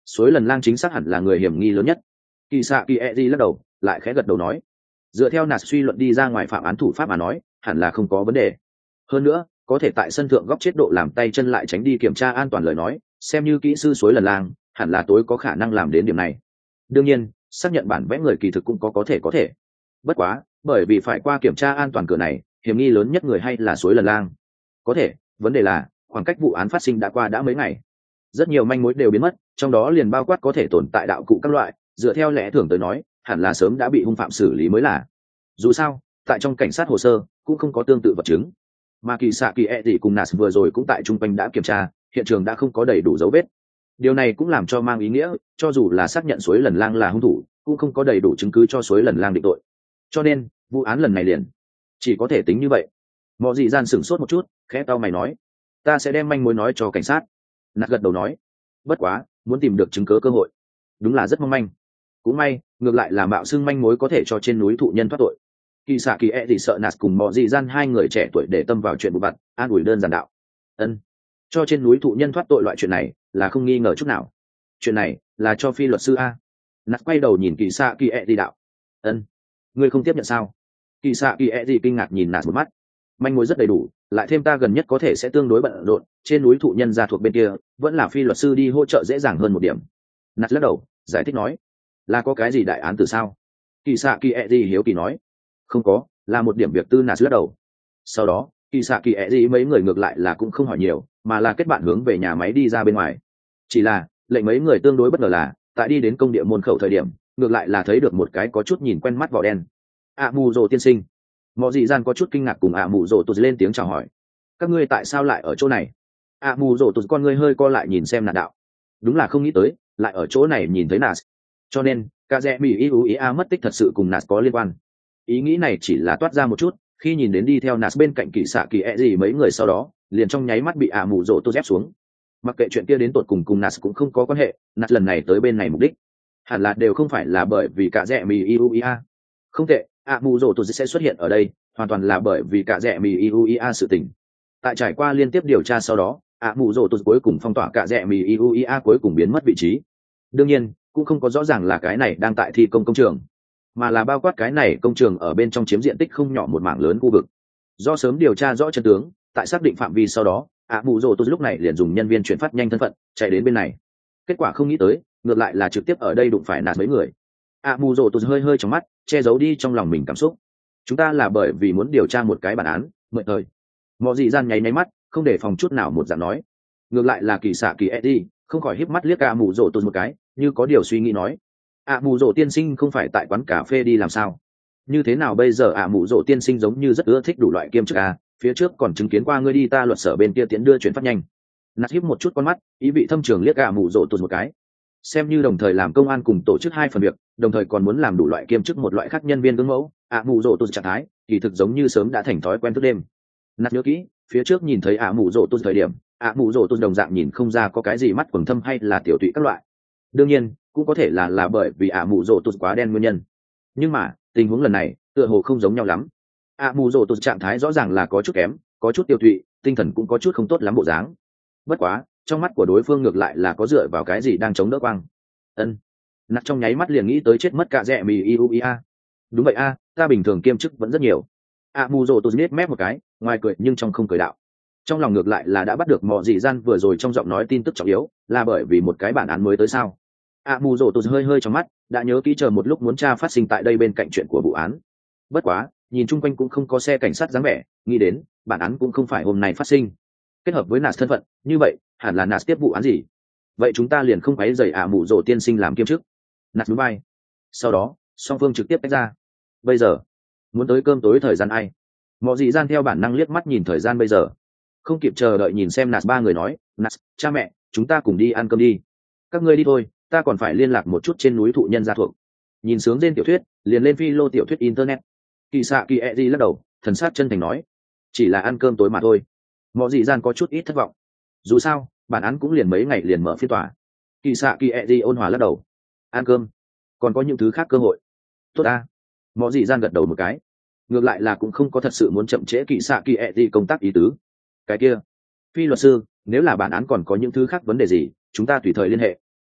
suối lần lang chính xác hẳn là người hiểm nghi lớn nhất. Kỳ xạ kỳ e lắc đầu lại khẽ gật đầu nói, dựa theo nạt suy luận đi ra ngoài phạm án thủ pháp mà nói hẳn là không có vấn đề. Hơn nữa có thể tại sân thượng góc chết độ làm tay chân lại tránh đi kiểm tra an toàn lời nói, xem như kỹ sư suối lần lang hẳn là tối có khả năng làm đến điểm này. Đương nhiên xác nhận bản vẽ người kỳ thực cũng có có thể có thể bất quá bởi vì phải qua kiểm tra an toàn cửa này, hiểm nghi lớn nhất người hay là suối lần lang. Có thể vấn đề là khoảng cách vụ án phát sinh đã qua đã mấy ngày, rất nhiều manh mối đều biến mất, trong đó liền bao quát có thể tồn tại đạo cụ các loại, dựa theo lẽ thường tới nói hẳn là sớm đã bị hung phạm xử lý mới là. Dù sao tại trong cảnh sát hồ sơ cũng không có tương tự vật chứng, mà kỳ xạ kỳ e thì cùng nas vừa rồi cũng tại trung quanh đã kiểm tra, hiện trường đã không có đầy đủ dấu vết. Điều này cũng làm cho mang ý nghĩa cho dù là xác nhận suối lần lang là hung thủ cũng không có đầy đủ chứng cứ cho suối lần lang định tội, cho nên vụ án lần này liền chỉ có thể tính như vậy. Mọi dị gian sửng sốt một chút, khẽ cau mày nói, ta sẽ đem manh mối nói cho cảnh sát. Nạt gật đầu nói, bất quá muốn tìm được chứng cớ cơ hội đúng là rất mong manh. Cũng may ngược lại là mạo xưng manh mối có thể cho trên núi thụ nhân thoát tội. Kỳ xạ kỳ e thì sợ Nạt cùng mọi dị gian hai người trẻ tuổi để tâm vào chuyện vụ vặt, an ủi đơn giản đạo, ân cho trên núi thụ nhân thoát tội loại chuyện này là không nghi ngờ chút nào. Chuyện này là cho phi luật sư a. Nạt quay đầu nhìn kỳ xạ kỳ e thì đạo, ân ngươi không tiếp nhận sao? Kỳ xạ kỳ e thì kinh ngạc nhìn Nạt một mắt, manh mối rất đầy đủ, lại thêm ta gần nhất có thể sẽ tương đối bận rộn, trên núi thụ nhân gia thuộc bên kia vẫn là phi luật sư đi hỗ trợ dễ dàng hơn một điểm. Nạt lắc đầu giải thích nói, là có cái gì đại án từ sao? Kỳ xạ kỳ e thì hiếu kỳ nói, không có, là một điểm việc tư. Nạt lắc đầu. Sau đó kỳ xạ kỳ e thì mấy người ngược lại là cũng không hỏi nhiều, mà là kết bạn hướng về nhà máy đi ra bên ngoài. Chỉ là lệnh mấy người tương đối bất ngờ là tại đi đến công địa môn khẩu thời điểm, ngược lại là thấy được một cái có chút nhìn quen mắt vỏ đen. ạ mù rồ tiên sinh. Mọi dị gian có chút kinh ngạc cùng ạ mù rồ tụt lên tiếng chào hỏi, các ngươi tại sao lại ở chỗ này? ạ mù rồ tụt con ngươi hơi co lại nhìn xem Nạt đạo, đúng là không nghĩ tới lại ở chỗ này nhìn thấy Nạt, cho nên cả rẽ mỹ iu ý a mất tích thật sự cùng Nạt có liên quan. Ý nghĩ này chỉ là toát ra một chút, khi nhìn đến đi theo Nạt bên cạnh kỳ xạ kỳ e gì mấy người sau đó liền trong nháy mắt bị ạ mù rồ tụt ép xuống. Mặc kệ chuyện kia đến tột cùng cùng Nạt cũng không có quan hệ, Nạt lần này tới bên này mục đích hẳn là đều không phải là bởi vì cả rẽ mỹ iu ý a. Không tệ, ạ mù rồ tụt sẽ xuất hiện ở đây hoàn toàn là bởi vì cả rẽ mì iuia sự tình. Tại trải qua liên tiếp điều tra sau đó, ạ mù rồ tụt cuối cùng phong tỏa cả rẽ mì iuia cuối cùng biến mất vị trí. Đương nhiên cũng không có rõ ràng là cái này đang tại thi công công trường, mà là bao quát cái này công trường ở bên trong chiếm diện tích không nhỏ một mảng lớn khu vực. Do sớm điều tra rõ chân tướng, tại xác định phạm vi sau đó, ạ mù rồ tụt lúc này liền dùng nhân viên chuyển phát nhanh thân phận chạy đến bên này. Kết quả không nghĩ tới ngược lại là trực tiếp ở đây đụng phải Nạt mấy người. ạ mù rồ tụt hơi hơi trong mắt che giấu đi trong lòng mình cảm xúc, chúng ta là bởi vì muốn điều tra một cái bản án mượn thời. Mọi dị gian nháy nháy mắt không để phòng chút nào một dạng nói. Ngược lại là kỳ xạ kỳ eddie không khỏi híp mắt liếc ạ mù rồ tụt một cái, như có điều suy nghĩ nói, ạ mù rồ tiên sinh không phải tại quán cà phê đi làm sao? Như thế nào bây giờ ạ mù rồ tiên sinh giống như rất ưa thích đủ loại kiêm chức à, phía trước còn chứng kiến qua ngươi đi ta luật sở bên kia tiến đưa chuyển phát nhanh. Nạt híp một chút con mắt, ý vị thâm trường liếc ạ mù rồ tụt một cái. Xem như đồng thời làm công an cùng tổ chức hai phần việc, đồng thời còn muốn làm đủ loại kiêm chức một loại khác nhân viên gương mẫu, ạ mù rồ tụt trạng thái kỳ thực giống như sớm đã thành thói quen thức đêm. Nạt nhớ kỹ phía trước nhìn thấy ạ mù rồ tụt thời điểm, ạ mù rồ tụt đồng dạng nhìn không ra có cái gì mắt quầng thâm hay là tiểu tụy các loại. Đương nhiên cũng có thể là là bởi vì ạ mù rồ tụt quá đen nguyên nhân, nhưng mà tình huống lần này tựa hồ không giống nhau lắm. ạ mù rồ tụt trạng thái rõ ràng là có chút kém, có chút tiểu tụy, tinh thần cũng có chút không tốt lắm bộ dáng. Bất quá trong mắt của đối phương ngược lại là có dựa vào cái gì đang chống đỡ quang. Ân. Nạt trong nháy mắt liền nghĩ tới chết mất cả rẽ mì iuia. Đúng vậy a, ta bình thường kiêm chức vẫn rất nhiều. ạ mù rồ tụt nết mép một cái, ngoài cười nhưng trong không cười đạo. Trong lòng ngược lại là đã bắt được mọ dị gian vừa rồi trong giọng nói tin tức trọng yếu, là bởi vì một cái bản án mới tới sao. ạ mù rồ tụt hơi hơi trong mắt đã nhớ kỹ chờ một lúc muốn tra phát sinh tại đây bên cạnh chuyện của vụ án. Bất quá nhìn chung quanh cũng không có xe cảnh sát dáng vẻ, nghĩ đến bản án cũng không phải hôm nay phát sinh. Kết hợp với Nạt thân phận như vậy hẳn là Nạt tiếp vụ án gì, vậy chúng ta liền không quấy rầy ạ mù rồ tiên sinh làm kiêm chức. Nạt núi bay. Sau đó song phương trực tiếp tách ra. Bây giờ muốn tới cơm tối thời gian ai? Mọi dị gian theo bản năng liếc mắt nhìn thời gian bây giờ, không kịp chờ đợi nhìn xem Nạt ba người nói, Nạt cha mẹ chúng ta cùng đi ăn cơm đi. Các ngươi đi thôi, ta còn phải liên lạc một chút trên núi thụ nhân gia thuộc. Nhìn sướng trên tiểu thuyết liền lên phi lô tiểu thuyết internet. Kỳ xạ kỳ e lắc đầu thần sát chân thành nói, chỉ là ăn cơm tối mà thôi. Mọi dị gian có chút ít thất vọng, dù sao bản án cũng liền mấy ngày liền mở phiên tòa. Kỳ xạ kỳ e ôn hòa lắc đầu, ăn cơm còn có những thứ khác cơ hội. Tốt ta. Mọi dị gian gật đầu một cái, ngược lại là cũng không có thật sự muốn chậm trễ kỳ xạ kỳ e công tác ý tứ. Cái kia phi luật sư, nếu là bản án còn có những thứ khác vấn đề gì chúng ta tùy thời liên hệ.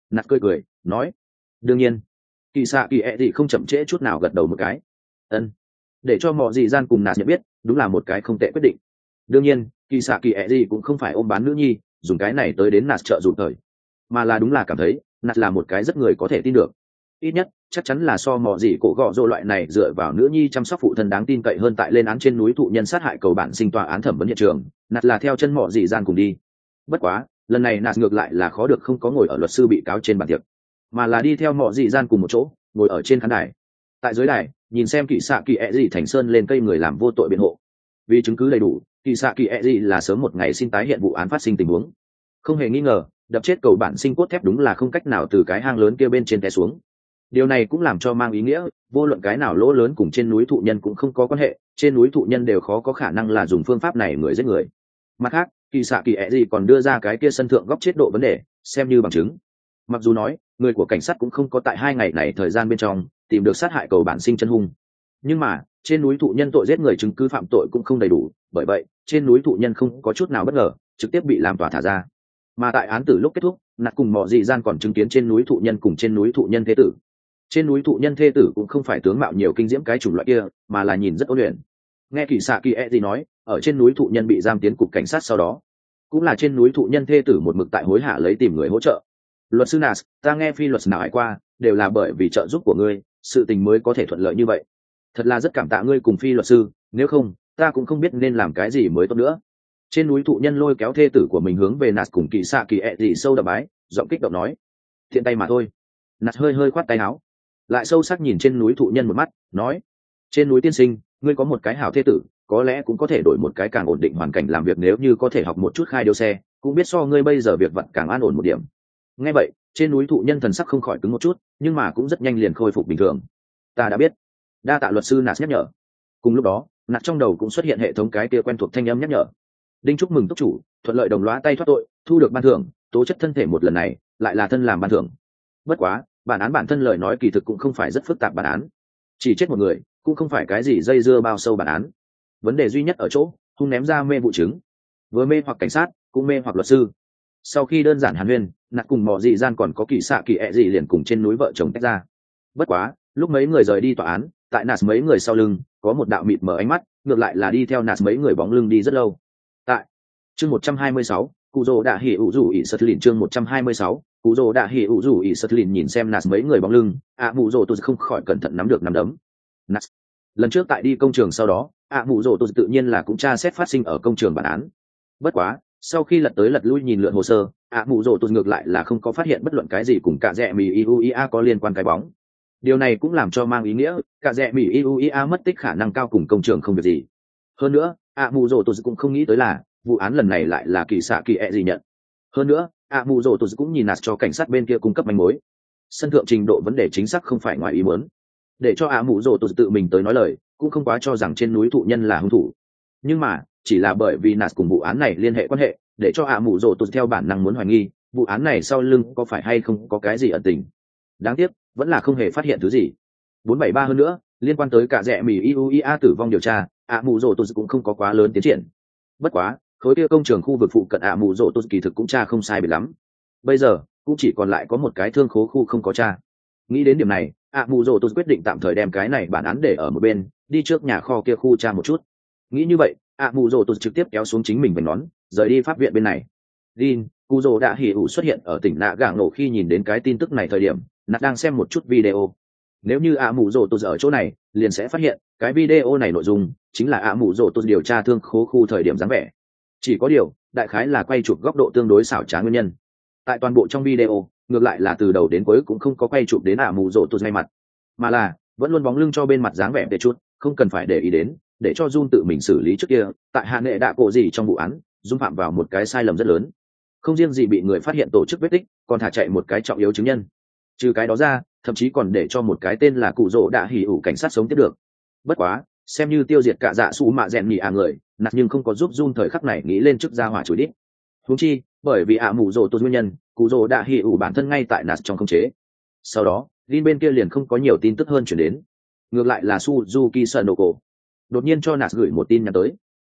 nạt cười cười nói đương nhiên. Kỳ xạ kỳ ẹ gì không chậm trễ chút nào gật đầu một cái. Ân. Để cho mọi gì gian cùng nạt nhận biết đúng là một cái không tệ quyết định. Đương nhiên kỳ xạ kỳ ẹ gì cũng không phải ôm bán nữ nhi dùng cái này tới đến nạt trợ dụt thời, mà là đúng là cảm thấy nạt là một cái rất người có thể tin được, ít nhất chắc chắn là so mò gì cổ gọ rồ loại này dựa vào nữ nhi chăm sóc phụ thân đáng tin cậy hơn. Tại lên án trên núi thụ nhân sát hại cầu bản sinh tòa án thẩm vấn hiện trường, nạt là theo chân mò gì gian cùng đi. Bất quá lần này nạt ngược lại là khó được không có ngồi ở luật sư bị cáo trên bàn tiệc, mà là đi theo mò gì gian cùng một chỗ ngồi ở trên khán đài. Tại dưới đài nhìn xem kỳ xạ kỳ ẹ gì thành sơn lên cây người làm vô tội biện hộ. Vì chứng cứ đầy đủ, kỳ xạ kỳ ẹ gì là sớm một ngày xin tái hiện vụ án phát sinh tình huống. Không hề nghi ngờ đập chết cầu bản sinh cốt thép đúng là không cách nào từ cái hang lớn kia bên trên té xuống. Điều này cũng làm cho mang ý nghĩa vô luận cái nào lỗ lớn cùng trên núi thụ nhân cũng không có quan hệ, trên núi thụ nhân đều khó có khả năng là dùng phương pháp này người giết người. Mặt khác kỳ xạ kỳ ẹ gì còn đưa ra cái kia sân thượng góc chết độ vấn đề xem như bằng chứng. Mặc dù nói người của cảnh sát cũng không có tại hai ngày này thời gian bên trong tìm được sát hại cầu bản sinh chân hung, nhưng mà trên núi thụ nhân tội giết người chứng cứ phạm tội cũng không đầy đủ, bởi vậy trên núi thụ nhân không có chút nào bất ngờ trực tiếp bị làm tòa thả ra. Mà tại án tử lúc kết thúc, nạt cùng mọi dị gian còn chứng kiến trên núi thụ nhân cùng trên núi thụ nhân thế tử. Trên núi thụ nhân thế tử cũng không phải tướng mạo nhiều kinh diễm cái chủng loại kia, mà là nhìn rất ôn luyện. Nghe kỳ xạ kỳ e gì nói, ở trên núi thụ nhân bị giam tiến cục cảnh sát sau đó, cũng là trên núi thụ nhân thế tử một mực tại hối hả lấy tìm người hỗ trợ. Luật sư Nas, ta nghe phi luật nào hải qua, đều là bởi vì trợ giúp của ngươi, sự tình mới có thể thuận lợi như vậy. Thật là rất cảm tạ ngươi cùng phi luật sư, nếu không, ta cũng không biết nên làm cái gì mới tốt nữa. Trên núi thụ nhân lôi kéo thê tử của mình hướng về Nas cùng kỳ xạ kỳ ẹ gì sâu đậm bái, giọng kích động nói: thiện tay mà thôi. Nas hơi hơi khoát tay áo, lại sâu sắc nhìn trên núi thụ nhân một mắt, nói: trên núi tiên sinh, ngươi có một cái hảo thê tử, có lẽ cũng có thể đổi một cái càng ổn định hoàn cảnh làm việc, nếu như có thể học một chút khai điều xe, cũng biết so ngươi bây giờ việc vặt càng an ổn một điểm. Nghe vậy, trên núi thụ nhân thần sắc không khỏi cứng một chút, nhưng mà cũng rất nhanh liền khôi phục bình thường. Ta đã biết. Đa tạ luật sư Nas nhắc nhở. Cùng lúc đó, Nas trong đầu cũng xuất hiện hệ thống cái kia quen thuộc thanh âm nhắc nhở. Đinh chúc mừng túc chủ thuận lợi đồng lõa tay thoát tội, thu được ban thưởng, tố chất thân thể một lần này lại là thân làm ban thưởng. Bất quá bản án bản thân lời nói kỳ thực cũng không phải rất phức tạp, bản án chỉ chết một người cũng không phải cái gì dây dưa bao sâu bản án. Vấn đề duy nhất ở chỗ hung ném ra mê vụ chứng, vừa mê hoặc cảnh sát cũng mê hoặc luật sư. Sau khi đơn giản hàn huyên, Nạt cùng mò dị gian còn có kỳ xạ kỳ ẹ dị liền cùng trên núi vợ chồng tách ra. Bất quá lúc mấy người rời đi tòa án, tại Nạt mấy người sau lưng có một đạo mịt mở ánh mắt, ngược lại là đi theo Nạt mấy người bóng lưng đi rất lâu. Tại chương một trăm hai mươi sáu, cụ rồ đã hỉ ủ rủ ỉ sật lìn. Chương một trăm hai mươi sáu, cụ rồ đã hỉ ủ rủ ỉ sật lìn. Nhìn xem Nạt mấy người bóng lưng, ạ mụ rồ tôi không khỏi cẩn thận nắm được nắm đấm. Nạt lần trước tại đi công trường sau đó, ạ mụ rồ tôi tự nhiên là cũng tra xét phát sinh ở công trường bản án. Bất quá sau khi lật tới lật lui nhìn lượn hồ sơ, ạ mụ rồ tôi ngược lại là không có phát hiện bất luận cái gì cùng cả rẽ mì iuia có liên quan cái bóng. Điều này cũng làm cho mang ý nghĩa cả rẽ mì iuia mất tích khả năng cao cùng công trường không việc gì. Hơn nữa ạ mụ rồ tôi cũng không nghĩ tới là vụ án lần này lại là kỳ xạ kỳ ẹ gì nhận. Hơn nữa ạ mụ rồ tôi cũng nhìn Nạt cho cảnh sát bên kia cung cấp manh mối, sân thượng trình độ vấn đề chính xác không phải ngoài ý muốn. Để cho ạ mụ rồ tôi tự mình tới nói lời, cũng không quá cho rằng trên núi thụ nhân là hung thủ. Nhưng mà chỉ là bởi vì Nạt cùng vụ án này liên hệ quan hệ, để cho ạ mụ rồ tôi theo bản năng muốn hoài nghi vụ án này sau lưng có phải hay không có cái gì ẩn tình. Đáng tiếc vẫn là không hề phát hiện thứ gì. bốn bảy ba hơn nữa liên quan tới cả rẽ mì iuia tử vong điều tra, ạ mụ rồ tôi cũng không có quá lớn tiến triển. Bất quá khối kia công trường khu vực phụ cận ạ mụ rồ tôi kỳ thực cũng tra không sai biệt lắm. Bây giờ cũng chỉ còn lại có một cái thương khố khu không có tra. Nghĩ đến điểm này, ạ mụ rồ tôi quyết định tạm thời đem cái này bản án để ở một bên, đi trước nhà kho kia khu tra một chút. Nghĩ như vậy, ạ mụ rồ tôi trực tiếp kéo xuống chính mình vành nón, rời đi pháp viện bên này. Jin, cụ rồ đã hỉ ủ xuất hiện ở tỉnh nạ gạng nổ. Khi nhìn đến cái tin tức này thời điểm, Nạt đang xem một chút video. Nếu như ạ mụ rồ tôi ở chỗ này, liền sẽ phát hiện cái video này nội dung chính là ạ mụ rồ tôi điều tra thương khố khu thời điểm dáng vẻ. Chỉ có điều đại khái là quay chụp góc độ tương đối xảo trá nguyên nhân. Tại toàn bộ trong video, ngược lại là từ đầu đến cuối cũng không có quay chụp đến ạ mụ rồ tôi ngay mặt, mà là vẫn luôn bóng lưng cho bên mặt dáng vẻ để chút, không cần phải để ý đến, để cho Jun tự mình xử lý trước kia. Tại hạ nghệ đã cổ gì trong vụ án, Jun phạm vào một cái sai lầm rất lớn, không riêng gì bị người phát hiện tổ chức vết tích, còn thả chạy một cái trọng yếu chứng nhân. Trừ cái đó ra, thậm chí còn để cho một cái tên là cụ rỗ đã hỉ ủ cảnh sát sống tiếp được. Bất quá xem như tiêu diệt cả dạ su mạ rèn nhì à người Nạt, nhưng không có giúp Jun thời khắc này nghĩ lên trước ra hỏa chửi đít. Huống chi bởi vì ạ mù rỗ tôi nguyên nhân, cụ rỗ đã hỉ ủ bản thân ngay tại Nạt trong khống chế. Sau đó Jin bên kia liền không có nhiều tin tức hơn chuyển đến. Ngược lại là Suzuki Sanoko đột nhiên cho Nạt gửi một tin nhắn tới.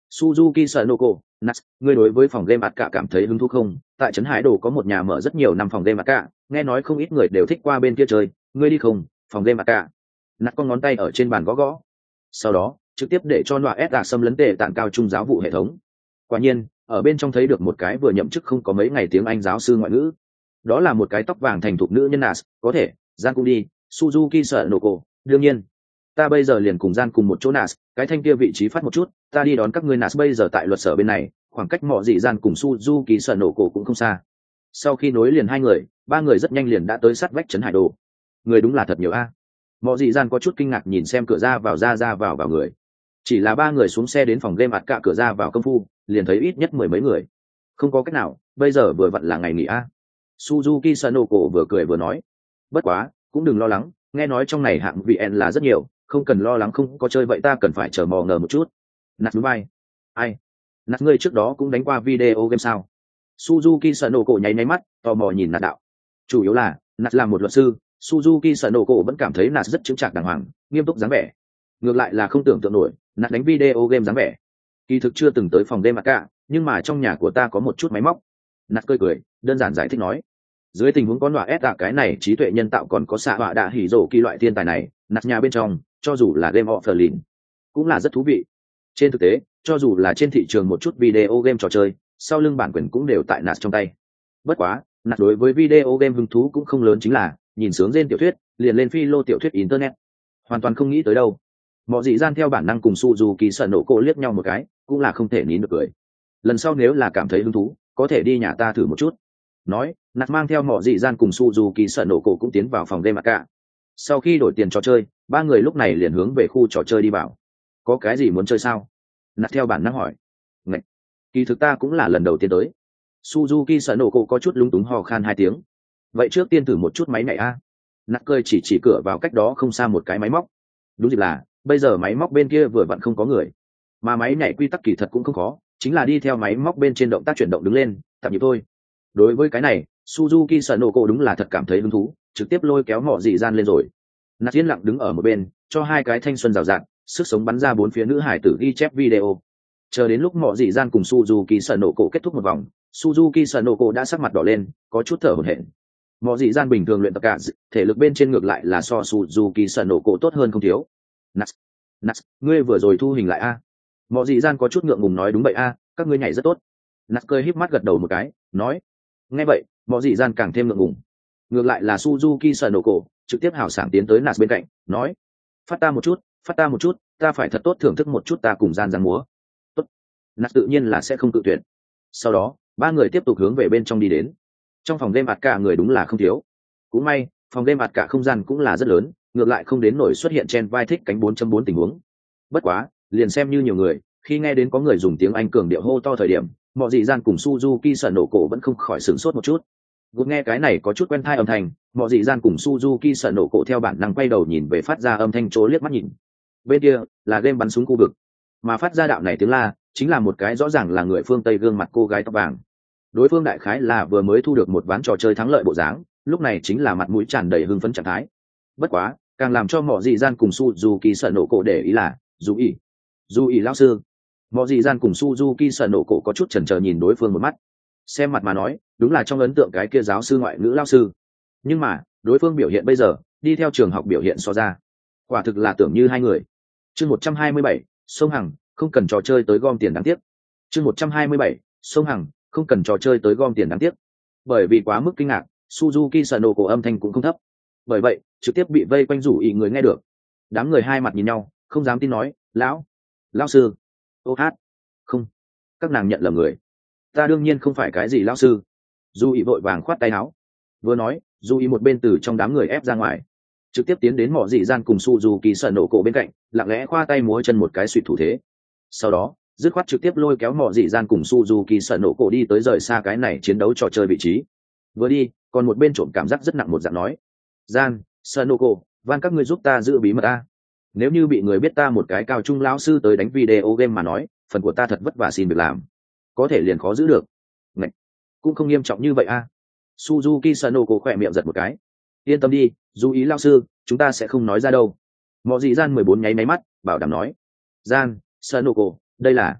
Suzuki Sanoko, Nas, ngươi đối với phòng game Arca cảm thấy hứng thú không? Tại trấn Hải Đồ có một nhà mở rất nhiều năm phòng game Arca, nghe nói không ít người đều thích qua bên kia chơi, ngươi đi không? Phòng game Arca. Nas con ngón tay ở trên bàn gõ gõ. Sau đó, trực tiếp để cho Noa Esa xâm lấn tệ tạng cao trung giáo vụ hệ thống. Quả nhiên, ở bên trong thấy được một cái vừa nhậm chức không có mấy ngày tiếng Anh giáo sư ngoại ngữ. Đó là một cái tóc vàng thành thục nữ nhân Nas, có thể, gian cũng đi, Suzuki Sanoko, đương nhiên. Ta bây giờ liền cùng gian cùng một chỗ Nas, cái thanh kia vị trí phát một chút, ta đi đón các ngươi Nas bây giờ tại luật sở bên này, khoảng cách mọ dị gian cùng Suzuki Sanoko cũng không xa. Sau khi nối liền hai người, ba người rất nhanh liền đã tới sát vách trấn Hải Đồ. Người đúng là thật nhiều a. Mọ dị gian có chút kinh ngạc nhìn xem cửa ra vào ra ra vào vào người. Chỉ là ba người xuống xe đến phòng game ạt cả cửa ra vào công phu, liền thấy ít nhất mười mấy người. Không có cách nào, bây giờ vừa vặn là ngày nghỉ a. Suzuki Sanoko vừa cười vừa nói. Bất quá, cũng đừng lo lắng, nghe nói trong này hạng vị en là rất nhiều, không cần lo lắng không có chơi vậy ta cần phải chờ mò ngờ một chút. Nạt núi bay. Ai? Nạt ngươi trước đó cũng đánh qua video game sao? Suzuki Sanoko nháy nháy mắt, tò mò nhìn Nạt đạo. Chủ yếu là, Nạt là một luật sư, Suzuki Sanoko vẫn cảm thấy Nạt rất chững chạc đàng hoàng, nghiêm túc dáng vẻ. Ngược lại là không tưởng tượng nổi, Nạt đánh video game dáng vẻ. Kỳ thực chưa từng tới phòng game cả, nhưng mà trong nhà của ta có một chút máy móc. Nạt cười cười, đơn giản giải thích nói. Dưới tình huống có nọa ép tạ cái này trí tuệ nhân tạo còn có xạ họa đạ hỉ rổ kỳ loại thiên tài này, Nạt nhà bên trong, cho dù là game offline, cũng là rất thú vị. Trên thực tế, cho dù là trên thị trường một chút video game trò chơi, sau lưng bản quyền cũng đều tại Nạt trong tay. Bất quá, Nạt đối với video game hứng thú cũng không lớn chính là, nhìn sướng trên tiểu thuyết, liền lên phi lô tiểu thuyết internet. Hoàn toàn không nghĩ tới đâu. Mọi dị gian theo bản năng cùng Suzuki Sanoko liếc nhau một cái, cũng là không thể nín được cười. Lần sau nếu là cảm thấy hứng thú, có thể đi nhà ta thử một chút. Nói, Nạt mang theo mọi dị gian cùng Suzuki Sanoko cũng tiến vào phòng game cả. Sau khi đổi tiền trò chơi, ba người lúc này liền hướng về khu trò chơi đi vào. Có cái gì muốn chơi sao? Nạt theo bản năng hỏi. Ngạch! Kỳ thực ta cũng là lần đầu tiên tới. Suzuki Sanoko có chút lúng túng hò khan hai tiếng. Vậy trước tiên thử một chút máy này a. Nạt cười chỉ chỉ cửa vào cách đó không xa một cái máy móc. Đúng dịp là, bây giờ máy móc bên kia vừa vặn không có người. Mà máy nhảy quy tắc kỳ thật cũng không khó, chính là đi theo máy móc bên trên động tác chuyển động đứng lên, tạm nhịp thôi. Đối với cái này, Suzuki Sanoko đúng là thật cảm thấy hứng thú, trực tiếp lôi kéo mọ dị gian lên rồi. Nạt yên lặng đứng ở một bên, cho hai cái thanh xuân rào rạt, sức sống bắn ra bốn phía nữ hải tử ghi chép video. Chờ đến lúc mọ dị gian cùng Suzuki Sanoko kết thúc một vòng, Suzuki Sanoko đã sắc mặt đỏ lên, có chút thở hổn hển. Mọ dị gian bình thường luyện tập cả, thể lực bên trên ngược lại là so Suzuki Sanoko tốt hơn không thiếu. Nats, Nats, ngươi vừa rồi thu hình lại a? Mọ dị gian có chút ngượng ngùng nói đúng vậy a, các ngươi nhảy rất tốt. Nats cười híp mắt gật đầu một cái, nói. Nghe vậy, mọ dị gian càng thêm ngượng ngùng. Ngược lại là Suzuki Sanoko trực tiếp hào sảng tiến tới Nats bên cạnh, nói: "Phát ta một chút, phát ta một chút, ta phải thật tốt thưởng thức một chút ta cùng gian gian múa." Tốt. Nats tự nhiên là sẽ không cự tuyệt. Sau đó, ba người tiếp tục hướng về bên trong đi đến. Trong phòng game ạt cả người đúng là không thiếu. Cũng may, phòng game ạt cả không gian cũng là rất lớn, ngược lại không đến nổi xuất hiện trên vai thích cánh bốn chấm bốn tình huống. Bất quá, liền xem như nhiều người, khi nghe đến có người dùng tiếng Anh cường điệu hô to thời điểm, mọi dị gian cùng Suzuki Sanoko vẫn không khỏi sửng sốt một chút. Gút nghe cái này có chút quen tai âm thanh, mọi dị gian cùng Suzuki Sanoko theo bản năng quay đầu nhìn về phát ra âm thanh chỗ liếc mắt nhìn. Bên kia là game bắn súng khu vực, mà phát ra đạo này tiếng la chính là một cái rõ ràng là người phương Tây gương mặt cô gái tóc vàng. Đối phương đại khái là vừa mới thu được một ván trò chơi thắng lợi bộ dáng, lúc này chính là mặt mũi tràn đầy hưng phấn trạng thái. Bất quá, càng làm cho mọi dị gian cùng Suzuki Sanoko để ý là dù ý dù ý lão sư. Mọi dị gian cùng Suzuki Sanoko có chút chần chờ nhìn đối phương một mắt. Xem mặt mà nói, đúng là trong ấn tượng cái kia giáo sư ngoại ngữ lão sư. Nhưng mà, đối phương biểu hiện bây giờ, đi theo trường học biểu hiện so ra, quả thực là tưởng như hai người. Chương một trăm hai mươi bảy, sông Hằng, không cần trò chơi tới gom tiền đáng tiếc. Chương một trăm hai mươi bảy, sông Hằng, không cần trò chơi tới gom tiền đáng tiếc. Bởi vì quá mức kinh ngạc, Suzuki Sanoko âm thanh cũng không thấp. Bởi vậy, trực tiếp bị vây quanh rủ ý người nghe được. Đám người hai mặt nhìn nhau, không dám tin nói, lão, lão sư, ô hát, không, các nàng nhận lầm người. Ta đương nhiên không phải cái gì lão sư. Du ý vội vàng khoát tay áo. Vừa nói, Du ý một bên từ trong đám người ép ra ngoài, trực tiếp tiến đến mỏ dị gian cùng Suzuki Sanoko bên cạnh, lặng lẽ khoa tay múa chân một cái suýt thủ thế. Sau đó, dứt khoát trực tiếp lôi kéo mỏ dị gian cùng Suzuki Sanoko đi tới rời xa cái này chiến đấu trò chơi vị trí. Vừa đi, còn một bên trộm cảm giác rất nặng một dạng nói: "Gian, Sanoko, van các ngươi giúp ta giữ bí mật ta. Nếu như bị người biết ta một cái cao trung lão sư tới đánh video game mà nói, phần của ta thật vất vả xin việc làm, có thể liền khó giữ được." Ngạch, cũng không nghiêm trọng như vậy a. Suzuki Sanoko khỏe miệng giật một cái. "Yên tâm đi, dù ý lão sư, chúng ta sẽ không nói ra đâu." Mọ dị gian mười bốn nháy máy mắt, bảo đảm nói: "Gian, Sanoko, đây là..."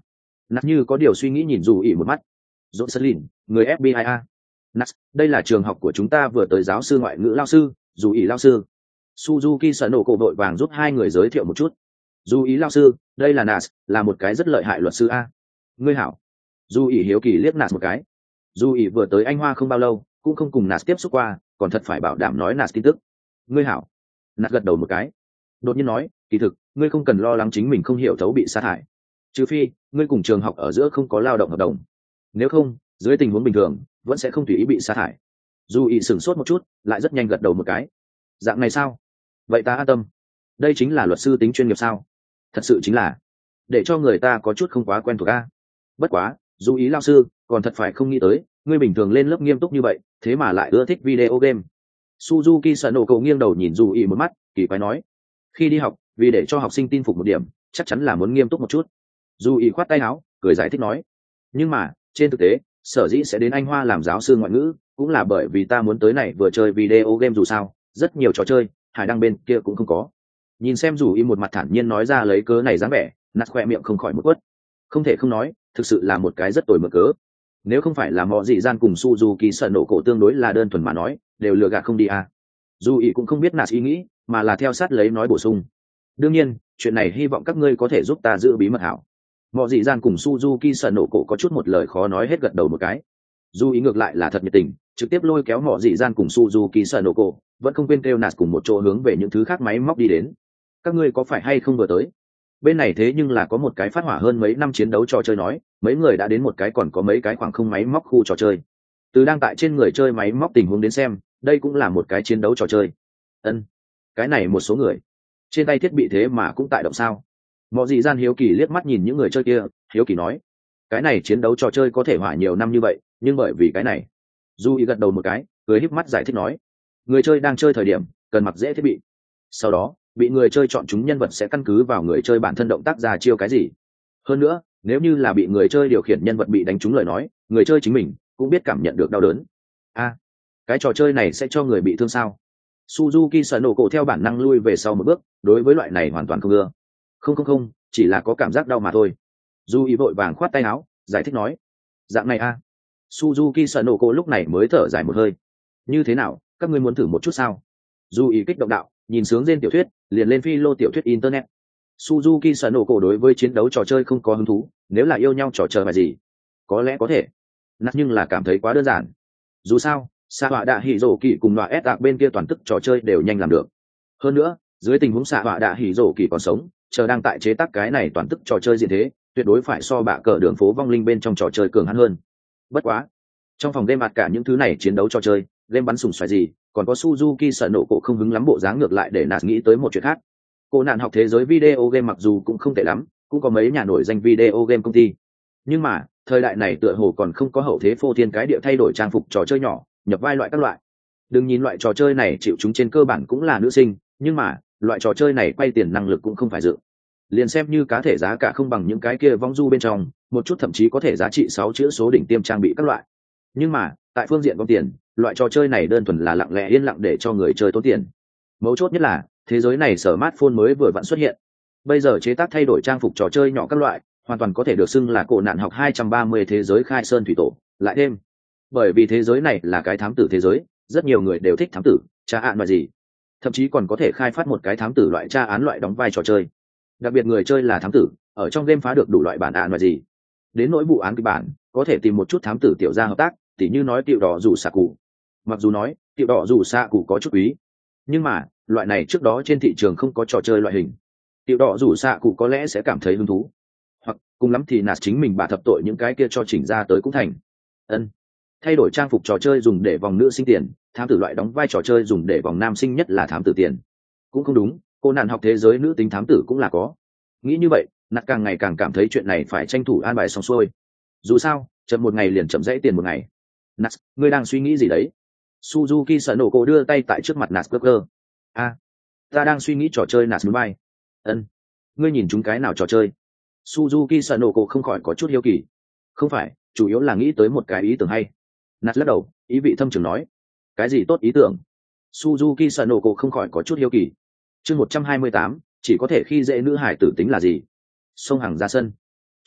Nạt như có điều suy nghĩ nhìn dù ỉ một mắt. Jocelyn, người ép bê i a. Nạt, đây là trường học của chúng ta vừa tới giáo sư ngoại ngữ lao sư, dù ỉ lao sư. Suzuki sợ nổ cổ đội vàng giúp hai người giới thiệu một chút. Dù ý lao sư, đây là Nas, là một cái rất lợi hại luật sư a. Ngươi hảo. Dù ý hiếu kỳ liếc Nas một cái. Dù ý vừa tới Anh Hoa không bao lâu, cũng không cùng Nas tiếp xúc qua, còn thật phải bảo đảm nói Nas tin tức. Ngươi hảo. Nas gật đầu một cái. Đột nhiên nói, kỳ thực, ngươi không cần lo lắng chính mình không hiểu thấu bị sa thải. Trừ phi, ngươi cùng trường học ở giữa không có lao động hợp đồng. Nếu không, dưới tình huống bình thường, vẫn sẽ không tùy ý bị sa thải. Dù ý sửng sốt một chút, lại rất nhanh gật đầu một cái. Dạng này sao? Vậy ta an tâm. Đây chính là luật sư tính chuyên nghiệp sao? Thật sự chính là để cho người ta có chút không quá quen thuộc a. Bất quá, dù ý lao sư còn thật phải không nghĩ tới ngươi bình thường lên lớp nghiêm túc như vậy thế mà lại ưa thích video game. Suzuki sợ nổ cầu nghiêng đầu nhìn dù ý một mắt, kỳ quái nói, khi đi học vì để cho học sinh tin phục một điểm chắc chắn là muốn nghiêm túc một chút. Dù ý khoát tay áo cười giải thích nói, nhưng mà trên thực tế sở dĩ sẽ đến Anh Hoa làm giáo sư ngoại ngữ cũng là bởi vì ta muốn tới này vừa chơi video game, dù sao rất nhiều trò chơi hải đăng bên kia cũng không có. Nhìn xem dù y một mặt thản nhiên nói ra lấy cớ này dáng vẻ, Nạt khoe miệng không khỏi một quất. Không thể không nói, thực sự là một cái rất tồi mực cớ. Nếu không phải là mọ dị gian cùng Suzuki sợ nổ cổ tương đối là đơn thuần mà nói, đều lừa gạt không đi à. Dù y cũng không biết Nạt ý nghĩ, mà là theo sát lấy nói bổ sung. Đương nhiên, chuyện này hy vọng các ngươi có thể giúp ta giữ bí mật hảo. Mọ dị gian cùng Suzuki sợ nổ cổ có chút một lời khó nói hết gật đầu một cái. Dù ý ngược lại là thật nhiệt tình, trực tiếp lôi kéo mọ dị gian cùng Suzuki sợ nổ cổ, vẫn không quên kêu Nạt cùng một chỗ hướng về những thứ khác máy móc đi đến. Các ngươi có phải hay không vừa tới? Bên này thế nhưng là có một cái phát hỏa hơn mấy năm chiến đấu trò chơi nói, mấy người đã đến một cái còn có mấy cái khoảng không máy móc khu trò chơi. Từ đang tại trên người chơi máy móc tình huống đến xem, đây cũng là một cái chiến đấu trò chơi. Ân, cái này một số người trên tay thiết bị thế mà cũng tại động sao? Mọ dị gian hiếu kỳ liếc mắt nhìn những người chơi kia, hiếu kỳ nói, cái này chiến đấu trò chơi có thể hỏa nhiều năm như vậy, nhưng bởi vì cái này. Du ý gật đầu một cái, cười híp mắt giải thích nói, người chơi đang chơi thời điểm cần mặc dễ thiết bị, sau đó bị người chơi chọn chúng nhân vật sẽ căn cứ vào người chơi bản thân động tác ra chiêu cái gì. Hơn nữa, nếu như là bị người chơi điều khiển nhân vật bị đánh trúng lời nói, người chơi chính mình cũng biết cảm nhận được đau đớn. A, à, cái trò chơi này sẽ cho người bị thương sao? Suzuki sợ nổ cổ theo bản năng lui về sau một bước, đối với loại này hoàn toàn không ưa. Không không không, chỉ là có cảm giác đau mà thôi. Du ý vội vàng khoát tay áo, giải thích nói, dạng này a. À. Suzuki sợ nổ cổ lúc này mới thở dài một hơi. Như thế nào, các ngươi muốn thử một chút sao? Du ý kích động đạo, nhìn sướng trên tiểu thuyết liền lên phi lô tiểu thuyết internet. Suzuki sợ nổ cổ đối với chiến đấu trò chơi không có hứng thú, nếu là yêu nhau trò chơi mà gì có lẽ có thể nát, nhưng là cảm thấy quá đơn giản. Dù sao xạ họa đạ hỉ rổ kỳ cùng loại ép tạc bên kia toàn tức trò chơi đều nhanh làm được. Hơn nữa dưới tình huống xạ họa đạ hỉ rổ kỳ còn sống, chờ đang tại chế tác cái này toàn tức trò chơi diện thế tuyệt đối phải so bạ cờ đường phố vong linh bên trong trò chơi cường hắn hơn. Bất quá trong phòng game mặt cả những thứ này chiến đấu trò chơi game bắn sùng xoài gì còn có Suzuki sợ nổ cổ không hứng lắm, bộ dáng ngược lại để nạt nghĩ tới một chuyện khác. Cô nạn học thế giới video game mặc dù cũng không tệ lắm, cũng có mấy nhà nổi danh video game công ty, nhưng mà thời đại này tựa hồ còn không có hậu thế phô thiên cái địa thay đổi trang phục trò chơi nhỏ, nhập vai loại các loại. Đừng nhìn loại trò chơi này chịu chúng trên cơ bản cũng là nữ sinh, nhưng mà loại trò chơi này quay tiền năng lực cũng không phải dự. Liền xem như cá thể giá cả không bằng những cái kia vong du bên trong, một chút thậm chí có thể giá trị sáu chữ số đỉnh tiêm trang bị các loại. Nhưng mà tại phương diện vong tiền, loại trò chơi này đơn thuần là lặng lẽ yên lặng để cho người chơi tốn tiền. Mấu chốt nhất là thế giới này smartphone mới vừa vặn xuất hiện, bây giờ chế tác thay đổi trang phục trò chơi nhỏ các loại hoàn toàn có thể được xưng là cổ nạn học hai trăm ba mươi thế giới khai sơn thủy tổ. Lại thêm bởi vì thế giới này là cái thám tử thế giới, rất nhiều người đều thích thám tử tra án loại gì, thậm chí còn có thể khai phát một cái thám tử loại tra án loại đóng vai trò chơi. Đặc biệt người chơi là thám tử, ở trong game phá được đủ loại bản án loại gì, đến nỗi vụ án kịch bản có thể tìm một chút thám tử tiểu gia hợp tác, tỉ như nói tiểu đỏ rủ xạ cụ. Mặc dù nói tiểu đỏ rủ xạ cụ có chút quý, nhưng mà loại này trước đó trên thị trường không có trò chơi loại hình, tiểu đỏ rủ xạ cụ có lẽ sẽ cảm thấy hứng thú, hoặc cùng lắm thì nạt chính mình bà thập tội những cái kia cho chỉnh ra tới cũng thành. Ân, thay đổi trang phục trò chơi dùng để vòng nữ sinh tiền, thám tử loại đóng vai trò chơi dùng để vòng nam sinh, nhất là thám tử tiền. Cũng không đúng, cô nạn học thế giới nữ tính thám tử cũng là có. Nghĩ như vậy nạt càng ngày càng cảm thấy chuyện này phải tranh thủ an bài xong xuôi. Dù sao chậm một ngày liền chậm dãy tiền một ngày. Nạt, ngươi đang suy nghĩ gì đấy? Suzuki sợ nổ cổ đưa tay tại trước mặt nạt cơ cơ. A, ta đang suy nghĩ trò chơi nạt núi bay. Ân, ngươi nhìn chúng cái nào trò chơi? Suzuki sợ nổ cổ không khỏi có chút hiếu kỳ. Không phải, chủ yếu là nghĩ tới một cái ý tưởng hay. Nạt lắc đầu, ý vị thâm trường nói. Cái gì tốt ý tưởng? Suzuki sợ nổ cổ không khỏi có chút hiếu kỳ. Chương một trăm hai mươi tám, chỉ có thể khi dễ nữ hải tử tính là gì? Sông Hằng ra sân.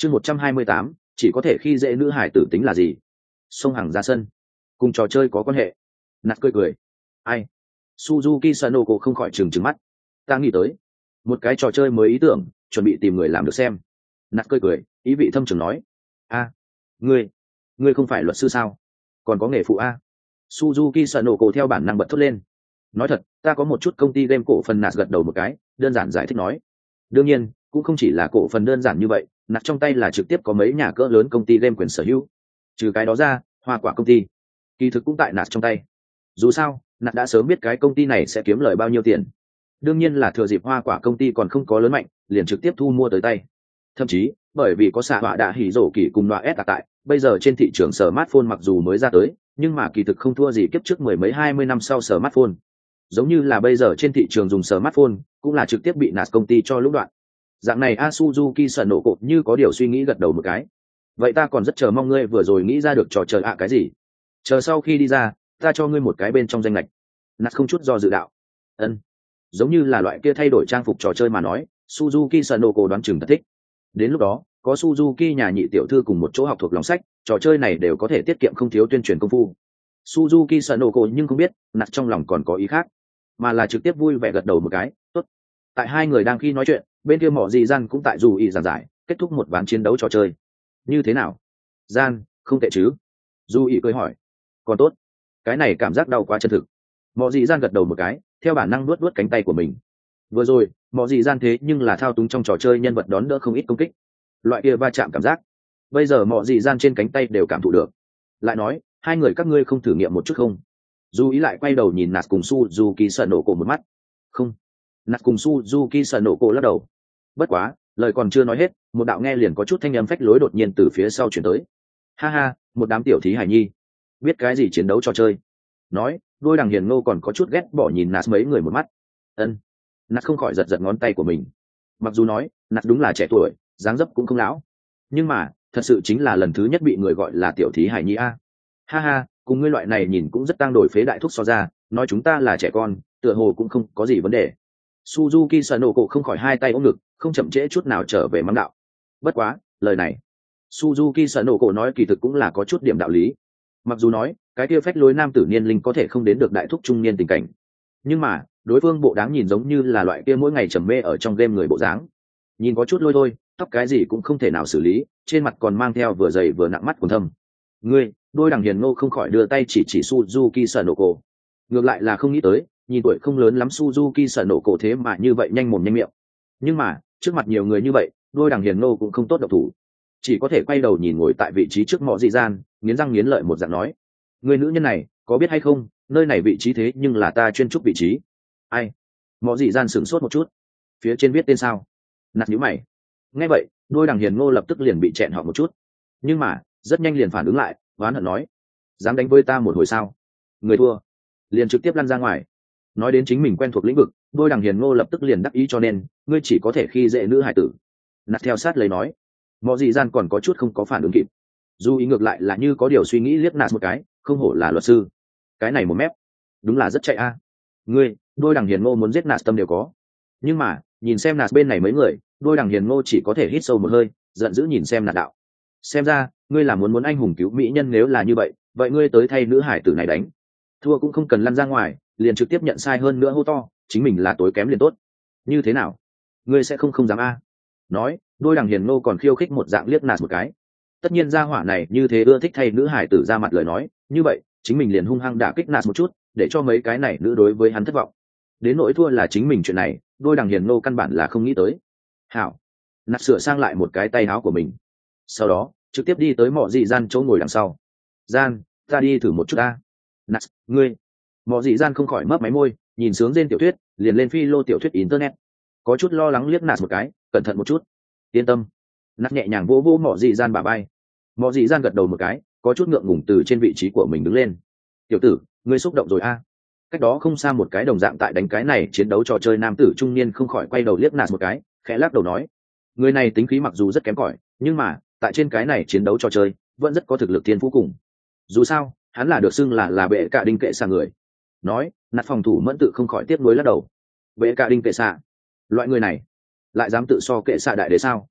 chương một trăm hai mươi tám chỉ có thể khi dễ nữ hải tử tính là gì. Xông hàng ra sân cùng trò chơi có quan hệ. Nạt cười cười. Ai? Suzuki Sanoko không khỏi trừng trừng mắt. Ta nghĩ tới một cái trò chơi mới ý tưởng, chuẩn bị tìm người làm được xem. Nạt cười cười, ý vị thâm trường nói. A, ngươi ngươi không phải luật sư sao, còn có nghề phụ a? Suzuki Sanoko theo bản năng bật thốt lên. Nói thật, ta có một chút công ty game cổ phần. Nạt gật đầu một cái, đơn giản giải thích nói. Đương nhiên cũng không chỉ là cổ phần đơn giản như vậy, Nạt trong tay là trực tiếp có mấy nhà cỡ lớn công ty game quyền sở hữu. Trừ cái đó ra, hoa quả công ty kỳ thực cũng tại Nạt trong tay. Dù sao, Nạt đã sớm biết cái công ty này sẽ kiếm lời bao nhiêu tiền, đương nhiên là thừa dịp hoa quả công ty còn không có lớn mạnh, liền trực tiếp thu mua tới tay. Thậm chí bởi vì có xạ họa đạ hỉ rổ kỳ cùng loại S tại, bây giờ trên thị trường smartphone mặc dù mới ra tới, nhưng mà kỳ thực không thua gì kiếp trước mười mấy hai mươi năm sau smartphone. Giống như là bây giờ trên thị trường dùng smartphone cũng là trực tiếp bị Nạt công ty cho lũng đoạn. Dạng này A Suzuki sợ nổ cột như có điều suy nghĩ gật đầu một cái. Vậy ta còn rất chờ mong ngươi vừa rồi nghĩ ra được trò chơi ạ cái gì. Chờ sau khi đi ra, ta cho ngươi một cái bên trong danh lệch. Nạt không chút do dự đạo. Ân. Giống như là loại kia thay đổi trang phục trò chơi mà nói, Suzuki Sanoko đoán chừng thật thích. Đến lúc đó, có Suzuki nhà nhị tiểu thư cùng một chỗ học thuộc lòng sách, trò chơi này đều có thể tiết kiệm không thiếu tuyên truyền công phu. Suzuki Sanoko nhưng không biết, Nạt trong lòng còn có ý khác, mà là trực tiếp vui vẻ gật đầu một cái. Tốt. Tại hai người đang khi nói chuyện, bên kia Mọ Dị Gian cũng tại dù ý giảng giải, kết thúc một ván chiến đấu trò chơi. Như thế nào? Gian, không tệ chứ? Du ý cười hỏi. Còn tốt. Cái này cảm giác đau quá chân thực. Mọ Dị Gian gật đầu một cái, theo bản năng luốt luốt cánh tay của mình. Vừa rồi, Mọ Dị Gian thế nhưng là thao túng trong trò chơi nhân vật đón đỡ không ít công kích. Loại kia va chạm cảm giác, bây giờ Mọ Dị Gian trên cánh tay đều cảm thụ được. Lại nói, hai người các ngươi không thử nghiệm một chút không? Du ý lại quay đầu nhìn Nạt cùng Suzuki Sanoko một mắt. Không. Nạt cùng Suzuki Sanoko lắc đầu. Bất quá, lời còn chưa nói hết, một đạo nghe liền có chút thanh âm phách lối đột nhiên từ phía sau chuyển tới. Ha ha, một đám tiểu thí hải nhi, biết cái gì chiến đấu trò chơi. Nói, đôi đằng hiền ngô còn có chút ghét bỏ nhìn Nạt mấy người một mắt. Ân. Nạt không khỏi giật giật ngón tay của mình. Mặc dù nói, Nạt đúng là trẻ tuổi, dáng dấp cũng không lão, nhưng mà thật sự chính là lần thứ nhất bị người gọi là tiểu thí hải nhi a. Ha ha, cùng ngươi loại này nhìn cũng rất tăng đổi phế đại thúc so ra, nói chúng ta là trẻ con, tựa hồ cũng không có gì vấn đề. Suzuki Sanoko không khỏi hai tay ôm ngực, không chậm trễ chút nào trở về mắng đạo. Bất quá, lời này, Suzuki Sanoko nói kỳ thực cũng là có chút điểm đạo lý. Mặc dù nói, cái kia phách lối nam tử niên linh có thể không đến được đại thúc trung niên tình cảnh, nhưng mà, đối phương bộ đáng nhìn giống như là loại kia mỗi ngày trầm mê ở trong game người bộ dáng. Nhìn có chút lôi thôi, tóc cái gì cũng không thể nào xử lý, trên mặt còn mang theo vừa dày vừa nặng mắt quần thâm. Ngươi, đôi đằng hiền ngô không khỏi đưa tay chỉ chỉ Suzuki Sanoko. Ngược lại là không nghĩ tới, nhìn tuổi không lớn lắm Suzuki Sanoko thế mà như vậy nhanh mồm nhanh miệng. Nhưng mà, trước mặt nhiều người như vậy, đôi đằng hiền ngô cũng không tốt độc thủ. Chỉ có thể quay đầu nhìn ngồi tại vị trí trước Mọ Dị Gian, nghiến răng nghiến lợi một dạng nói. Người nữ nhân này, có biết hay không, nơi này vị trí thế nhưng là ta chuyên trúc vị trí. Ai? Mọ Dị Gian sửng sốt một chút. Phía trên viết tên sao? Nạt nhíu mày. Nghe vậy, đôi đằng hiền ngô lập tức liền bị chẹn họ một chút. Nhưng mà, rất nhanh liền phản ứng lại, oán hận nói. Dám đánh với ta một hồi sao? Người thua liền trực tiếp lăn ra ngoài. Nói đến chính mình quen thuộc lĩnh vực, đôi đằng hiền ngô lập tức liền đắc ý cho nên ngươi chỉ có thể khi dễ nữ hải tử. Nạt theo sát lấy nói. Mọ Dị Gian còn có chút không có phản ứng kịp. Du ý ngược lại là như có điều suy nghĩ liếc Nạt một cái, không hổ là luật sư, cái này một mép đúng là rất chạy a. Ngươi, đôi đằng hiền ngô muốn giết Nạt tâm đều có, nhưng mà nhìn xem Nạt bên này mấy người, đôi đằng hiền ngô chỉ có thể hít sâu một hơi, giận dữ nhìn xem Nạt đạo. Xem ra ngươi là muốn muốn anh hùng cứu mỹ nhân, nếu là như vậy vậy ngươi tới thay nữ hải tử này đánh. Thua cũng không cần lăn ra ngoài, liền trực tiếp nhận sai, hơn nữa hô to chính mình là tối kém liền tốt. Như thế nào, ngươi sẽ không không dám a? Nói, đôi đằng hiền ngô còn khiêu khích một dạng liếc Nạt một cái. Tất nhiên gia hỏa này như thế ưa thích thay nữ hải tử ra mặt lời nói, như vậy chính mình liền hung hăng đả kích Nạt một chút, để cho mấy cái này nữ đối với hắn thất vọng. Đến nỗi thua là chính mình chuyện này, đôi đằng hiền ngô căn bản là không nghĩ tới. Hảo. Nạt sửa sang lại một cái tay áo của mình, sau đó trực tiếp đi tới Mọ Dị Gian chỗ ngồi đằng sau. Gian, ta đi thử một chút ta. Nạt, ngươi. Mọ Dị Gian không khỏi mấp máy môi, nhìn sướng trên tiểu thuyết, liền lên phi lô tiểu thuyết internet, có chút lo lắng liếc Nạt một cái, cẩn thận một chút. Yên tâm. Nạt nhẹ nhàng vỗ vỗ Mọ Dị Gian bả vai. Mọ Dị Gian gật đầu một cái, có chút ngượng ngùng từ trên vị trí của mình đứng lên. Tiểu tử, ngươi xúc động rồi a? À? Cách đó không xa một cái đồng dạng tại đánh cái này chiến đấu trò chơi nam tử trung niên không khỏi quay đầu liếc Nạt một cái, khẽ lắc đầu nói. Người này tính khí mặc dù rất kém cỏi, nhưng mà tại trên cái này chiến đấu trò chơi vẫn rất có thực lực thiên phú cùng. Dù sao, hắn là được xưng là là bệ cả đinh kệ xạ người. Nói, Nạt phòng thủ mẫn tự không khỏi tiếc nuối lắc đầu. Bệ cả đinh kệ xạ, loại người này lại dám tự so kệ xạ đại đế sao?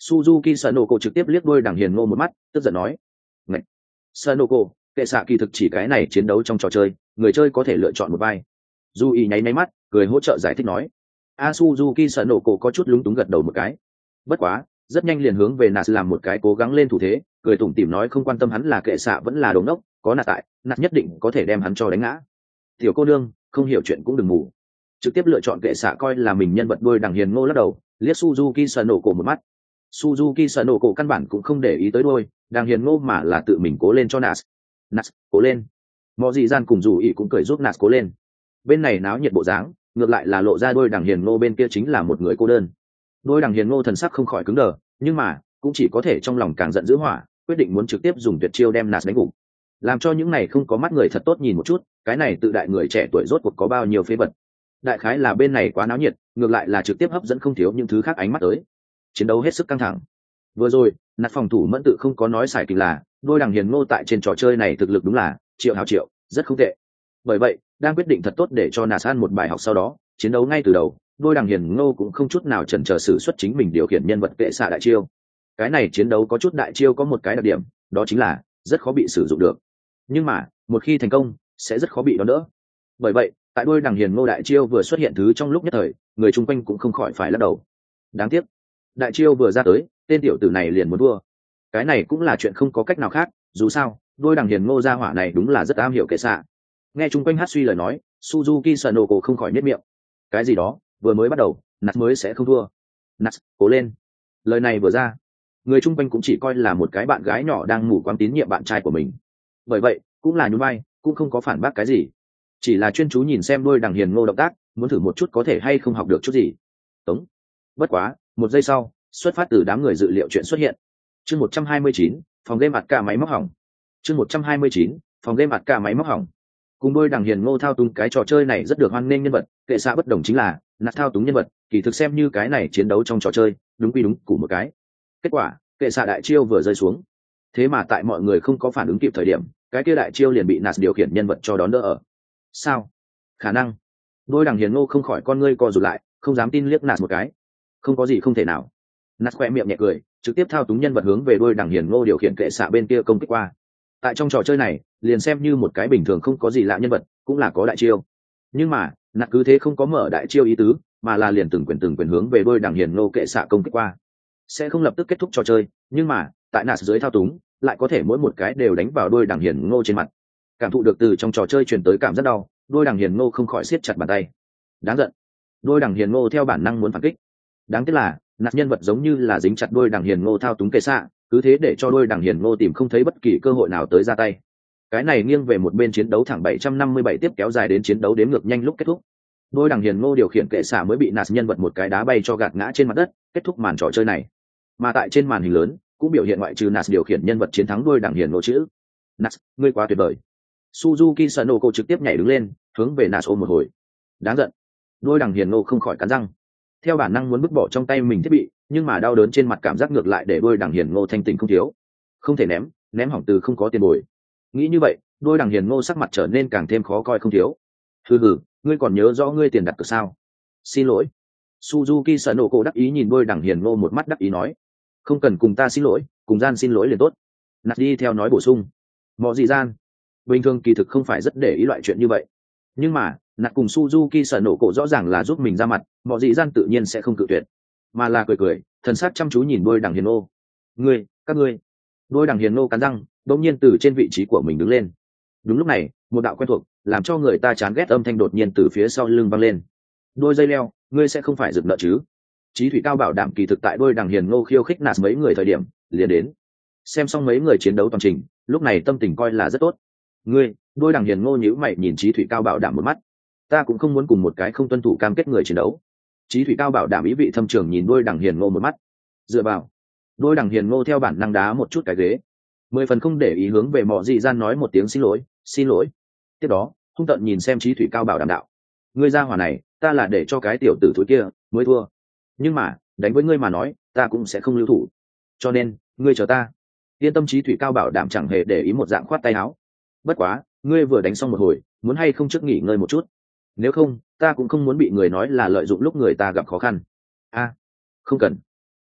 Suzuki Sanoko trực tiếp liếc đôi đằng hiền ngô một mắt, tức giận nói: "Ngạch, Sanoko, kệ xạ kỳ thực chỉ cái này chiến đấu trong trò chơi, người chơi có thể lựa chọn một vai." Du ý nháy nháy mắt, cười hỗ trợ giải thích nói. A Suzuki Sanoko có chút lúng túng gật đầu một cái. Bất quá, rất nhanh liền hướng về Nạt làm một cái cố gắng lên thủ thế, cười tủm tỉm nói không quan tâm hắn là kệ xạ vẫn là đồ ngốc, có Nạt tại, Nạt nhất định có thể đem hắn cho đánh ngã. Tiểu cô nương, không hiểu chuyện cũng đừng mù. Trực tiếp lựa chọn kệ xạ coi là mình nhân vật đôi đằng hiền ngô lắc đầu, liếc Suzuki Sanoko một mắt. Suzuki Sanoko căn bản cũng không để ý tới đôi đằng hiền ngô mà là tự mình cố lên cho Nạt. Nạt, cố lên. Mọi dị gian cùng dù ý cũng cười giúp Nạt cố lên. Bên này náo nhiệt bộ dáng, ngược lại là lộ ra đôi đằng hiền ngô bên kia chính là một người cô đơn. Đôi đằng hiền ngô thần sắc không khỏi cứng đờ, nhưng mà cũng chỉ có thể trong lòng càng giận dữ hỏa, quyết định muốn trực tiếp dùng tuyệt chiêu đem Nạt đánh gục, làm cho những này không có mắt người thật tốt nhìn một chút, cái này tự đại người trẻ tuổi rốt cuộc có bao nhiêu phế vật. Đại khái là bên này quá náo nhiệt, ngược lại là trực tiếp hấp dẫn không thiếu những thứ khác ánh mắt tới. Chiến đấu hết sức căng thẳng. Vừa rồi, Nạt phòng thủ mẫn tự không có nói xài kình là, đôi đằng hiền ngô tại trên trò chơi này thực lực đúng là triệu hào triệu, rất không tệ. Bởi vậy, đang quyết định thật tốt để cho Nạt ăn một bài học sau đó, chiến đấu ngay từ đầu, đôi đằng hiền ngô cũng không chút nào chần chờ sử xuất chính mình điều khiển nhân vật kệ xạ đại chiêu. Cái này chiến đấu có chút đại chiêu có một cái đặc điểm, đó chính là rất khó bị sử dụng được. Nhưng mà, một khi thành công, sẽ rất khó bị đón đỡ. Bởi vậy, tại đôi đằng hiền ngô đại chiêu vừa xuất hiện thứ trong lúc nhất thời, người chung quanh cũng không khỏi phải lắc đầu. Đáng tiếc, đại chiêu vừa ra tới, tên tiểu tử này liền muốn thua. Cái này cũng là chuyện không có cách nào khác, dù sao, đôi đằng hiền ngô gia hỏa này đúng là rất am hiểu kệ xạ. Nghe chung quanh hát suy lời nói, Suzuki Sanoko không khỏi nhếch miệng. Cái gì đó, vừa mới bắt đầu, Nạt mới sẽ không thua. Nạt, cố lên. Lời này vừa ra, người chung quanh cũng chỉ coi là một cái bạn gái nhỏ đang mù quáng tín nhiệm bạn trai của mình. Bởi vậy, cũng là nhún vai, cũng không có phản bác cái gì. Chỉ là chuyên chú nhìn xem đôi đằng hiền ngô động tác, muốn thử một chút có thể hay không học được chút gì. Tống. Bất quá, một giây sau, xuất phát từ đám người dự liệu chuyện xuất hiện. Chương một trăm hai mươi chín, phòng game mặt cả máy móc hỏng. Chương một trăm hai mươi chín, phòng game mặt cả máy móc hỏng. Cùng đôi đằng hiền ngô thao túng cái trò chơi này rất được hoan nghênh nhân vật, kệ xạ bất đồng chính là Nạt thao túng nhân vật, kỳ thực xem như cái này chiến đấu trong trò chơi, đúng quy đúng củ một cái. Kết quả, kệ xạ đại chiêu vừa rơi xuống, thế mà tại mọi người không có phản ứng kịp thời điểm, cái kia đại chiêu liền bị Nạt điều khiển nhân vật cho đón đỡ ở. Sao? Khả năng? Đôi đằng hiền ngô không khỏi con ngươi co rụt lại, không dám tin liếc Nạt một cái. Không có gì không thể nào. Nạt khẽ miệng nhẹ cười, trực tiếp thao túng nhân vật hướng về đôi đằng hiền ngô điều khiển kệ xạ bên kia công kích qua. Tại trong trò chơi này, liền xem như một cái bình thường không có gì lạ nhân vật, cũng là có đại chiêu. Nhưng mà, Nạt cứ thế không có mở đại chiêu ý tứ, mà là liền từng quyền từng quyền hướng về đôi đằng hiền ngô kệ xạ công kích qua. Sẽ không lập tức kết thúc trò chơi, nhưng mà, tại Nạt dưới thao túng, lại có thể mỗi một cái đều đánh vào đôi đằng hiền ngô trên mặt. Cảm thụ được từ trong trò chơi truyền tới cảm giác đau, đôi đằng hiền ngô không khỏi siết chặt bàn tay. Đáng giận. Đôi đằng hiền ngô theo bản năng muốn phản kích. Đáng tiếc là, Nạt nhân vật giống như là dính chặt đôi đằng hiền ngô thao túng kệ xạ, cứ thế để cho đôi đằng hiền ngô tìm không thấy bất kỳ cơ hội nào tới ra tay. Cái này nghiêng về một bên chiến đấu thẳng bảy trăm năm mươi bảy tiếp kéo dài đến chiến đấu đếm ngược nhanh lúc kết thúc. Đôi đằng hiền ngô điều khiển kệ xạ mới bị Nạt nhân vật một cái đá bay cho gạt ngã trên mặt đất, kết thúc màn trò chơi này. Mà tại trên màn hình lớn, cũng biểu hiện ngoại trừ Nạt điều khiển nhân vật chiến thắng đôi đằng hiền ngô chữ. Nạt, ngươi quá tuyệt vời. Suzuki Sanoko trực tiếp nhảy đứng lên, hướng về Nạt ôm một hồi. Đáng giận. Đôi đằng hiền ngô không khỏi cắn răng. Theo bản năng muốn vứt bỏ trong tay mình thiết bị, nhưng mà đau đớn trên mặt cảm giác ngược lại để đôi đằng hiền ngô thanh tình không thiếu. Không thể ném, ném hỏng từ không có tiền bồi. Nghĩ như vậy, đôi đằng hiền ngô sắc mặt trở nên càng thêm khó coi không thiếu. Hừ hừ, ngươi còn nhớ rõ ngươi tiền đặt cược sao? Xin lỗi. Suzuki Sanoko đắc ý nhìn đôi đằng hiền ngô một mắt đắc ý nói. Không cần cùng ta xin lỗi, cùng gian xin lỗi liền tốt. Nạt đi theo nói bổ sung. Mọi gì gian? Bình thường kỳ thực không phải rất để ý loại chuyện như vậy. Nhưng mà, Nạt cùng Suzuki Sanoko rõ ràng là giúp mình ra mặt, mọi gì gian tự nhiên sẽ không cự tuyệt. Mà là cười cười, thần sắc chăm chú nhìn đôi đằng hiền ngô. Ngươi, các ngươi. Đôi đằng hiền ngô cắn răng, đột nhiên từ trên vị trí của mình đứng lên. Đúng lúc này, một đạo quen thuộc, làm cho người ta chán ghét âm thanh đột nhiên từ phía sau lưng vang lên. Đôi dây leo, ngươi sẽ không phải giật nợ chứ? Chí thủy cao bảo đảm kỳ thực tại đôi đằng hiền ngô khiêu khích Nạt mấy người thời điểm liền đến. Xem xong mấy người chiến đấu toàn trình, lúc này tâm tình coi là rất tốt. Ngươi, đôi đằng hiền ngô nhíu mày nhìn Chí thủy cao bảo đảm một mắt. Ta cũng không muốn cùng một cái không tuân thủ cam kết người chiến đấu. Chí thủy cao bảo đảm ý vị thâm trường nhìn đôi đằng hiền ngô một mắt. Dựa vào. Đôi đằng hiền ngô theo bản năng đá một chút cái ghế. Mười phần không để ý hướng về mọ dị gian nói một tiếng xin lỗi, xin lỗi. Tiếp đó, hung tợn nhìn xem Chí thủy cao bảo đảm đạo. Ngươi ra hỏa này, ta là để cho cái tiểu tử thối kia mới thua. Nhưng mà, đánh với ngươi mà nói, ta cũng sẽ không lưu thủ. Cho nên, ngươi chờ ta. Yên tâm. Chí thủy cao bảo đảm chẳng hề để ý một dạng khoát tay áo. Bất quá, ngươi vừa đánh xong một hồi, muốn hay không trước nghỉ ngơi một chút? Nếu không, ta cũng không muốn bị người nói là lợi dụng lúc người ta gặp khó khăn. A, không cần.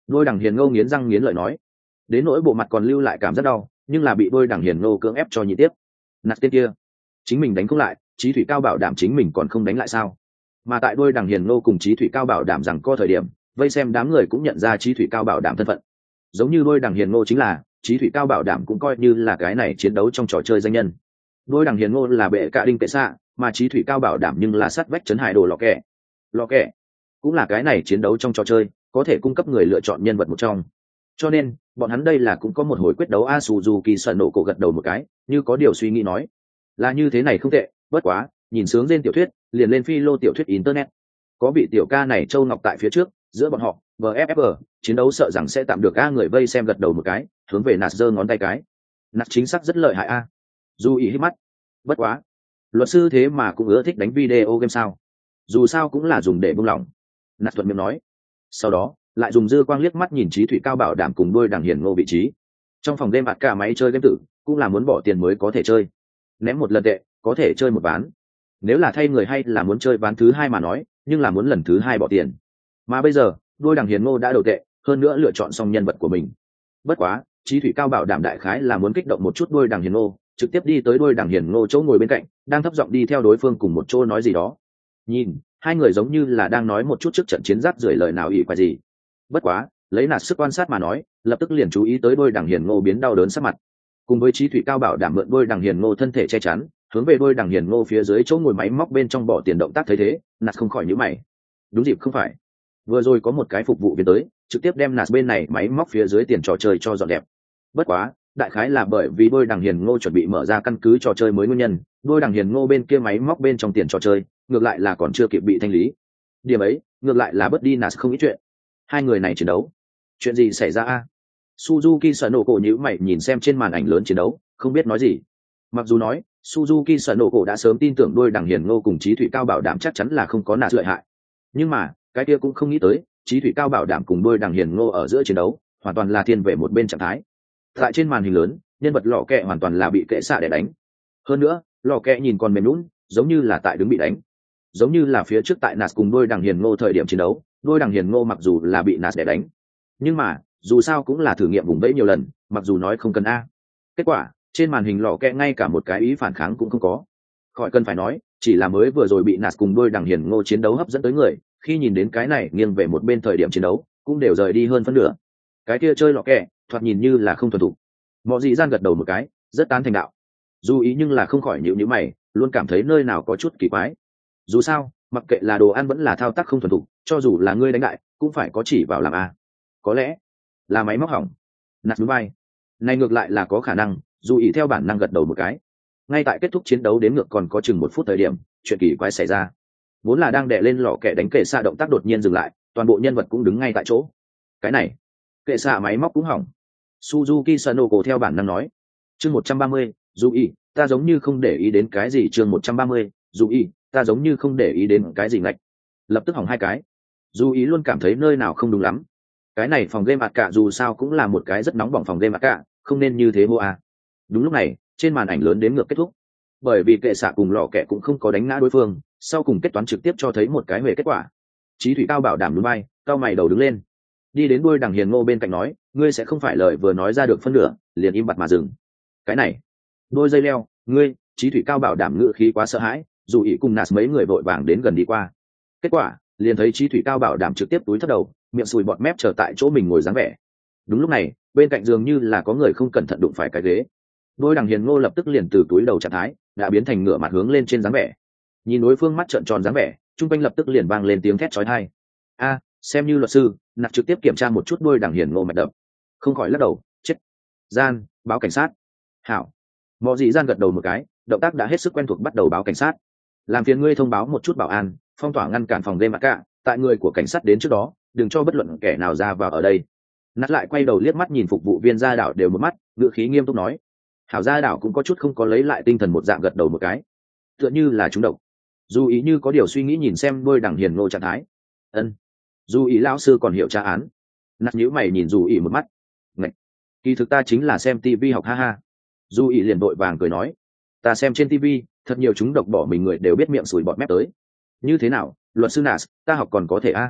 đôi đằng hiền ngô nghiến răng nghiến lợi nói. Đến nỗi bộ mặt còn lưu lại cảm rất đau, nhưng là bị đôi đằng hiền ngô cưỡng ép cho nhị tiếp. Nạt tên kia chính mình đánh không lại, Chí Thủy Cao bảo đảm chính mình còn không đánh lại sao? Mà tại đôi đằng hiền ngô cùng Chí Thủy Cao bảo đảm rằng có thời điểm, vây xem đám người cũng nhận ra Chí Thủy Cao bảo đảm thân phận. Giống như đôi đằng hiền ngô chính là Chí Thủy Cao bảo đảm cũng coi như là cái này chiến đấu trong trò chơi danh nhân. Đôi đằng hiền ngô là bệ cạ đinh tệ xạ, mà Chí Thủy Cao bảo đảm nhưng là sát vách trấn hải đồ lò kẹ. Lò kẹ cũng là cái này chiến đấu trong trò chơi có thể cung cấp người lựa chọn nhân vật một trong. Cho nên bọn hắn đây là cũng có một hồi quyết đấu. A Suzuki sợ nổ cổ gật đầu một cái, như có điều suy nghĩ nói, là như thế này không tệ, bất quá nhìn sướng trên tiểu thuyết liền lên phi lô tiểu thuyết internet, có vị tiểu ca này Châu Ngọc tại phía trước, giữa bọn họ vê ép ép giê chiến đấu sợ rằng sẽ tạm được. A người vây xem gật đầu một cái, hướng về Nạt giơ ngón tay cái. Nạt chính xác rất lợi hại a. Du ý hít mắt, bất quá luật sư thế mà cũng ưa thích đánh video game sao? Dù sao cũng là dùng để buông lỏng. Nạt thuận miệng nói, sau đó lại dùng dư quang liếc mắt nhìn Chí Thủy Cao bảo đảm cùng đôi đằng hiền ngô vị trí. Trong phòng game bạt cả máy chơi game tử cũng là muốn bỏ tiền mới có thể chơi, ném một lần tệ có thể chơi một ván, nếu là thay người hay là muốn chơi ván thứ hai mà nói, nhưng là muốn lần thứ hai bỏ tiền. Mà bây giờ đôi đằng hiền ngô đã đầu tệ, hơn nữa lựa chọn xong nhân vật của mình. Bất quá Chí Thủy Cao bảo đảm đại khái là muốn kích động một chút đôi đằng hiền ngô, trực tiếp đi tới đôi đằng hiền ngô chỗ ngồi bên cạnh, đang thấp giọng đi theo đối phương cùng một chỗ nói gì đó. Nhìn hai người giống như là đang nói một chút trước trận chiến rác rưởi lời nào ỷ quái gì. Bất quá lấy Nạt sức quan sát mà nói, lập tức liền chú ý tới đôi đằng hiền ngô biến đau đớn sắc mặt, cùng với Chí Thủy Cao bảo đảm mượn đôi đằng hiền ngô thân thể che chắn, hướng về đôi đằng hiền ngô phía dưới chỗ ngồi máy móc bên trong bỏ tiền động tác. Thấy thế Nạt không khỏi nhíu mày. Đúng dịp không phải vừa rồi có một cái phục vụ viên tới, trực tiếp đem Nạt bên này máy móc phía dưới tiền trò chơi cho dọn đẹp. Bất quá đại khái là bởi vì đôi đằng hiền ngô chuẩn bị mở ra căn cứ trò chơi mới nguyên nhân, đôi đằng hiền ngô bên kia máy móc bên trong tiền trò chơi ngược lại là còn chưa kịp bị thanh lý. Điểm ấy ngược lại là bớt đi Nạt không ít chuyện. Hai người này chiến đấu, chuyện gì xảy ra a? Suzuki sợ nổ cổ nhíu mày nhìn xem trên màn ảnh lớn chiến đấu, không biết nói gì. Mặc dù nói Suzuki sợ nổ cổ đã sớm tin tưởng đôi đằng hiền ngô cùng Chí Thủy Cao bảo đảm chắc chắn là không có Nạt lợi hại, nhưng mà cái kia cũng không nghĩ tới Chí Thủy Cao bảo đảm cùng đôi đằng hiền ngô ở giữa chiến đấu hoàn toàn là thiên về một bên trạng thái. Tại trên màn hình lớn, nhân vật lọ kẹ hoàn toàn là bị kệ xạ để đánh, hơn nữa lọ kẹ nhìn còn mềm lún, giống như là tại đứng bị đánh, giống như là phía trước tại Nạt cùng đôi đằng hiền ngô thời điểm chiến đấu, đôi đằng hiền ngô mặc dù là bị Nạt để đánh, nhưng mà dù sao cũng là thử nghiệm vùng bẫy nhiều lần, mặc dù nói không cần a, kết quả trên màn hình lọ kẹ ngay cả một cái ý phản kháng cũng không có. Khỏi cần phải nói, chỉ là mới vừa rồi bị Nạt cùng đôi đằng hiền ngô chiến đấu hấp dẫn tới người, khi nhìn đến cái này nghiêng về một bên thời điểm chiến đấu cũng đều rời đi hơn phân nửa. Cái kia chơi lọ kẹ thoạt nhìn như là không thuần thục. Mọi dị gian gật đầu một cái, rất tán thành đạo. Dù ý nhưng là không khỏi nhịu nhữ mày, luôn cảm thấy nơi nào có chút kỳ quái. Dù sao mặc kệ là đồ ăn vẫn là thao tác không thuần thục, cho dù là ngươi đánh đại cũng phải có chỉ vào làm a. Có lẽ là máy móc hỏng. Nạt núi bay này ngược lại là có khả năng. Dù ý theo bản năng gật đầu một cái. Ngay tại kết thúc chiến đấu đến ngược còn có chừng một phút thời điểm, chuyện kỳ quái xảy ra. Vốn là đang đè lên lò kẹ đánh kệ xạ động tác đột nhiên dừng lại, toàn bộ nhân vật cũng đứng ngay tại chỗ. Cái này kệ xạ máy móc cũng hỏng. Suzuki Sanoko theo bản năng nói. Chương một trăm ba mươi, dù ý ta giống như không để ý đến cái gì. Chương một trăm ba mươi, dù ý ta giống như không để ý đến cái gì ngạch. Lập tức hỏng hai cái. Dù ý luôn cảm thấy nơi nào không đúng lắm. Cái này phòng game ạt cả dù sao cũng là một cái rất nóng bỏng phòng game ạt cả, không nên như thế mua à. Đúng lúc này trên màn ảnh lớn đếm ngược kết thúc, bởi vì kệ xạ cùng lò kẹ cũng không có đánh ngã đối phương, sau cùng kết toán trực tiếp cho thấy một cái về kết quả. Chí Thủy Cao bảo đảm núi bay, cao mày đầu đứng lên, đi đến đuôi đằng hiền ngô bên cạnh nói, ngươi sẽ không phải lời vừa nói ra được phân nửa liền im bặt mà dừng. Cái này đôi dây leo, ngươi. Chí Thủy Cao bảo đảm ngữ khí quá sợ hãi, dù ý cùng Nạt mấy người vội vàng đến gần đi qua, kết quả liền thấy Chí Thủy Cao bảo đảm trực tiếp túi thấp đầu, miệng sùi bọt mép trở tại chỗ mình ngồi dáng vẻ. Đúng lúc này bên cạnh dường như là có người không cẩn thận đụng phải cái ghế, đôi đằng hiền ngô lập tức liền từ túi đầu trạng thái đã biến thành ngửa mặt hướng lên trên dáng vẻ. Nhìn đối phương mắt trợn tròn dáng vẻ, trung quanh lập tức liền vang lên tiếng thét chói tai. A, xem như luật sư, Nạt trực tiếp kiểm tra một chút đôi đằng hiền ngô mạch đập, không khỏi lắc đầu, chết. Gian, báo cảnh sát. Hảo. Mọ dị gian gật đầu một cái, động tác đã hết sức quen thuộc, bắt đầu báo cảnh sát. Làm phiền ngươi thông báo một chút bảo an, phong tỏa ngăn cản phòng game mặt cả, tại người của cảnh sát đến trước đó, đừng cho bất luận kẻ nào ra vào ở đây. Nạt lại quay đầu liếc mắt nhìn phục vụ viên gia đảo đều một mắt, ngữ khí nghiêm túc nói. Hảo gia đảo cũng có chút không có lấy lại tinh thần, một dạng gật đầu một cái, tựa như là trúng độc. Dù ý như có điều suy nghĩ nhìn xem đôi đằng hiền ngô trạng thái. Ân. Dù ý lão sư còn hiểu tra án. Nạt nhíu mày nhìn dù ý một mắt. Ngạch. Kỳ thực ta chính là xem tivi học, ha ha. Dù ý liền vội vàng cười nói, ta xem trên tivi thật nhiều chúng độc bỏ mình người đều biết miệng sùi bọt mép tới. Như thế nào luật sư Nas, ta học còn có thể a?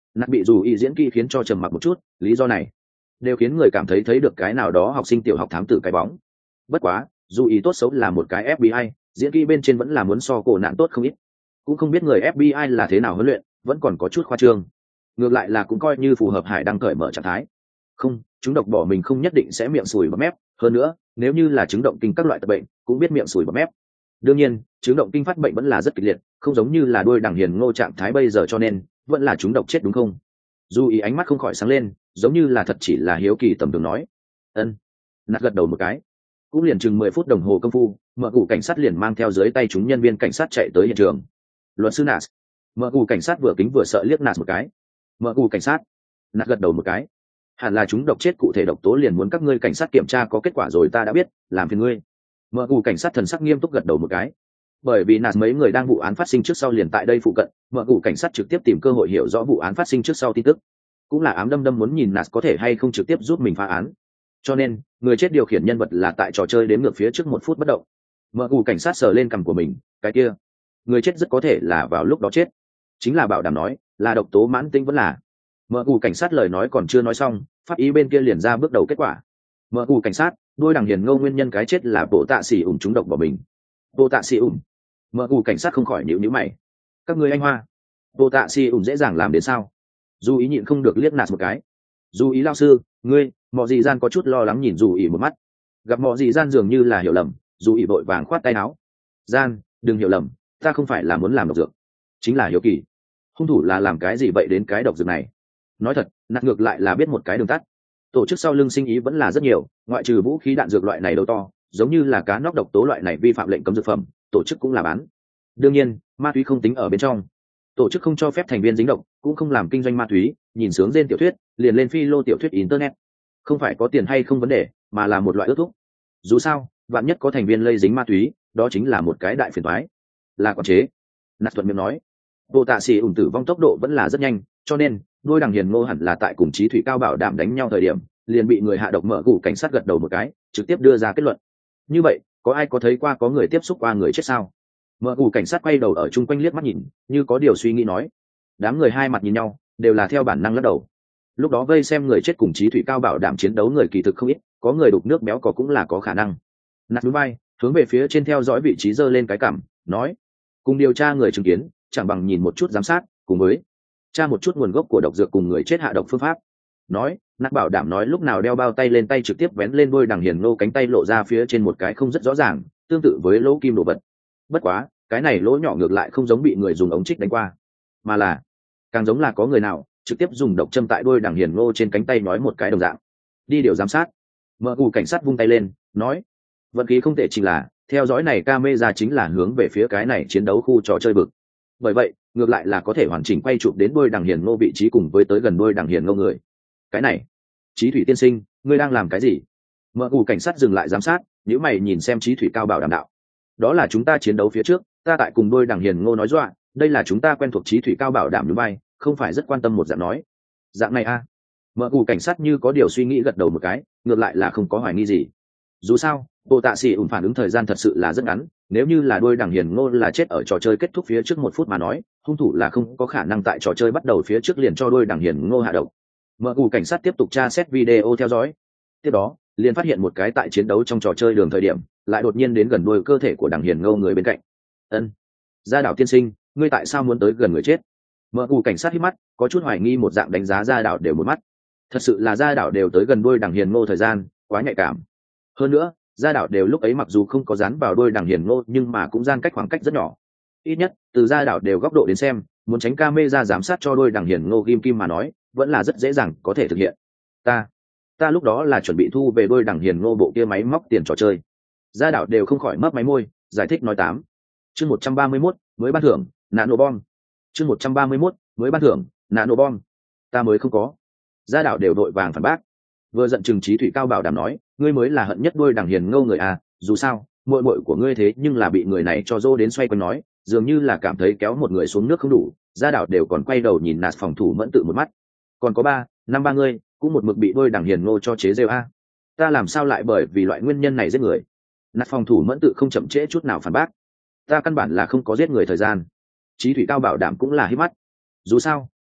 nạt bị dù ý diễn kỹ khiến cho trầm mặc một chút, lý do này đều khiến người cảm thấy thấy được cái nào đó học sinh tiểu học thám tử cái bóng. Bất quá dù ý tốt xấu là một cái ép bê i, diễn kỹ bên trên vẫn là muốn so cổ nạn tốt không ít. Cũng không biết người ép bê i là thế nào huấn luyện, vẫn còn có chút khoa trương. Ngược lại là cũng coi như phù hợp Hải đang cởi mở trạng thái. Không, chúng độc bỏ mình không nhất định sẽ miệng sùi bọt mép, hơn nữa nếu như là chứng động kinh các loại tật bệnh cũng biết miệng sùi bọt mép. Đương nhiên chứng động kinh phát bệnh vẫn là rất kịch liệt, không giống như là đuôi đằng hiền ngô trạng thái bây giờ, cho nên vẫn là chúng độc chết đúng không? Dù ý ánh mắt không khỏi sáng lên, giống như là thật chỉ là hiếu kỳ tầm thường nói. Ân. Nạt gật đầu một cái. Cũng liền chừng mười phút đồng hồ công phu, mở cụ cảnh sát liền mang theo dưới tay chúng nhân viên cảnh sát chạy tới hiện trường. Luật sư Nạt. Mở cụ cảnh sát vừa kính vừa sợ liếc Nạt một cái. Mở cụ cảnh sát. Nạt gật đầu một cái. Hẳn là chúng độc chết cụ thể độc tố liền muốn các ngươi cảnh sát kiểm tra có kết quả rồi ta đã biết, làm phiền ngươi. Mở cụ cảnh sát thần sắc nghiêm túc gật đầu một cái. Bởi vì Nạt mấy người đang vụ án phát sinh trước sau liền tại đây phụ cận, mở cụ cảnh sát trực tiếp tìm cơ hội hiểu rõ vụ án phát sinh trước sau tin tức. Cũng là ám đâm đâm muốn nhìn Nạt có thể hay không trực tiếp giúp mình phá án. Cho nên người chết điều khiển nhân vật là tại trò chơi đếm ngược phía trước một phút bất động. Mở cụ cảnh sát sờ lên cằm của mình, cái kia người chết rất có thể là vào lúc đó chết, chính là bảo đảm nói là độc tố mãn tính vẫn là. Mở cụ cảnh sát lời nói còn chưa nói xong, pháp ý bên kia liền ra bước đầu kết quả. Mở cụ cảnh sát, đôi đằng hiền ngô nguyên nhân cái chết là bộ tạ xỉ ủng trúng độc bỏ mình. Bộ tạ xỉ ủng. Mở cụ cảnh sát không khỏi nhíu nhíu mày. Các người anh hoa, bộ tạ xỉ ủng dễ dàng làm đến sao? Dù ý nhịn không được liếc Nạt một cái. Dù ý lao sư, ngươi, Mọ Dị Gian có chút lo lắng nhìn Dù ý một mắt. Gặp Mọ Dị Gian dường như là hiểu lầm, Dù ý vội vàng khoát tay áo. Gian, đừng hiểu lầm, ta không phải là muốn làm độc dược, chính là hiếu kỳ. Hung thủ là làm cái gì vậy đến cái độc dược này? Nói thật, Nạt ngược lại là biết một cái đường tắt. Tổ chức sau lưng sinh ý vẫn là rất nhiều, ngoại trừ vũ khí đạn dược loại này đầu to, giống như là cá nóc độc tố loại này vi phạm lệnh cấm dược phẩm, tổ chức cũng là bán. Đương nhiên, ma túy không tính ở bên trong. Tổ chức không cho phép thành viên dính độc, cũng không làm kinh doanh ma túy, nhìn sướng trên tiểu thuyết, liền lên phi lô tiểu thuyết internet. Không phải có tiền hay không vấn đề, mà là một loại ước thúc. Dù sao, vạn nhất có thành viên lây dính ma túy, đó chính là một cái đại phiền toái. Là quản chế. Nạt thuận miệng nói. Bộ tạ sĩ ủng tử vong tốc độ vẫn là rất nhanh, cho nên đôi đằng hiền ngô hẳn là tại cùng Chí Thủy Cao bảo đảm đánh nhau thời điểm, liền bị người hạ độc. Mở cụ cảnh sát gật đầu một cái, trực tiếp đưa ra kết luận. Như vậy, có ai có thấy qua có người tiếp xúc qua người chết sao? Mở cụ cảnh sát quay đầu ở chung quanh liếc mắt nhìn, như có điều suy nghĩ nói. Đám người hai mặt nhìn nhau, đều là theo bản năng lắc đầu. Lúc đó vây xem người chết cùng Chí Thủy Cao bảo đảm chiến đấu người kỳ thực không ít, có người đục nước béo cò cũng là có khả năng. Nạt núi bay, hướng về phía trên theo dõi vị trí giơ lên cái cằm, nói: cùng điều tra người chứng kiến, chẳng bằng nhìn một chút giám sát, cùng với tra một chút nguồn gốc của độc dược cùng người chết hạ độc phương pháp. Nói, Nạt bảo đảm nói lúc nào đeo bao tay lên tay trực tiếp vén lên đôi đằng hiền ngô cánh tay lộ ra phía trên một cái không rất rõ ràng, tương tự với lỗ kim đồ vật. Bất quá, cái này lỗ nhỏ ngược lại không giống bị người dùng ống trích đánh qua, mà là càng giống là có người nào trực tiếp dùng độc châm tại đôi đằng hiền ngô trên cánh tay nói một cái đồng dạng. Đi điều giám sát. Mở cụ cảnh sát vung tay lên, nói: vận khí không tệ, chính là theo dõi này camera chính là hướng về phía cái này chiến đấu khu trò chơi vực. Bởi vậy, ngược lại là có thể hoàn chỉnh quay chụp đến đôi đằng hiền ngô vị trí cùng với tới gần đôi đằng hiền ngô người. Cái này, Chí Thủy tiên sinh, ngươi đang làm cái gì? Mở cụ cảnh sát dừng lại giám sát, nếu mày nhìn xem Chí Thủy Cao bảo đảm đạo. Đó là chúng ta chiến đấu phía trước, ta tại cùng đôi đằng hiền ngô nói dọa, đây là chúng ta quen thuộc. Chí Thủy Cao bảo đảm núi bay, không phải rất quan tâm một dạng nói. Dạng này a? À? Mở cụ cảnh sát như có điều suy nghĩ gật đầu một cái, ngược lại là không có hoài nghi gì. Dù sao, bộ tạ sĩ ủng phản ứng thời gian thật sự là rất ngắn, nếu như là đôi đằng hiền ngô là chết ở trò chơi kết thúc phía trước một phút mà nói, hung thủ là không có khả năng tại trò chơi bắt đầu phía trước liền cho đôi đằng hiền ngô hạ độc. Mở cụ cảnh sát tiếp tục tra xét video theo dõi, tiếp đó liền phát hiện một cái tại chiến đấu trong trò chơi đường thời điểm lại đột nhiên đến gần đuôi cơ thể của đằng hiền ngô người bên cạnh. Ân, Gia Đảo tiên sinh, ngươi tại sao muốn tới gần người chết? Mở cụ cảnh sát hít mắt, có chút hoài nghi một dạng đánh giá Gia Đảo đều một mắt. Thật sự là Gia Đảo đều tới gần đuôi đằng hiền ngô thời gian quá nhạy cảm. Hơn nữa, Gia Đảo đều lúc ấy mặc dù không có dán vào đôi đằng hiền ngô nhưng mà cũng gian cách khoảng cách rất nhỏ. Ít nhất từ Gia Đảo đều góc độ đến xem, muốn tránh camera giám sát cho đôi đằng hiền ngô ghim kim mà nói vẫn là rất dễ dàng có thể thực hiện. Ta, ta lúc đó là chuẩn bị thu về đôi đằng hiền ngô bộ kia máy móc tiền trò chơi. Gia Đảo đều không khỏi mấp máy môi, giải thích nói tám. Chương một trăm ba mươi mốt mới ban thưởng, nano bom. Chương một trăm ba mươi mốt mới ban thưởng, nano bom. Ta mới không có. Gia Đảo đều đội vàng phản bác. Vừa giận chừng Chí Thủy Cao bảo đảm nói, ngươi mới là hận nhất đôi đằng hiền ngô người à, dù sao muội muội của ngươi thế nhưng là bị người này cho dô đến xoay quanh nói, dường như là cảm thấy kéo một người xuống nước không đủ. Gia Đảo đều còn quay đầu nhìn Nạt phòng thủ mẫn tự một mắt. Còn có ba năm ba ngươi cũng một mực bị đôi đằng hiền ngô cho chế rêu a. Ta làm sao lại bởi vì loại nguyên nhân này giết người? Nạt phòng thủ mẫn tự không chậm trễ chút nào phản bác. Ta căn bản là không có giết người thời gian. Chí Thủy Cao bảo đảm cũng là hít mắt. Dù sao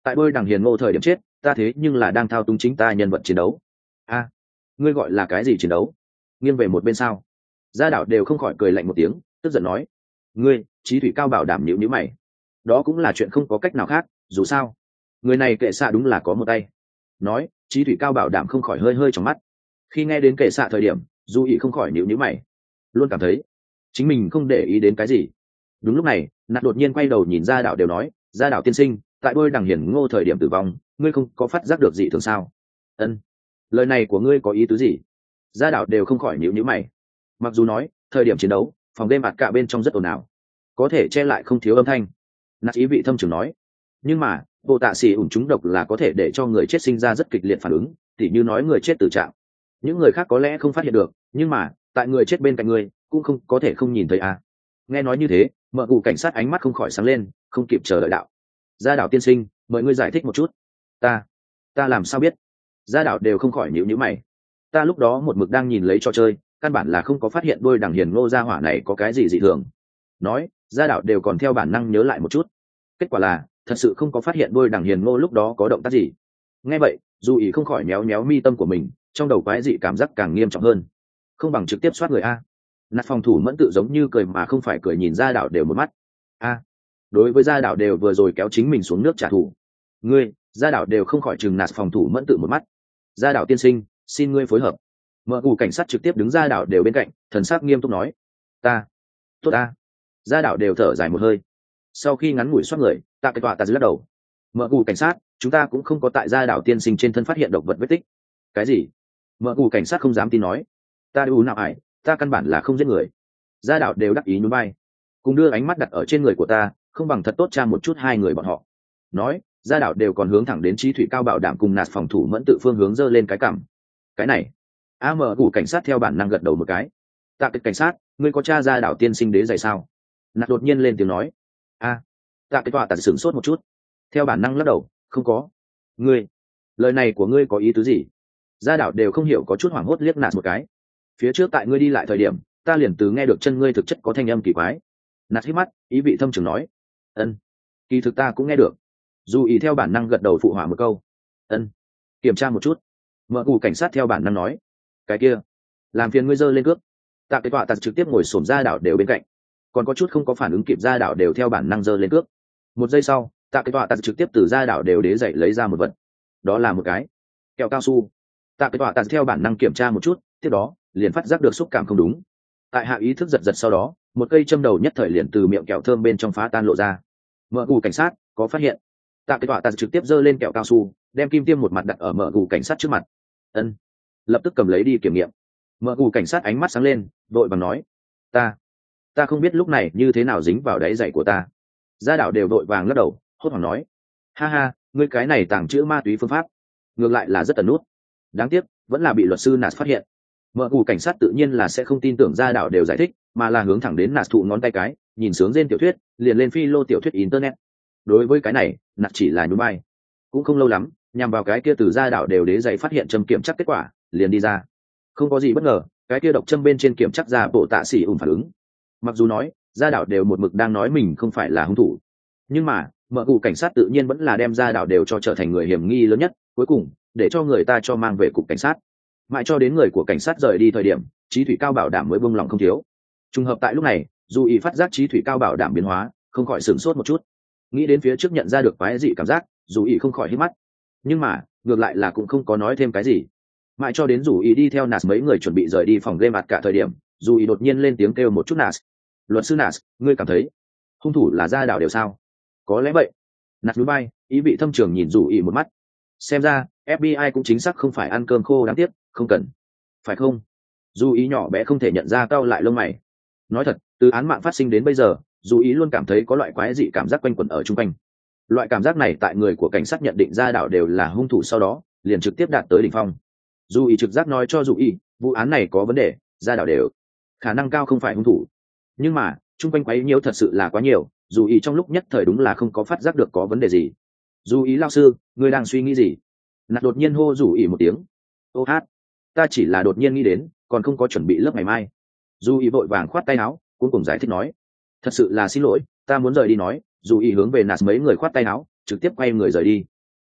tại bơi đằng hiền ngô thời điểm chết ta thế nhưng là đang thao túng chính ta nhân vật chiến đấu. A, ngươi gọi là cái gì chiến đấu? Nghiêng về một bên sao? Gia đảo đều không khỏi cười lạnh một tiếng, tức giận nói, ngươi Chí thủy cao bảo đảm nhíu nhíu mày. Đó cũng là chuyện không có cách nào khác, dù sao người này kệ xạ đúng là có một tay. Nói Chí thủy cao bảo đảm không khỏi hơi hơi trong mắt. Khi nghe đến kệ xạ thời điểm, Du Ý không khỏi nhíu nhíu mày, luôn cảm thấy chính mình không để ý đến cái gì. Đúng lúc này nạt đột nhiên quay đầu nhìn Gia đảo đều nói, Gia đảo tiên sinh, tại bôi đằng hiển ngô thời điểm tử vong ngươi không có phát giác được gì thường sao? Ân, lời này của ngươi có ý tứ gì? Gia đảo đều không khỏi nhíu nhíu mày. Mặc dù nói thời điểm chiến đấu phòng đêm mặt cả bên trong rất ồn ào, có thể che lại không thiếu âm thanh, nạt ý vị thâm trường nói, nhưng mà bộ tạ xỉ ủng trúng độc là có thể để cho người chết sinh ra rất kịch liệt phản ứng, tỉ như nói người chết tử trạng. Những người khác có lẽ không phát hiện được, nhưng mà tại người chết bên cạnh người cũng không có thể không nhìn thấy à. Nghe nói như thế, mợ cụ cảnh sát ánh mắt không khỏi sáng lên, không kịp chờ đợi đạo, Gia đảo tiên sinh, mời ngươi giải thích một chút. Ta, ta làm sao biết? Gia đảo đều không khỏi nhíu nhíu mày. Ta lúc đó một mực đang nhìn lấy trò chơi, căn bản là không có phát hiện đôi đằng hiền ngô gia hỏa này có cái gì dị thường. Nói, Gia đảo đều còn theo bản năng nhớ lại một chút. Kết quả là, thật sự không có phát hiện đôi đằng hiền ngô lúc đó có động tác gì. Nghe vậy, Du Ý không khỏi méo méo mi tâm của mình, trong đầu quái dị cảm giác càng nghiêm trọng hơn. Không bằng trực tiếp soát người a. Nạt phòng thủ mẫn tự giống như cười mà không phải cười nhìn Gia đảo đều một mắt. A, đối với Gia đảo đều vừa rồi kéo chính mình xuống nước trả thù. Ngươi, Gia đảo đều không khỏi chừng nạt phòng thủ mẫn tự một mắt. Gia đảo tiên sinh, xin ngươi phối hợp. Mở cụ cảnh sát trực tiếp đứng Gia đảo đều bên cạnh, thần sắc nghiêm túc nói, ta, tốt ta. Gia đảo đều thở dài một hơi. Sau khi ngắn ngủi soát người, ta cái tọa ta dưới lắc đầu. Mở cụ cảnh sát, chúng ta cũng không có tại Gia đảo tiên sinh trên thân phát hiện độc vật vết tích. Cái gì? Mở cụ cảnh sát không dám tin nói, ta đủ nào ải, ta căn bản là không giết người. Gia đảo đều đắc ý nhún vai, cùng đưa ánh mắt đặt ở trên người của ta, không bằng thật tốt tra một chút hai người bọn họ. Nói, Gia đảo đều còn hướng thẳng đến Chí thủy cao bảo đảm cùng nạt phòng thủ mẫn tự phương hướng giơ lên cái cằm. Cái này, a mở cụ cảnh sát theo bản năng gật đầu một cái. Tạ kịch cảnh sát, ngươi có tra Gia đảo tiên sinh đế giày sao? Nạt đột nhiên lên tiếng nói. A, tạ kịch tọa tạt sửng sốt một chút, theo bản năng lắc đầu, không có. Ngươi, lời này của ngươi có ý tứ gì? Gia đảo đều không hiểu, có chút hoảng hốt liếc nạt một cái. Phía trước tại ngươi đi lại thời điểm, ta liền từ nghe được chân ngươi thực chất có thanh âm kỳ quái. Nạt hít mắt, ý vị thâm trường nói, ân, kỳ thực ta cũng nghe được. Dù ý theo bản năng gật đầu phụ họa một câu, ân, kiểm tra một chút. Mở cụ cảnh sát theo bản năng nói, cái kia, làm phiền ngươi giơ lên cước. Tạ cái tọa tạt trực tiếp ngồi xổm Gia đảo đều bên cạnh, còn có chút không có phản ứng kịp Gia đảo đều theo bản năng giơ lên cước. Một giây sau, Tạ cái tọa tạt trực tiếp từ Gia đảo đều đế dậy lấy ra một vật, đó là một cái kẹo cao su. Tạ cái tọa tạt theo bản năng kiểm tra một chút, tiếp đó liền phát giác được xúc cảm không đúng. Tại hạ ý thức giật giật sau đó, một cây châm đầu nhất thời liền từ miệng kẹo thơm bên trong phá tan lộ ra. Mở cụ cảnh sát có phát hiện? Tạ cái tọa tạt trực tiếp giơ lên kẹo cao su, đem kim tiêm một mặt đặt ở mở cụ cảnh sát trước mặt. Ân, lập tức cầm lấy đi kiểm nghiệm. Mở cụ cảnh sát ánh mắt sáng lên, đội bằng nói, ta ta không biết lúc này như thế nào dính vào đáy giày của ta. Gia đảo đều đội vàng lắc đầu, hốt hoảng nói, ha ha, ngươi cái này tàng trữ ma túy phương pháp ngược lại là rất ẩn nút, đáng tiếc vẫn là bị luật sư nạt phát hiện. Mở cụ cảnh sát tự nhiên là sẽ không tin tưởng Gia đảo đều giải thích, mà là hướng thẳng đến nạt thụ ngón tay cái, nhìn sướng trên tiểu thuyết, liền lên phi lô tiểu thuyết internet. Đối với cái này, nạt chỉ là nhún vai. Cũng không lâu lắm, nhằm vào cái kia từ Gia đảo đều đế giày phát hiện châm kiểm chắc kết quả, liền đi ra. Không có gì bất ngờ, cái kia độc châm bên trên kiểm chắc ra bộ tạ xỉ ủng phản ứng. Mặc dù nói, Gia đảo đều một mực đang nói mình không phải là hung thủ, nhưng mà mở cụ cảnh sát tự nhiên vẫn là đem Gia đảo đều cho trở thành người hiểm nghi lớn nhất, cuối cùng để cho người ta cho mang về cục cảnh sát. Mãi cho đến người của cảnh sát rời đi thời điểm, Chí thủy cao bảo đảm mới buông lòng không thiếu. Trùng hợp tại lúc này, Dù ý phát giác Chí thủy cao bảo đảm biến hóa, không khỏi sửng sốt một chút. Nghĩ đến phía trước nhận ra được quái dị cảm giác, Dù ý không khỏi hít mắt. Nhưng mà ngược lại là cũng không có nói thêm cái gì. Mãi cho đến Dù ý đi theo Nas mấy người chuẩn bị rời đi phòng game mặt cả thời điểm, Dù ý đột nhiên lên tiếng kêu một chút Nas. Luật sư Nas, ngươi cảm thấy hung thủ là Gia đảo đều sao? Có lẽ vậy. Nas núi bay, ý vị thâm trường nhìn Dù ý một mắt. Xem ra ép bê i cũng chính xác không phải ăn cơm khô đáng tiếc, không cần, phải không? Dù ý nhỏ bé không thể nhận ra, cau lại lông mày. Nói thật, từ án mạng phát sinh đến bây giờ, Dù ý luôn cảm thấy có loại quái dị cảm giác quanh quẩn ở chung quanh. Loại cảm giác này tại người của cảnh sát nhận định Gia đảo đều là hung thủ sau đó, liền trực tiếp đạt tới đỉnh phong. Dù ý trực giác nói cho Dù ý, vụ án này có vấn đề, Gia đảo đều khả năng cao không phải hung thủ. Nhưng mà chung quanh quấy nhiễu thật sự là quá nhiều, Dù ý trong lúc nhất thời đúng là không có phát giác được có vấn đề gì. Dù ý lao sư, ngươi đang suy nghĩ gì? Nạt đột nhiên hô Dù ý một tiếng. Ô hát, ta chỉ là đột nhiên nghĩ đến, còn không có chuẩn bị lớp ngày mai. Dù ý vội vàng khoát tay áo, cuối cùng giải thích nói, thật sự là xin lỗi, ta muốn rời đi nói. Dù ý hướng về Nạt mấy người khoát tay áo, trực tiếp quay người rời đi.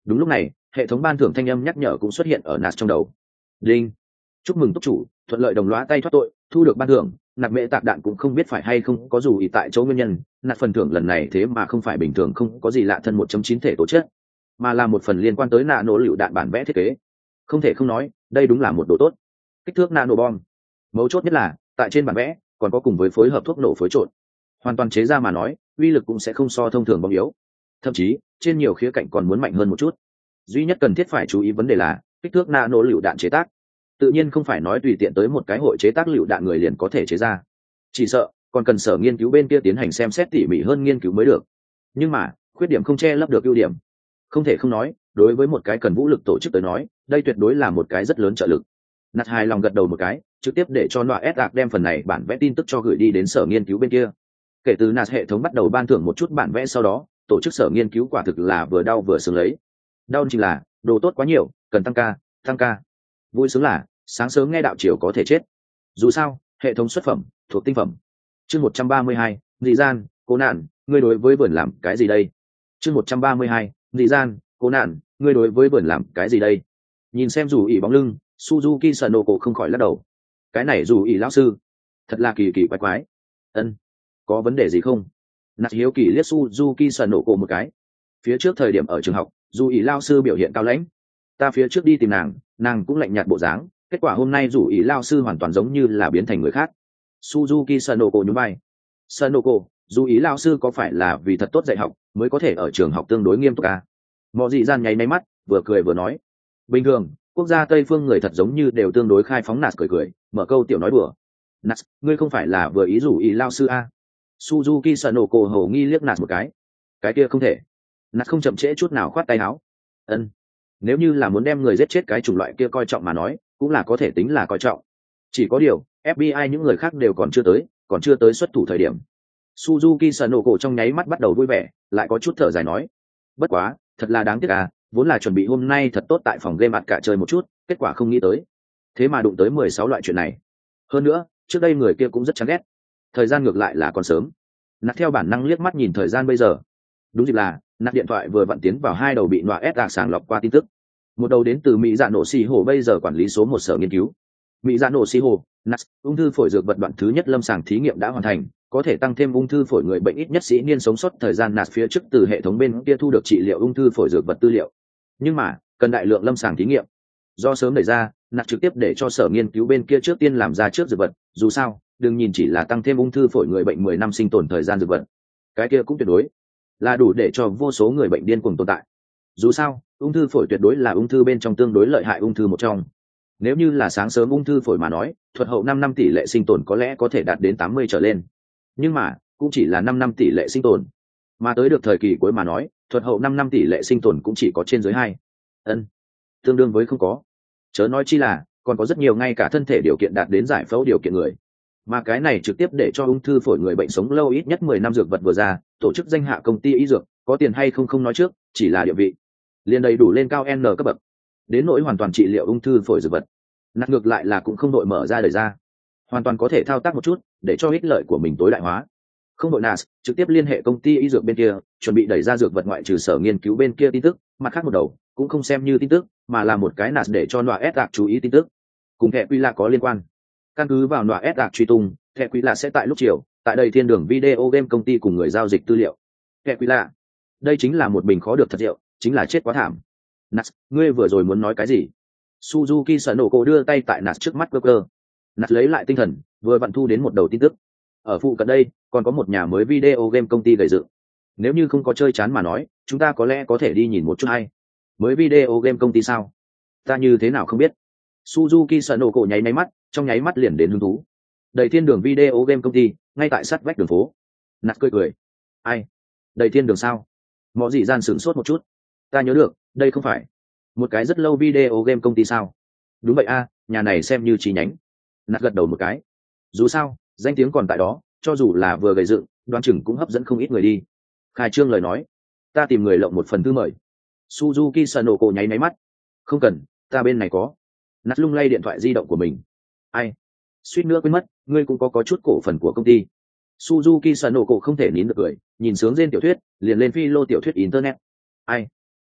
Đúng lúc này hệ thống ban thưởng thanh âm nhắc nhở cũng xuất hiện ở nạt trong đầu. Đinh, chúc mừng túc chủ thuận lợi đồng lõa tay thoát tội, thu được ban thưởng. Nạt mễ tạc đạn cũng không biết phải hay không có dù ý tại chỗ nguyên nhân, nạt phần thưởng lần này thế mà không phải bình thường không có gì lạ thân một chấm chín thể tổ chất, mà là một phần liên quan tới nano lựu đạn bản vẽ thiết kế. Không thể không nói đây đúng là một đồ tốt. Kích thước nano bom, mấu chốt nhất là tại trên bản vẽ còn có cùng với phối hợp thuốc nổ phối trộn, hoàn toàn chế ra mà nói uy lực cũng sẽ không so thông thường bom yếu, thậm chí trên nhiều khía cạnh còn muốn mạnh hơn một chút. Duy nhất cần thiết phải chú ý vấn đề là kích thước nano lựu đạn chế tác, tự nhiên không phải nói tùy tiện tới một cái hội chế tác lựu đạn người liền có thể chế ra, chỉ sợ còn cần sở nghiên cứu bên kia tiến hành xem xét tỉ mỉ hơn nghiên cứu mới được. Nhưng mà khuyết điểm không che lấp được ưu điểm. Không thể không nói đối với một cái cần vũ lực tổ chức tới nói đây tuyệt đối là một cái rất lớn trợ lực. Nạt hài lòng gật đầu một cái, trực tiếp để cho nọa ép ạc đem phần này bản vẽ tin tức cho gửi đi đến sở nghiên cứu bên kia. Kể từ nạt hệ thống bắt đầu ban thưởng một chút bản vẽ sau đó, tổ chức sở nghiên cứu quả thực là vừa đau vừa sướng lấy. Đau chính là đồ tốt quá nhiều, cần tăng ca tăng ca. Vui sướng là sáng sớm nghe đạo chiều có thể chết. Dù sao hệ thống xuất phẩm thuộc tinh phẩm. Chương một trăm ba mươi hai, dị gian cố nạn, ngươi đối với vườn làm cái gì đây? Chương một trăm ba mươi hai, dị gian cố nạn, ngươi đối với vườn làm cái gì đây? Nhìn xem dù ỉ bóng lưng, Suzuki Sanoko không khỏi lắc đầu. Cái này dù ỉ lão sư thật là kỳ kỳ quái quái. Ân, có vấn đề gì không? Nạt hiếu kỳ liếc Suzuki Sanoko một cái. Phía trước thời điểm ở trường học dù ỉ lão sư biểu hiện cao lãnh, ta phía trước đi tìm nàng nàng cũng lạnh nhạt bộ dáng, kết quả hôm nay dù ỉ lão sư hoàn toàn giống như là biến thành người khác. Suzuki Sanoko nhún vai. Sanoko, dù ý lão sư có phải là vì thật tốt dạy học mới có thể ở trường học tương đối nghiêm túc à? Mọ dị gian nháy máy mắt vừa cười vừa nói, bình thường quốc gia tây phương người thật giống như đều tương đối khai phóng. Nạt cười cười mở câu tiểu nói đùa. Nạt, ngươi không phải là vừa ý rủ ý lao sư à? Suzuki Sanoko hầu nghi liếc Nạt một cái. Cái kia không thể. Nạt không chậm trễ chút nào khoát tay áo. Ân, nếu như là muốn đem người giết chết cái chủng loại kia coi trọng mà nói cũng là có thể tính là coi trọng, chỉ có điều ép bê i những người khác đều còn chưa tới còn chưa tới xuất thủ thời điểm. Suzuki Sanoko trong nháy mắt bắt đầu vui vẻ, lại có chút thở dài nói, bất quá thật là đáng tiếc à, vốn là chuẩn bị hôm nay thật tốt tại phòng game mặt cả chơi một chút, kết quả không nghĩ tới thế mà đụng tới mười sáu loại chuyện này. Hơn nữa trước đây người kia cũng rất chán ghét. Thời gian ngược lại là còn sớm. Nạt theo bản năng liếc mắt nhìn thời gian bây giờ. Đúng dịp là nạt điện thoại vừa vặn tiến vào hai đầu bị nọa ép gạc sàng lọc qua tin tức. Một đầu đến từ mỹ dạ nổ xì hồ, bây giờ quản lý số một sở nghiên cứu. Mỹ dạ nổ xì hồ, nạt, ung thư phổi dược vật đoạn thứ nhất lâm sàng thí nghiệm đã hoàn thành, có thể tăng thêm ung thư phổi người bệnh ít nhất sĩ niên sống sót thời gian. Nạt phía trước từ hệ thống bên kia thu được trị liệu ung thư phổi dược vật tư liệu, nhưng mà cần đại lượng lâm sàng thí nghiệm. Do sớm đẩy ra, nạt trực tiếp để cho sở nghiên cứu bên kia trước tiên làm ra trước dược vật. Dù sao đừng nhìn chỉ là tăng thêm ung thư phổi người bệnh mười năm sinh tồn thời gian dược vật, cái kia cũng tuyệt đối là đủ để cho vô số người bệnh điên cuồng tồn tại. Dù sao ung thư phổi tuyệt đối là ung thư bên trong tương đối lợi hại ung thư một trong. Nếu như là sáng sớm ung thư phổi mà nói, thuật hậu năm năm tỷ lệ sinh tồn có lẽ có thể đạt đến tám mươi trở lên, nhưng mà cũng chỉ là năm năm tỷ lệ sinh tồn, mà tới được thời kỳ cuối mà nói thuật hậu năm năm tỷ lệ sinh tồn cũng chỉ có trên dưới hai, ân, tương đương với không có. Chớ nói chi là còn có rất nhiều ngay cả thân thể điều kiện đạt đến giải phẫu điều kiện người, mà cái này trực tiếp để cho ung thư phổi người bệnh sống lâu ít nhất mười năm. Dược vật vừa ra, tổ chức danh hạ công ty y dược có tiền hay không không nói trước, chỉ là địa vị liền đầy đủ lên cao n cấp bậc. Đến nỗi hoàn toàn trị liệu ung thư phổi dược vật, nặng ngược lại là cũng không đội mở ra đời ra, hoàn toàn có thể thao tác một chút để cho ích lợi của mình tối đại hóa. Không đội nas trực tiếp liên hệ công ty y dược bên kia chuẩn bị đẩy ra dược vật ngoại trừ sở nghiên cứu bên kia tin tức, mặt khác một đầu cũng không xem như tin tức mà là một cái nas để cho nọa ép gạc chú ý tin tức, cùng thẻ quy là có liên quan. Căn cứ vào nọa ép gạc truy tung, thẻ quy là sẽ tại lúc chiều tại đây thiên đường video game công ty cùng người giao dịch tư liệu. Thẻ quy là đây chính là một bình khó được thật rượu, chính là chết quá thảm. Nas, ngươi vừa rồi muốn nói cái gì? Suzuki Sanoko đưa tay tại Nas trước mắt cơ cơ. Nas lấy lại tinh thần, vừa vặn thu đến một đầu tin tức. Ở phụ cận đây, còn có một nhà mới video game công ty gây dựng. Nếu như không có chơi chán mà nói, chúng ta có lẽ có thể đi nhìn một chút hay. Mới video game công ty sao? Ta như thế nào không biết. Suzuki Sanoko nháy máy mắt, trong nháy mắt liền đến hứng thú. Đầy thiên đường video game công ty, ngay tại sát vách đường phố. Nas cười cười. Ai? Đầy thiên đường sao? Mọ dị gian sửng sốt một chút. Ta nhớ được, đây không phải một cái rất lâu video game công ty sao? Đúng vậy a, nhà này xem như chi nhánh. Nạt gật đầu một cái. Dù sao danh tiếng còn tại đó, cho dù là vừa gây dựng đoán chừng cũng hấp dẫn không ít người đi. Khai trương lời nói, ta tìm người lộng một phần thư mời. Suzuki Sanoko nháy máy mắt. Không cần, ta bên này có. Nạt lung lay điện thoại di động của mình. Ai? Suýt nữa quên mất, ngươi cũng có có chút cổ phần của công ty. Suzuki Sanoko không thể nín được cười, nhìn sướng trên tiểu thuyết liền lên phi lô tiểu thuyết internet. Ai?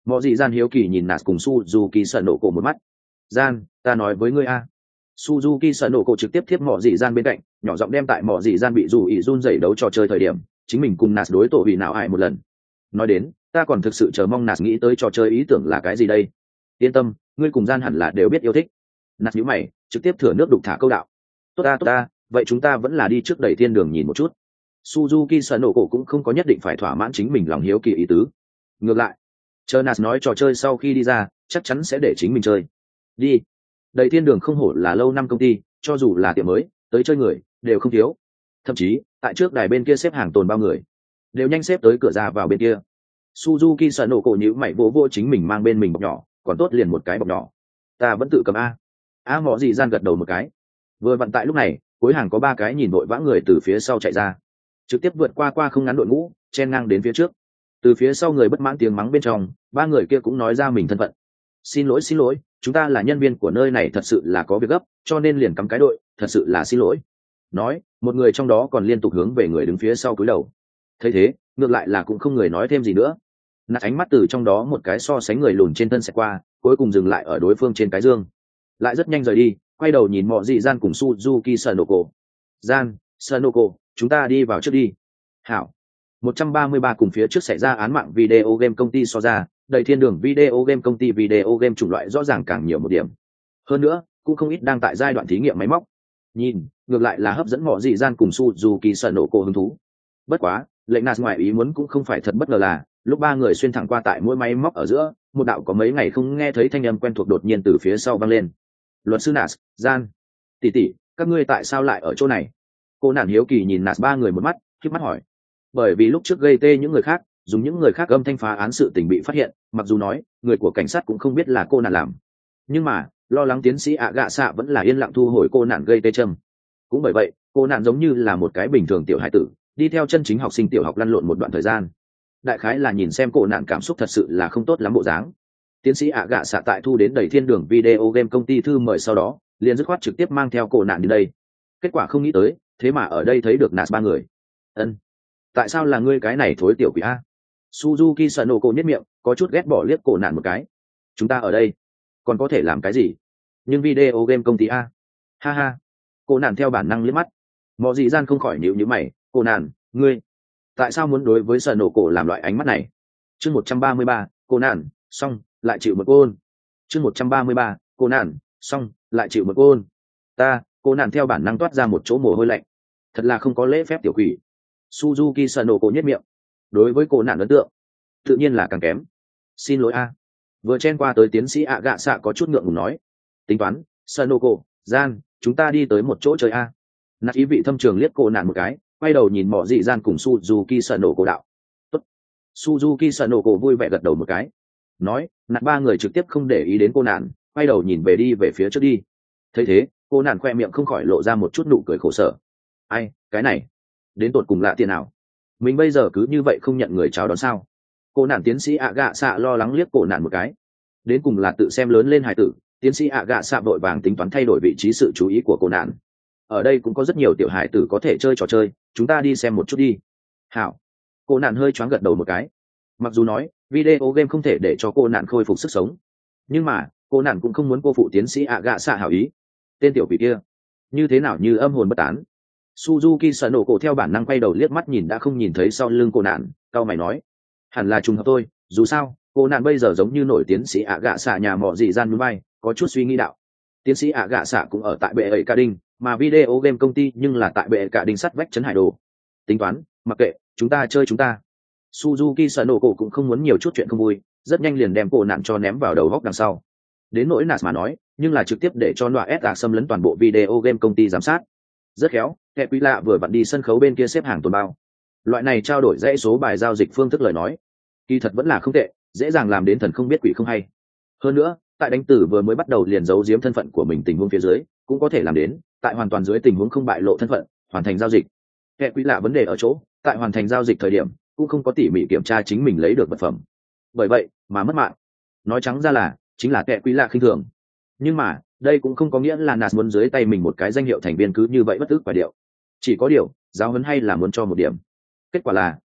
mọi gì gian hiếu kỳ nhìn nạt cùng Suzuki sợ nổ cổ một mắt. Gian, ta nói với ngươi a. Suzuki sợ nổ cổ trực tiếp tiếp mọi gì gian bên cạnh, nhỏ giọng đem tại mọi gì gian bị dù ý run rẩy đấu trò chơi thời điểm, chính mình cùng nạt đối tổ vì nào ai một lần. Nói đến, ta còn thực sự chờ mong nạt nghĩ tới trò chơi ý tưởng là cái gì đây. Yên tâm, ngươi cùng gian hẳn là đều biết yêu thích. Nạt nhíu mày, trực tiếp thừa nước đục thả câu đạo. Tốt ta tốt ta, vậy chúng ta vẫn là đi trước đẩy thiên đường nhìn một chút. Suzuki sợ nổ cổ cũng không có nhất định phải thỏa mãn chính mình lòng hiếu kỳ ý tứ. Ngược lại, chờ Nạt nói trò chơi sau khi đi ra, chắc chắn sẽ để chính mình chơi. Đi. Đầy thiên đường không hổ là lâu năm công ty, cho dù là tiệm mới, tới chơi người đều không thiếu. Thậm chí, tại trước đài bên kia xếp hàng tồn bao người, đều nhanh xếp tới cửa ra vào bên kia. Suzuki sợ nổ cổ nhíu mày vỗ vỗ chính mình mang bên mình bọc nhỏ, còn tốt liền một cái bọc nhỏ. Ta vẫn tự cầm a. A mọ gì gian gật đầu một cái. Vừa vặn tại lúc này, cuối hàng có ba cái nhìn vội vã người từ phía sau chạy ra, trực tiếp vượt qua qua không ngắn đội ngũ, chen ngang đến phía trước. Từ phía sau người bất mãn tiếng mắng bên trong, ba người kia cũng nói ra mình thân phận. Xin lỗi xin lỗi, chúng ta là nhân viên của nơi này, thật sự là có việc gấp, cho nên liền cắm cái đội, thật sự là xin lỗi. Nói, một người trong đó còn liên tục hướng về người đứng phía sau cúi đầu. Thấy thế, ngược lại là cũng không người nói thêm gì nữa. Nạt ánh mắt từ trong đó một cái so sánh người lùn trên thân sẽ qua, cuối cùng dừng lại ở đối phương trên cái dương, lại rất nhanh rời đi, quay đầu nhìn mọi dị gian cùng Suzuki Sanoko. Gian, Sanoko, chúng ta đi vào trước đi. Hảo. một trăm ba mươi ba cùng phía trước xảy ra án mạng video game công ty so ra, đầy thiên đường video game công ty video game chủng loại rõ ràng càng nhiều một điểm. Hơn nữa, cũng không ít đang tại giai đoạn thí nghiệm máy móc. Nhìn, ngược lại là hấp dẫn mọi dị gian cùng Suzuki Sanoko hứng thú. Bất quá, lệnh Nạt ngoài ý muốn cũng không phải thật bất ngờ là, lúc ba người xuyên thẳng qua tại mỗi máy móc ở giữa, một đạo có mấy ngày không nghe thấy thanh âm quen thuộc đột nhiên từ phía sau vang lên. Luật sư Nạt, Gian, tỷ tỷ, các ngươi tại sao lại ở chỗ này? Cô nàng hiếu kỳ nhìn Nạt ba người một mắt, khép mắt hỏi. Bởi vì lúc trước gây tê những người khác, dùng những người khác âm thanh phá án sự tình bị phát hiện, mặc dù nói người của cảnh sát cũng không biết là cô nàng làm, nhưng mà lo lắng tiến sĩ ạ gạ xạ vẫn là yên lặng thu hồi cô nàng gây tê châm. Cũng bởi vậy, cô nàng giống như là một cái bình thường tiểu hải tử, đi theo chân chính học sinh tiểu học lăn lộn một đoạn thời gian. Đại khái là nhìn xem cô nàng cảm xúc thật sự là không tốt lắm bộ dáng. Tiến sĩ ạ gạ xạ tại thu đến đầy thiên đường video game công ty thư mời sau đó, liền dứt khoát trực tiếp mang theo cô nàng đi đây. Kết quả không nghĩ tới, thế mà ở đây thấy được Nạt ba người. Ân, tại sao là ngươi cái này thối tiểu quỷ a? Suzuki Sanoko nhếch miệng, có chút ghét bỏ liếc cổ nạn một cái. Chúng ta ở đây, còn có thể làm cái gì? Nhưng video game công ty a. Ha ha. Cô nạn theo bản năng liếc mắt. Mọ dị gian không khỏi nhíu nhíu mày, cô nạn, ngươi, tại sao muốn đối với Sanoko làm loại ánh mắt này? Chương một trăm ba mươi ba, cô nạn, xong, lại chịu một côn. Chương một trăm ba mươi ba, cô nạn, xong, lại chịu một côn. Ta, cô nạn theo bản năng toát ra một chỗ mồ hôi lạnh. Thật là không có lễ phép tiểu quỷ. Suzuki Sanoko nhếch miệng. Đối với cô nạn ấn tượng, tự nhiên là càng kém. Xin lỗi a. Vừa chen qua tới tiến sĩ ạ gạ xạ có chút ngượng ngùng nói. Tính toán, Sanoko, Gian, chúng ta đi tới một chỗ chơi a. Nạt ý vị thâm trường liếc cô nạn một cái, quay đầu nhìn mọ dị Gian cùng Suzuki Sanoko đạo. Tốt. Suzuki Sanoko vui vẻ gật đầu một cái. Nói, nạt ba người trực tiếp không để ý đến cô nạn, quay đầu nhìn về đi về phía trước đi. Thấy thế, cô nạn khoe miệng không khỏi lộ ra một chút nụ cười khổ sở. Ai, cái này, đến tột cùng lạ tiền nào? Mình bây giờ cứ như vậy không nhận người chào đón sao? Cô nạn tiến sĩ ạ gạ xạ lo lắng liếc cô nạn một cái. Đến cùng là tự xem lớn lên hài tử, tiến sĩ ạ gạ xạ vội vàng tính toán thay đổi vị trí sự chú ý của cô nạn. Ở đây cũng có rất nhiều tiểu hài tử có thể chơi trò chơi, chúng ta đi xem một chút đi. Hảo. Cô nạn hơi choáng gật đầu một cái. Mặc dù nói video game không thể để cho cô nạn khôi phục sức sống, nhưng mà cô nạn cũng không muốn cô phụ tiến sĩ ạ gạ xạ hảo ý. Tên tiểu quỷ kia, như thế nào như âm hồn bất tán. Suzuki Sanoko theo bản năng quay đầu liếc mắt nhìn đã không nhìn thấy sau lưng cô nạn, cau mày nói, hẳn là trùng hợp thôi, dù sao cô nạn bây giờ giống như nổi tiến sĩ ạ gạ xạ nhà mọ dị gian núi bay, có chút suy nghĩ đạo. Tiến sĩ ạ gạ xạ cũng ở tại bệ ấy cả đinh, mà video game công ty nhưng là tại bệ cả đinh sắt vách trấn hải đồ. Tính toán, mặc kệ, chúng ta chơi chúng ta. Suzuki Sanoko cũng không muốn nhiều chút chuyện không vui, rất nhanh liền đem cô nạn cho ném vào đầu góc đằng sau. Đến nỗi Nạt mà nói, nhưng là trực tiếp để cho Noa S xâm lấn toàn bộ video game công ty giám sát. Rất khéo, kẻ quý lạ vừa vặn đi sân khấu bên kia xếp hàng tồn bao. Loại này trao đổi dãy số bài giao dịch phương thức lời nói, kỳ thật vẫn là không tệ, dễ dàng làm đến thần không biết quỷ không hay. Hơn nữa, tại đánh tử vừa mới bắt đầu liền giấu giếm thân phận của mình tình huống phía dưới, cũng có thể làm đến, tại hoàn toàn dưới tình huống không bại lộ thân phận, hoàn thành giao dịch. Kẻ quý lạ vấn đề ở chỗ, tại hoàn thành giao dịch thời điểm, cũng không có tỉ mỉ kiểm tra chính mình lấy được vật phẩm. Bởi vậy, mà mất mạng. Nói trắng ra là, chính là kẻ quý lạ khinh thường. Nhưng mà, đây cũng không có nghĩa là Nạt muốn dưới tay mình một cái danh hiệu thành viên cứ như vậy bất tức quả điệu. Chỉ có điều, giáo huấn hay là muốn cho một điểm. Kết quả là,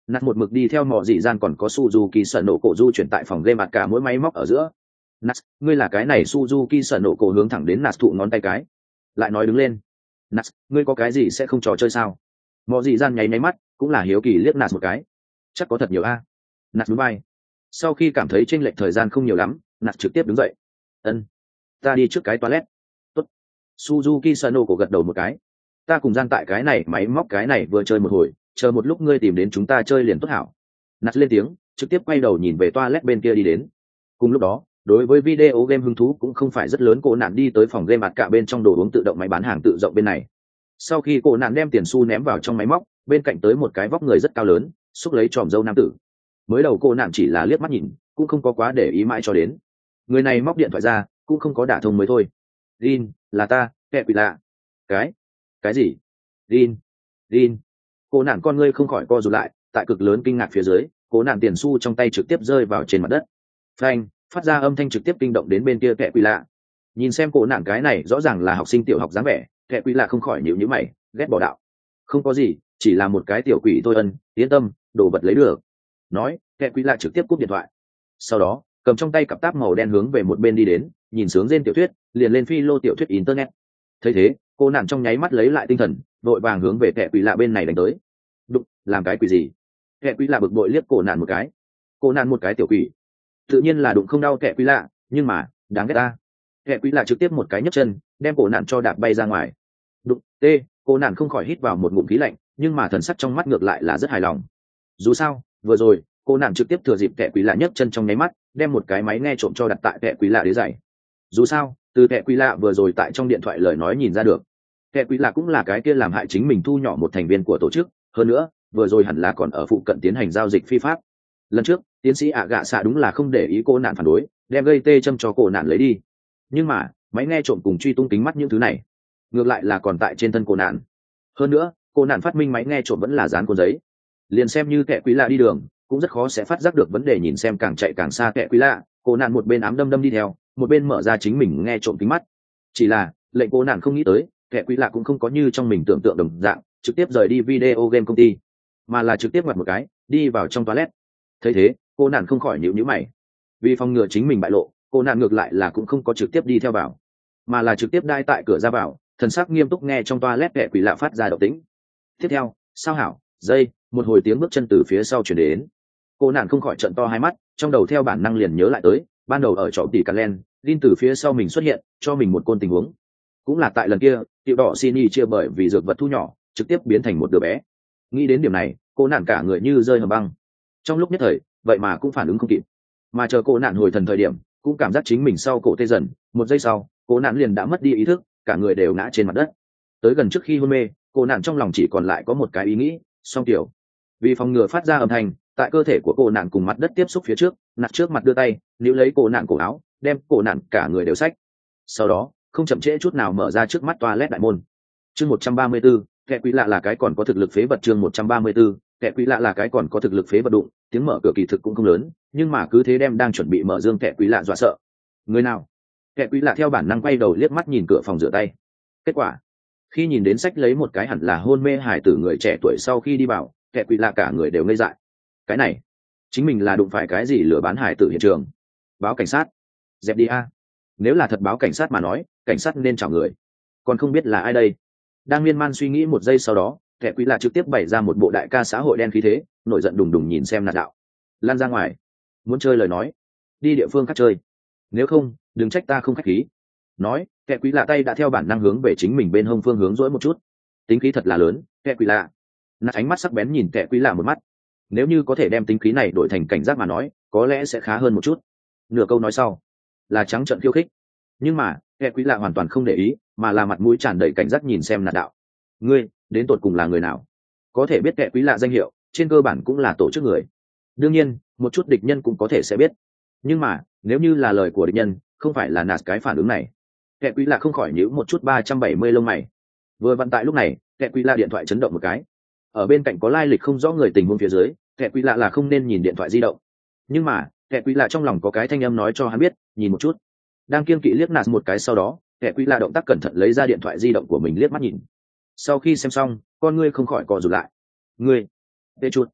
nạt một mực đi theo mỏ dị gian còn có Suzuki sợ nổ cổ du chuyển tại phòng game mặt cả mỗi máy móc ở giữa. Nạt, ngươi là cái này Suzuki sợ nổ cổ hướng thẳng đến nạt thụ ngón tay cái, lại nói đứng lên. Nạt, ngươi có cái gì sẽ không trò chơi sao? Mỏ dị gian nháy nháy mắt, cũng là hiếu kỳ liếc nạt một cái. Chắc có thật nhiều a. Nạt núi bay. Sau khi cảm thấy chênh lệch thời gian không nhiều lắm, nạt trực tiếp đứng dậy. Ân, ta đi trước cái toilet. Tốt. Suzuki sợ nổ cổ gật đầu một cái. Ta cùng gian tại cái này máy móc cái này vừa chơi một hồi, chờ một lúc ngươi tìm đến chúng ta chơi liền tốt hảo. Nạt lên tiếng, trực tiếp quay đầu nhìn về toilet bên kia đi đến. Cùng lúc đó, đối với video game hứng thú cũng không phải rất lớn, cô nạn đi tới phòng game mặt cả bên trong đồ uống tự động máy bán hàng tự rộng bên này. Sau khi cô nạn đem tiền xu ném vào trong máy móc, bên cạnh tới một cái vóc người rất cao lớn, xúc lấy tròm dâu nam tử. Mới đầu cô nạn chỉ là liếc mắt nhìn, cũng không có quá để ý mãi cho đến. Người này móc điện thoại ra, cũng không có đả thông mới thôi. Rin, là ta, kẻ quỷ lạ. Cái? Cái gì? Rin, Rin. Cô nạn con ngươi không khỏi co rụt lại, tại cực lớn kinh ngạc phía dưới, cô nạn tiền xu trong tay trực tiếp rơi vào trên mặt đất. Phanh, phát ra âm thanh trực tiếp kinh động đến bên kia kẻ quỷ lạ. Nhìn xem cô nạn cái này rõ ràng là học sinh tiểu học dáng vẻ, kẻ quỷ lạ không khỏi nhíu nhíu mày, ghét bỏ đạo. Không có gì, chỉ là một cái tiểu quỷ thôi ân, yên tâm, đồ vật lấy được. Nói, kẻ quỷ lạ trực tiếp cúp điện thoại. Sau đó, cầm trong tay cặp táp màu đen hướng về một bên đi đến, nhìn sướng rên tiểu thuyết, liền lên phi lô tiểu thuyết internet. Thấy thế, cô nạn trong nháy mắt lấy lại tinh thần, vội vàng hướng về kẻ quỷ lạ bên này đánh tới. Đụng, làm cái quỷ gì? Kẻ quỷ lạ bực bội liếc cô nạn một cái. Cô nạn một cái tiểu quỷ, tự nhiên là đụng không đau kẻ quỷ lạ, nhưng mà đáng ghét ta. Kẻ quỷ lạ trực tiếp một cái nhấc chân, đem cô nạn cho đạp bay ra ngoài. Đụng, tê, cô nạn không khỏi hít vào một ngụm khí lạnh, nhưng mà thần sắc trong mắt ngược lại là rất hài lòng. Dù sao, vừa rồi cô nạn trực tiếp thừa dịp kẻ quỷ lạ nhấc chân trong nháy mắt, đem một cái máy nghe trộm cho đặt tại kẻ quỷ lạ đế giày. Dù sao, từ kẻ quỷ lạ vừa rồi tại trong điện thoại lời nói nhìn ra được, kẻ quỷ lạ cũng là cái kia làm hại chính mình thu nhỏ một thành viên của tổ chức, hơn nữa vừa rồi hẳn là còn ở phụ cận tiến hành giao dịch phi pháp. Lần trước tiến sĩ ạ gạ xạ đúng là không để ý cô nạn phản đối, đem gây tê châm cho cô nạn lấy đi, nhưng mà máy nghe trộm cùng truy tung kính mắt những thứ này ngược lại là còn tại trên thân cô nạn. Hơn nữa cô nạn phát minh máy nghe trộm vẫn là dán cuốn giấy, liền xem như kẻ quỷ lạ đi đường cũng rất khó sẽ phát giác được vấn đề. Nhìn xem càng chạy càng xa kẻ quỷ lạ, cô nạn một bên ám đâm đâm đi theo, một bên mở ra chính mình nghe trộm kính mắt. Chỉ là lệnh cô nạn không nghĩ tới, kẻ quỷ lạ cũng không có như trong mình tưởng tượng đồng dạng trực tiếp rời đi video game công ty, mà là trực tiếp ngoặt một cái đi vào trong toilet. Thấy thế, cô nạn không khỏi nhíu nhíu mày. Vì phòng ngừa chính mình bại lộ, cô nạn ngược lại là cũng không có trực tiếp đi theo vào, mà là trực tiếp đai tại cửa ra vào, thần sắc nghiêm túc nghe trong toilet kẻ quỷ lạ phát ra động tĩnh. Tiếp theo, sao hảo, dây, một hồi tiếng bước chân từ phía sau chuyển đến. Cô nạn không khỏi trợn to hai mắt, trong đầu theo bản năng liền nhớ lại tới ban đầu ở chỗ tỷ cà len, Lin từ phía sau mình xuất hiện, cho mình một côn tình huống. Cũng là tại lần kia, tiểu đỏ Sini chia bởi vì dược vật thu nhỏ, trực tiếp biến thành một đứa bé. Nghĩ đến điểm này, cô nạn cả người như rơi hầm băng. Trong lúc nhất thời, vậy mà cũng phản ứng không kịp. Mà chờ cô nạn hồi thần thời điểm, cũng cảm giác chính mình sau cổ tê dần, một giây sau, cô nạn liền đã mất đi ý thức, cả người đều ngã trên mặt đất. Tới gần trước khi hôn mê, cô nạn trong lòng chỉ còn lại có một cái ý nghĩ, song tiểu. Vì phòng ngừa phát ra âm thanh, tại cơ thể của cô nạn cùng mặt đất tiếp xúc phía trước, nạt trước mặt đưa tay níu lấy cô nạn cổ áo, đem cô nạn cả người đều xách. Sau đó không chậm trễ chút nào mở ra trước mắt toilet đại môn. Chương một trăm ba mươi 134, kẻ quỷ lạ là cái còn có thực lực phế vật. Chương một trăm ba mươi 134, kẻ quỷ lạ là cái còn có thực lực phế vật đụng. Tiếng mở cửa kỳ thực cũng không lớn, nhưng mà cứ thế đem đang chuẩn bị mở dương kẻ quỷ lạ dọa sợ. Người nào? Kẻ quỷ lạ theo bản năng quay đầu liếc mắt nhìn cửa phòng rửa tay. Kết quả, khi nhìn đến sách lấy một cái hẳn là hôn mê hài tử người trẻ tuổi sau khi đi vào, kẻ quỷ lạ cả người đều ngây dại. Cái này, chính mình là đụng phải cái gì lừa bán hài tử hiện trường? Báo cảnh sát. Dẹp đi a. Nếu là thật báo cảnh sát mà nói, cảnh sát nên chào người, còn không biết là ai đây. Đang miên man suy nghĩ một giây sau đó, kẻ quỷ lạ trực tiếp bày ra một bộ đại ca xã hội đen khí thế, nổi giận đùng đùng nhìn xem nạt đạo. Lan ra ngoài, muốn chơi lời nói, đi địa phương khác chơi, nếu không đừng trách ta không khách khí. Nói, kẻ quỷ lạ tay đã theo bản năng hướng về chính mình bên hông phương hướng dỗi một chút. Tính khí thật là lớn, kẻ quỷ lạ. Nạt ánh mắt sắc bén nhìn kẻ quỷ lạ một mắt. Nếu như có thể đem tính khí này đổi thành cảnh giác mà nói, có lẽ sẽ khá hơn một chút. Nửa câu nói sau là trắng trợn khiêu khích, nhưng mà kẻ quỷ lạ hoàn toàn không để ý, mà là mặt mũi tràn đầy cảnh giác nhìn xem nạt đạo. Ngươi đến tột cùng là người nào? Có thể biết kẻ quỷ lạ danh hiệu, trên cơ bản cũng là tổ chức người. Đương nhiên một chút địch nhân cũng có thể sẽ biết, nhưng mà nếu như là lời của địch nhân, không phải là nạt cái phản ứng này. Kẻ quỷ lạ không khỏi nhíu một chút ba trăm bảy mươi lông mày. Vừa vặn tại lúc này, kẻ quỷ lạ điện thoại chấn động một cái. Ở bên cạnh có lai lịch không rõ người tình huống phía dưới, kẻ quỷ lạ là không nên nhìn điện thoại di động. Nhưng mà kẻ quỷ lạ trong lòng có cái thanh âm nói cho hắn biết, nhìn một chút. Đang kiêng kỵ liếc nạt một cái sau đó, kẻ quỷ lạ động tác cẩn thận lấy ra điện thoại di động của mình liếc mắt nhìn. Sau khi xem xong, con ngươi không khỏi co rụt lại. Ngươi, tê chuột,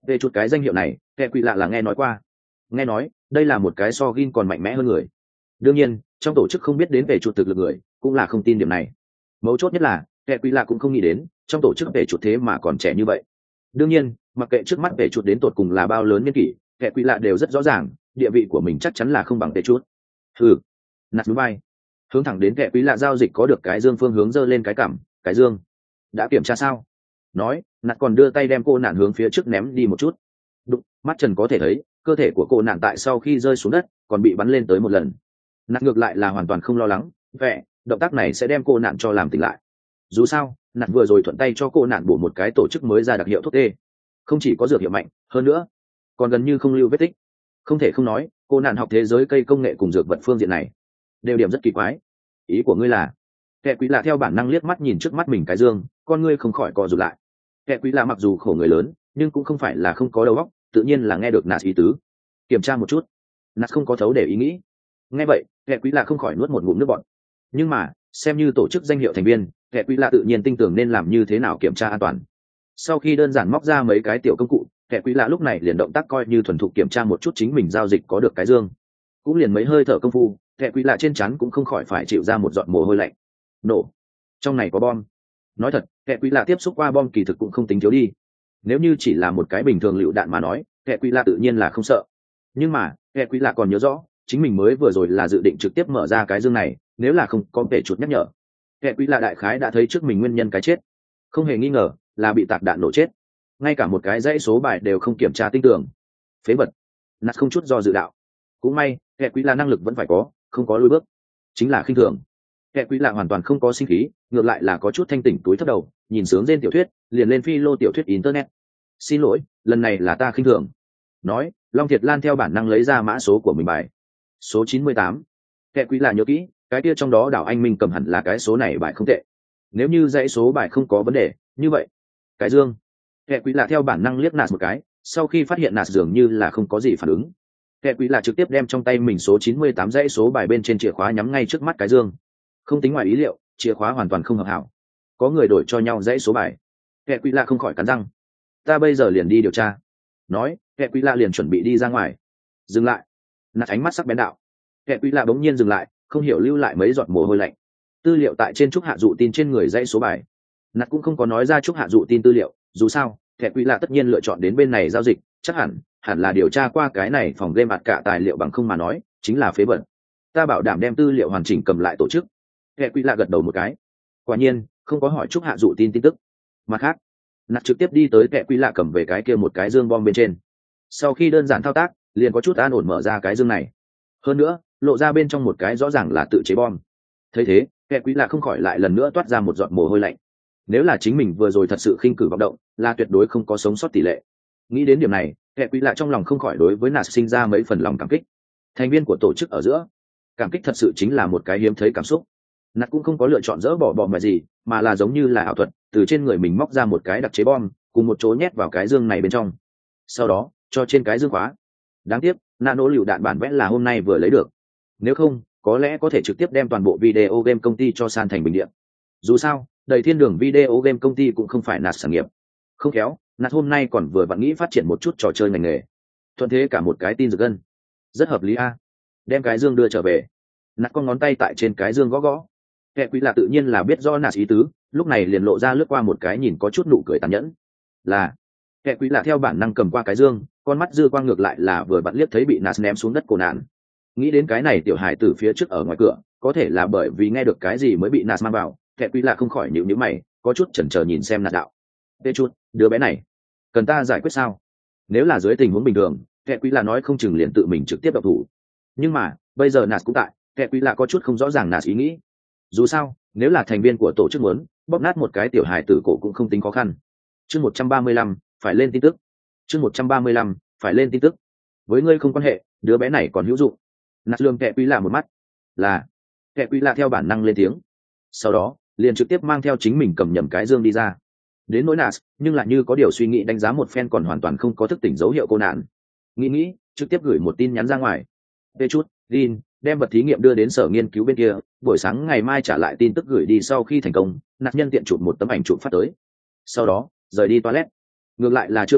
Về chút cái danh hiệu này kẻ quỷ lạ là nghe nói qua, nghe nói đây là một cái so gin còn mạnh mẽ hơn người. Đương nhiên trong tổ chức không biết đến về chuột thực lực người cũng là không tin điểm này. Mấu chốt nhất là kẻ quỷ lạ cũng không nghĩ đến trong tổ chức về chuột thế mà còn trẻ như vậy. Đương nhiên mặc kệ trước mắt về chuột đến tột cùng là bao lớn niên kỷ, kẻ quỷ lạ đều rất rõ ràng địa vị của mình chắc chắn là không bằng về chuột. Ừ, nạt núi bay hướng thẳng đến kẻ quỷ lạ giao dịch có được cái dương phương hướng giơ lên cái cảm. Cái dương đã kiểm tra sao? Nói nạt còn đưa tay đem cô nạn hướng phía trước ném đi một chút. Đụng, mắt trần có thể thấy cơ thể của cô nạn tại sau khi rơi xuống đất còn bị bắn lên tới một lần. Nạt ngược lại là hoàn toàn không lo lắng, vẻ động tác này sẽ đem cô nạn cho làm tỉnh lại. Dù sao nạt vừa rồi thuận tay cho cô nạn bổ một cái tổ chức mới ra đặc hiệu thuốc tê, không chỉ có dược hiệu mạnh hơn nữa còn gần như không lưu vết tích. Không thể không nói cô nạn học thế giới cây công nghệ cùng dược vật phương diện này đều điểm rất kỳ quái. Ý của ngươi là? Kẻ quý lạ theo bản năng liếc mắt nhìn trước mắt mình cái dương, con ngươi không khỏi co rụt lại. Kẻ quý lạ mặc dù khổ người lớn nhưng cũng không phải là không có đầu óc, tự nhiên là nghe được nạt ý tứ. Kiểm tra một chút. Nạt không có thấu để ý nghĩ. Nghe vậy kẻ quý lạ không khỏi nuốt một ngụm nước bọt. Nhưng mà xem như tổ chức danh hiệu thành viên, kẻ quý lạ tự nhiên tin tưởng nên làm như thế nào kiểm tra an toàn. Sau khi đơn giản móc ra mấy cái tiểu công cụ, kẻ quý lạ lúc này liền động tác coi như thuần thục kiểm tra một chút chính mình giao dịch có được cái dương. Cũng liền mấy hơi thở công phu, kẻ quý lạ trên trán cũng không khỏi phải chịu ra một giọt mồ hôi lạnh. Nổ, trong này có bom. Nói thật kẻ quý lạ tiếp xúc qua bom kỳ thực cũng không tính thiếu đi. Nếu như chỉ là một cái bình thường lựu đạn mà nói, kẻ quý lạ tự nhiên là không sợ. Nhưng mà kẻ quý lạ còn nhớ rõ chính mình mới vừa rồi là dự định trực tiếp mở ra cái dương này, nếu là không có vẻ chuột nhắc nhở. Kẻ quý lạ đại khái đã thấy trước mình nguyên nhân cái chết, không hề nghi ngờ là bị tạc đạn nổ chết. Ngay cả một cái dãy số bài đều không kiểm tra tinh tường. Phế vật. Nạt không chút do dự đạo. Cũng may kẻ quý lạ năng lực vẫn phải có, không có lùi bước, chính là khinh thường. Kẻ quý lạ hoàn toàn không có sinh khí, ngược lại là có chút thanh tỉnh túi thấp đầu, nhìn sướng trên tiểu thuyết liền lên phi lô tiểu thuyết internet. Xin lỗi, lần này là ta khinh thường. Nói Long Thiệt Lan theo bản năng lấy ra mã số của mình bài, số chín mươi tám. Kẻ quý lạ nhớ kỹ cái kia trong đó đảo anh minh cầm hẳn là cái số này bài không tệ. Nếu như dãy số bài không có vấn đề như vậy cái dương. Kẻ quý lạ theo bản năng liếc nạt một cái, sau khi phát hiện nạt dường như là không có gì phản ứng, kẻ quý lạ trực tiếp đem trong tay mình số chín mươi tám dãy số bài bên trên chìa khóa nhắm ngay trước mắt cái dương. Không tính ngoài ý liệu, chìa khóa hoàn toàn không hợp hảo. Có người đổi cho nhau dãy số bài. Kẻ quý lạ không khỏi cắn răng. Ta bây giờ liền đi điều tra. Nói kẻ quý lạ liền chuẩn bị đi ra ngoài. Dừng lại. Nạt ánh mắt sắc bén đạo. Kẻ quý lạ bỗng nhiên dừng lại, không hiểu lưu lại mấy giọt mồ hôi lạnh. Tư liệu tại trên trúc hạ dụ tin trên người dãy số bài. Nạt cũng không có nói ra trúc hạ dụ tin tư liệu, dù sao kẻ quý lạ tất nhiên lựa chọn đến bên này giao dịch, chắc hẳn hẳn là điều tra qua cái này phòng game mặt cả tài liệu, bằng không mà nói chính là phế bẩn. Ta bảo đảm đem tư liệu hoàn chỉnh cầm lại tổ chức. Kẻ quý lạ gật đầu một cái. Quả nhiên không có hỏi trúc hạ dụ tin tin tức. Mặt khác nạt trực tiếp đi tới kẻ quý lạ cầm về cái kia một cái dương bom bên trên. Sau khi đơn giản thao tác liền có chút an ổn mở ra cái dương này. Hơn nữa lộ ra bên trong một cái rõ ràng là tự chế bom. Thấy thế kẻ quý lạ không khỏi lại lần nữa toát ra một giọt mồ hôi lạnh. Nếu là chính mình vừa rồi thật sự khinh cử vọng động là tuyệt đối không có sống sót tỷ lệ. Nghĩ đến điểm này kẻ quý lạ trong lòng không khỏi đối với nạt sinh ra mấy phần lòng cảm kích. Thành viên của tổ chức ở giữa cảm kích thật sự chính là một cái hiếm thấy cảm xúc. Nạt cũng không có lựa chọn dỡ bỏ bom mà gì, mà là giống như là ảo thuật từ trên người mình móc ra một cái đặc chế bom cùng một chỗ nhét vào cái dương này bên trong, sau đó cho trên cái dương khóa. Đáng tiếc nano lựu đạn bản vẽ là hôm nay vừa lấy được, nếu không có lẽ có thể trực tiếp đem toàn bộ video game công ty cho san thành bình điện. Dù sao đầy thiên đường video game công ty cũng không phải nạt sản nghiệp. Không khéo nạt hôm nay còn vừa vặn nghĩ phát triển một chút trò chơi ngành nghề, thuận thế cả một cái tin giật gân. Rất hợp lý a. Đem cái dương đưa trở về. Nạt con ngón tay tại trên cái dương gõ gõ. Kẻ quý lạ tự nhiên là biết rõ nạt ý tứ, lúc này liền lộ ra lướt qua một cái nhìn có chút nụ cười tàn nhẫn. Là kẻ quý lạ theo bản năng cầm qua cái dương, con mắt dư quang ngược lại là vừa vặn liếc thấy bị nạt ném xuống đất cổ nạn. Nghĩ đến cái này tiểu hài từ phía trước ở ngoài cửa, có thể là bởi vì nghe được cái gì mới bị nạt mang vào, kẻ quý lạ không khỏi nhíu nhíu mày, có chút chần chờ nhìn xem nạt đạo. Tê chút, đứa bé này cần ta giải quyết sao? Nếu là dưới tình huống bình thường, kẻ quý lạ nói không chừng liền tự mình trực tiếp độc thủ. Nhưng mà bây giờ nạt cũng tại, kẻ quý lạ có chút không rõ ràng nạt ý nghĩ. Dù sao nếu là thành viên của tổ chức muốn bóp nát một cái tiểu hài tử cổ cũng không tính khó khăn. Chương một trăm ba mươi lăm phải lên tin tức. Chương một trăm ba mươi lăm phải lên tin tức. Với ngươi không quan hệ, đứa bé này còn hữu dụng. Nạt lương kẻ quý lạ một mắt. Là kẻ quý lạ theo bản năng lên tiếng, sau đó liền trực tiếp mang theo chính mình cầm nhầm cái dương đi ra. Đến nỗi nạt nhưng lại như có điều suy nghĩ đánh giá một phen còn hoàn toàn không có thức tỉnh dấu hiệu cô nạn. Nghĩ nghĩ trực tiếp gửi một tin nhắn ra ngoài. Tê chút Lin đem vật thí nghiệm đưa đến sở nghiên cứu bên kia, buổi sáng ngày mai trả lại tin tức gửi đi. Sau khi thành công nạt nhân tiện chụp một tấm ảnh chụp phát tới, sau đó rời đi toilet. Ngược lại là chưa quên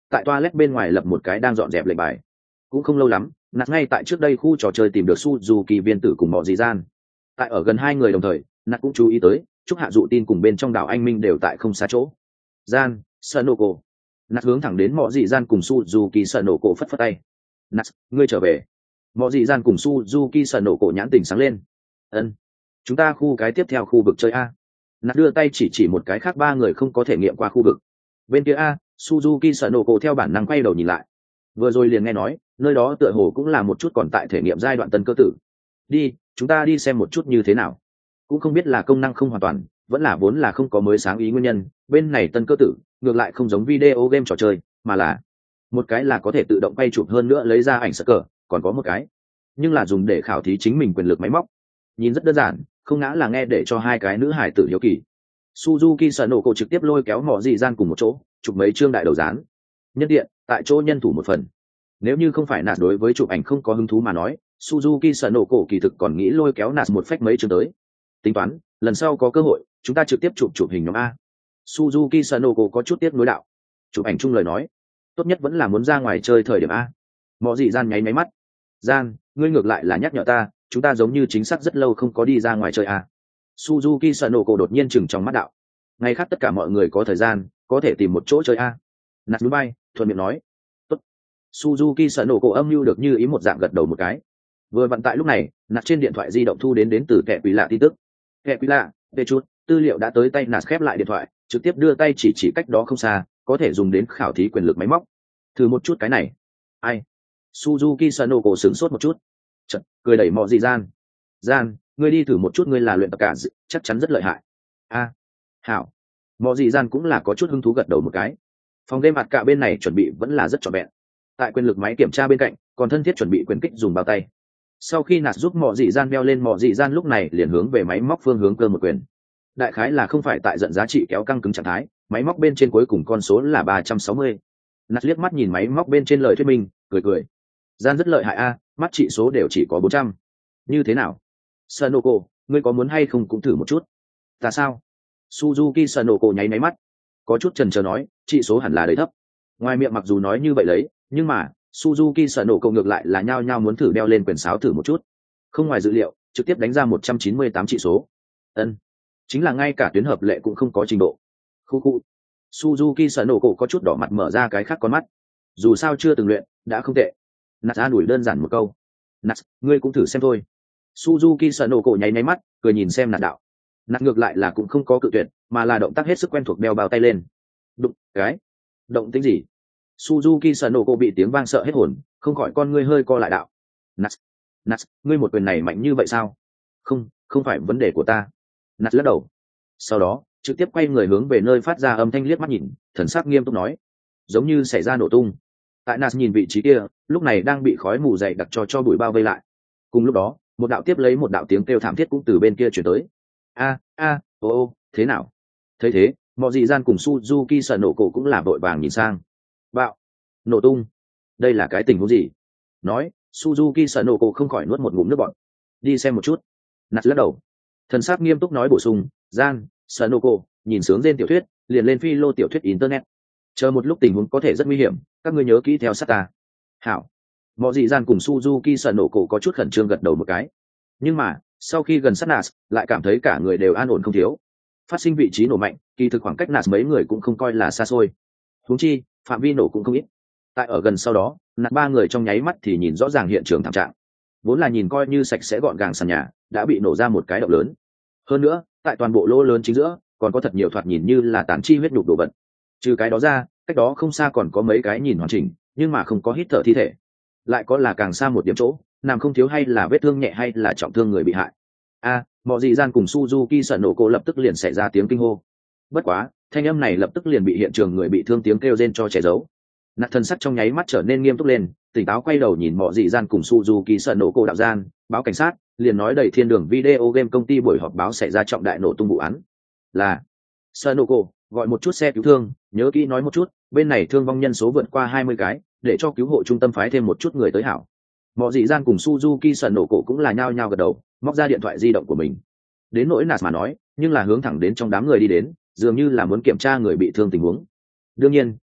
tại toilet bên ngoài lập một cái đang dọn dẹp lệnh bài. Cũng không lâu lắm, nạt ngay tại trước đây khu trò chơi tìm được Suzuki viên tử cùng mọi dị gian. Tại ở gần hai người đồng thời, nạt cũng chú ý tới chúc hạ dụ tin cùng bên trong đảo anh minh đều tại không xa chỗ. Gian, Sanoko. Nạt hướng thẳng đến mọi dị gian cùng Suzuki Sanoko phất phất tay. Nạt, ngươi trở về. Mọi dị gian cùng Suzuki Sanoko nhãn tình sáng lên. Ân, chúng ta khu cái tiếp theo khu vực chơi a. Nạt đưa tay chỉ chỉ một cái khác ba người không có thể nghiệm qua khu vực. Bên kia a, Suzuki Sanoko theo bản năng quay đầu nhìn lại. Vừa rồi liền nghe nói, nơi đó tựa hồ cũng là một chút còn tại thể nghiệm giai đoạn tân cơ tử. Đi, chúng ta đi xem một chút như thế nào. Cũng không biết là công năng không hoàn toàn, vẫn là vốn là không có mới sáng ý nguyên nhân, bên này tân cơ tử ngược lại không giống video game trò chơi, mà là một cái là có thể tự động quay chụp, hơn nữa lấy ra ảnh sợ cờ, còn có một cái nhưng là dùng để khảo thí chính mình quyền lực máy móc. Nhìn rất đơn giản, không ngã là nghe để cho hai cái nữ hải tử hiếu kỳ. Suzuki Sanoko trực tiếp lôi kéo mỏ dị gian cùng một chỗ chụp mấy chương đại đầu dán. Nhân tiện tại chỗ nhân thủ một phần. Nếu như không phải nạt đối với chụp ảnh không có hứng thú mà nói, Suzuki Sanoko kỳ thực còn nghĩ lôi kéo nạt một phách mấy chương tới. Tính toán lần sau có cơ hội chúng ta trực tiếp chụp chụp hình nhóm a. Suzuki Sanoko có chút tiếc nuối đạo. Chụp ảnh chung lời nói, tốt nhất vẫn là muốn ra ngoài chơi thời điểm a. Mỏ dị gian nháy máy mắt. Gian, ngươi ngược lại là nhắc nhở ta, chúng ta giống như chính xác rất lâu không có đi ra ngoài chơi a. Suzuki Sanoko đột nhiên chừng trong mắt đạo. Ngày khác tất cả mọi người có thời gian, có thể tìm một chỗ chơi a. Nạt núi bay, thuận miệng nói. Tốt. Suzuki Sanoko âm mưu được như ý một dạng gật đầu một cái. Vừa vặn tại lúc này, nạt trên điện thoại di động thu đến đến từ kẻ quỷ lạ tin tức. Kẻ quỷ lạ, về chút, tư liệu đã tới tay, nạt khép lại điện thoại, trực tiếp đưa tay chỉ chỉ cách đó không xa, có thể dùng đến khảo thí quyền lực máy móc. Thử một chút cái này. Ai? Suzuki Sanoko sửng sốt một chút. Chật, cười đẩy mọ dị gian. Gian, ngươi đi thử một chút, ngươi là luyện tập cả, chắc chắn rất lợi hại. A, hảo. Mọ dị gian cũng là có chút hứng thú gật đầu một cái. Phòng game mặt cả bên này chuẩn bị vẫn là rất trọn vẹn. Tại quyền lực máy kiểm tra bên cạnh, còn thân thiết chuẩn bị quyền kích dùng bao tay. Sau khi nạt giúp mọ dị gian đeo lên, mọ dị gian lúc này liền hướng về máy móc phương hướng cơ một quyền. Đại khái là không phải tại giận giá trị kéo căng cứng trạng thái, máy móc bên trên cuối cùng con số là ba trăm sáu mươi. Nạt liếc mắt nhìn máy móc bên trên lời thuyết minh, cười cười. Gian rất lợi hại a, mắt trị số đều chỉ có bốn trăm. Như thế nào? Sanoko, ngươi có muốn hay không cũng thử một chút. Ta sao? Suzuki Sanoko nháy máy mắt, có chút chần chờ nói, trị số hẳn là đầy thấp. Ngoài miệng mặc dù nói như vậy lấy, nhưng mà Suzuki Sanoko ngược lại là nhao nhao muốn thử đeo lên quyền sáo thử một chút. Không ngoài dự liệu, trực tiếp đánh ra một trăm chín mươi tám trị số. Ân, chính là ngay cả tuyến hợp lệ cũng không có trình độ. Khu khu. Suzuki Sanoko có chút đỏ mặt mở ra cái khác con mắt. Dù sao chưa từng luyện, đã không tệ. Nạt an ủi đơn giản một câu. Nạt, ngươi cũng thử xem thôi. Suzuki Sanoko nháy nháy mắt, cười nhìn xem nạt đạo. Nạt ngược lại là cũng không có cự tuyệt, mà là động tác hết sức quen thuộc đeo bao tay lên. Đụng, cái. Động tính gì? Suzuki Sanoko bị tiếng vang sợ hết hồn, không khỏi con ngươi hơi co lại đạo. Nạt, Nạt, ngươi một quyền này mạnh như vậy sao? Không, không phải vấn đề của ta. Nạt lắc đầu. Sau đó, trực tiếp quay người hướng về nơi phát ra âm thanh liếc mắt nhìn, thần sắc nghiêm túc nói. Giống như xảy ra nổ tung. Tại Nạt nhìn vị trí kia, lúc này đang bị khói mù dày đặc cho cho bụi bao vây lại. Cùng lúc đó, một đạo tiếp lấy một đạo tiếng kêu thảm thiết cũng từ bên kia chuyển tới. A, a, ô ô, thế nào? Thấy thế, mọi dị gian cùng Suzuki Sanoko cũng là vội vàng nhìn sang. Bạo, nổ tung. Đây là cái tình huống gì? Nói, Suzuki Sanoko không khỏi nuốt một ngụm nước bọt. Đi xem một chút. Nạt lắc đầu. Thần sắc nghiêm túc nói bổ sung, gian, Sanoko, nhìn sướng trên tiểu thuyết, liền lên phi lô tiểu thuyết internet. Chờ một lúc tình huống có thể rất nguy hiểm, các ngươi nhớ kỹ theo sát ta. Hảo. Mọi dị gian cùng Suzuki Sanoko có chút khẩn trương gật đầu một cái. Nhưng mà, sau khi gần sát Nas, lại cảm thấy cả người đều an ổn không thiếu. Phát sinh vị trí nổ mạnh, kỳ thực khoảng cách Nas mấy người cũng không coi là xa xôi. Huống chi, phạm vi nổ cũng không ít. Tại ở gần sau đó, Nas ba người trong nháy mắt thì nhìn rõ ràng hiện trường thảm trạng. Vốn là nhìn coi như sạch sẽ gọn gàng sàn nhà, đã bị nổ ra một cái động lớn. Hơn nữa, tại toàn bộ lỗ lớn chính giữa, còn có thật nhiều thoạt nhìn như là tán chi huyết nhục đồ vật. Trừ cái đó ra, cách đó không xa còn có mấy cái nhìn hoàn chỉnh, nhưng mà không có hít thở thi thể. Lại có là càng xa một điểm chỗ, nằm không thiếu hay là vết thương nhẹ hay là trọng thương người bị hại. A, à, mọi dị gian cùng Suzuki Sanoko lập tức liền xảy ra tiếng kinh hô. Bất quá, thanh âm này lập tức liền bị hiện trường người bị thương tiếng kêu rên cho che giấu. Nạt thân sắc trong nháy mắt trở nên nghiêm túc lên, tỉnh táo quay đầu nhìn mọi dị gian cùng Suzuki Sanoko đạo gian, báo cảnh sát, liền nói đầy thiên đường video game công ty buổi họp báo xảy ra trọng đại nổ tung vụ án. Là Sanoko, gọi một chút xe cứu thương, nhớ kỹ nói một chút, bên này thương vong nhân số vượt qua hai mươi cái, để cho cứu hộ trung tâm phái thêm một chút người tới hảo. Mọi dị gian cùng Suzuki Sanoko cũng là nhao nhao gật đầu, móc ra điện thoại di động của mình. Đến nỗi Nạt mà nói, nhưng là hướng thẳng đến trong đám người đi đến, dường như là muốn kiểm tra người bị thương tình huống. Đương nhiên,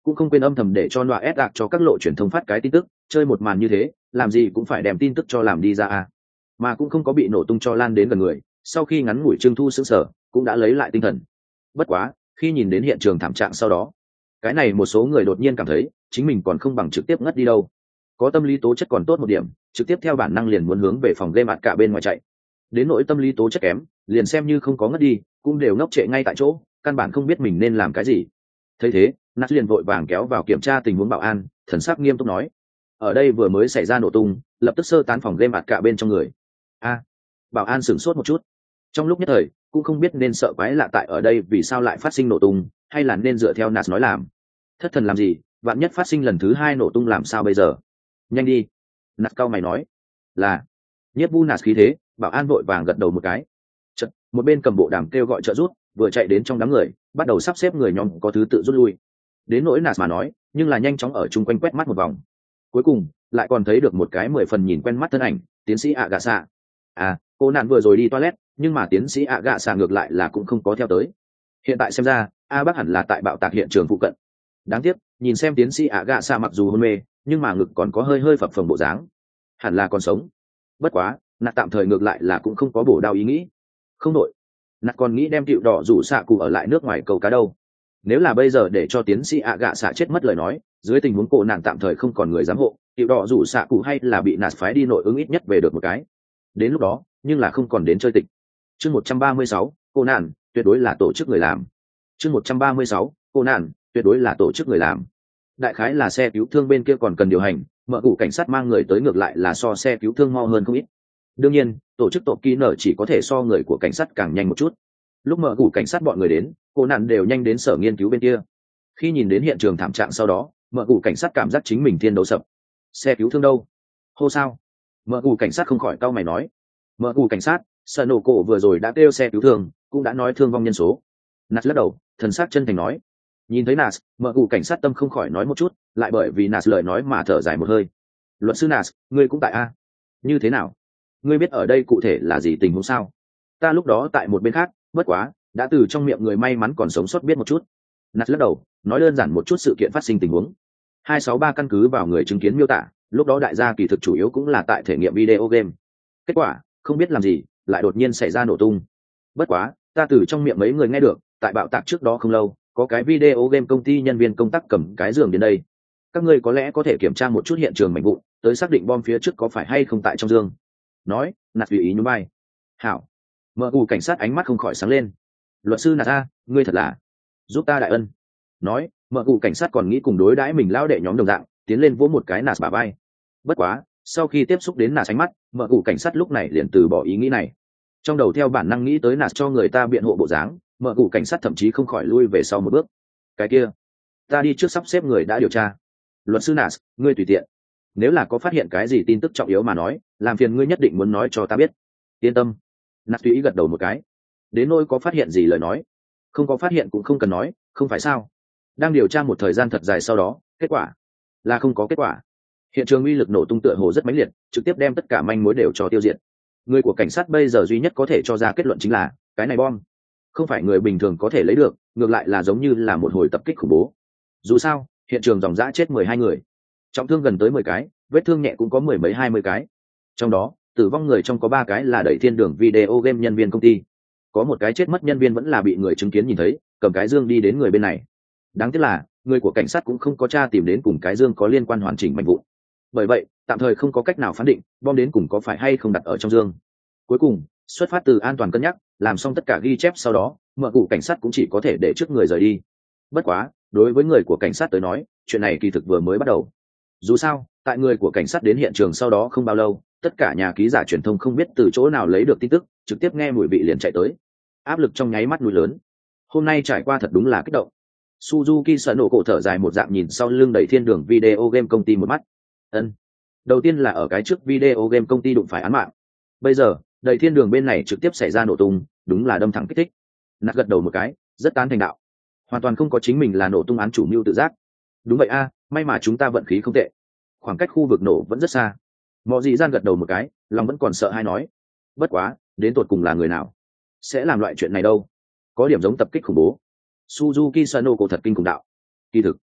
cũng không quên âm thầm để cho loa ép ạc cho các lộ truyền thông phát cái tin tức, chơi một màn như thế làm gì cũng phải đem tin tức cho làm đi ra à. Mà cũng không có bị nổ tung cho lan đến gần người, sau khi ngắn ngủi trương thu sững sờ cũng đã lấy lại tinh thần. Bất quá khi nhìn đến hiện trường thảm trạng sau đó, cái này một số người đột nhiên cảm thấy chính mình còn không bằng trực tiếp ngất đi đâu. Có tâm lý tố chất còn tốt một điểm, trực tiếp theo bản năng liền muốn hướng về phòng game ạt cả bên ngoài chạy. Đến nỗi tâm lý tố chất kém, liền xem như không có ngất đi cũng đều ngốc trệ ngay tại chỗ, căn bản không biết mình nên làm cái gì. Thấy thế, nát liền vội vàng kéo vào kiểm tra tình huống bảo an, thần sắc nghiêm túc nói: ở đây vừa mới xảy ra nổ tung, lập tức sơ tán phòng game ạt cả bên trong người. A, bảo an sửng sốt một chút, trong lúc nhất thời cũng không biết nên sợ quái lạ tại ở đây vì sao lại phát sinh nổ tung, hay là nên dựa theo nát nói làm. Thất thần làm gì, vạn nhất phát sinh lần thứ hai nổ tung làm sao bây giờ. Nhanh đi, nát cao mày nói. Là. Nhất vu nát khí thế, bảo an vội vàng gật đầu một cái. Chật, một bên cầm bộ đàm kêu gọi trợ rút, vừa chạy đến trong đám người bắt đầu sắp xếp người nhóm có thứ tự rút lui. Đến nỗi nát mà nói, nhưng là nhanh chóng ở chung quanh quét mắt một vòng, cuối cùng lại còn thấy được một cái mười phần nhìn quen mắt thân ảnh, tiến sĩ ạ gạ xạ. À, cô nạn vừa rồi đi toilet, nhưng mà tiến sĩ ạ gạ xạ ngược lại là cũng không có theo tới. Hiện tại xem ra a bác hẳn là tại bạo tạc hiện trường phụ cận. Đáng tiếc, nhìn xem tiến sĩ ạ gạ xạ mặc dù hôn mê, nhưng mà ngực còn có hơi hơi phập phồng bộ dáng, hẳn là còn sống. Bất quá nạt tạm thời ngược lại là cũng không có bổ đao ý nghĩ. Không đội, nạt còn nghĩ đem cựu đỏ rủ xạ cụ ở lại nước ngoài câu cá đâu. Nếu là bây giờ để cho tiến sĩ ạ gạ xạ chết mất lời nói, dưới tình huống cổ nạn tạm thời không còn người giám hộ, cựu đỏ rủ xạ cụ hay là bị nạt phái đi nội ứng ít nhất về được một cái. Đến lúc đó nhưng là không còn đến chơi tịch. Chương một trăm ba mươi sáu, cô nạn tuyệt đối là tổ chức người làm. Chương một trăm ba mươi sáu, cô nạn tuyệt đối là tổ chức người làm. Đại khái là xe cứu thương bên kia còn cần điều hành, mở cụ cảnh sát mang người tới ngược lại là so xe cứu thương mau hơn không ít. Đương nhiên tổ chức tổ ký nở chỉ có thể so người của cảnh sát càng nhanh một chút. Lúc mở cụ cảnh sát bọn người đến, cô nạn đều nhanh đến sở nghiên cứu bên kia. Khi nhìn đến hiện trường thảm trạng sau đó, mở cụ cảnh sát cảm giác chính mình thiên đấu sập. Xe cứu thương đâu? Hô sao? Mở cụ cảnh sát không khỏi cau mày nói. Mở cụ cảnh sát, sợ nổ cổ vừa rồi đã kêu xe cứu thương, cũng đã nói thương vong nhân số. Nạt lắc đầu, thần sắc chân thành nói. Nhìn thấy Nas, mở cụ cảnh sát tâm không khỏi nói một chút, lại bởi vì Nas lời nói mà thở dài một hơi. Luật sư Nas, ngươi cũng tại a? Như thế nào? Ngươi biết ở đây cụ thể là gì tình huống sao? Ta lúc đó tại một bên khác, bất quá đã từ trong miệng người may mắn còn sống sót biết một chút. Nas lắc đầu, nói đơn giản một chút sự kiện phát sinh tình huống. hai sáu ba căn cứ vào người chứng kiến miêu tả, lúc đó đại gia kỳ thực chủ yếu cũng là tại thể nghiệm video game. Kết quả, không biết làm gì, lại đột nhiên xảy ra nổ tung. Bất quá, ta từ trong miệng mấy người nghe được, tại bạo tạc trước đó không lâu, có cái video game công ty nhân viên công tác cầm cái giường đến đây. Các ngươi có lẽ có thể kiểm tra một chút hiện trường mảnh vụn, tới xác định bom phía trước có phải hay không tại trong giường. Nói, Nạt tùy ý nhún vai. Hảo. Mở cụ cảnh sát ánh mắt không khỏi sáng lên. Luật sư Nạt a, ngươi thật là giúp ta đại ân. Nói, mở cụ cảnh sát còn nghĩ cùng đối đãi mình lao đệ nhóm đồng dạng, tiến lên vỗ một cái Nạt bả vai. Bất quá, sau khi tiếp xúc đến Nạt ánh mắt, mở cụ cảnh sát lúc này liền từ bỏ ý nghĩ này. Trong đầu theo bản năng nghĩ tới Nạt cho người ta biện hộ bộ dáng, mở cụ cảnh sát thậm chí không khỏi lui về sau một bước. Cái kia, ta đi trước sắp xếp người đã điều tra. Luật sư Nas, ngươi tùy tiện. Nếu là có phát hiện cái gì tin tức trọng yếu mà nói, làm phiền ngươi nhất định muốn nói cho ta biết. Yên tâm. Nas tùy ý gật đầu một cái. Đến nỗi có phát hiện gì lời nói, không có phát hiện cũng không cần nói, không phải sao? Đang điều tra một thời gian thật dài sau đó, kết quả là không có kết quả. Hiện trường uy lực nổ tung tựa hồ rất mãnh liệt, trực tiếp đem tất cả manh mối đều cho tiêu diệt. Người của cảnh sát bây giờ duy nhất có thể cho ra kết luận chính là cái này bom không phải người bình thường có thể lấy được, ngược lại là giống như là một hồi tập kích khủng bố. Dù sao hiện trường dòng dã chết mười hai người, trọng thương gần tới mười cái, vết thương nhẹ cũng có mười mấy hai mươi cái. Trong đó tử vong người trong có ba cái là đẩy thiên đường video game nhân viên công ty, có một cái chết mất nhân viên vẫn là bị người chứng kiến nhìn thấy cầm cái dương đi đến người bên này. Đáng tiếc là người của cảnh sát cũng không có tra tìm đến cùng cái dương có liên quan hoàn chỉnh mảnh vụn, bởi vậy tạm thời không có cách nào phán định bom đến cùng có phải hay không đặt ở trong dương. Cuối cùng xuất phát từ an toàn cân nhắc, làm xong tất cả ghi chép sau đó, mở cụ cảnh sát cũng chỉ có thể để trước người rời đi. Bất quá đối với người của cảnh sát tới nói, chuyện này kỳ thực vừa mới bắt đầu. Dù sao tại người của cảnh sát đến hiện trường sau đó không bao lâu, tất cả nhà ký giả truyền thông không biết từ chỗ nào lấy được tin tức, trực tiếp nghe mùi vị liền chạy tới. Áp lực trong nháy mắt núi lớn. Hôm nay trải qua thật đúng là kích động. Suzuki sợ nổ cổ thở dài một dạng nhìn sau lưng đẩy thiên đường video game công ty một mắt. Ân. Đầu tiên là ở cái trước video game công ty đụng phải án mạng. Bây giờ đẩy thiên đường bên này trực tiếp xảy ra nổ tung, đúng là đâm thẳng kích thích. Nạt gật đầu một cái, rất tán thành đạo. Hoàn toàn không có chính mình là nổ tung án chủ mưu tự giác. Đúng vậy a, may mà chúng ta vận khí không tệ. Khoảng cách khu vực nổ vẫn rất xa. Mọ dị gian gật đầu một cái, lòng vẫn còn sợ hay nói. Bất quá, đến tột cùng là người nào sẽ làm loại chuyện này đâu? Có điểm giống tập kích khủng bố. Suzuki Sano cổ thật kinh khủng đạo. Kỳ thực,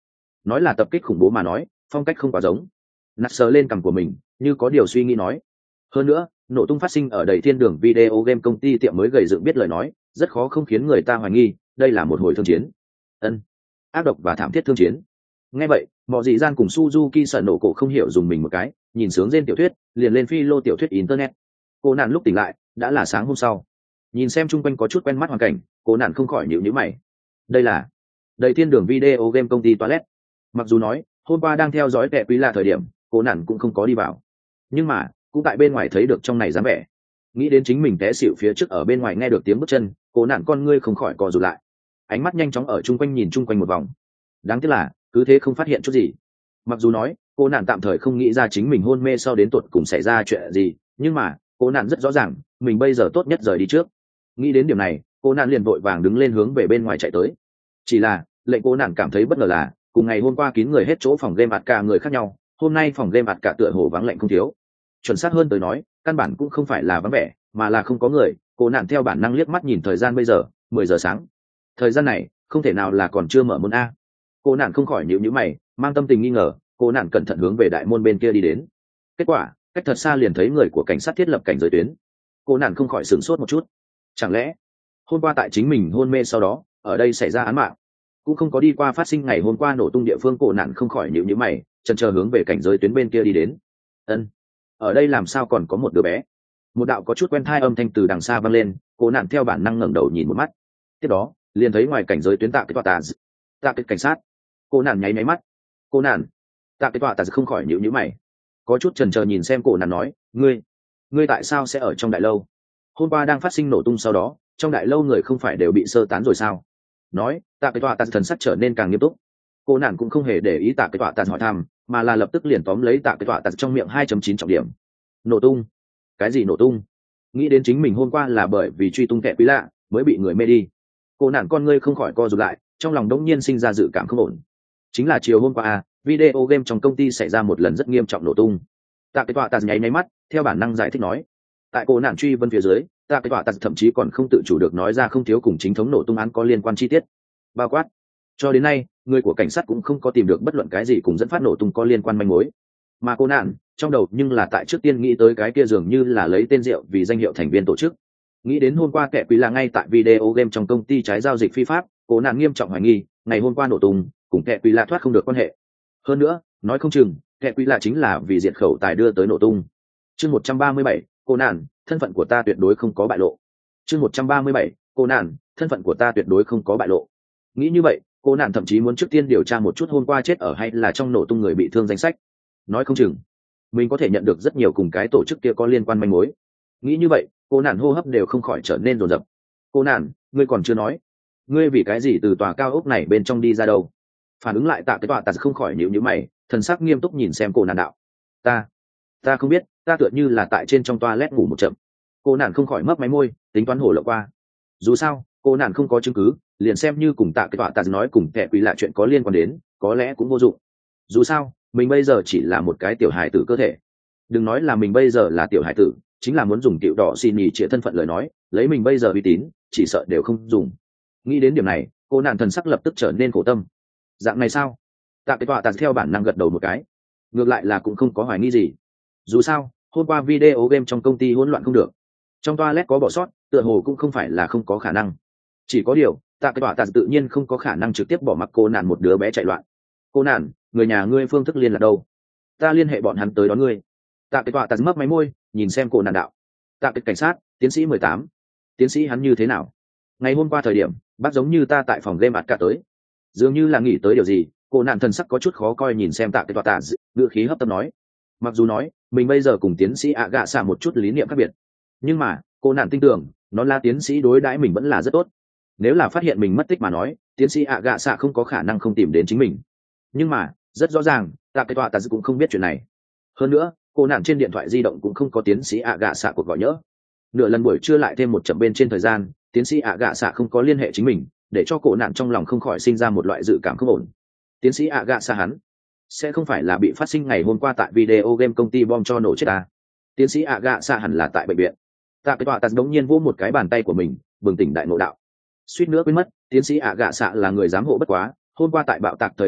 nói là tập kích khủng bố mà nói phong cách không quá giống. Nạt sờ lên cằm của mình như có điều suy nghĩ nói, hơn nữa nổ tung phát sinh ở đầy thiên đường video game công ty tiệm mới gầy dựng biết lời nói rất khó không khiến người ta hoài nghi đây là một hồi thương chiến. Ân, ác độc và thảm thiết thương chiến. Nghe vậy mọi dị gian cùng Suzuki sợ nổ cổ không hiểu dùng mình một cái, nhìn sướng trên tiểu thuyết liền lên phi lô tiểu thuyết internet. Cô nạn lúc tỉnh lại đã là sáng hôm sau, nhìn xem chung quanh có chút quen mắt hoàn cảnh, cô nạn không khỏi nhịu nhữ mày. Đây là đầy thiên đường video game công ty toilet. Mặc dù nói hôm qua đang theo dõi kẻ quý là thời điểm cô nạn cũng không có đi vào, nhưng mà cũng tại bên ngoài thấy được trong này dáng vẻ. Nghĩ đến chính mình té xỉu phía trước ở bên ngoài nghe được tiếng bước chân, cô nạn con ngươi không khỏi co rụt lại, ánh mắt nhanh chóng ở chung quanh nhìn chung quanh một vòng. Đáng tiếc là cứ thế không phát hiện chút gì. Mặc dù nói cô nạn tạm thời không nghĩ ra chính mình hôn mê sau đến tột cùng xảy ra chuyện gì, nhưng mà cô nạn rất rõ ràng mình bây giờ tốt nhất rời đi trước. Nghĩ đến điểm này cô nạn liền vội vàng đứng lên hướng về bên ngoài chạy tới. Chỉ là lệnh cô nạn cảm thấy bất ngờ là cùng ngày hôm qua kín người hết chỗ phòng game ạt cả người khác nhau, hôm nay phòng game ạt cả tựa hồ vắng lạnh không thiếu. Chuẩn xác hơn tới nói căn bản cũng không phải là vắng vẻ mà là không có người. Cô nạn theo bản năng liếc mắt nhìn thời gian bây giờ mười giờ sáng, thời gian này không thể nào là còn chưa mở môn a. Cô nạn không khỏi nhíu nhíu mày, mang tâm tình nghi ngờ. Cô nạn cẩn thận hướng về đại môn bên kia đi đến, kết quả cách thật xa liền thấy người của cảnh sát thiết lập cảnh giới tuyến. Cô nạn không khỏi sửng sốt một chút, chẳng lẽ hôm qua tại chính mình hôn mê sau đó ở đây xảy ra án mạng, cũng không có đi qua phát sinh ngày hôm qua nổ tung địa phương. Cô nạn không khỏi nhíu nhíu mày, chần chờ hướng về cảnh giới tuyến bên kia đi đến. Ân, ở đây làm sao còn có một đứa bé? Một đạo có chút quen thai âm thanh từ đằng xa vang lên. Cô nạn theo bản năng ngẩng đầu nhìn một mắt, tiếp đó liền thấy ngoài cảnh giới tuyến tạ cái tòa tà tạ cái cảnh sát. Cô nạn nháy máy mắt. Cô nạn, tạ cái tòa tà không khỏi nhíu nhíu mày, có chút chần chờ nhìn xem cô nạn nói, ngươi ngươi tại sao sẽ ở trong đại lâu? Hôm qua đang phát sinh nổ tung sau đó trong đại lâu người không phải đều bị sơ tán rồi sao? Nói tạ cái tòa tà thần sắc trở nên càng nghiêm túc. Cô nạn cũng không hề để ý tạ cái tòa tà hỏi thăm, mà là lập tức liền tóm lấy tạ cái tòa tà trong miệng hai chấm chín trọng điểm. Nổ tung? Cái gì nổ tung? Nghĩ đến chính mình hôm qua là bởi vì truy tung kẻ quý lạ mới bị người mê đi, cô nạn con ngươi không khỏi co rụt lại, trong lòng đống nhiên sinh ra dự cảm không ổn. Chính là chiều hôm qua video game trong công ty xảy ra một lần rất nghiêm trọng nổ tung. Tạ cái tọa tạt nháy nháy mắt theo bản năng giải thích nói. Tại cô nạn truy vấn phía dưới, tạ cái tọa tạt thậm chí còn không tự chủ được nói ra không thiếu cùng chính thống nổ tung án có liên quan chi tiết, bao quát cho đến nay người của cảnh sát cũng không có tìm được bất luận cái gì cùng dẫn phát nổ tung có liên quan manh mối. Mà cô nạn trong đầu nhưng là tại trước tiên nghĩ tới cái kia dường như là lấy tên rượu vì danh hiệu thành viên tổ chức. Nghĩ đến hôm qua kẻ quý là ngay tại video game trong công ty trái giao dịch phi pháp, cô nạn nghiêm trọng hoài nghi ngày hôm qua nổ tung cùng kẻ quý là thoát không được quan hệ. Hơn nữa nói không chừng kẻ quý là chính là vì diệt khẩu tài đưa tới nổ tung. Chương một trăm ba mươi bảy, cô nạn, thân phận của ta tuyệt đối không có bại lộ. Chương một trăm ba mươi bảy, cô nạn, thân phận của ta tuyệt đối không có bại lộ. Nghĩ như vậy cô nạn thậm chí muốn trước tiên điều tra một chút hôm qua chết ở hay là trong nổ tung người bị thương danh sách, nói không chừng mình có thể nhận được rất nhiều cùng cái tổ chức kia có liên quan manh mối. Nghĩ như vậy cô nạn hô hấp đều không khỏi trở nên rồn rập. Cô nạn, ngươi còn chưa nói ngươi vì cái gì từ tòa cao ốc này bên trong đi ra đâu? Phản ứng lại tạ cái tòa tạt không khỏi nhíu nhíu mày, thần sắc nghiêm túc nhìn xem cô nạn đạo. ta ta không biết, ta tựa như là tại trên trong toilet ngủ một chậm. Cô nạn không khỏi mấp máy môi, tính toán hổ lộ qua. Dù sao cô nạn không có chứng cứ, liền xem như cùng tạ cái tòa tạt nói cùng kẻ quỷ lạ chuyện có liên quan đến, có lẽ cũng vô dụng. Dù sao mình bây giờ chỉ là một cái tiểu hài tử cơ thể. Đừng nói là mình bây giờ là tiểu hài tử, chính là muốn dùng tiểu đỏ xin nhì trịa thân phận lời nói, lấy mình bây giờ uy tín chỉ sợ đều không dùng. Nghĩ đến điểm này cô nạn thần sắc lập tức trở nên khổ tâm. Dạng này sao? Tạ cái tọa tạt theo bản năng gật đầu một cái, ngược lại là cũng không có hoài nghi gì. Dù sao hôm qua video game trong công ty hỗn loạn không được, trong toilet có bỏ sót tựa hồ cũng không phải là không có khả năng. Chỉ có điều tạ cái tọa tạt tự nhiên không có khả năng trực tiếp bỏ mặc cô nạn một đứa bé chạy loạn. Cô nạn, người nhà ngươi phương thức liên lạc đâu? Ta liên hệ bọn hắn tới đón ngươi. Tạ cái tọa tạt mấp máy môi nhìn xem cô nạn đạo. Tạ cái cảnh sát tiến sĩ mười tám, tiến sĩ hắn như thế nào? Ngày hôm qua thời điểm bác giống như ta tại phòng game ạt cả tới, dường như là nghĩ tới điều gì. Cô nạn thần sắc có chút khó coi nhìn xem tạ cái tọa tạt, ngữ khí hấp tấp nói. Mặc dù nói mình bây giờ cùng tiến sĩ ạ gạ xạ một chút lý niệm khác biệt, nhưng mà cô nạn tin tưởng nó là tiến sĩ đối đãi mình vẫn là rất tốt. Nếu là phát hiện mình mất tích mà nói, tiến sĩ ạ gạ xạ không có khả năng không tìm đến chính mình. Nhưng mà rất rõ ràng tạ cái tọa tạt cũng không biết chuyện này. Hơn nữa cô nạn trên điện thoại di động cũng không có tiến sĩ ạ gạ xạ cuộc gọi nhỡ. Nửa lần buổi trưa lại thêm một chậm bên trên thời gian, tiến sĩ ạ gạ xạ không có liên hệ chính mình, để cho cô nạn trong lòng không khỏi sinh ra một loại dự cảm không ổn. Tiến sĩ ạ gạ xạ hắn sẽ không phải là bị phát sinh ngày hôm qua tại video game công ty bom cho nổ chết ta? Tiến sĩ ạ gạ xạ hẳn là tại bệnh viện. Tạ cái tọa tạt đống nhiên vỗ một cái bàn tay của mình, bừng tỉnh đại ngộ đạo. Suýt nữa quên mất, tiến sĩ ạ gạ xạ là người giám hộ bất quá, hôm qua tại bạo tạc thời điểm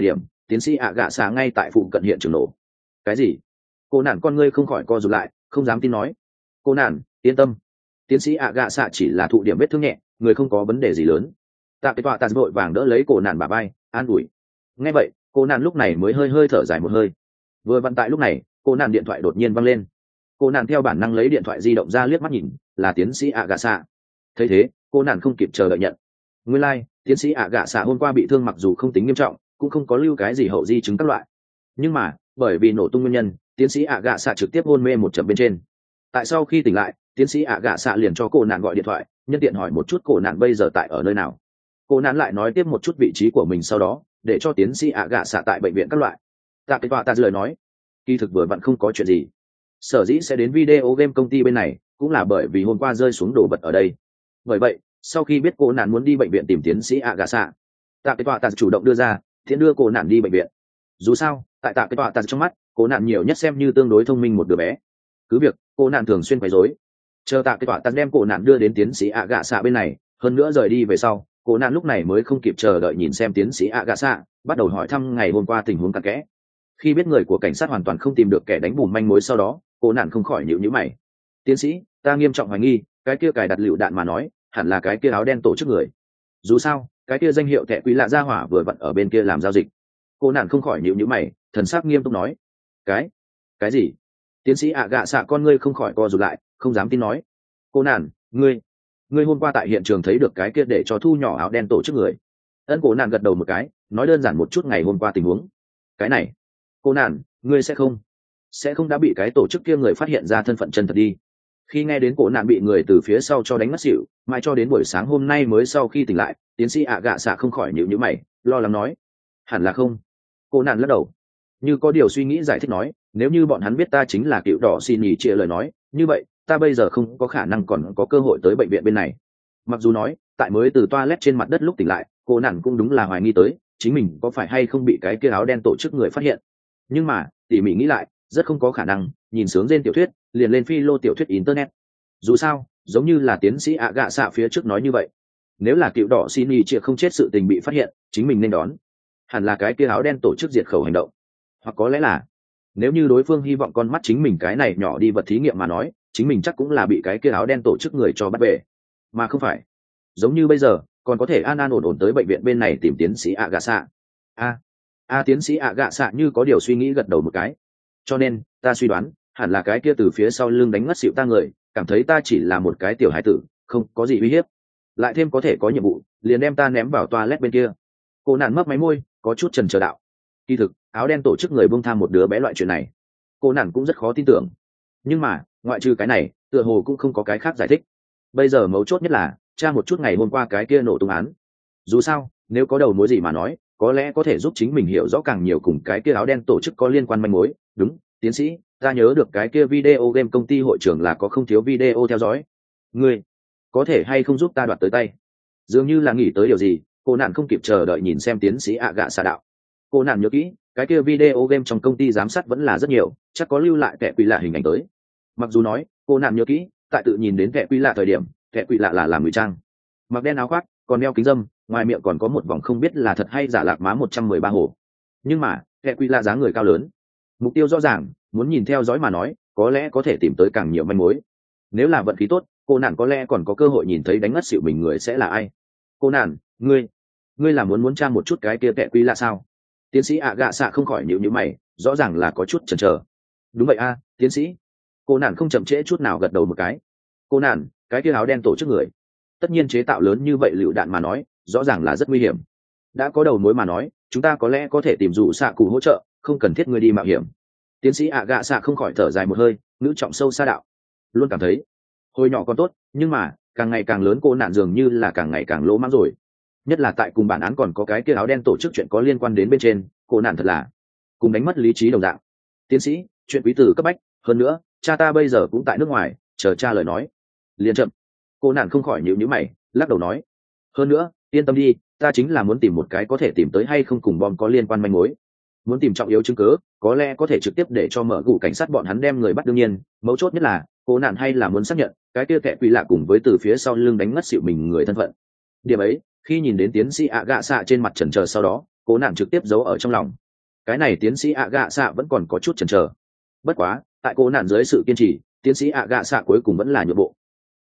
tiến sĩ ạ gạ xạ ngay tại phụ cận hiện trường nổ. Cái gì? Cô nản con ngươi không khỏi co rụt lại, không dám tin nói. Cô nản, yên tâm, tiến sĩ ạ gạ xạ chỉ là thụ điểm vết thương nhẹ, người không có vấn đề gì lớn. Tạ cái tọa tạ vội vàng đỡ lấy cô nản bả vai, an ủi. Nghe vậy, cô nản lúc này mới hơi hơi thở dài một hơi. Vừa vặn tại lúc này, cô nản điện thoại đột nhiên văng lên. Cô nản theo bản năng lấy điện thoại di động ra liếc mắt nhìn, là tiến sĩ ạ gạ xạ. Thấy thế, cô nản không kịp chờ đợi nhận. Nguyên lai, tiến sĩ ạ gạ xạ hôm qua bị thương mặc dù không tính nghiêm trọng, cũng không có lưu cái gì hậu di chứng các loại. Nhưng mà, bởi vì nổ tung nguyên nhân, tiến sĩ ạ gạ xạ trực tiếp hôn mê một chậm bên trên. Tại sau khi tỉnh lại, tiến sĩ ạ gạ xạ liền cho cô nạn gọi điện thoại, nhân tiện hỏi một chút cô nạn bây giờ tại ở nơi nào. Cô nạn lại nói tiếp một chút vị trí của mình sau đó, để cho tiến sĩ ạ gạ xạ tại bệnh viện các loại. Tạ cái tọa ta lời nói, kỳ thực vừa vặn không có chuyện gì. Sở dĩ sẽ đến video game công ty bên này, cũng là bởi vì hôm qua rơi xuống đồ vật ở đây. Bởi vậy, sau khi biết cô nạn muốn đi bệnh viện tìm tiến sĩ ạ gạ xạ, tạ cái tọa ta chủ động đưa ra, thiện đưa cô nạn đi bệnh viện. Dù sao, tại tạ cái tọa ta trong mắt, cô nạn nhiều nhất xem như tương đối thông minh một đứa bé. Cứ việc cô nạn thường xuyên quấy rối, chờ tạ cái tọa ta đem cô nạn đưa đến tiến sĩ ạ gạ xạ bên này, hơn nữa rời đi về sau, cô nạn lúc này mới không kịp chờ đợi nhìn xem tiến sĩ ạ gạ xạ, bắt đầu hỏi thăm ngày hôm qua tình huống cặn kẽ. Khi biết người của cảnh sát hoàn toàn không tìm được kẻ đánh bùm manh mối sau đó, cô nạn không khỏi nhíu nhíu mày. Tiến sĩ, ta nghiêm trọng hoài nghi, cái kia cài đặt lựu đạn mà nói, hẳn là cái kia áo đen tổ chức người. Dù sao, cái kia danh hiệu thẻ quý lạ gia hỏa vừa vặn ở bên kia làm giao dịch. Cô nạn không khỏi nhíu nhíu mày, thần sắc nghiêm túc nói. Cái? Cái gì? Tiến sĩ ạ gạ xạ con ngươi không khỏi co rụt lại, không dám tin nói. Cô nạn, ngươi, ngươi hôm qua tại hiện trường thấy được cái kia để cho thu nhỏ áo đen tổ chức người. Ân cô nạn gật đầu một cái, nói đơn giản một chút ngày hôm qua tình huống. Cái này, cô nạn, ngươi sẽ không, sẽ không đã bị cái tổ chức kia người phát hiện ra thân phận chân thật đi. Khi nghe đến cổ nạn bị người từ phía sau cho đánh ngất xỉu, mãi cho đến buổi sáng hôm nay mới sau khi tỉnh lại, tiến sĩ ạ gạ xạ không khỏi nhíu nhíu mày, lo lắng nói. Hẳn là không. Cô nạn lắc đầu, như có điều suy nghĩ giải thích nói, nếu như bọn hắn biết ta chính là cựu đỏ xin nhì chia lời nói, như vậy ta bây giờ không có khả năng còn có cơ hội tới bệnh viện bên này. Mặc dù nói tại mới từ toilet trên mặt đất lúc tỉnh lại, cô nạn cũng đúng là hoài nghi tới chính mình có phải hay không bị cái kia áo đen tổ chức người phát hiện, nhưng mà tỉ mỉ nghĩ lại, rất không có khả năng. Nhìn sướng trên tiểu thuyết, liền lên phi lô tiểu thuyết internet. Dù sao, giống như là tiến sĩ ạ gạ xạ phía trước nói như vậy, nếu là cựu đỏ xin nhì chia không chết sự tình bị phát hiện, chính mình nên đón hẳn là cái kia áo đen tổ chức diệt khẩu hành động. Hoặc có lẽ là nếu như đối phương hy vọng con mắt chính mình cái này nhỏ đi vật thí nghiệm mà nói, chính mình chắc cũng là bị cái kia áo đen tổ chức người cho bắt về, mà không phải giống như bây giờ còn có thể an an ổn ổn tới bệnh viện bên này tìm tiến sĩ ạ gạ xạ. a a tiến sĩ ạ gạ xạ như có điều suy nghĩ gật đầu một cái. Cho nên ta suy đoán hẳn là cái kia từ phía sau lưng đánh ngất xỉu ta người cảm thấy ta chỉ là một cái tiểu hải tử, không có gì uy hiếp, lại thêm có thể có nhiệm vụ, liền đem ta ném vào toilet bên kia. Cô nạn mấp máy môi, có chút chần chờ đạo. Kỳ thực áo đen tổ chức người buông tham một đứa bé loại chuyện này, cô nạn cũng rất khó tin tưởng. Nhưng mà ngoại trừ cái này, tựa hồ cũng không có cái khác giải thích. Bây giờ mấu chốt nhất là tra một chút ngày hôm qua cái kia nổ tung án. Dù sao, nếu có đầu mối gì mà nói, có lẽ có thể giúp chính mình hiểu rõ càng nhiều cùng cái kia áo đen tổ chức có liên quan manh mối. Đúng, tiến sĩ, ta nhớ được cái kia video game công ty hội trưởng là có không thiếu video theo dõi. Ngươi có thể hay không giúp ta đoạt tới tay? Dường như là nghĩ tới điều gì, cô nạn không kịp chờ đợi nhìn xem tiến sĩ ạ gạ xạ đạo. Cô nạn nhớ kỹ, cái kia video game trong công ty giám sát vẫn là rất nhiều, chắc có lưu lại kẻ quỷ lạ hình ảnh tới. Mặc dù nói cô nạn nhớ kỹ, tại tự nhìn đến kẻ quỷ lạ thời điểm, kẻ quỷ lạ là làm ngụy trang, mặc đen áo khoác, còn đeo kính dâm, ngoài miệng còn có một vòng không biết là thật hay giả lạc má một trăm mười ba hồ. Nhưng mà kẻ quỷ lạ dáng người cao lớn, mục tiêu rõ ràng, muốn nhìn theo dõi mà nói, có lẽ có thể tìm tới càng nhiều manh mối. Nếu là vận khí tốt, cô nạn có lẽ còn có cơ hội nhìn thấy đánh ngất xỉu mình người sẽ là ai. Cô nạn, ngươi ngươi là muốn muốn tra một chút cái kia kẻ quỷ lạ sao? Tiến sĩ ạ gạ xạ không khỏi nhíu nhíu mày, rõ ràng là có chút chần chờ. Đúng vậy a, tiến sĩ. Cô nạn không chậm trễ chút nào gật đầu một cái. Cô nạn, cái kia áo đen tổ chức người, tất nhiên chế tạo lớn như vậy lựu đạn mà nói, rõ ràng là rất nguy hiểm. Đã có đầu mối mà nói, chúng ta có lẽ có thể tìm dụ xạ cụ hỗ trợ, không cần thiết người đi mạo hiểm. Tiến sĩ ạ gạ xạ không khỏi thở dài một hơi, ngữ trọng sâu xa đạo. Luôn cảm thấy hồi nhỏ còn tốt, nhưng mà càng ngày càng lớn cô nạn dường như là càng ngày càng lỗ mãng rồi. Nhất là tại cùng bản án còn có cái kia áo đen tổ chức chuyện có liên quan đến bên trên, cô nạn thật là cùng đánh mất lý trí đồng dạng. Tiến sĩ, chuyện quý tử cấp bách, hơn nữa cha ta bây giờ cũng tại nước ngoài, chờ cha lời nói. Liền chậm. Cô nạn không khỏi nhíu nhíu mày, lắc đầu nói. Hơn nữa yên tâm đi, ta chính là muốn tìm một cái có thể tìm tới hay không cùng bom có liên quan manh mối. Muốn tìm trọng yếu chứng cứ, có lẽ có thể trực tiếp để cho mở gụ cảnh sát bọn hắn đem người bắt. Đương nhiên mấu chốt nhất là cô nạn hay là muốn xác nhận cái kia kẻ quỷ lạ cùng với từ phía sau lưng đánh ngất xỉu mình người thân phận. Điểm ấy khi nhìn đến tiến sĩ ạ gạ xạ trên mặt chần chờ sau đó, cô nạn trực tiếp giấu ở trong lòng. cái này tiến sĩ ạ gạ xạ vẫn còn có chút chần chờ. Bất quá tại cô nạn dưới sự kiên trì, tiến sĩ ạ gạ xạ cuối cùng vẫn là nhượng bộ,